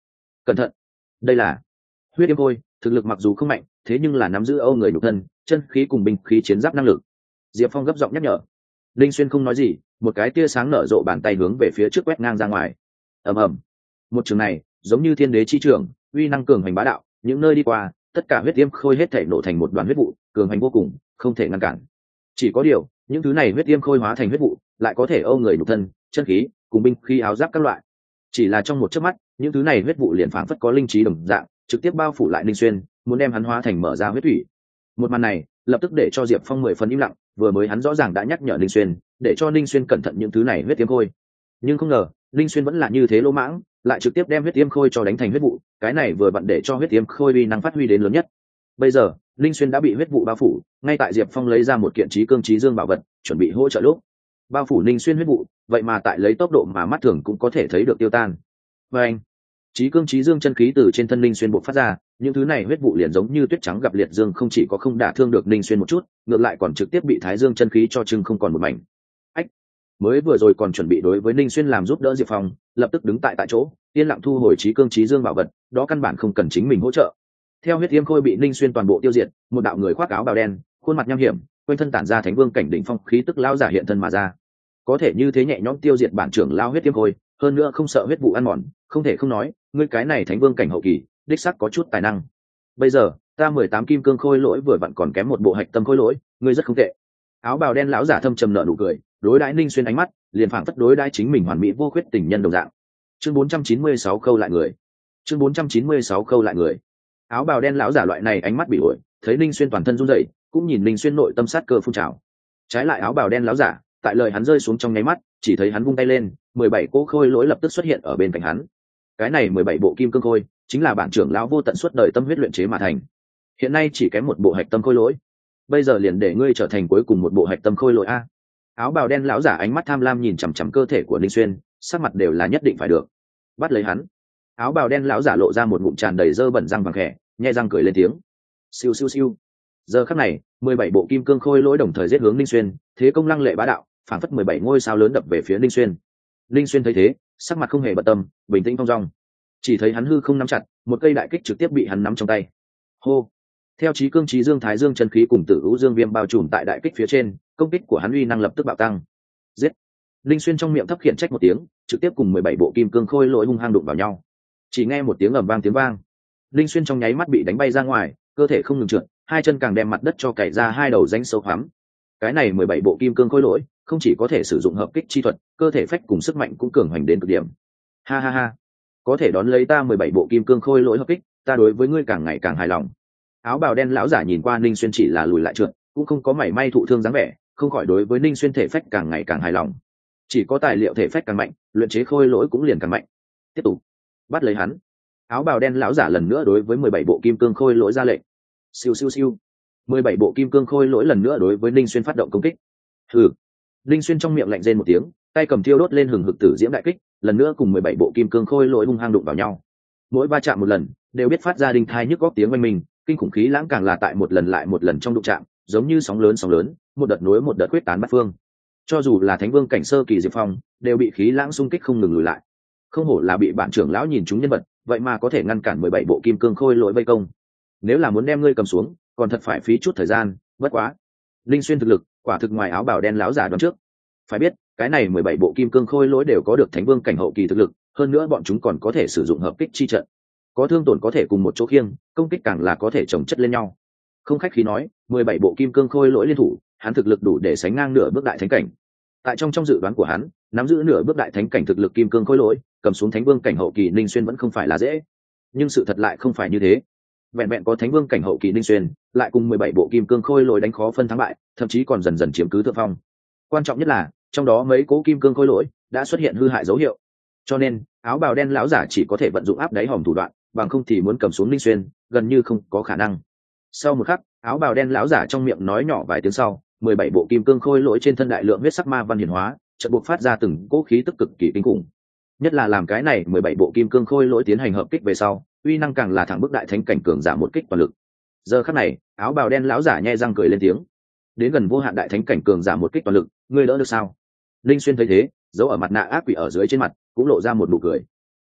Speaker 1: cẩn thận, đây là huyết yêm khôi, thực lực mặc dù không mạnh, thế nhưng là nắm giữ âu người nhục thân, chân khí cùng binh khí chiến giáp năng lực. Diệp Phong gấp giọng nhắc nhở. Linh Xuyên không nói gì, một cái tia sáng nở rộ bàn tay hướng về phía trước quét ngang ra ngoài. Ầm ầm. Một trường này, giống như thiên đế chi trường, uy năng cường hành bá đạo, những nơi đi qua, tất cả huyết yêm khôi hết thảy nổ thành một đoàn huyết vụ, cường hành vô cùng, không thể ngăn cản. Chỉ có điều, những thứ này huyết yêm khôi hóa thành huyết vụ, lại có thể âu người nhục thân, chân khí, cùng binh khí áo giáp các loại. Chỉ là trong một chớp mắt, những thứ này huyết vụ liền phảng phất có linh trí đồng dạng, trực tiếp bao phủ lại Linh Xuyên, muốn đem hắn hóa thành mở ra huyết thủy. Một màn này, lập tức để cho Diệp Phong 10 phần im lặng, vừa mới hắn rõ ràng đã nhắc nhở Linh Xuyên, để cho Linh Xuyên cẩn thận những thứ này huyết yêm khôi. Nhưng không ngờ, Linh Xuyên vẫn là như thế lỗ mãng, lại trực tiếp đem huyết yêm khôi cho đánh thành huyết vụ, cái này vừa vặn để cho huyết yêm khôi uy năng phát huy đến lớn nhất. Bây giờ, Linh Xuyên đã bị huyết vụ bao phủ, ngay tại Diệp Phong lấy ra một kiện trí cương trí dương bảo vật, chuẩn bị hỗ trợ lúc. Bao phủ Linh Xuyên huyết vụ, vậy mà tại lấy tốc độ mà mắt thường cũng có thể thấy được tiêu tan. Và anh, trí cương trí dương chân khí từ trên thân Linh Xuyên bộc phát ra, những thứ này huyết vụ liền giống như tuyết trắng gặp liệt dương, không chỉ có không đả thương được Linh Xuyên một chút, ngược lại còn trực tiếp bị thái dương chân khí cho chưng không còn một mảnh. Ách, mới vừa rồi còn chuẩn bị đối với Linh Xuyên làm giúp đỡ Diệp Phong, lập tức đứng tại chỗ, yên lặng thu hồi trí cương trí dương bảo vật, đó căn bản không cần chính mình hỗ trợ. Theo huyết yêm khôi bị Linh Xuyên toàn bộ tiêu diệt, một đạo người khoác áo bào đen, khuôn mặt nham hiểm, quanh thân tản ra thánh vương cảnh đỉnh phong khí tức lão giả hiện thân mà ra. Có thể như thế nhẹ nhõm tiêu diệt bản trưởng lao huyết yêm khôi, hơn nữa không sợ huyết vụ ăn mòn, không thể không nói, ngươi cái này thánh vương cảnh hậu kỳ, đích xác có chút tài năng. Bây giờ, ta 18 kim cương khôi lỗi vừa vặn còn kém một bộ hạch tâm khôi lỗi, ngươi rất không tệ. Áo bào đen lão giả thâm trầm nở nụ cười, đối đãi Linh Xuyên ánh mắt, liền phảng phất đối đãi chính mình hoàn mỹ vô khuyết tình nhân đồng dạng. Chương 496 khâu lại người. Chương 496 khâu lại người. Áo bào đen lão giả loại này ánh mắt bị ổi, thấy Linh Xuyên toàn thân run rẩy, cũng nhìn Linh Xuyên nội tâm sát cơ phun trào. Trái lại áo bào đen lão giả, tại lời hắn rơi xuống trong nháy mắt, chỉ thấy hắn vung tay lên, 17 cỗ khôi lỗi lập tức xuất hiện ở bên cạnh hắn. Cái này 17 bộ kim cương khôi, chính là bản trưởng lão vô tận suốt đời tâm huyết luyện chế mà thành. Hiện nay chỉ kém một bộ hạch tâm khôi lỗi, bây giờ liền để ngươi trở thành cuối cùng một bộ hạch tâm khôi lỗi a. Áo bào đen lão giả ánh mắt tham lam nhìn chằm chằm cơ thể của Linh Xuyên, sắc mặt đều là nhất định phải được. Bắt lấy hắn. Áo bào đen lão giả lộ ra một ngụm tràn đầy dơ bẩn răng vàng khẽ, nhếch răng cười lên tiếng. Siêu siêu siêu. Giờ khắc này, 17 bộ kim cương khôi lỗi đồng thời giết hướng Linh Xuyên, thế công lăng lệ bá đạo, phảng phất 17 ngôi sao lớn đập về phía Linh Xuyên. Linh Xuyên thấy thế, sắc mặt không hề bận tâm, bình tĩnh thong dong. Chỉ thấy hắn hư không nắm chặt, một cây đại kích trực tiếp bị hắn nắm trong tay. Hô. Theo chí cương chí dương thái dương chân khí cùng tử hữu dương viêm bao trùm tại đại kích phía trên, công kích của hắn uy năng lập tức bạo tăng. Giết. Linh Xuyên trong miệng thấp khiển trách một tiếng, trực tiếp cùng 17 bộ kim cương khôi lỗi hung hăng đụng vào nhau. Chỉ nghe một tiếng ầm vang tiếng vang, Linh Xuyên trong nháy mắt bị đánh bay ra ngoài, cơ thể không ngừng trượt, hai chân càng đem mặt đất cho cày ra hai đầu rãnh sâu hoắm. Cái này 17 bộ kim cương khôi lỗi, không chỉ có thể sử dụng hợp kích chi thuật, cơ thể phách cùng sức mạnh cũng cường hoành đến cực điểm. Ha ha ha, có thể đón lấy ta 17 bộ kim cương khôi lỗi hợp kích, ta đối với ngươi càng ngày càng hài lòng. Áo bào đen lão giả nhìn qua Ninh Xuyên chỉ là lùi lại trượt, cũng không có mảy may thụ thương dáng vẻ, không khỏi đối với Ninh Xuyên thể phách càng ngày càng hài lòng. Chỉ có tài liệu thể phách càng mạnh, luyện chế khôi lỗi cũng liền càng mạnh. Tiếp tục bắt lấy hắn. Áo bào đen lão giả lần nữa đối với 17 bộ kim cương khôi lỗi ra lệnh. Siêu siêu siêu. 17 bộ kim cương khôi lỗi lần nữa đối với Ninh Xuyên phát động công kích. Hừ. Ninh Xuyên trong miệng lạnh rên một tiếng, tay cầm thiêu đốt lên hừng hực tử diễm đại kích, lần nữa cùng 17 bộ kim cương khôi lỗi hung hăng đụng vào nhau. Mỗi va chạm một lần, đều biết phát ra đinh thai nhức góc tiếng oanh minh, kinh khủng khí lãng càng là tại một lần lại một lần trong đụng chạm, giống như sóng lớn, một đợt nối một đợt quyết tán bát phương. Cho dù là Thánh Vương cảnh sơ kỳ Diệp Phong, đều bị khí lãng xung kích không ngừng lùi lại. Không hổ là bị bạn trưởng lão nhìn trúng nhân vật, vậy mà có thể ngăn cản 17 bộ kim cương khôi lỗi vây công. Nếu là muốn đem ngươi cầm xuống, còn thật phải phí chút thời gian, bất quá. Linh Xuyên thực lực, quả thực ngoài áo bào đen lão giả đoán trước. Phải biết, cái này 17 bộ kim cương khôi lỗi đều có được Thánh Vương cảnh hậu kỳ thực lực, hơn nữa bọn chúng còn có thể sử dụng hợp kích chi trận. Có thương tổn có thể cùng một chỗ khiêng, công kích càng là có thể chồng chất lên nhau. Không khách khí nói, 17 bộ kim cương khôi lỗi liên thủ, hắn thực lực đủ để sánh ngang nửa bước đại thánh cảnh. Tại trong dự đoán của hắn, nắm giữ nửa bước đại thánh cảnh thực lực kim cương khôi lỗi, cầm xuống Thánh Vương cảnh hậu kỳ Ninh Xuyên vẫn không phải là dễ. Nhưng sự thật lại không phải như thế. Vẹn vẹn có Thánh Vương cảnh hậu kỳ Ninh Xuyên, lại cùng 17 bộ kim cương khôi lỗi đánh khó phân thắng bại, thậm chí còn dần dần chiếm cứ thượng phong. Quan trọng nhất là, trong đó mấy cố kim cương khôi lỗi đã xuất hiện hư hại dấu hiệu. Cho nên, áo bào đen lão giả chỉ có thể vận dụng áp đáy hòm thủ đoạn, bằng không thì muốn cầm xuống Ninh Xuyên, gần như không có khả năng. Sau một khắc, áo bào đen lão giả trong miệng nói nhỏ vài tiếng sau, 17 bộ kim cương khôi lỗi trên thân đại lượng huyết sắc ma văn hiển hóa, chợt buộc phát ra từng cỗ khí tức cực kỳ kinh khủng. Nhất là làm cái này 17 bộ kim cương khôi lỗi tiến hành hợp kích về sau, uy năng càng là thẳng bức đại thánh cảnh cường giả một kích toàn lực. Giờ khắc này, áo bào đen lão giả nhe răng cười lên tiếng. Đến gần vô hạn đại thánh cảnh cường giả một kích toàn lực, ngươi đỡ được sao? Linh Xuyên thấy thế, giấu ở mặt nạ ác quỷ ở dưới trên mặt, cũng lộ ra một nụ cười.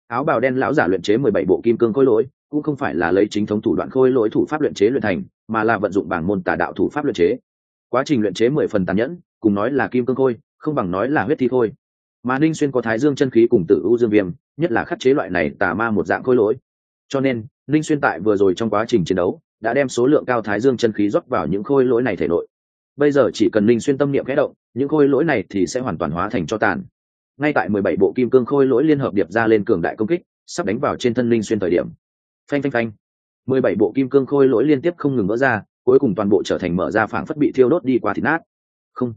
Speaker 1: Áo bào đen lão giả luyện chế 17 bộ kim cương khôi lỗi, cũng không phải là lấy chính thống thủ đoạn khôi lỗi thủ pháp luyện chế luyện thành, mà là vận dụng bảng môn tà đạo thủ pháp luyện chế. Quá trình luyện chế 10 phần tàn nhẫn, cùng nói là kim cương khôi, không bằng nói là huyết thi khôi. Mà Ninh Xuyên có Thái Dương chân khí cùng Tử U Dương Viêm, nhất là khắc chế loại này tà ma một dạng khôi lỗi. Cho nên, Ninh Xuyên tại vừa rồi trong quá trình chiến đấu, đã đem số lượng cao Thái Dương chân khí rót vào những khôi lỗi này thể nội. Bây giờ chỉ cần Ninh Xuyên tâm niệm khẽ động, những khôi lỗi này thì sẽ hoàn toàn hóa thành tro tàn. Ngay tại 17 bộ kim cương khôi lỗi liên hợp điệp ra lên cường đại công kích, sắp đánh vào trên thân Ninh Xuyên thời điểm. Phanh phanh phanh. 17 bộ kim cương khôi lỗi liên tiếp không ngừng vỡ ra, cuối cùng toàn bộ trở thành mở ra phảng phất bị thiêu đốt đi qua thịt nát. Không,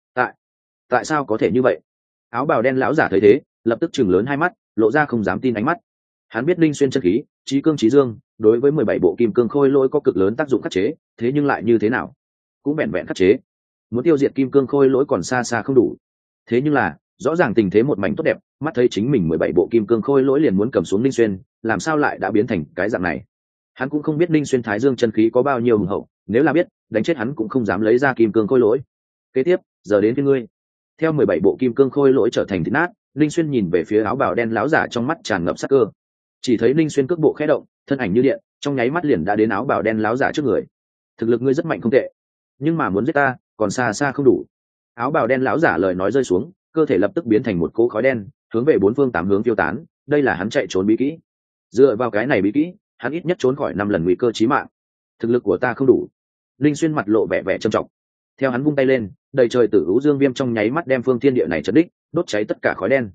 Speaker 1: tại sao có thể như vậy? Áo bào đen lão giả thấy thế, lập tức chừng lớn hai mắt, lộ ra không dám tin ánh mắt. Hắn biết Ninh Xuyên chân khí, chí cương chí dương, đối với 17 bộ kim cương khôi lỗi có cực lớn tác dụng khắc chế, thế nhưng lại như thế nào? Cũng vẹn vẹn khắc chế. Muốn tiêu diệt kim cương khôi lỗi còn xa xa không đủ. Thế nhưng là, rõ ràng tình thế một mảnh tốt đẹp, mắt thấy chính mình 17 bộ kim cương khôi lỗi liền muốn cầm xuống Ninh Xuyên, làm sao lại đã biến thành cái dạng này? Hắn cũng không biết Ninh Xuyên Thái Dương chân khí có bao nhiêu hùng hậu, nếu là biết, đánh chết hắn cũng không dám lấy ra kim cương khôi lỗi. Kế tiếp, giờ đến với ngươi. Theo 17 bộ kim cương khôi lỗi trở thành thịt nát, Ninh Xuyên nhìn về phía áo bào đen láo giả trong mắt tràn ngập sắc cơ. Chỉ thấy Ninh Xuyên cước bộ khẽ động, thân ảnh như điện, trong nháy mắt liền đã đến áo bào đen láo giả trước người. Thực lực ngươi rất mạnh không tệ, nhưng mà muốn giết ta, còn xa xa không đủ. Áo bào đen láo giả lời nói rơi xuống, cơ thể lập tức biến thành một cỗ khói đen, hướng về bốn phương tám hướng tiêu tán. Đây là hắn chạy trốn bí kỹ. Dựa vào cái này bí kỹ, hắn ít nhất trốn khỏi 5 lần nguy cơ chí mạng. Thực lực của ta không đủ. Ninh Xuyên mặt lộ vẻ vẻ trầm trọng. Theo hắn vung tay lên, đầy trời Tử U Dương Viêm trong nháy mắt đem phương thiên địa này chấn đích, đốt cháy tất cả khói đen.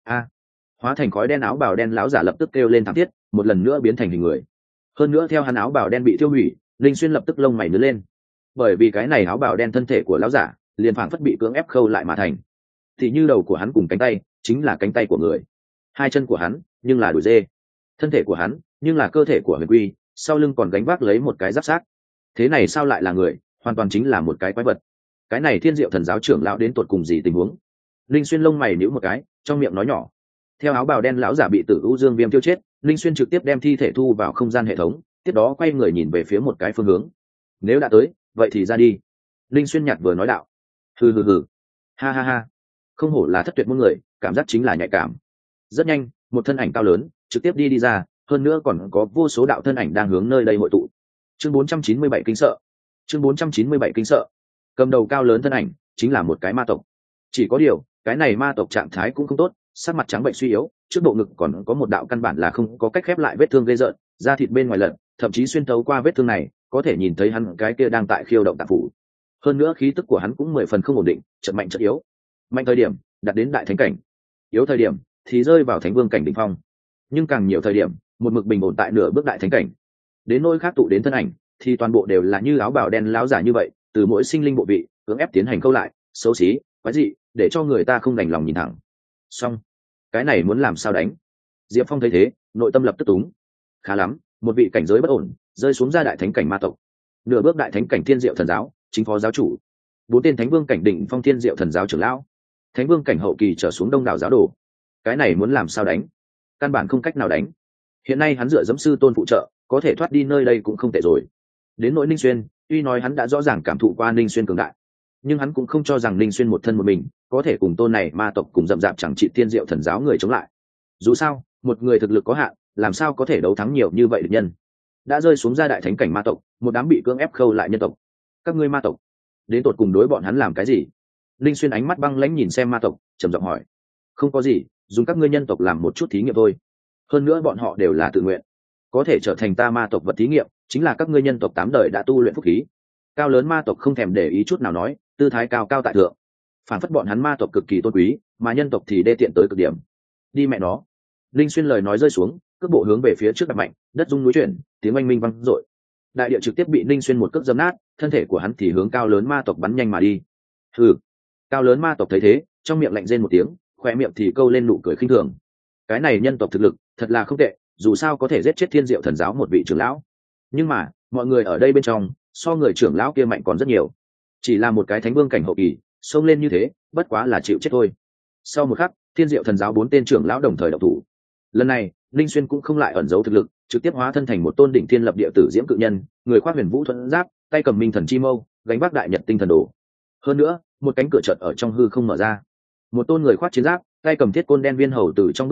Speaker 1: Hóa thành khói đen áo bào đen lão giả lập tức kêu lên thảm thiết, một lần nữa biến thành hình người. Hơn nữa theo hắn áo bào đen bị tiêu hủy, Linh Xuyên lập tức lông mày nhướng lên. Bởi vì cái này áo bào đen thân thể của lão giả, liền phảng phất bị cưỡng ép khâu lại mà thành. Thì như đầu của hắn cùng cánh tay, chính là cánh tay của người. Hai chân của hắn, nhưng là đùi dê. Thân thể của hắn, nhưng là cơ thể của huyền quy, sau lưng còn gánh vác lấy một cái giáp xác. Thế này sao lại là người, hoàn toàn chính là một cái quái vật. Cái này Thiên Diệu Thần giáo trưởng lão đến tột cùng gì tình huống? Linh Xuyên lông mày nhíu một cái, trong miệng nói nhỏ. Theo áo bào đen lão giả bị Tử U Dương Viêm tiêu chết, Linh Xuyên trực tiếp đem thi thể thu vào không gian hệ thống, tiếp đó quay người nhìn về phía một cái phương hướng. Nếu đã tới, vậy thì ra đi. Linh Xuyên nhạt vừa nói đạo. Hừ hừ hừ. Ha ha ha. Không hổ là thất tuyệt môn người, cảm giác chính là nhạy cảm. Rất nhanh, một thân ảnh cao lớn trực tiếp đi ra, hơn nữa còn có vô số đạo thân ảnh đang hướng nơi đây hội tụ. Chương 497 kinh sợ. Chương 497 kinh sợ. Cầm đầu cao lớn thân ảnh chính là một cái ma tộc. Chỉ có điều, cái này ma tộc trạng thái cũng không tốt, sắc mặt trắng bệnh suy yếu, trước bộ ngực còn có một đạo căn bản là không có cách khép lại vết thương ghê rợn, da thịt bên ngoài lật, thậm chí xuyên thấu qua vết thương này, có thể nhìn thấy hắn cái kia đang tại khiêu động tạng phủ. Hơn nữa khí tức của hắn cũng 10 phần không ổn định, chợt mạnh chợt yếu. Mạnh thời điểm đạt đến đại thánh cảnh, yếu thời điểm thì rơi vào thánh vương cảnh đỉnh phong. Nhưng càng nhiều thời điểm, một mực bình ổn tại nửa bước đại thánh cảnh. Đến nỗi khác tụ đến thân ảnh, thì toàn bộ đều là như áo bào đen láo giả như vậy, từ mỗi sinh linh bộ vị, cưỡng ép tiến hành câu lại, xấu xí, quái dị, để cho người ta không đành lòng nhìn thẳng. Xong, cái này muốn làm sao đánh? Diệp Phong thấy thế, nội tâm lập tức túng. Khá lắm, một vị cảnh giới bất ổn, rơi xuống ra đại thánh cảnh ma tộc. Nửa bước đại thánh cảnh Thiên Diệu Thần giáo, chính phó giáo chủ. 4 tên thánh vương cảnh đỉnh phong Thiên Diệu Thần giáo trưởng lão. Thánh vương cảnh hậu kỳ trở xuống đông đảo giáo đồ. Cái này muốn làm sao đánh? Căn bản không cách nào đánh. Hiện nay hắn dựa dẫm sư tôn phụ trợ, có thể thoát đi nơi đây cũng không tệ rồi. Đến nỗi Ninh Xuyên, tuy nói hắn đã rõ ràng cảm thụ qua Ninh Xuyên cường đại, nhưng hắn cũng không cho rằng Ninh Xuyên một thân một mình có thể cùng tôn này ma tộc cùng dậm dạp chẳng trị Thiên Diệu Thần giáo người chống lại. Dù sao, một người thực lực có hạn, làm sao có thể đấu thắng nhiều như vậy địch nhân? Đã rơi xuống ra đại thánh cảnh ma tộc, một đám bị cưỡng ép khâu lại nhân tộc. Các ngươi ma tộc, đến tột cùng đối bọn hắn làm cái gì? Ninh Xuyên ánh mắt băng lãnh nhìn xem ma tộc, trầm giọng hỏi. Không có gì, dùng các ngươi nhân tộc làm một chút thí nghiệm thôi. Hơn nữa bọn họ đều là tự nguyện, có thể trở thành ta ma tộc vật thí nghiệm, chính là các ngươi nhân tộc 8 đời đã tu luyện phúc khí. Cao lớn ma tộc không thèm để ý chút nào nói, tư thái cao cao tại thượng, phản phất bọn hắn ma tộc cực kỳ tôn quý, mà nhân tộc thì đê tiện tới cực điểm. Đi mẹ nó! Linh Xuyên lời nói rơi xuống, cước bộ hướng về phía trước đặt mạnh, đất rung núi chuyển, tiếng oanh minh vang dội. Đại địa trực tiếp bị Linh Xuyên một cước dẫm nát, thân thể của hắn thì hướng cao lớn ma tộc bắn nhanh mà đi. Hừ! Cao lớn ma tộc thấy thế, trong miệng lạnh rên một tiếng, khóe miệng thì câu lên nụ cười khinh thường. Cái này nhân tộc thực lực thật là không tệ, dù sao có thể giết chết Thiên Diệu Thần giáo một vị trưởng lão. Nhưng mà, mọi người ở đây bên trong, so người trưởng lão kia mạnh còn rất nhiều. Chỉ là một cái thánh vương cảnh hậu kỳ, xông lên như thế, bất quá là chịu chết thôi. Sau một khắc, Thiên Diệu Thần giáo 4 tên trưởng lão đồng thời động thủ. Lần này, Linh Xuyên cũng không lại ẩn giấu thực lực, trực tiếp hóa thân thành một tôn đỉnh thiên lập địa tử diễm cự nhân, người khoác huyền vũ thuẫn giáp, tay cầm minh thần chi mâu, gánh vác đại nhật tinh thần đồ. Hơn nữa, một cánh cửa chợt ở trong hư không mở ra. Một tôn người khoác chiến giáp, tay cầm thiết côn đen viên hầu từ trong bước ra,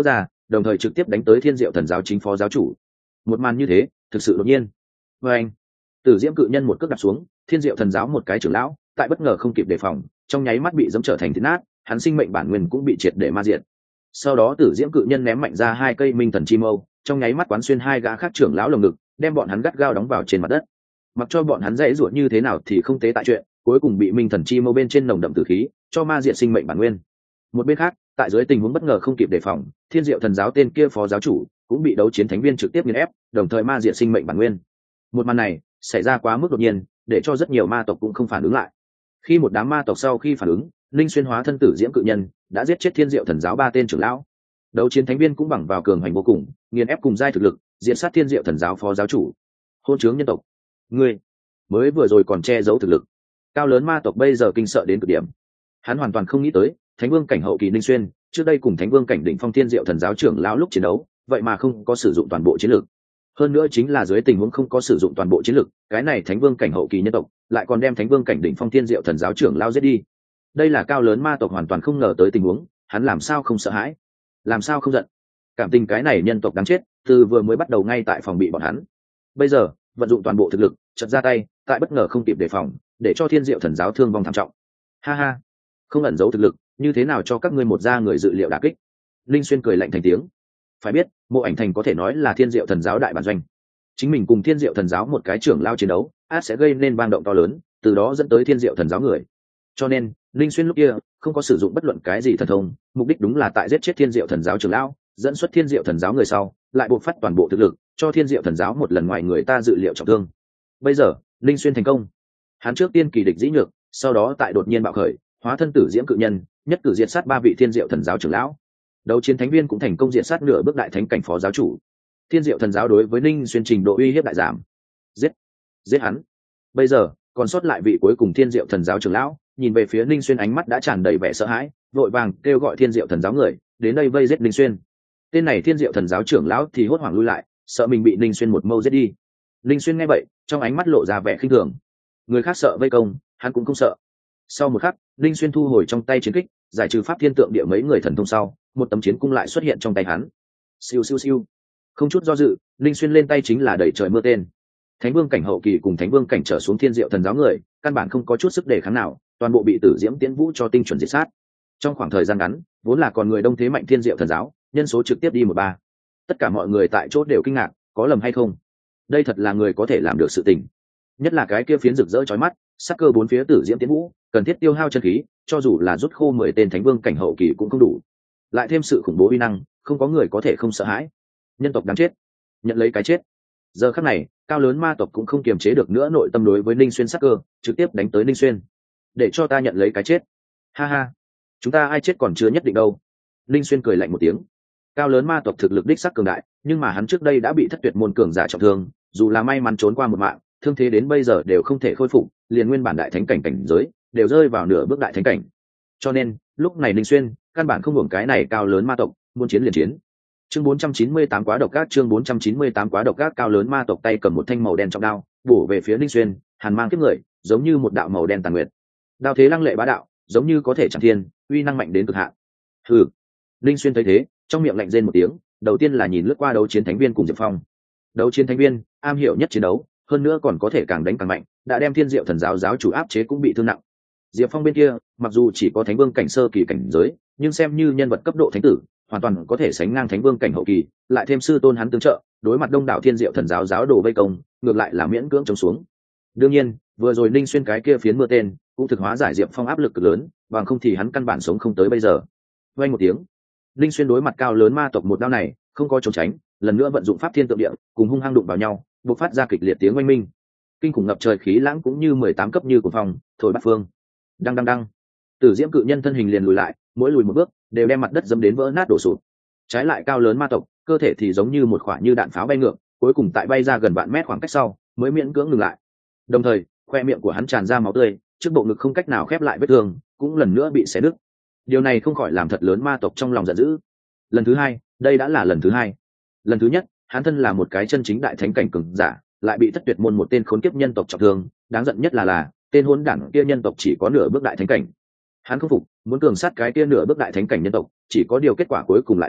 Speaker 1: đồng thời trực tiếp đánh tới Thiên Diệu Thần giáo chính phó giáo chủ. Một màn như thế thực sự đột nhiên. Và anh, Tử Diễm cự nhân một cước đạp xuống, Thiên Diệu Thần giáo một cái trưởng lão tại bất ngờ không kịp đề phòng, trong nháy mắt bị giẫm trở thành thịt nát, hắn sinh mệnh bản nguyên cũng bị triệt để ma diệt. Sau đó Tử Diễm cự nhân ném mạnh ra hai cây minh thần chi mâu, trong nháy mắt quán xuyên hai gã khác trưởng lão lồng ngực, đem bọn hắn gắt gao đóng vào trên mặt đất. Mặc cho bọn hắn dãy ruột như thế nào thì không tế tại chuyện, cuối cùng bị minh thần chi mâu bên trên nồng đậm tử khí cho ma diệt sinh mệnh bản nguyên. Một bên khác, tại dưới tình huống bất ngờ không kịp đề phòng, Thiên Diệu Thần giáo tên kia phó giáo chủ cũng bị đấu chiến thánh viên trực tiếp nghiền ép, đồng thời ma diệt sinh mệnh bản nguyên. Một màn này xảy ra quá mức đột nhiên, để cho rất nhiều ma tộc cũng không phản ứng lại. Khi một đám ma tộc sau khi phản ứng, linh xuyên hóa thân Tử Diễm cự nhân đã giết chết Thiên Diệu Thần giáo ba tên trưởng lão. Đấu chiến thánh viên cũng bằng vào cường hành vô cùng, nghiền ép cùng giai thực lực, diệt sát Thiên Diệu Thần giáo phó giáo chủ. Hôn trướng nhân tộc, ngươi mới vừa rồi còn che giấu thực lực. Cao lớn ma tộc bây giờ kinh sợ đến cực điểm. Hắn hoàn toàn không nghĩ tới, Thánh Vương cảnh hậu kỳ Ninh Xuyên, trước đây cùng Thánh Vương cảnh đỉnh phong Thiên Diệu Thần giáo trưởng lão lúc chiến đấu, vậy mà không có sử dụng toàn bộ chiến lực. Hơn nữa chính là dưới tình huống không có sử dụng toàn bộ chiến lực, cái này Thánh Vương cảnh hậu kỳ nhân tộc lại còn đem Thánh Vương cảnh đỉnh phong Thiên Diệu Thần giáo trưởng lão giết đi. Đây là cao lớn ma tộc hoàn toàn không ngờ tới tình huống, hắn làm sao không sợ hãi, làm sao không giận. Cảm tình cái này nhân tộc đáng chết, từ vừa mới bắt đầu ngay tại phòng bị bọn hắn. Bây giờ, vận dụng toàn bộ thực lực, chợt ra tay, tại bất ngờ không kịp đề phòng, để cho Thiên Diệu Thần giáo thương vong thảm trọng. Ha ha, không ẩn giấu thực lực, như thế nào cho các ngươi một gia người dự liệu đả kích. Linh Xuyên cười lạnh thành tiếng. Phải biết, Mộ Ảnh Thành có thể nói là Thiên Diệu Thần giáo đại bản doanh, chính mình cùng Thiên Diệu Thần giáo một cái trưởng lao chiến đấu át sẽ gây nên bang động to lớn, từ đó dẫn tới Thiên Diệu Thần giáo người. Cho nên Linh Xuyên lúc kia không có sử dụng bất luận cái gì thần thông, mục đích đúng là tại giết chết Thiên Diệu Thần giáo trưởng lão, dẫn xuất Thiên Diệu Thần giáo người sau lại buộc phát toàn bộ thực lực, cho Thiên Diệu Thần giáo một lần ngoài người ta dự liệu trọng thương. Bây giờ Linh Xuyên thành công, hắn trước tiên kỳ địch dĩ nhược, sau đó tại đột nhiên bạo khởi, hóa thân Tử Diễm cự nhân, nhất cử diệt sát ba vị Thiên Diệu Thần giáo trưởng lão. Đấu chiến thánh viên cũng thành công diệt sát nửa bước đại thánh cảnh phó giáo chủ. Thiên Diệu Thần giáo đối với Ninh Xuyên trình độ uy hiếp đại giảm. Giết hắn. Bây giờ còn sót lại vị cuối cùng Thiên Diệu Thần giáo trưởng lão, nhìn về phía Ninh Xuyên ánh mắt đã tràn đầy vẻ sợ hãi, vội vàng kêu gọi Thiên Diệu Thần giáo người đến đây vây giết Ninh Xuyên. Tên này Thiên Diệu Thần giáo trưởng lão thì hốt hoảng lui lại, sợ mình bị Ninh Xuyên một mâu giết đi. Ninh Xuyên nghe vậy, trong ánh mắt lộ ra vẻ khinh thường. Người khác sợ vây công, hắn cũng không sợ. Sau một khắc, Ninh Xuyên thu hồi trong tay chiến kích, giải trừ pháp thiên tượng địa mấy người thần thông sau, một tấm chiến cung lại xuất hiện trong tay hắn. Siêu siêu siêu. Không chút do dự, Ninh Xuyên lên tay chính là đẩy trời mưa tên. Thánh Vương cảnh hậu kỳ cùng Thánh Vương cảnh trở xuống Thiên Diệu Thần giáo người, căn bản không có chút sức đề kháng nào, toàn bộ bị Tử Diễm Tiễn Vũ cho tinh chuẩn diệt sát. Trong khoảng thời gian ngắn, vốn là còn người đông thế mạnh Thiên Diệu Thần giáo, nhân số trực tiếp đi 1/3. Tất cả mọi người tại chỗ đều kinh ngạc, có lầm hay không? Đây thật là người có thể làm được sự tình. Nhất là cái kia phiến rực rỡ chói mắt, sắc cơ bốn phía Tử Diễm Tiễn Vũ, cần thiết tiêu hao chân khí, cho dù là rút khô 10 tên Thánh Vương cảnh hậu kỳ cũng không đủ. Lại thêm sự khủng bố uy năng, không có người có thể không sợ hãi. Nhân tộc đáng chết, nhận lấy cái chết. Giờ khắc này, cao lớn ma tộc cũng không kiềm chế được nữa nội tâm đối với Ninh Xuyên sắc cơ, trực tiếp đánh tới Ninh Xuyên. Để cho ta nhận lấy cái chết. Ha ha, chúng ta ai chết còn chưa nhất định đâu. Ninh Xuyên cười lạnh một tiếng. Cao lớn ma tộc thực lực đích sắc cường đại, nhưng mà hắn trước đây đã bị Thất Tuyệt môn cường giả trọng thương, dù là may mắn trốn qua một mạng, thương thế đến bây giờ đều không thể khôi phục, liền nguyên bản đại thánh cảnh cảnh giới đều rơi vào nửa bước đại thánh cảnh. Cho nên, lúc này Ninh Xuyên căn bản không hưởng cái này cao lớn ma tộc, muốn chiến liền chiến. Chương 498 quá độc ác, chương 498 quá độc ác. Cao lớn ma tộc tay cầm một thanh màu đen trọng đao, bổ về phía Ninh Xuyên, hàn mang kiếp người, giống như một đạo màu đen tàn nguyệt. Đao thế lăng lệ bá đạo, giống như có thể chạm thiên, uy năng mạnh đến cực hạn. Hừ. Ninh Xuyên thấy thế, trong miệng lạnh rên một tiếng, đầu tiên là nhìn lướt qua đấu chiến thánh viên cùng Diệp Phong. Đấu chiến thánh viên, am hiểu nhất chiến đấu, hơn nữa còn có thể càng đánh càng mạnh, đã đem Thiên Diệu Thần giáo giáo chủ áp chế cũng bị thương nặng. Diệp Phong bên kia, mặc dù chỉ có Thánh Vương cảnh sơ kỳ cảnh giới, nhưng xem như nhân vật cấp độ thánh tử, hoàn toàn có thể sánh ngang Thánh Vương cảnh hậu kỳ, lại thêm sư tôn hắn tương trợ, đối mặt đông đảo Thiên Diệu Thần giáo giáo đồ vây công, ngược lại là miễn cưỡng chống xuống. Đương nhiên, vừa rồi Ninh Xuyên cái kia phiến mưa tên, cũng thực hóa giải Diệp Phong áp lực cực lớn, bằng không thì hắn căn bản sống không tới bây giờ. Vang một tiếng, Ninh Xuyên đối mặt cao lớn ma tộc một đao này, không có trốn tránh, lần nữa vận dụng pháp thiên tượng địa, cùng hung hăng đụng vào nhau, bộc phát ra kịch liệt tiếng oanh minh. Kinh khủng ngập trời khí lãng cũng như 18 cấp như của phòng, thổi bát phương. Đăng đăng đăng. Tử Diễm cự nhân thân hình liền lùi lại, mỗi lùi một bước, đều đem mặt đất dẫm đến vỡ nát đổ sụp. Trái lại cao lớn ma tộc, cơ thể thì giống như một quả như đạn pháo bay ngược, cuối cùng tại bay ra gần vạn mét khoảng cách sau, mới miễn cưỡng ngừng lại. Đồng thời, khoe miệng của hắn tràn ra máu tươi, trước bộ ngực không cách nào khép lại vết thương, cũng lần nữa bị xé nứt. Điều này không khỏi làm thật lớn ma tộc trong lòng giận dữ. Lần thứ hai, đây đã là lần thứ hai. Lần thứ nhất, hắn thân là một cái chân chính đại thánh cảnh cường giả, lại bị Thất Tuyệt môn một tên khốn kiếp nhân tộc trọng thương, đáng giận nhất là tên hỗn đản kia nhân tộc chỉ có nửa bước đại thánh cảnh. Hắn không phục, muốn cường sát cái kia nửa bước đại thánh cảnh nhân tộc, chỉ có điều kết quả cuối cùng lại là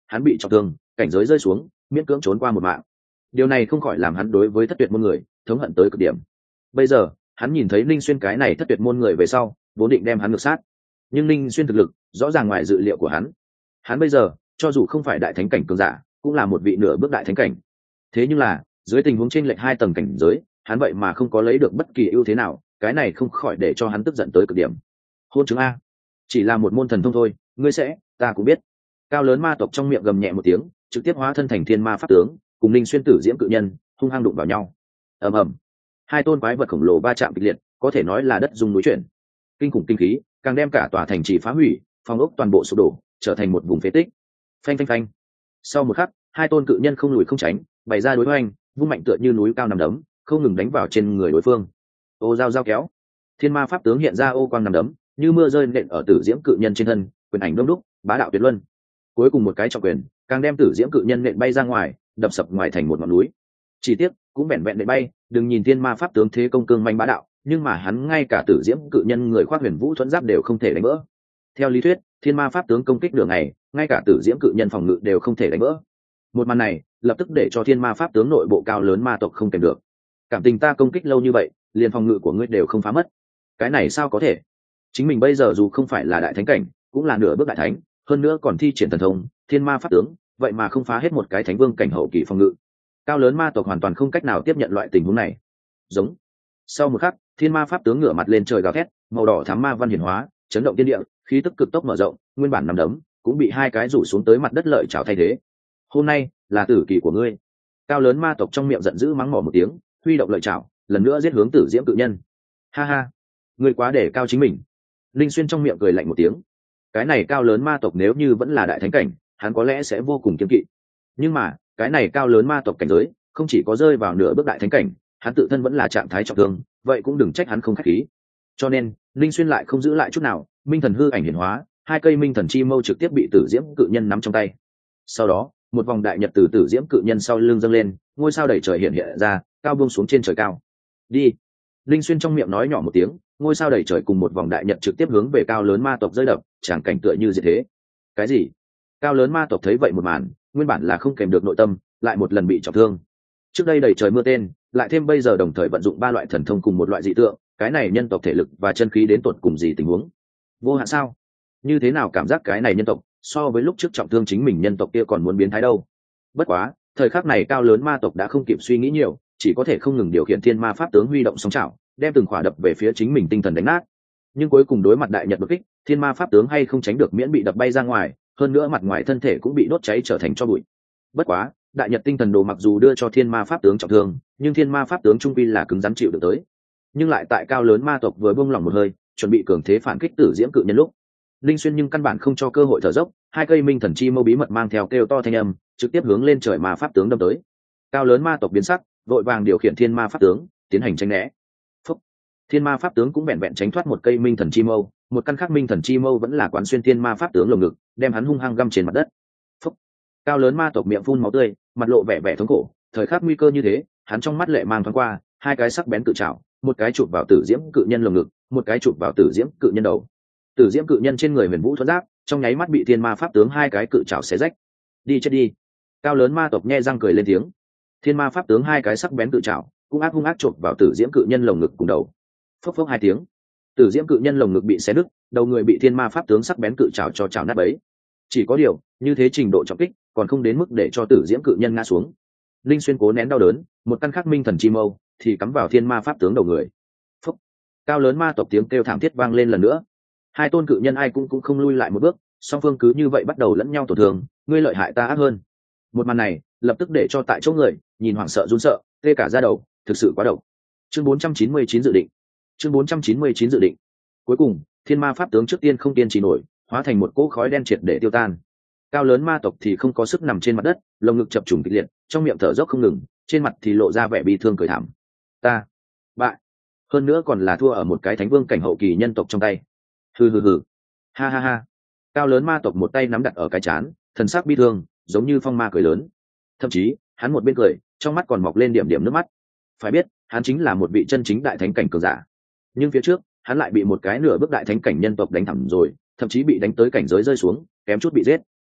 Speaker 1: hắn bị trọng thương, cảnh giới rơi xuống, miễn cưỡng trốn qua một mạng. Điều này không khỏi làm hắn đối với thất tuyệt môn người thống hận tới cực điểm. Bây giờ hắn nhìn thấy Linh Xuyên cái này thất tuyệt môn người về sau, vốn định đem hắn ngược sát, nhưng Linh Xuyên thực lực rõ ràng ngoài dự liệu của hắn. Hắn bây giờ cho dù không phải đại thánh cảnh cường giả, cũng là một vị nửa bước đại thánh cảnh. Thế nhưng là dưới tình huống chênh lệch 2 tầng cảnh giới, hắn vậy mà không có lấy được bất kỳ ưu thế nào, cái này không khỏi để cho hắn tức giận tới cực điểm. Hôn chứng a, chỉ là một môn thần thông thôi, ngươi sẽ, ta cũng biết. Cao lớn ma tộc trong miệng gầm nhẹ một tiếng, trực tiếp hóa thân thành thiên ma pháp tướng, cùng Linh Xuyên tử diễm cự nhân hung hăng đụng vào nhau. Ầm ầm, hai tôn quái vật khổng lồ va chạm kịch liệt, có thể nói là đất rung núi chuyển. Kinh khủng kinh khí càng đem cả tòa thành trì phá hủy, phòng ốc toàn bộ sụp đổ, trở thành một vùng phế tích. Phanh phanh phanh. Sau một khắc, hai tôn cự nhân không lùi không tránh, bày ra đối hoành, vung mạnh tựa như núi cao nằm đấm, không ngừng đánh vào trên người đối phương. Ô dao dao kéo, thiên ma pháp tướng hiện ra ô quang nằm đấm, như mưa rơi nện ở tử diễm cự nhân trên thân, quyền ảnh đông đúc, bá đạo tuyệt luân. Cuối cùng một cái trọng quyền, càng đem tử diễm cự nhân nện bay ra ngoài, đập sập ngoài thành một ngọn núi. Chỉ tiếc, cũng vẹn vẹn nện bay, đừng nhìn thiên ma pháp tướng thế công cương manh bá đạo, nhưng mà hắn ngay cả tử diễm cự nhân người khoác huyền vũ thuẫn giáp đều không thể đánh vỡ. Theo lý thuyết, thiên ma pháp tướng công kích đường này, ngay cả tử diễm cự nhân phòng ngự đều không thể đánh vỡ. Một màn này lập tức để cho thiên ma pháp tướng nội bộ cao lớn ma tộc không kèm được. Cảm tình ta công kích lâu như vậy, liền phòng ngự của ngươi đều không phá mất, cái này sao có thể? Chính mình bây giờ dù không phải là đại thánh cảnh, cũng là nửa bước đại thánh, hơn nữa còn thi triển thần thông thiên ma pháp tướng, vậy mà không phá hết một cái thánh vương cảnh hậu kỳ phòng ngự. Cao lớn ma tộc hoàn toàn không cách nào tiếp nhận loại tình huống này. Giống. Sau một khắc, thiên ma pháp tướng ngửa mặt lên trời gào thét, màu đỏ thắm ma văn hiển hóa, chấn động thiên địa, khí tức cực tốc mở rộng, nguyên bản nằm đấm cũng bị hai cái rủ xuống tới mặt đất lợi chảo thay thế. Hôm nay là tử kỳ của ngươi. Cao lớn ma tộc trong miệng giận dữ mắng mỏ một tiếng, huy động lợi chảo, lần nữa giết hướng tử diễm cự nhân. Ha ha, ngươi quá để cao chính mình. Linh Xuyên trong miệng cười lạnh một tiếng. Cái này cao lớn ma tộc nếu như vẫn là đại thánh cảnh, hắn có lẽ sẽ vô cùng kiêng kỵ. Nhưng mà cái này cao lớn ma tộc cảnh giới không chỉ có rơi vào nửa bước đại thánh cảnh, hắn tự thân vẫn là trạng thái trọng thương, vậy cũng đừng trách hắn không khách khí. Cho nên Linh Xuyên lại không giữ lại chút nào, minh thần hư ảnh hiển hóa, hai cây minh thần chi mâu trực tiếp bị tử diễm cự nhân nắm trong tay. Sau đó một vòng đại nhật từ tử diễm cự nhân sau lưng dâng lên, ngôi sao đầy trời hiện hiện ra, cao buông xuống trên trời cao. Đi. Linh Xuyên trong miệng nói nhỏ một tiếng, ngôi sao đầy trời cùng một vòng đại nhật trực tiếp hướng về cao lớn ma tộc rơi đập, tràng cảnh tựa như diệt thế. Cái gì? Cao lớn ma tộc thấy vậy một màn, nguyên bản là không kèm được nội tâm, lại một lần bị trọng thương. Trước đây đầy trời mưa tên, lại thêm bây giờ đồng thời vận dụng 3 loại thần thông cùng một loại dị tượng, cái này nhân tộc thể lực và chân khí đến tột cùng gì tình huống? Vô hạn sao? Như thế nào cảm giác cái này nhân tộc so với lúc trước trọng thương chính mình nhân tộc kia còn muốn biến thái đâu? Bất quá, thời khắc này cao lớn ma tộc đã không kịp suy nghĩ nhiều, chỉ có thể không ngừng điều khiển thiên ma pháp tướng huy động sóng chảo, đem từng khỏa đập về phía chính mình tinh thần đánh nát. Nhưng cuối cùng đối mặt đại nhật đột kích, thiên ma pháp tướng hay không tránh được miễn bị đập bay ra ngoài, hơn nữa mặt ngoài thân thể cũng bị đốt cháy trở thành tro bụi. Bất quá, đại nhật tinh thần đồ mặc dù đưa cho thiên ma pháp tướng trọng thương, nhưng thiên ma pháp tướng trung quy là cứng rắn chịu được tới. Nhưng lại tại cao lớn ma tộc vừa buông lỏng một hơi, chuẩn bị cường thế phản kích tử diễm cự nhân lúc, Linh Xuyên nhưng căn bản không cho cơ hội thở dốc, hai cây minh thần chi mâu bí mật mang theo kêu to thanh âm, trực tiếp hướng lên trời ma pháp tướng đâm tới. Cao lớn ma tộc biến sắc, vội vàng điều khiển thiên ma pháp tướng tiến hành tránh né. Phúc. Thiên ma pháp tướng cũng vẹn vẹn tránh thoát một cây minh thần chi mâu, một căn khác minh thần chi mâu vẫn là quán xuyên thiên ma pháp tướng lồng ngực, đem hắn hung hăng găm trên mặt đất. Phúc. Cao lớn ma tộc miệng phun máu tươi, mặt lộ vẻ vẻ thống khổ, thời khắc nguy cơ như thế, hắn trong mắt lệ mang thoáng qua, hai cái sắc bén cự trảo, một cái chụp vào tử diễm cự nhân lồng ngực, một cái chụp vào tử diễm cự nhân đầu. Tử diễm cự nhân trên người huyền vũ thuẫn giáp trong nháy mắt bị thiên ma pháp tướng hai cái cự trảo xé rách. Đi chết đi. Cao lớn ma tộc nhe răng cười lên tiếng. Thiên ma pháp tướng hai cái sắc bén cự trảo cũng hung ác chộp vào tử diễm cự nhân lồng ngực cùng đầu. Phốc phốc hai tiếng, tử diễm cự nhân lồng ngực bị xé nứt, đầu người bị thiên ma pháp tướng sắc bén cự trảo cho chảo nát bấy. Chỉ có điều như thế trình độ trọng kích còn không đến mức để cho tử diễm cự nhân ngã xuống. Linh Xuyên cố nén đau đớn, một căn khắc minh thần chi mâu thì cắm vào thiên ma pháp tướng đầu người. Phốc. Cao lớn ma tộc tiếng kêu thảm thiết vang lên lần nữa. Hai tôn cự nhân ai cũng không lui lại một bước, song phương cứ như vậy bắt đầu lẫn nhau tổn thương, ngươi lợi hại ta ác hơn. Một màn này lập tức để cho tại chỗ người nhìn hoảng sợ run sợ, tê cả da đầu, thực sự quá độc. Chương 499 dự định. Chương 499 dự định. Cuối cùng, thiên ma pháp tướng trước tiên không kiên trì nổi, hóa thành một cỗ khói đen triệt để tiêu tan. Cao lớn ma tộc thì không có sức nằm trên mặt đất, lồng ngực chập trùng kịch liệt, trong miệng thở dốc không ngừng, trên mặt thì lộ ra vẻ bi thương cười thảm. Ta bại, hơn nữa còn là thua ở một cái thánh vương cảnh hậu kỳ nhân tộc trong tay. Hừ hừ hừ, ha ha ha. Cao lớn ma tộc một tay nắm đặt ở cái trán, thần sắc bi thương, giống như phong ma cười lớn. Thậm chí hắn một bên cười, trong mắt còn mọc lên điểm điểm nước mắt. Phải biết hắn chính là một vị chân chính đại thánh cảnh cường giả, nhưng phía trước hắn lại bị một cái nửa bước đại thánh cảnh nhân tộc đánh thẳng rồi, thậm chí bị đánh tới cảnh giới rơi xuống, kém chút bị giết.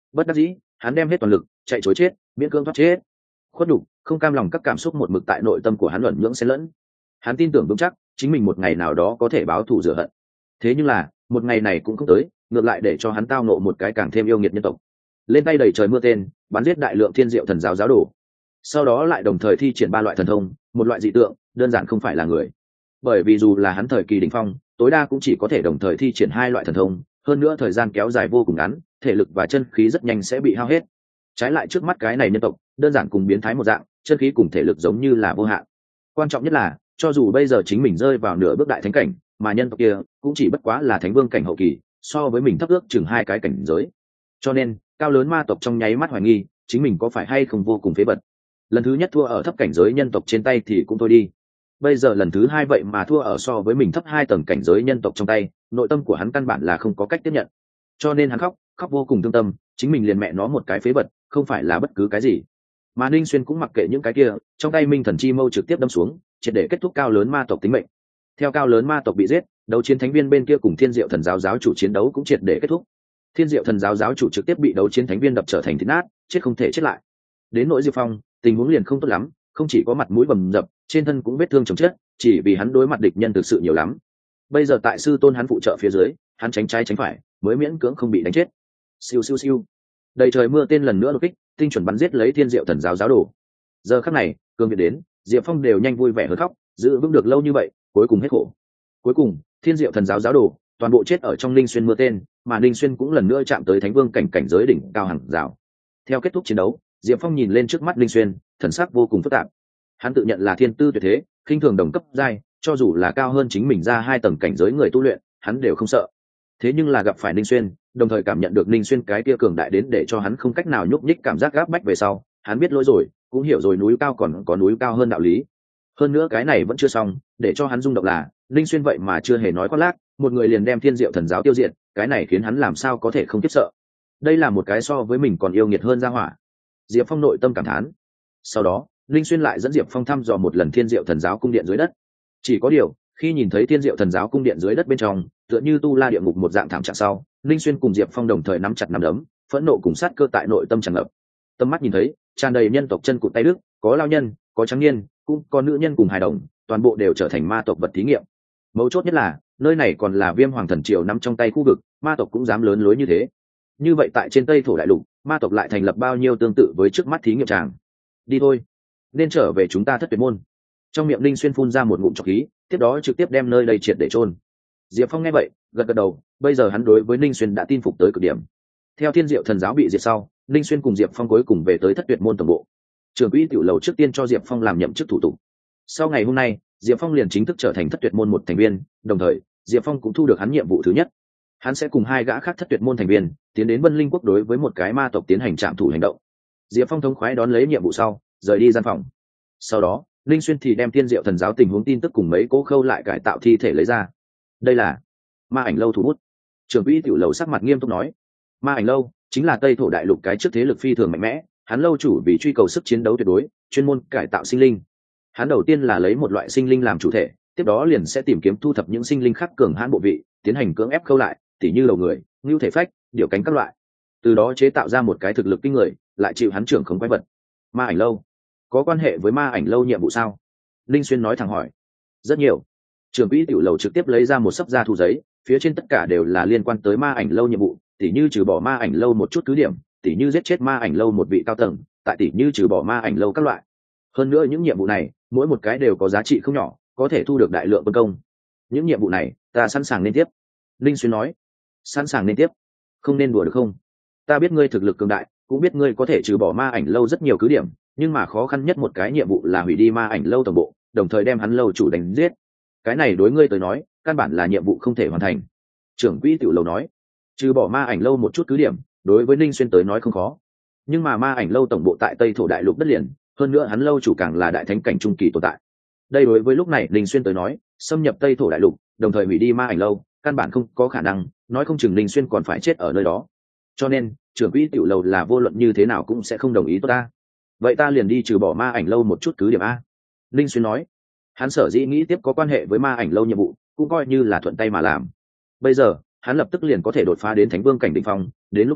Speaker 1: Bất đắc dĩ, hắn đem hết toàn lực chạy chối chết, miễn cưỡng thoát chết. Khuất nhục, không cam lòng, các cảm xúc một mực tại nội tâm của hắn luẩn nhưỡng xen lẫn. Hắn tin tưởng vững chắc chính mình một ngày nào đó có thể báo thù rửa hận. Thế nhưng là một ngày này cũng không tới, ngược lại để cho hắn tao nộ một cái càng thêm yêu nghiệt nhân tộc, lên tay đầy trời mưa tên, bắn giết đại lượng thiên diệu thần giáo giáo đồ. Sau đó lại đồng thời thi triển 3 loại thần thông, một loại dị tượng, đơn giản không phải là người. Bởi vì dù là hắn thời kỳ đỉnh phong, tối đa cũng chỉ có thể đồng thời thi triển 2 loại thần thông, hơn nữa thời gian kéo dài vô cùng ngắn, thể lực và chân khí rất nhanh sẽ bị hao hết. Trái lại trước mắt cái này nhân tộc, đơn giản cùng biến thái một dạng, chân khí cùng thể lực giống như là vô hạn. Quan trọng nhất là, cho dù bây giờ chính mình rơi vào nửa bước đại thánh cảnh, mà nhân tộc kia cũng chỉ bất quá là thánh vương cảnh hậu kỳ, so với mình thấp ước chừng 2 cái cảnh giới. Cho nên, cao lớn ma tộc trong nháy mắt hoài nghi, chính mình có phải hay không vô cùng phế vật. Lần thứ nhất thua ở thấp cảnh giới nhân tộc trên tay thì cũng thôi đi. Bây giờ lần thứ 2 vậy mà thua ở so với mình thấp 2 tầng cảnh giới nhân tộc trong tay, nội tâm của hắn căn bản là không có cách tiếp nhận. Cho nên hắn khóc vô cùng thương tâm, chính mình liền mẹ nó một cái phế vật, không phải là bất cứ cái gì. Mà Ninh Xuyên cũng mặc kệ những cái kia, trong tay Minh Thần Chi Mâu trực tiếp đâm xuống, triệt để kết thúc cao lớn ma tộc tính mệnh. Theo cao lớn ma tộc bị giết, đấu chiến thánh viên bên kia cùng Thiên Diệu Thần giáo giáo chủ chiến đấu cũng triệt để kết thúc. Thiên Diệu Thần giáo giáo chủ trực tiếp bị đấu chiến thánh viên đập trở thành thịt nát, chết không thể chết lại. Đến nỗi Diệp Phong, tình huống liền không tốt lắm, không chỉ có mặt mũi bầm dập, trên thân cũng vết thương chồng chết, chỉ vì hắn đối mặt địch nhân thực sự nhiều lắm. Bây giờ tại sư tôn hắn phụ trợ phía dưới, hắn tránh trái tránh phải, mới miễn cưỡng không bị đánh chết. Siêu siêu siêu. Đầy trời mưa tên lần nữa đột kích, tinh chuẩn bắn giết lấy Thiên Diệu Thần giáo giáo đồ. Giờ khắc này, cương viện đến, Diệp Phong đều nhanh vui vẻ hơn khóc, giữ vững được lâu như vậy, cuối cùng hết khổ. Cuối cùng, Thiên Diệu Thần giáo giáo đồ toàn bộ chết ở trong Linh Xuyên mưa tên, mà Linh Xuyên cũng lần nữa chạm tới thánh vương cảnh giới đỉnh cao hàng rào. Theo kết thúc chiến đấu, Diệp Phong nhìn lên trước mắt Linh Xuyên, thần sắc vô cùng phức tạp. Hắn tự nhận là thiên tư tuyệt thế, khinh thường đồng cấp giai, cho dù là cao hơn chính mình ra 2 tầng cảnh giới người tu luyện, hắn đều không sợ. Thế nhưng là gặp phải Linh Xuyên, đồng thời cảm nhận được Linh Xuyên cái kia cường đại đến để cho hắn không cách nào nhúc nhích cảm giác gáp bách về sau, hắn biết lỗi rồi, cũng hiểu rồi núi cao còn có núi cao hơn đạo lý. Hơn nữa cái này vẫn chưa xong, để cho hắn rung động là, Linh Xuyên vậy mà chưa hề nói khoác lác, một người liền đem Thiên Diệu Thần giáo tiêu diệt, cái này khiến hắn làm sao có thể không khiếp sợ. Đây là một cái so với mình còn yêu nghiệt hơn ra hỏa. Diệp Phong nội tâm cảm thán. Sau đó, Linh Xuyên lại dẫn Diệp Phong thăm dò một lần Thiên Diệu Thần giáo cung điện dưới đất. Chỉ có điều, khi nhìn thấy Thiên Diệu Thần giáo cung điện dưới đất bên trong, tựa như tu la địa ngục một dạng thảm trạng sau, Linh Xuyên cùng Diệp Phong đồng thời nắm chặt nắm đấm, phẫn nộ cùng sát cơ tại nội tâm tràn ngập. Tâm mắt nhìn thấy, tràn đầy nhân tộc chân cụt tay đứt, có lao nhân, có trắng niên, cũng có nữ nhân cùng hài đồng, toàn bộ đều trở thành ma tộc vật thí nghiệm. Mấu chốt nhất là, nơi này còn là Viêm Hoàng Thần Triều nắm trong tay khu vực, ma tộc cũng dám lớn lối như thế. Như vậy tại trên Tây Thổ đại lục, ma tộc lại thành lập bao nhiêu tương tự với trước mắt thí nghiệm tràng. Đi thôi, nên trở về chúng ta Thất Tuyệt môn. Trong miệng Linh Xuyên phun ra một ngụm trọc khí, tiếp đó trực tiếp đem nơi đây triệt để chôn. Diệp Phong nghe vậy, gật gật đầu, bây giờ hắn đối với Linh Xuyên đã tin phục tới cực điểm. Theo Thiên Diệu Thần giáo bị diệt sau, Linh Xuyên cùng Diệp Phong cuối cùng về tới Thất Tuyệt môn tổng bộ. Trưởng quỹ tiểu lầu trước tiên cho Diệp Phong làm nhậm chức thủ tục. Sau ngày hôm nay, Diệp Phong liền chính thức trở thành Thất Tuyệt môn một thành viên, đồng thời, Diệp Phong cũng thu được hắn nhiệm vụ thứ nhất. Hắn sẽ cùng 2 gã khác Thất Tuyệt môn thành viên tiến đến Vân Linh quốc đối với một cái ma tộc tiến hành trạm thủ hành động. Diệp Phong thống khoái đón lấy nhiệm vụ sau, rời đi gian phòng. Sau đó, Linh Xuyên thì đem Thiên Diệu Thần giáo tình huống tin tức cùng mấy cố khâu lại cải tạo thi thể lấy ra. Đây là Ma Ảnh lâu thủ bút. Trưởng quỹ tiểu lầu sắc mặt nghiêm túc nói, Ma Ảnh lâu chính là Tây Thổ đại lục cái trước thế lực phi thường mạnh mẽ, hắn lâu chủ vì truy cầu sức chiến đấu tuyệt đối, chuyên môn cải tạo sinh linh. Hắn đầu tiên là lấy một loại sinh linh làm chủ thể, tiếp đó liền sẽ tìm kiếm thu thập những sinh linh khác cường hãn bộ vị, tiến hành cưỡng ép khâu lại, tỉ như đầu người, ngưu thể phách, điều cánh các loại. Từ đó chế tạo ra một cái thực lực kinh người, lại chịu hắn trưởng khống quái vật. Ma Ảnh lâu có quan hệ với Ma Ảnh lâu nhiệm vụ sao? Linh Xuyên nói thẳng hỏi. Rất nhiều. Trưởng quỹ tiểu lầu trực tiếp lấy ra một sấp da thu giấy, phía trên tất cả đều là liên quan tới Ma Ảnh lâu nhiệm vụ, tỉ như trừ bỏ Ma Ảnh lâu một chút cứ điểm, tỉ như giết chết Ma Ảnh lâu một vị cao tầng, tại tỉ như trừ bỏ Ma Ảnh lâu các loại. Hơn nữa những nhiệm vụ này, mỗi một cái đều có giá trị không nhỏ, có thể thu được đại lượng quân công. Những nhiệm vụ này, ta sẵn sàng nên tiếp. Linh Xuyên nói. Sẵn sàng nên tiếp. Không nên đùa được không? Ta biết ngươi thực lực cường đại, cũng biết ngươi có thể trừ bỏ Ma Ảnh lâu rất nhiều cứ điểm, nhưng mà khó khăn nhất một cái nhiệm vụ là hủy đi Ma Ảnh lâu tổng bộ, đồng thời đem hắn lâu chủ đánh giết. Cái này đối ngươi tới nói, căn bản là nhiệm vụ không thể hoàn thành. Trưởng quỹ tiểu lầu nói. Trừ bỏ Ma Ảnh lâu một chút cứ điểm, đối với Linh Xuyên tới nói không khó, nhưng mà Ma Ảnh lâu tổng bộ tại Tây Thổ đại lục đất liền, hơn nữa hắn lâu chủ càng là đại thánh cảnh trung kỳ tồn tại. Đây đối với lúc này Linh Xuyên tới nói, xâm nhập Tây Thổ đại lục, đồng thời hủy đi Ma Ảnh lâu, căn bản không có khả năng, nói không chừng Linh Xuyên còn phải chết ở nơi đó. Cho nên, trưởng quỹ tiểu lầu là vô luận như thế nào cũng sẽ không đồng ý tốt ta. Vậy ta liền đi trừ bỏ Ma Ảnh lâu một chút cứ điểm a. Linh Xuyên nói. Hắn sở dĩ nghĩ tiếp có quan hệ với Ma Ảnh lâu nhiệm vụ, cũng coi như là thuận tay mà làm. Bây giờ, hắn lập tức liền có thể đột phá đến Thánh Vương cảnh đỉnh phong, đến lúc đó,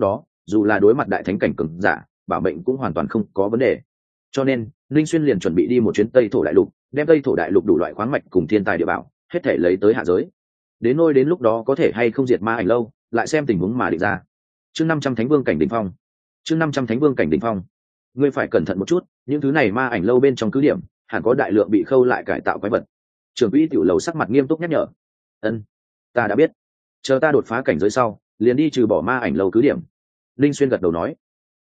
Speaker 1: dù là đối mặt đại thánh cảnh cường giả bảo mệnh cũng hoàn toàn không có vấn đề. Cho nên linh xuyên liền chuẩn bị đi một chuyến tây thổ đại lục, đem tây thổ đại lục đủ loại khoáng mạch cùng thiên tài địa bảo hết thể lấy tới hạ giới. Đến nôi đến lúc đó có thể hay không diệt ma ảnh lâu lại xem tình huống mà định ra. Chương 500 Thánh Vương cảnh đỉnh phong. Chương 500 Thánh Vương cảnh đỉnh phong. Ngươi phải cẩn thận một chút, những thứ này ma ảnh lâu bên trong cứ điểm hẳn có đại lượng bị khâu lại cải tạo quái vật. Trưởng quỹ tiểu lầu sắc mặt nghiêm túc nhắc nhở. Ân, ta đã biết, chờ ta đột phá cảnh giới sau liền đi trừ bỏ ma ảnh lâu cứ điểm. Linh xuyên gật đầu nói.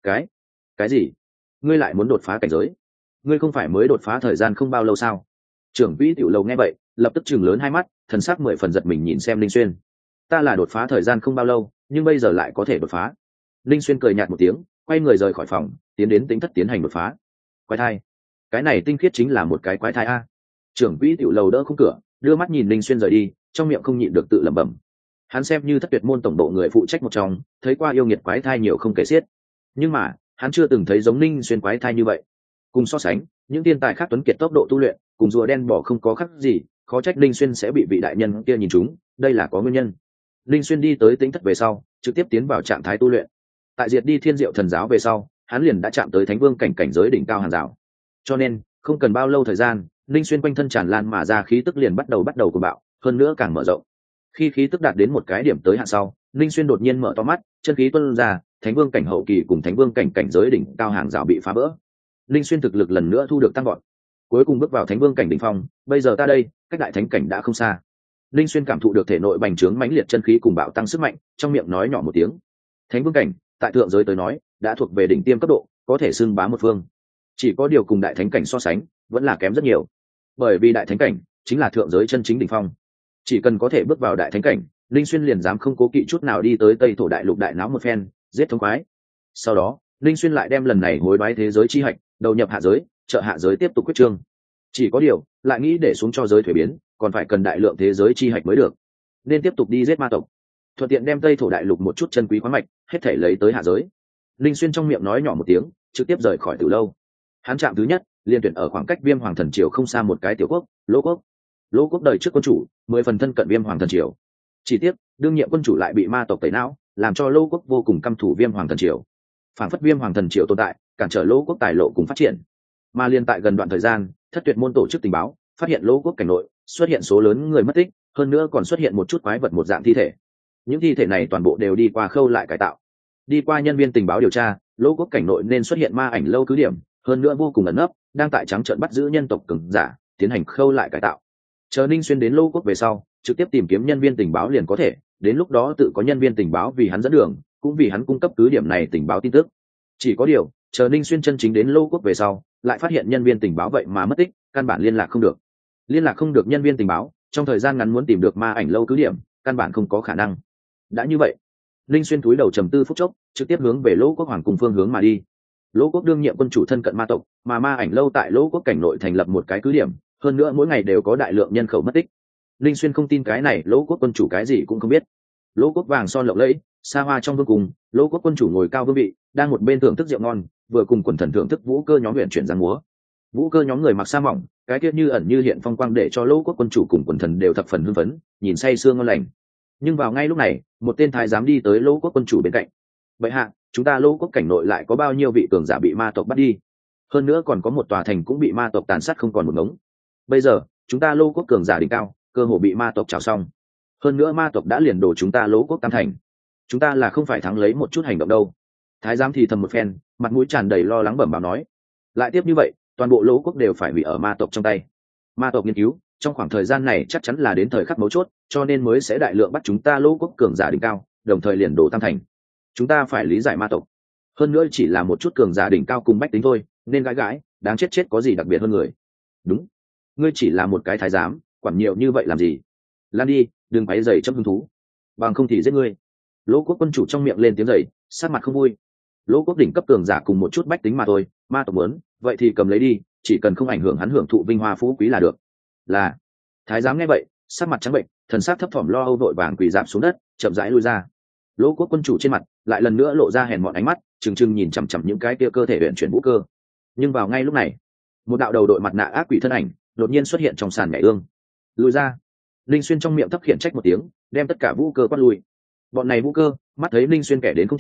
Speaker 1: Cái gì? Ngươi lại muốn đột phá cảnh giới? Ngươi không phải mới đột phá thời gian không bao lâu sao? Trưởng quỹ tiểu lầu nghe vậy lập tức chừng lớn hai mắt, thần sắc 10 phần giật mình nhìn xem Linh xuyên. Ta là đột phá thời gian không bao lâu, nhưng bây giờ lại có thể đột phá. Linh xuyên cười nhạt một tiếng, quay người rời khỏi phòng, tiến đến Tĩnh Thất tiến hành đột phá. Quái thai? Cái này tinh khiết chính là một cái quái thai a. Trưởng quỹ tiểu lầu đỡ khung cửa, đưa mắt nhìn Linh xuyên rời đi, trong miệng không nhịn được tự lẩm bẩm. Hắn xem như Thất Tuyệt môn tổng bộ người phụ trách một trong, thấy qua yêu nghiệt quái thai nhiều không kể xiết, nhưng mà hắn chưa từng thấy giống Linh xuyên quái thai như vậy. Cùng so sánh, những tiên tài khác tuấn kiệt tốc độ tu luyện cùng rùa đen bỏ không có khác gì, khó trách Linh xuyên sẽ bị vị đại nhân kia nhìn trúng, đây là có nguyên nhân. Linh xuyên đi tới Tĩnh Thất về sau trực tiếp tiến vào trạng thái tu luyện. Tại diệt đi Thiên Diệu thần giáo về sau, hắn liền đã chạm tới Thánh Vương cảnh cảnh giới đỉnh cao hàng rào, cho nên không cần bao lâu thời gian, Linh xuyên quanh thân tràn lan mà ra khí tức liền bắt đầu của bạo, hơn nữa càng mở rộng. Khi khí tức đạt đến một cái điểm tới hạn sau, Linh xuyên đột nhiên mở to mắt, chân khí tuôn ra, Thánh Vương cảnh hậu kỳ cùng Thánh Vương cảnh cảnh giới đỉnh cao hàng rào bị phá vỡ. Linh xuyên thực lực lần nữa thu được tăng vọt, cuối cùng bước vào Thánh Vương cảnh đỉnh phong, bây giờ ta đây, cách đại thánh cảnh đã không xa. Linh xuyên cảm thụ được thể nội bành trướng mãnh liệt chân khí cùng bạo tăng sức mạnh, trong miệng nói nhỏ một tiếng. Thánh Vương cảnh, tại thượng giới tới nói, đã thuộc về đỉnh tiêm cấp độ, có thể xưng bá một phương. Chỉ có điều cùng đại thánh cảnh so sánh, vẫn là kém rất nhiều. Bởi vì đại thánh cảnh chính là thượng giới chân chính đỉnh phong. Chỉ cần có thể bước vào đại thánh cảnh, Linh xuyên liền dám không cố kỵ chút nào đi tới Tây Thổ đại lục đại náo một phen, giết thống khoái. Sau đó, Linh xuyên lại đem lần này hối đoái thế giới chi hạch, đầu nhập hạ giới, trợ hạ giới tiếp tục quyết trương. Chỉ có điều, lại nghĩ để xuống cho giới thuế biến, còn phải cần đại lượng thế giới chi hạch mới được. Nên tiếp tục đi giết ma tộc, thuận tiện đem Tây Thổ đại lục một chút chân quý khoáng mạch hết thể lấy tới hạ giới. Linh xuyên trong miệng nói nhỏ một tiếng, trực tiếp rời khỏi Tử lâu. Hắn chạm thứ nhất liên tuyển ở khoảng cách Viêm Hoàng thần triều không xa một cái tiểu quốc, Lỗ quốc. Lỗ quốc đời trước quân chủ 10 phần thân cận Viêm Hoàng thần triều, chỉ tiếc đương nhiệm quân chủ lại bị ma tộc tẩy não, làm cho Lỗ quốc vô cùng căm thù Viêm Hoàng thần triều. Phản phất Viêm Hoàng thần triều tồn tại, cản trở Lỗ quốc tài lộ cùng phát triển. Mà liên tại gần đoạn thời gian, Thất Tuyệt môn tổ chức tình báo, phát hiện Lỗ quốc cảnh nội xuất hiện số lớn người mất tích, hơn nữa còn xuất hiện một chút quái vật một dạng thi thể. Những thi thể này toàn bộ đều đi qua khâu lại cải tạo. Đi qua nhân viên tình báo điều tra, Lỗ quốc cảnh nội nên xuất hiện ma ảnh lâu cứ điểm, hơn nữa vô cùng ẩn nấp, đang tại trắng trợn bắt giữ nhân tộc cường giả, tiến hành khâu lại cải tạo. Chờ Ninh xuyên đến Lỗ quốc về sau, trực tiếp tìm kiếm nhân viên tình báo liền có thể, đến lúc đó tự có nhân viên tình báo vì hắn dẫn đường, cũng vì hắn cung cấp cứ điểm này tình báo tin tức. Chỉ có điều, chờ Ninh xuyên chân chính đến Lỗ quốc về sau, lại phát hiện nhân viên tình báo vậy mà mất tích, căn bản liên lạc không được. Liên lạc không được nhân viên tình báo, trong thời gian ngắn muốn tìm được ma ảnh lâu cứ điểm, căn bản không có khả năng. Đã như vậy, Ninh xuyên cúi đầu trầm tư phút chốc, trực tiếp hướng về Lỗ quốc hoàng cung phương hướng mà đi. Lỗ quốc đương nhiệm quân chủ thân cận ma tộc, mà ma ảnh lâu tại Lỗ quốc cảnh nội thành lập một cái cứ điểm, hơn nữa mỗi ngày đều có đại lượng nhân khẩu mất tích. Ninh xuyên không tin cái này Lỗ quốc quân chủ cái gì cũng không biết. Lỗ quốc vàng son lộng lẫy, xa hoa trong vương cung, Lỗ quốc quân chủ ngồi cao vương vị, đang một bên thưởng thức rượu ngon, vừa cùng quần thần thưởng thức vũ cơ nhóm luyện chuyển giang múa. Vũ cơ nhóm người mặc sa mỏng, cái tiết như ẩn như hiện phong quang để cho Lỗ quốc quân chủ cùng quần thần đều thập phần hưng phấn, nhìn say sưa ngon lành. Nhưng vào ngay lúc này, một tên thái giám đi tới Lỗ quốc quân chủ bên cạnh. Vậy hạ, chúng ta Lỗ quốc cảnh nội lại có bao nhiêu vị cường giả bị ma tộc bắt đi? Hơn nữa còn có một tòa thành cũng bị ma tộc tàn sát không còn một ngống. Bây giờ, chúng ta Lỗ quốc cường giả đỉnh cao, cơ hồ bị ma tộc trào xong. Hơn nữa ma tộc đã liền đổ chúng ta Lỗ quốc tam thành. Chúng ta là không phải thắng lấy một chút hành động đâu. Thái giám thì thầm một phen, mặt mũi tràn đầy lo lắng bẩm báo nói. Lại tiếp như vậy, toàn bộ Lỗ quốc đều phải bị ở ma tộc trong tay. Ma tộc nghiên cứu, trong khoảng thời gian này chắc chắn là đến thời khắc mấu chốt, cho nên mới sẽ đại lượng bắt chúng ta Lỗ quốc cường giả đỉnh cao, đồng thời liền đổ tam thành. Chúng ta phải lý giải ma tộc. Hơn nữa chỉ là một chút cường giả đỉnh cao cùng bách tính thôi, nên gãi gãi, đáng chết chết có gì đặc biệt hơn người. Đúng, ngươi chỉ là một cái thái giám, quản nhiều như vậy làm gì? Lan đi, đừng quấy rầy chấm hứng thú, bằng không thì giết ngươi. Lỗ quốc quân chủ trong miệng lên tiếng rầy, sát mặt không vui. Lỗ quốc đỉnh cấp cường giả cùng một chút bách tính mà thôi, ma tộc muốn, vậy thì cầm lấy đi, chỉ cần không ảnh hưởng hắn hưởng thụ vinh hoa phú quý là được. Là. Thái giám nghe vậy, sắc mặt trắng bệnh, thần sắc thấp thỏm lo âu vội vàng quỳ rạp xuống đất, chậm rãi lui ra. Lỗ quốc quân chủ trên mặt lại lần nữa lộ ra hèn mọn ánh mắt, trừng trừng nhìn chằm chằm những cái kia cơ thể luyện chuyển vũ cơ. Nhưng vào ngay lúc này, một đạo đầu đội mặt nạ ác quỷ thân ảnh đột nhiên xuất hiện trong sàn nhảy ương. Lùi ra. Linh xuyên trong miệng thấp khiển trách một tiếng, đem tất cả vũ cơ quát lui. Bọn này vũ cơ mắt thấy Linh xuyên kẻ đến không thiện,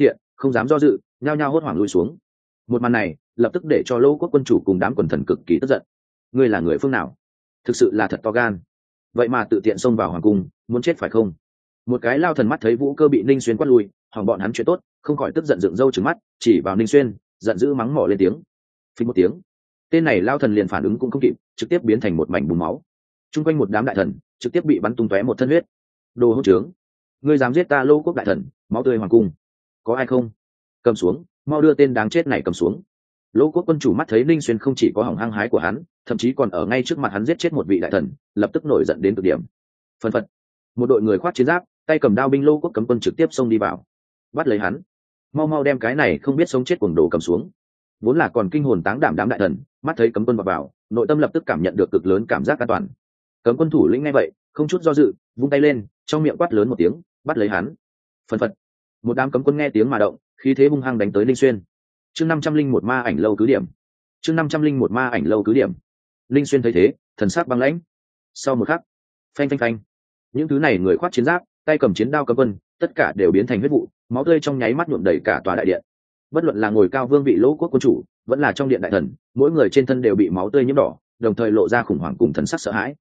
Speaker 1: không dám do dự, nhao nhao hốt hoảng lui xuống. Một màn này lập tức để cho Lô Quốc quân chủ cùng đám quần thần cực kỳ tức giận. Ngươi là người phương nào? Thực sự là thật to gan, vậy mà tự tiện xông vào hoàng cung, muốn chết phải không? Một cái lao thần mắt thấy Vũ Cơ bị Ninh Xuyên quát lui, hỏng bọn hắn chuyện tốt, không khỏi tức giận dựng râu trừng mắt, chỉ vào Ninh Xuyên, giận dữ mắng mỏ lên tiếng. Phình một tiếng, tên này lao thần liền phản ứng cũng không kịp, trực tiếp biến thành một mảnh bùn máu. Trung quanh một đám đại thần trực tiếp bị bắn tung tóe một thân huyết. Đồ hỗn trướng, ngươi dám giết ta Lô Quốc đại thần, máu tươi hoàng cung, có ai không? Cầm xuống, mau đưa tên đáng chết này cầm xuống. Lô Quốc quân chủ mắt thấy Ninh Xuyên không chỉ có hỏng hăng hái của hắn, thậm chí còn ở ngay trước mặt hắn giết chết một vị đại thần, lập tức nổi giận đến cực điểm. Phân phật, một đội người khoác chiến giáp, tay cầm đao binh Lô Quốc cấm quân trực tiếp xông đi vào, bắt lấy hắn. Mau mau đem cái này không biết sống chết cuồng đồ cầm xuống. Vốn là còn kinh hồn táng đảm đám đại thần, mắt thấy cấm quân vào, nội tâm lập tức cảm nhận được cực lớn cảm giác an toàn. Cấm quân thủ lĩnh nghe vậy, không chút do dự, vung tay lên, trong miệng quát lớn một tiếng, bắt lấy hắn. Phân phật, một đám cấm quân nghe tiếng mà động, khí thế hung hăng đánh tới Ninh Xuyên. Chương 501 ma ảnh lâu cứ điểm. Chương 501 ma ảnh lâu cứ điểm. Ninh Xuyên thấy thế, thần sắc băng lãnh. Sau một khắc, phanh phanh phanh, những thứ này người khoác chiến giáp, tay cầm chiến đao cấm quân, tất cả đều biến thành huyết vụ, máu tươi trong nháy mắt nhuộm đầy cả tòa đại điện. Bất luận là ngồi cao vương vị Lỗ Quốc quân chủ, vẫn là trong điện đại thần, mỗi người trên thân đều bị máu tươi nhiễm đỏ, đồng thời lộ ra khủng hoảng cùng thần sắc sợ hãi.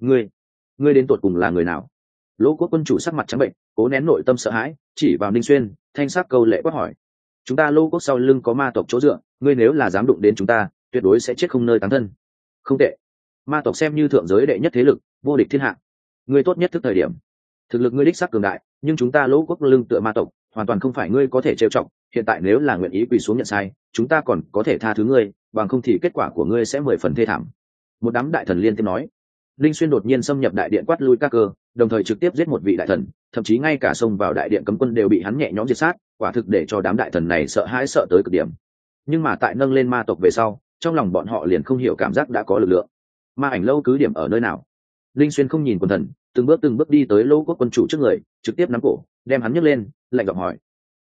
Speaker 1: Ngươi đến tột cùng là người nào? Lỗ Quốc quân chủ sắc mặt trắng bệnh, cố nén nội tâm sợ hãi, chỉ vào Ninh Xuyên, thanh sắc câu lệ quát hỏi: chúng ta Lô Quốc sau lưng có ma tộc chỗ dựa, ngươi nếu là dám đụng đến chúng ta, tuyệt đối sẽ chết không nơi táng thân. Không tệ, ma tộc xem như thượng giới đệ nhất thế lực, vô địch thiên hạ. Ngươi tốt nhất thức thời điểm. Thực lực ngươi đích sắc cường đại, nhưng chúng ta Lô Quốc lưng tựa ma tộc, hoàn toàn không phải ngươi có thể trêu chọc. Hiện tại nếu là nguyện ý quỳ xuống nhận sai, chúng ta còn có thể tha thứ ngươi, bằng không thì kết quả của ngươi sẽ 10 phần thê thảm. Một đám đại thần liên tiếp nói. Linh Xuyên đột nhiên xâm nhập đại điện quát lui các cơ, đồng thời trực tiếp giết một vị đại thần, thậm chí ngay cả xông vào đại điện cấm quân đều bị hắn nhẹ nhõm diệt sát, quả thực để cho đám đại thần này sợ hãi sợ tới cực điểm. Nhưng mà tại nâng lên ma tộc về sau, trong lòng bọn họ liền không hiểu cảm giác đã có lực lượng. Ma ảnh lâu cứ điểm ở nơi nào? Linh Xuyên không nhìn quần thần, từng bước đi tới Lô Quốc quân chủ trước người, trực tiếp nắm cổ, đem hắn nhấc lên, lạnh giọng hỏi: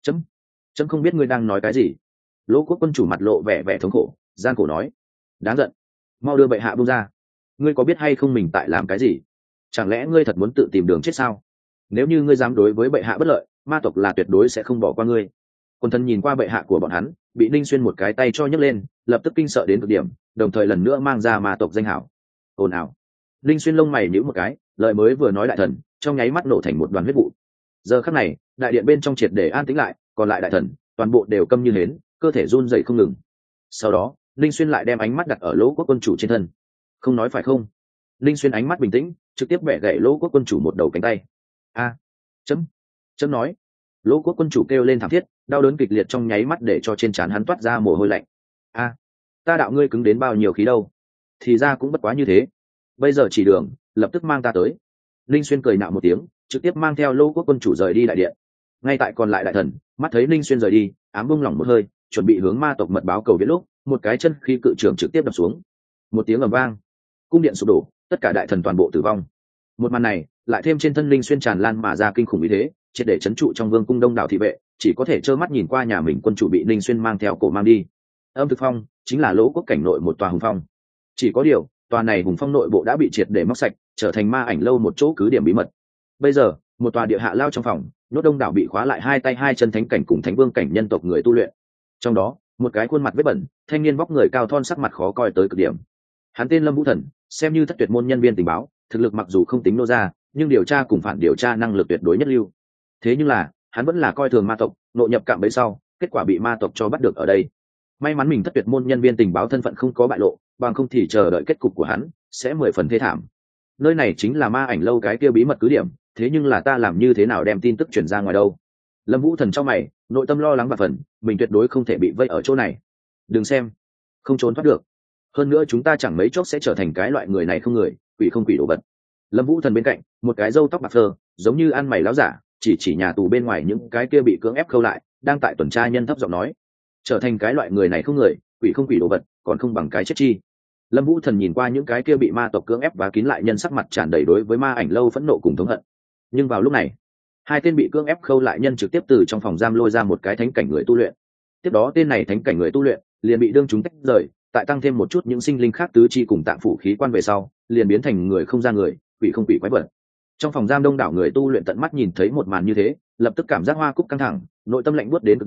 Speaker 1: chấm không biết ngươi đang nói cái gì. Lô Quốc quân chủ mặt lộ vẻ thống khổ, gian khổ nói: đáng giận, mau đưa bệ hạ buông ra. Ngươi có biết hay không mình tại làm cái gì? Chẳng lẽ ngươi thật muốn tự tìm đường chết sao? Nếu như ngươi dám đối với bệ hạ bất lợi, ma tộc là tuyệt đối sẽ không bỏ qua ngươi. Quân thần nhìn qua bệ hạ của bọn hắn, bị Ninh Xuyên một cái tay cho nhấc lên, lập tức kinh sợ đến cực điểm, đồng thời lần nữa mang ra ma tộc danh hảo. Ồn ào. Ninh Xuyên lông mày nhíu một cái, lời mới vừa nói đại thần, trong nháy mắt nổ thành một đoàn huyết vụ. Giờ khắc này, đại điện bên trong triệt để an tĩnh lại, còn lại đại thần, toàn bộ đều câm như hến, cơ thể run rẩy không ngừng. Sau đó, Ninh Xuyên lại đem ánh mắt đặt ở Lỗ Quốc quân chủ trên thân. Không nói phải không? Ninh Xuyên ánh mắt bình tĩnh, trực tiếp bẻ gãy Lỗ Quốc quân chủ một đầu cánh tay. Chấm nói. Lỗ Quốc quân chủ kêu lên thảm thiết, đau đớn kịch liệt trong nháy mắt để cho trên trán hắn toát ra mồ hôi lạnh. Ta đạo ngươi cứng đến bao nhiêu khí đâu? Thì ra cũng bất quá như thế. Bây giờ chỉ đường, lập tức mang ta tới. Ninh Xuyên cười nạo một tiếng, trực tiếp mang theo Lỗ Quốc quân chủ rời đi đại điện. Ngay tại còn lại đại thần, mắt thấy Ninh Xuyên rời đi, ám bung lỏng một hơi, chuẩn bị hướng ma tộc mật báo cầu viện lúc, một cái chân khí cự trường trực tiếp đập xuống. Một tiếng ầm vang, cung điện sụp đổ, tất cả đại thần toàn bộ tử vong. Một màn này lại thêm trên thân Linh Xuyên tràn lan mà ra kinh khủng ý thế, triệt để chấn trụ trong vương cung đông đảo thị vệ, chỉ có thể trơ mắt nhìn qua nhà mình quân chủ bị Linh Xuyên mang theo cổ mang đi. Âm Thực Phong chính là Lỗ Quốc cảnh nội một tòa hùng phong. Chỉ có điều, tòa này hùng phong nội bộ đã bị triệt để móc sạch, trở thành ma ảnh lâu một chỗ cứ điểm bí mật. Bây giờ, một tòa địa hạ lao trong phòng, nhốt đông đảo bị khóa lại hai tay hai chân thánh cảnh cùng thánh vương cảnh nhân tộc người tu luyện. Trong đó, một cái khuôn mặt vết bẩn, thanh niên vóc người cao thon sắc mặt khó coi tới cực điểm. Hắn tên Lâm Vũ Thần, xem như thất tuyệt môn nhân viên tình báo, thực lực mặc dù không tính nô ra, nhưng điều tra cùng phản điều tra năng lực tuyệt đối nhất lưu. Thế nhưng là, hắn vẫn là coi thường ma tộc, nội nhập cạm bẫy sau, kết quả bị ma tộc cho bắt được ở đây. May mắn mình thất tuyệt môn nhân viên tình báo thân phận không có bại lộ, bằng không thì chờ đợi kết cục của hắn sẽ 10 phần thê thảm. Nơi này chính là ma ảnh lâu cái kia bí mật cứ điểm, thế nhưng là ta làm như thế nào đem tin tức truyền ra ngoài đâu? Lâm Vũ Thần trong mày, nội tâm lo lắng và phần, mình tuyệt đối không thể bị vây ở chỗ này. Đừng xem, không trốn thoát được. Hơn nữa chúng ta chẳng mấy chốc sẽ trở thành cái loại người này không người, quỷ không quỷ đồ vật. Lâm Vũ Thần bên cạnh, một cái râu tóc bạc phơ, giống như ăn mày láo giả, chỉ nhà tù bên ngoài những cái kia bị cưỡng ép khâu lại, đang tại tuần tra nhân thấp giọng nói, trở thành cái loại người này không người, quỷ không quỷ đồ vật, còn không bằng cái chết chi. Lâm Vũ Thần nhìn qua những cái kia bị ma tộc cưỡng ép và kín lại nhân sắc mặt tràn đầy đối với ma ảnh lâu phẫn nộ cùng thống hận. Nhưng vào lúc này, hai tên bị cưỡng ép khâu lại nhân trực tiếp từ trong phòng giam lôi ra một cái thánh cảnh người tu luyện. Tiếp đó tên này thánh cảnh người tu luyện liền bị đương chúng tách rời, tại tăng thêm một chút những sinh linh khác tứ chi cùng tạng phủ khí quan về sau, liền biến thành người không ra người, quỷ không quỷ quái vật. Trong phòng giam đông đảo người tu luyện tận mắt nhìn thấy một màn như thế, lập tức cảm giác hoa cúc căng thẳng, nội tâm lạnh buốt đến cực điểm,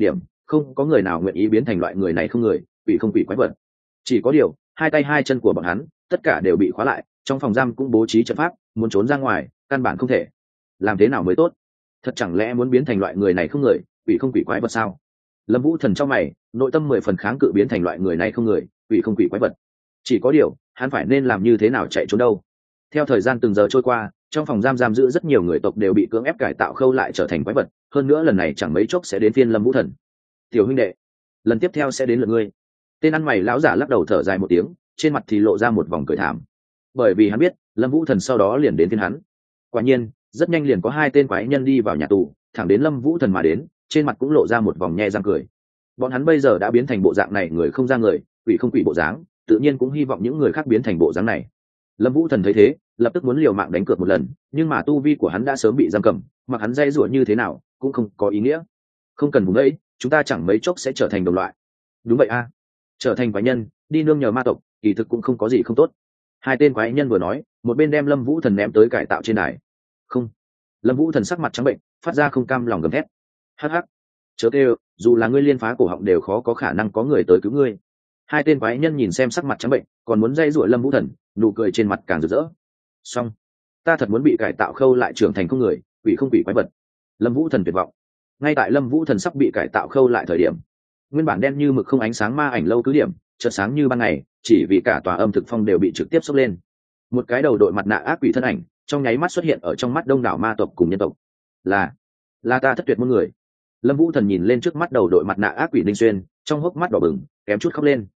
Speaker 1: không có người nào nguyện ý biến thành loại người này không người, quỷ không quỷ quái vật. Chỉ có điều, hai tay hai chân của bọn hắn tất cả đều bị khóa lại, trong phòng giam cũng bố trí trận pháp, muốn trốn ra ngoài căn bản không thể. Làm thế nào mới tốt? Thật chẳng lẽ muốn biến thành loại người này không người, quỷ không quỷ quái vật sao? Lâm Vũ Thần trong mày, nội tâm 10 phần kháng cự biến thành loại người này không người, quỷ không quỷ quái vật. Chỉ có điều, hắn phải nên làm như thế nào chạy trốn đâu? Theo thời gian từng giờ trôi qua, trong phòng giam giam giữ rất nhiều người tộc đều bị cưỡng ép cải tạo khâu lại trở thành quái vật, hơn nữa lần này chẳng mấy chốc sẽ đến phiên Lâm Vũ Thần. Tiểu huynh đệ, lần tiếp theo sẽ đến lượt ngươi. Tên ăn mày lão giả lắc đầu thở dài một tiếng, trên mặt thì lộ ra một vòng cười thảm, bởi vì hắn biết Lâm Vũ Thần sau đó liền đến phiên hắn. Quả nhiên, rất nhanh liền có hai tên quái nhân đi vào nhà tù, thẳng đến Lâm Vũ Thần mà đến, trên mặt cũng lộ ra một vòng nhe răng cười. Bọn hắn bây giờ đã biến thành bộ dạng này, người không ra người, quỷ không quỷ bộ dáng, tự nhiên cũng hy vọng những người khác biến thành bộ dáng này. Lâm Vũ Thần thấy thế, lập tức muốn liều mạng đánh cược một lần, nhưng mà tu vi của hắn đã sớm bị giam cầm, mặc hắn dây rủa như thế nào cũng không có ý nghĩa. Không cần vùng ấy, chúng ta chẳng mấy chốc sẽ trở thành đồng loại. Đúng vậy a, trở thành quái nhân, đi nương nhờ ma tộc, kỳ thực cũng không có gì không tốt. Hai tên quái nhân vừa nói, một bên đem Lâm Vũ Thần ném tới cải tạo trên đài. Không. Lâm Vũ Thần sắc mặt trắng bệnh, phát ra không cam lòng gầm thét. Hắc hắc, chớ kêu, dù là ngươi liên phá cổ họng đều khó có khả năng có người tới cứu ngươi. Hai tên quái nhân nhìn xem sắc mặt trắng bệnh, còn muốn dây rủa Lâm Vũ Thần, nụ cười trên mặt càng rực rỡ. Xong, ta thật muốn bị cải tạo khâu lại trưởng thành không người, quỷ không quỷ quái vật. Lâm Vũ Thần tuyệt vọng. Ngay tại Lâm Vũ Thần sắp bị cải tạo khâu lại thời điểm, nguyên bản đen như mực không ánh sáng ma ảnh lâu cứ điểm chợt sáng như ban ngày, chỉ vì cả tòa âm thực phong đều bị trực tiếp sốc lên. Một cái đầu đội mặt nạ ác quỷ thân ảnh trong nháy mắt xuất hiện ở trong mắt đông đảo ma tộc cùng nhân tộc. Là ta Thất Tuyệt Môn người. Lâm Vũ Thần nhìn lên trước mắt đầu đội mặt nạ ác quỷ Linh Xuyên, trong hốc mắt đỏ bừng, kém chút khóc lên.